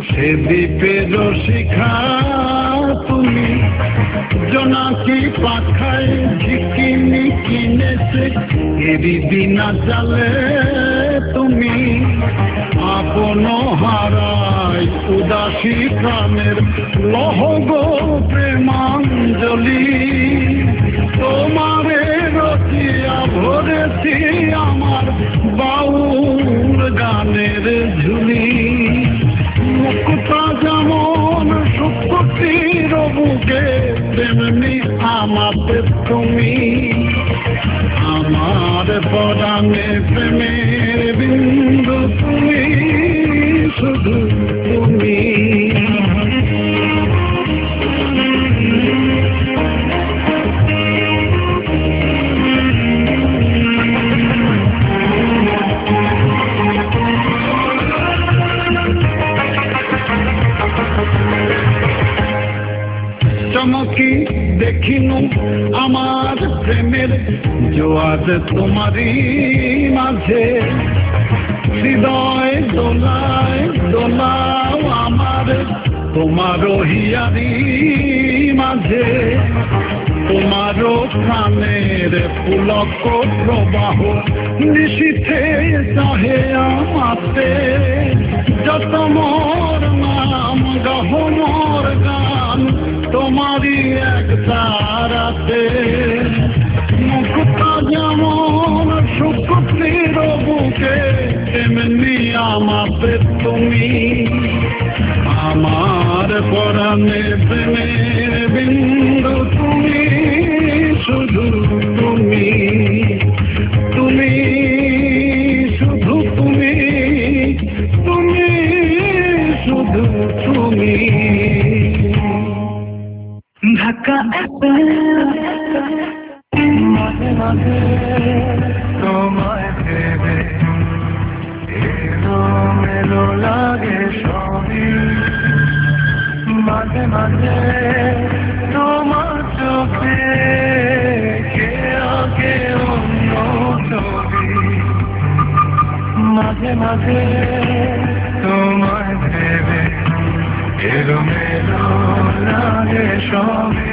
সে দ্বীপের শিখা তুমি জোনাকি পাখায় ঝিকিনি কিনেছে এরি বিনা চালে তুমি আপন হারাই উদাসী প্রাণের লহগো প্রেমাঞ্জলি তোমারে রচিয়া ভরেছি আমার বাউল গানের ঝুলি মুক্তা যেমন সুপ্রতির বুকে তেমনি আমাতে তুমি আমার পরাণে প্রেমের বিন্দু তুমি শুধু তুমি চমকি দেখিনু আমার প্রেমের জোয়ার তোমারই মাঝে হৃদয় দোলায় দোলাও আমার তোমারও হিয়ারি মাঝে তোমারও প্রাণের পুলক প্রবাহ নিশীথে চাহে আমাতে যত মোর নাম গাহ মোর গান তোমারই এক তারাতে মুক্তা যেমন সুপ্রতির বুকে তেমনি আমাতে তুমি আমার পরাণে প্রেমের বিন্দু তুমি শুধু তুমি তুমি শুধু তুমি তুমি শুধু তুমি ঢাকা মাঝে মাঝে তোমায় ভেবে এলো মেলো লাগে সবই মাঝে মাঝে তোমার চোখে কে আগে অন্য ছবি মাঝে মাঝে তোমায় ভেবে এলো মেলো লাগে সবই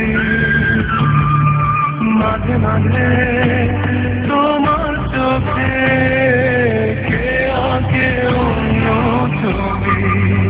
মাঝে মাঝে তোমার চোখে কে আগে অন্য ছবি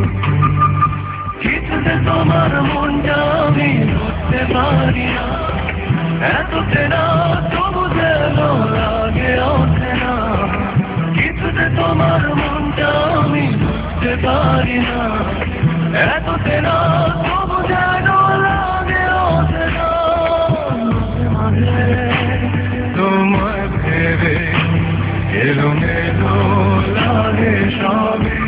কিছুতে তোমার মনটা আমি বুঝতে পারি না এত চেনা তবু যেন লাগে ওঠে না কিছুতে তোমার মনটা আমি বুঝতে পারি না এত চেনা তবু যেন লাগে ওঠে না মাঝে তোমায় ভেবে এলো মেলো লাগে সবই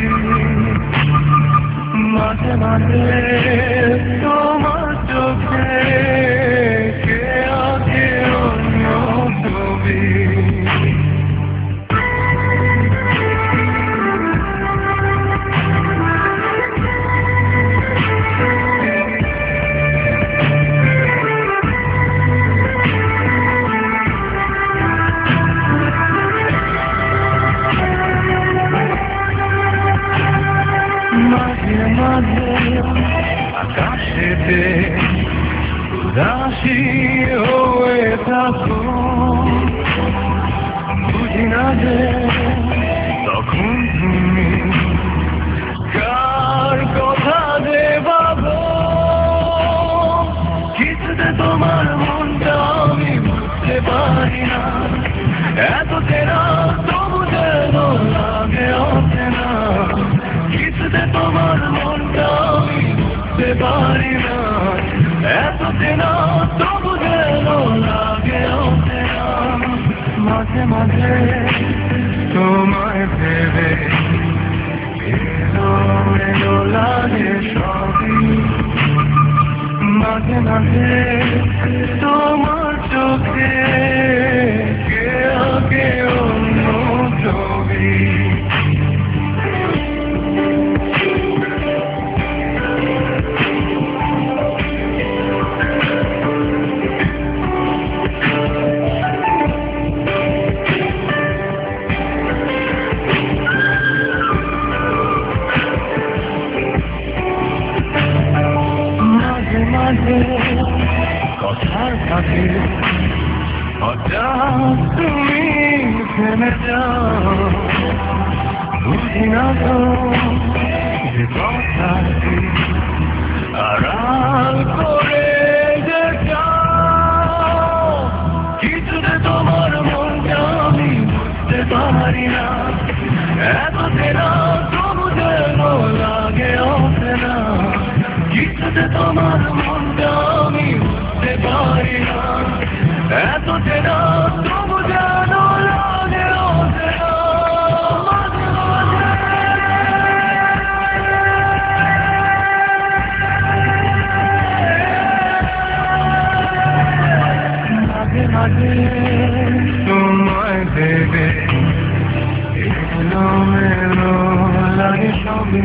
মাঝে মাঝে তোমার চোখে কে আগে অন্য ছবি মাঝে মাঝে আকাশেতে উদাসী হয়ে থাকো বুঝি না যে তখন তুমি কার কথা যে ভাবো কিছুতে তোমার মনটা আমি বুঝতে পারি না এত চেনা তবু যেন লাগে ওঠে না কিছুতে তোমার মনটা আমি বুঝতে পারি না এত চেনা তবু যেন লাগে ওঠে না মাঝে মাঝে তোমায় ভেবে এলো এলো লাগে সবই মাঝে মাঝে তোমার চোখে কে আগে অন্য ছবি মাঝে কথার ফাঁকে হঠাৎ তুমি থেমে যাও বুঝি না তো যে কথাটি আড়াল করে যে যাও কিছুতে তোমার মনটা আমি বুঝতে পারি না এত চেনা তবু যেন লাগে ওঠে না কিছুতে তোমার মনটা আমি বুঝতে পারি না এত চেনা তবু যেন লাগে ওঠে না মাঝে মাঝে তোমায় দেবে এলো মেলো লাগে সবই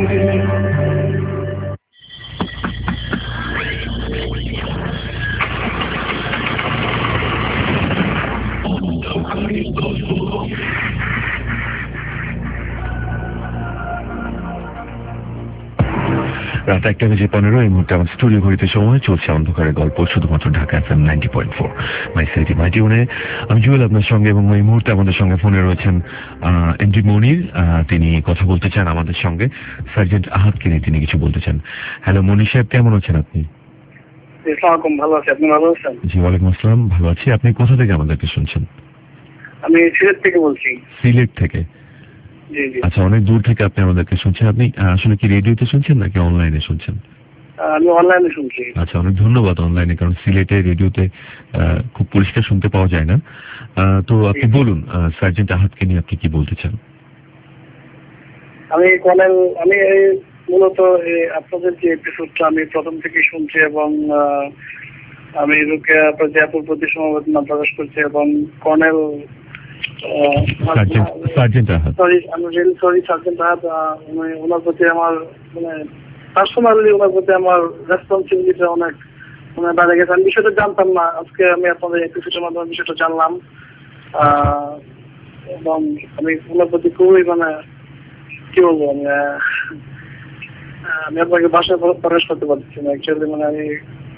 রাত একটা বেজে পনেরো এই মুহূর্তে আমার স্টুডিও ঘড়িতে সময় চলছে অন্ধকারের গল্প শুধুমাত্র Dhaka F M ninety point four my city my টিউনে। আমি জুয়েল আপনার সঙ্গে, এবং এই মুহূর্তে আমাদের সঙ্গে ফোনে রয়েছেন এমডি মনির। তিনি কথা বলতে চান আমাদের সঙ্গে। সার্জেন্ট আহাদকে নিয়ে তিনি কিছু বলতে চান। হ্যালো মনির সাহেব, কেমন আছেন আপনি? ভালো আছি, আপনি ভালো আছেন? জি ওয়ালাইকুম আসসালাম, ভালো আছি। আপনি কোথা থেকে আমাদেরকে শুনছেন? আমি সিলেট থেকে বলছি। সিলেট থেকে? আচ্ছা, অনেক দূর থেকে আপনি আমাদেরকে শুনছেন। আপনি আসলে কি রেডিওতে শুনছেন নাকি অনলাইনে শুনছেন? আমি অনলাইনে শুনছি। আচ্ছা, অনেক ধন্যবাদ অনলাইনে, কারণ সিলেটে রেডিওতে খুব পরিষ্কার শুনতে পাওয়া যায় না। তো আপনি বলুন সার্জেন্ট আহাদকে নিয়ে আপনি কি বলতে চান? আমি কর্নেল, আমি মূলত আপনাদের যে এপিসোডটা আমি প্রথম থেকে শুনছি এবং আমি রুকেয়া প্রজাপুর প্রতি সমবেদনা প্রকাশ করছি এবং কর্নেল সার্জেন্ট আহাদ, সরি আমি রিয়েলি সরি সার্জেন্ট আহাদ, ওনার প্রতি আমার মানে পার্সোনালি ওনার প্রতি আমার রেসপন্সিবিলিটি অনেক মানে বেড়ে গেছে। আমি বিষয়টা জানতাম না, আজকে আমি আপনাদের এপিসোডের মাধ্যমে বিষয়টা জানলাম এবং আমি ওনার প্রতি খুবই মানে কি বলবো আমি আমি আপনাকে ভাষায় প্রকাশ করতে পারছি না। অ্যাকচুয়ালি মানে আমি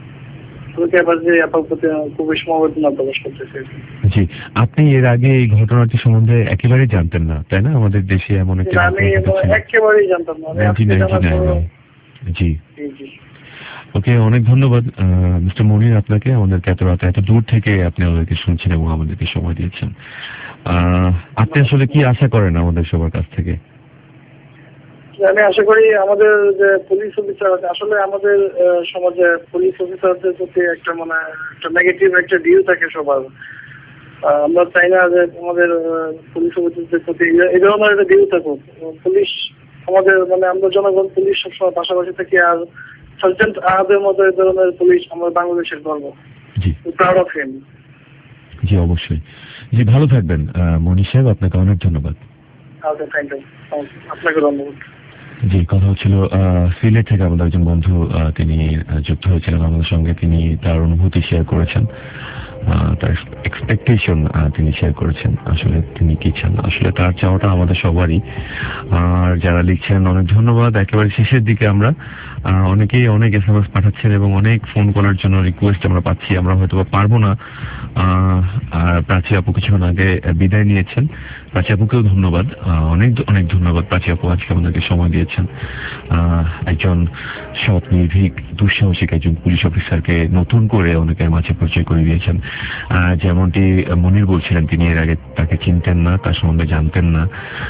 জি, আপনি এর আগে এই ঘটনাটি সম্বন্ধে একেবারেই জানতেন না, তাই না? আমাদের দেশে এমন একটা একেবারেই জানতাম না। জি ওকে, অনেক ধন্যবাদ মিস্টার মনির আপনাকে, আমাদেরকে এত রাতে এত দূর থেকে আপনি আমাদেরকে শুনছেন এবং আমাদেরকে সময় দিয়েছেন। আপনি আসলে কি আশা করেন আমাদের সবার কাছ থেকে? আমি আশা করি আমাদের যে পুলিশ অফিসার আছে, আসলে আমাদের সমাজে পুলিশ অফিসারদের প্রতি একটা মানে একটা নেগেটিভ একটা ভিউ থাকে সবার। আমরা চাই না যে আমাদের পুলিশ অফিসারদের প্রতি এই ধরনের একটা ভিউ থাকুক। পুলিশ আমাদের মানে আমরা জনগণ পুলিশ সবসময় পাশাপাশি থাকি, আর সার্জেন্ট আহাদের মতো এই ধরনের পুলিশ আমার বাংলাদেশের গর্ব। Proud of him. জি অবশ্যই। জি ভালো থাকবেন মনির সাহেব, আপনাকে অনেক ধন্যবাদ। থ্যাংক ইউ, আপনাকে ধন্যবাদ। জি, কথা হচ্ছিল সিলেট থেকে আমাদের একজন বন্ধু, তিনি যুক্ত হয়েছিলেন আমাদের সঙ্গে। তিনি তার অনুভূতি শেয়ার করেছেন, তার এক্সপেকটেশন তিনি শেয়ার করেছেন। আসলে তিনি কি চান, আসলে তার চাওয়াটা আমাদের সবারই। আর যারা লিখছেন অনেক ধন্যবাদ। একেবারে শেষের দিকে আমরা অনেকেই অনেক এস এম এস পাঠাচ্ছেন এবং অনেক ফোন করার জন্য রিকোয়েস্ট আমরা পাচ্ছি। আমরা হয়তো পারবো না। আর প্রাচী আপু কিছুক্ষণ আগে বিদায় নিয়েছেন, প্রাচী আপুকেও ধন্যবাদ, অনেক অনেক ধন্যবাদ প্রাচী আপু, আজকে আমাদেরকে সময় দিয়েছেন। একজন সৎ নির্ভীক দুঃসাহসিক একজন পুলিশ অফিসারকে নতুন করে অনেকের মাঝে পরিচয় করে দিয়েছেন। যেমনটি মনির বলছিলেন, তিনি এর আগে তাকে চিনতেন না, তার সম্বন্ধে জানতেন না।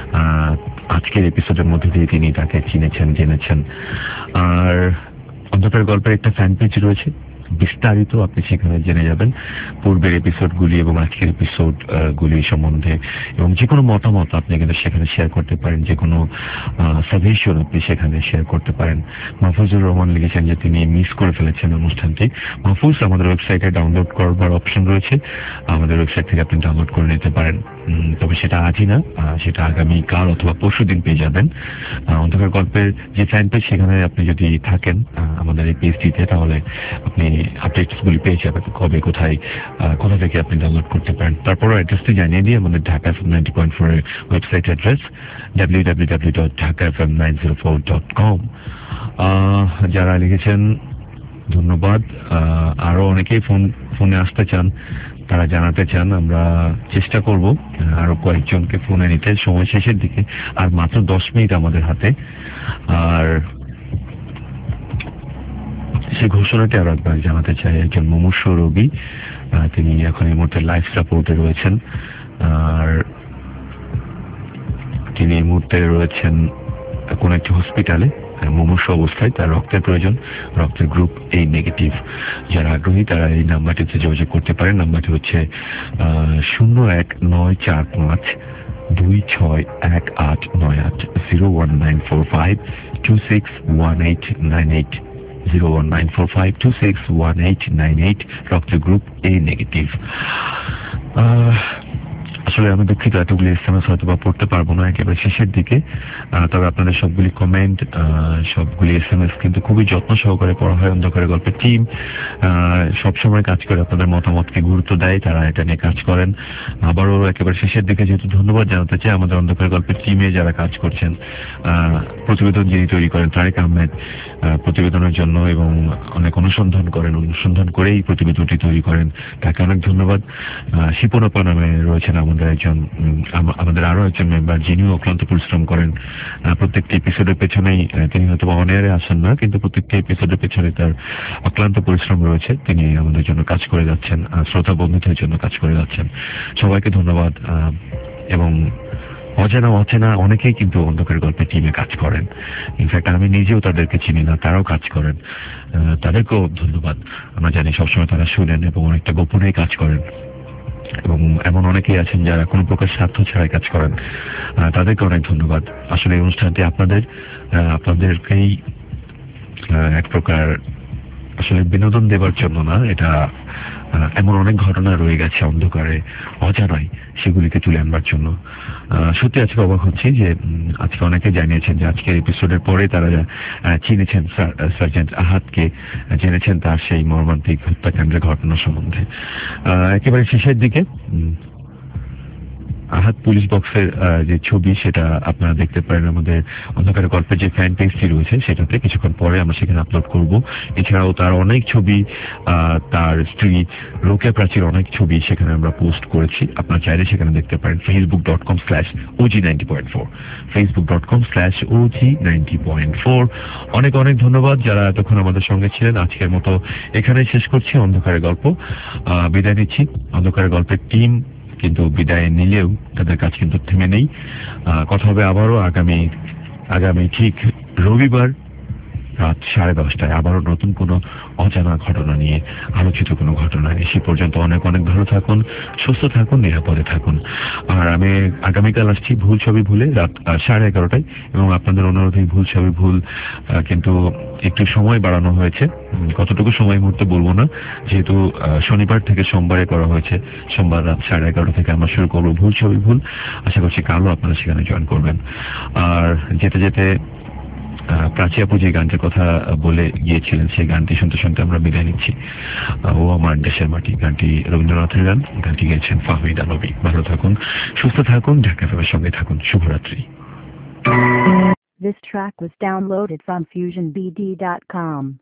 আজকের এপিসোডের মধ্যে দিয়ে তিনি তাকে চিনেছেন, জেনেছেন। আর অন্ধকার গল্পের একটা ফ্যান পেজ রয়েছে, বিস্তারিত আপনি সেখানে জেনে যাবেন পূর্বের এপিসোডগুলি এবং আজকের এপিসোড গুলি সম্বন্ধে, এবং যে কোনো মতামত আপনি কিন্তু সেখানে শেয়ার করতে পারেন, যে কোনো সাজেশন আপনি সেখানে শেয়ার করতে পারেন। মাহফুজুর রহমান লিখেছেন যে তিনি মিস করে ফেলেছেন অনুষ্ঠানটি। মাহফুজ, আমাদের ওয়েবসাইটে ডাউনলোড করবার অপশন রয়েছে, আমাদের ওয়েবসাইট থেকে আপনি ডাউনলোড করে নিতে পারেন। তবে সেটা আজই না, সেটা আগামী কাল অথবা পরশু দিন পেয়ে যাবেন। অন্ধকার গল্পের যে ফ্যান পেজ, সেখানে আপনি যদি থাকেন আমাদের এই পেজটিতে, তাহলে আপনি আপডেটসগুলি পেয়ে যাবেন, কবে কোথায় কোথা থেকে আপনি ডাউনলোড করতে পারেন। তারপরও অ্যাড্রেসটি জানিয়ে দিই, আমাদের Dhaka F M ninety point four এর website address W W W dot Dhaka F M nine zero four dot com. যারা লিখেছেন ধন্যবাদ। আহ, আরো অনেকেই ফোন ফোনে আসতে চান, তারা জানাতে চান, আমরা চেষ্টা করব আরো কয়েকজনকে ফোনে নিতে সময় শেষের দিকে, আর মাত্র দশ মিনিট আমাদের হাতে। আর সেই ঘোষণাটি আরো একবার জানাতে চাই, একজন মুমূর্ষ রোগী, তিনি এখন এই মুহূর্তে লাইফ সাপোর্টে রয়েছেন, আর তিনি এই মুহূর্তে রয়েছেন কোন একটি হসপিটালে মুমূর্ষ অবস্থায়। তার রক্তের প্রয়োজন, রক্তের গ্রুপ এই নেগেটিভ। যারা আগ্রহী তারা এই নাম্বারটিতে যোগাযোগ করতে পারেন। নাম্বারটি হচ্ছে শূন্য এক নয় চার পাঁচ দুই ছয় এক আট নয় আট zero one nine four five two six one eight nine eight zero one nine four five two six one eight nine eight রক্তের গ্রুপ এ নেগেটিভ। আসলে আমি দুঃখিত, এতগুলি এস এম এস হয়তো বা পড়তে পারবো না একেবারে শেষের দিকে, তবে আপনাদের সবগুলি কমেন্ট, সবগুলি এস এম এস কিন্তু খুবই যত্ন সহকারে পড়া হয়। অন্ধকারের গল্পের টিম সবসময় কাজ করে, আপনাদের মতামতকে গুরুত্ব দেয়, তারা এটা নিয়ে কাজ করেন। আবারও একেবারে শেষের দিকে যেহেতু ধন্যবাদ জানাতে চাই আমাদের অন্ধকারের গল্পের টিমে যারা কাজ করছেন, প্রতিবেদন যিনি তৈরি করেন তারেক আহমেদ প্রতিবেদনের জন্য, এবং অনেক অনুসন্ধান করেন, অনুসন্ধান করেই প্রতিবেদনটি তৈরি করেন, তাকে অনেক ধন্যবাদ। শিপনপা নামে রয়েছেন আমাদের একজন, আমাদের আরো একজন মেম্বার, যিনিও অক্লান্ত পরিশ্রম করেন প্রত্যেকটি এপিসোডের পেছনেই। তিনি হয়তো অন এয়ারে আসেন না, কিন্তু প্রত্যেকটি এপিসোডের পেছনে তার অক্লান্ত পরিশ্রম রয়েছে। তিনি আমাদের জন্য কাজ করে যাচ্ছেন, শ্রোতা বন্ধুদের জন্য কাজ করে যাচ্ছেন। সবাইকে ধন্যবাদ। এবং অজানা অচেনা অনেকেই কিন্তু অন্ধকারের গল্পের টিমে কাজ করেন, ইনফ্যাক্ট আমি নিজেও তাদেরকে চিনি না, তারাও কাজ করেন, তাদেরকেও ধন্যবাদ। আমরা জানি সবসময় তারা শুনেন এবং অনেকটা গোপনেই কাজ করেন, এবং এমন অনেকেই আছেন যারা কোনো প্রকার স্বার্থ ছাড়াই কাজ করেন, তাদেরকে অনেক ধন্যবাদ। আসলে এই অনুষ্ঠানটি আপনাদের আপনাদেরকেই এক প্রকার আসলে বিনোদন দেবার জন্য না, এটা এমন অনেক ঘটনা রয়ে গেছে অন্ধকারে অজানায়, সেগুলিকে তুলে আনবার জন্য। সত্যি আজকে অবাক হচ্ছি যে আজকে অনেকে জানিয়েছেন যে আজকের এপিসোডের পরে তারা চিনেছেন সার্জেন্ট আহাদকে, জেনেছেন তার সেই মর্মান্তিক হত্যাকাণ্ডের ঘটনা সম্বন্ধে। একেবারে শেষের দিকে আহাদ পুলিশ বক্সের যে ছবি সেটা আপনারা দেখতে পারেন আমাদের অন্ধকারের গল্পের যে ফ্যান পেজটি রয়েছে সেটাতে, কিছুক্ষণ পরে আমরা সেখানে আপলোড করব। এছাড়াও তার অনেক ছবি, তার স্ত্রী রোকেয়া প্রাচীর অনেক ছবি সেখানে আমরা পোস্ট করেছি, আপনারা চাইলে সেখানে দেখতে পারেন। Facebook dot com slash OG ninety point four Facebook dot com slash OG ninety point four অনেক অনেক ধন্যবাদ যারা এতক্ষণ আমাদের সঙ্গে ছিলেন। আজকের মতো এখানে শেষ করছি অন্ধকারের গল্প, বিদায় নিচ্ছি। অন্ধকারের গল্পের টিম কিন্তু বিদায় নিলেও তাদের কাজ কিন্তু থেমে নেই। কথা হবে আবারও আগামী আগামী ঠিক রবিবার রাত সাড়ে দশটায় আবারও নতুন কোনো অজানা ঘটনা নিয়ে, আলোচিত কোনো ঘটনা নিয়ে। সে পর্যন্ত অনেক অনেক ভালো থাকুন, সুস্থ থাকুন, নিরাপদে থাকুন। আর আমি আগামীকাল আসছি ভুল ছবি ভুলে রাত সাড়ে এগারোটায়, এবং আপনাদের অনুরোধে ভুল ছবি ভুল কিন্তু একটু সময় বাড়ানো হয়েছে, কতটুকু সময় মুহূর্তে বলবো না, যেহেতু শনিবার থেকে সোমবারে করা হয়েছে। সোমবার রাত সাড়ে এগারোটা থেকে আমরা শুরু করবো ভুল ছবি ভুল। আশা করছি কালও আপনারা সেখানে জয়েন করবেন। আর যেতে যেতে প্রাচী আপু যে গানটির কথা বলে গিয়েছিলেন সেই গানটি শুনতে শুনতে আমরা বিদায় নিচ্ছি। ও আমার দেশের মাটি গানটি রবীন্দ্রনাথের গান, গানটি গেয়েছেন ফাহমিদা নবী। ভালো থাকুন, সুস্থ থাকুন, ঢাকা এফএমের সঙ্গে থাকুন। শুভরাত্রি। This track was downloaded from fusion b d dot com.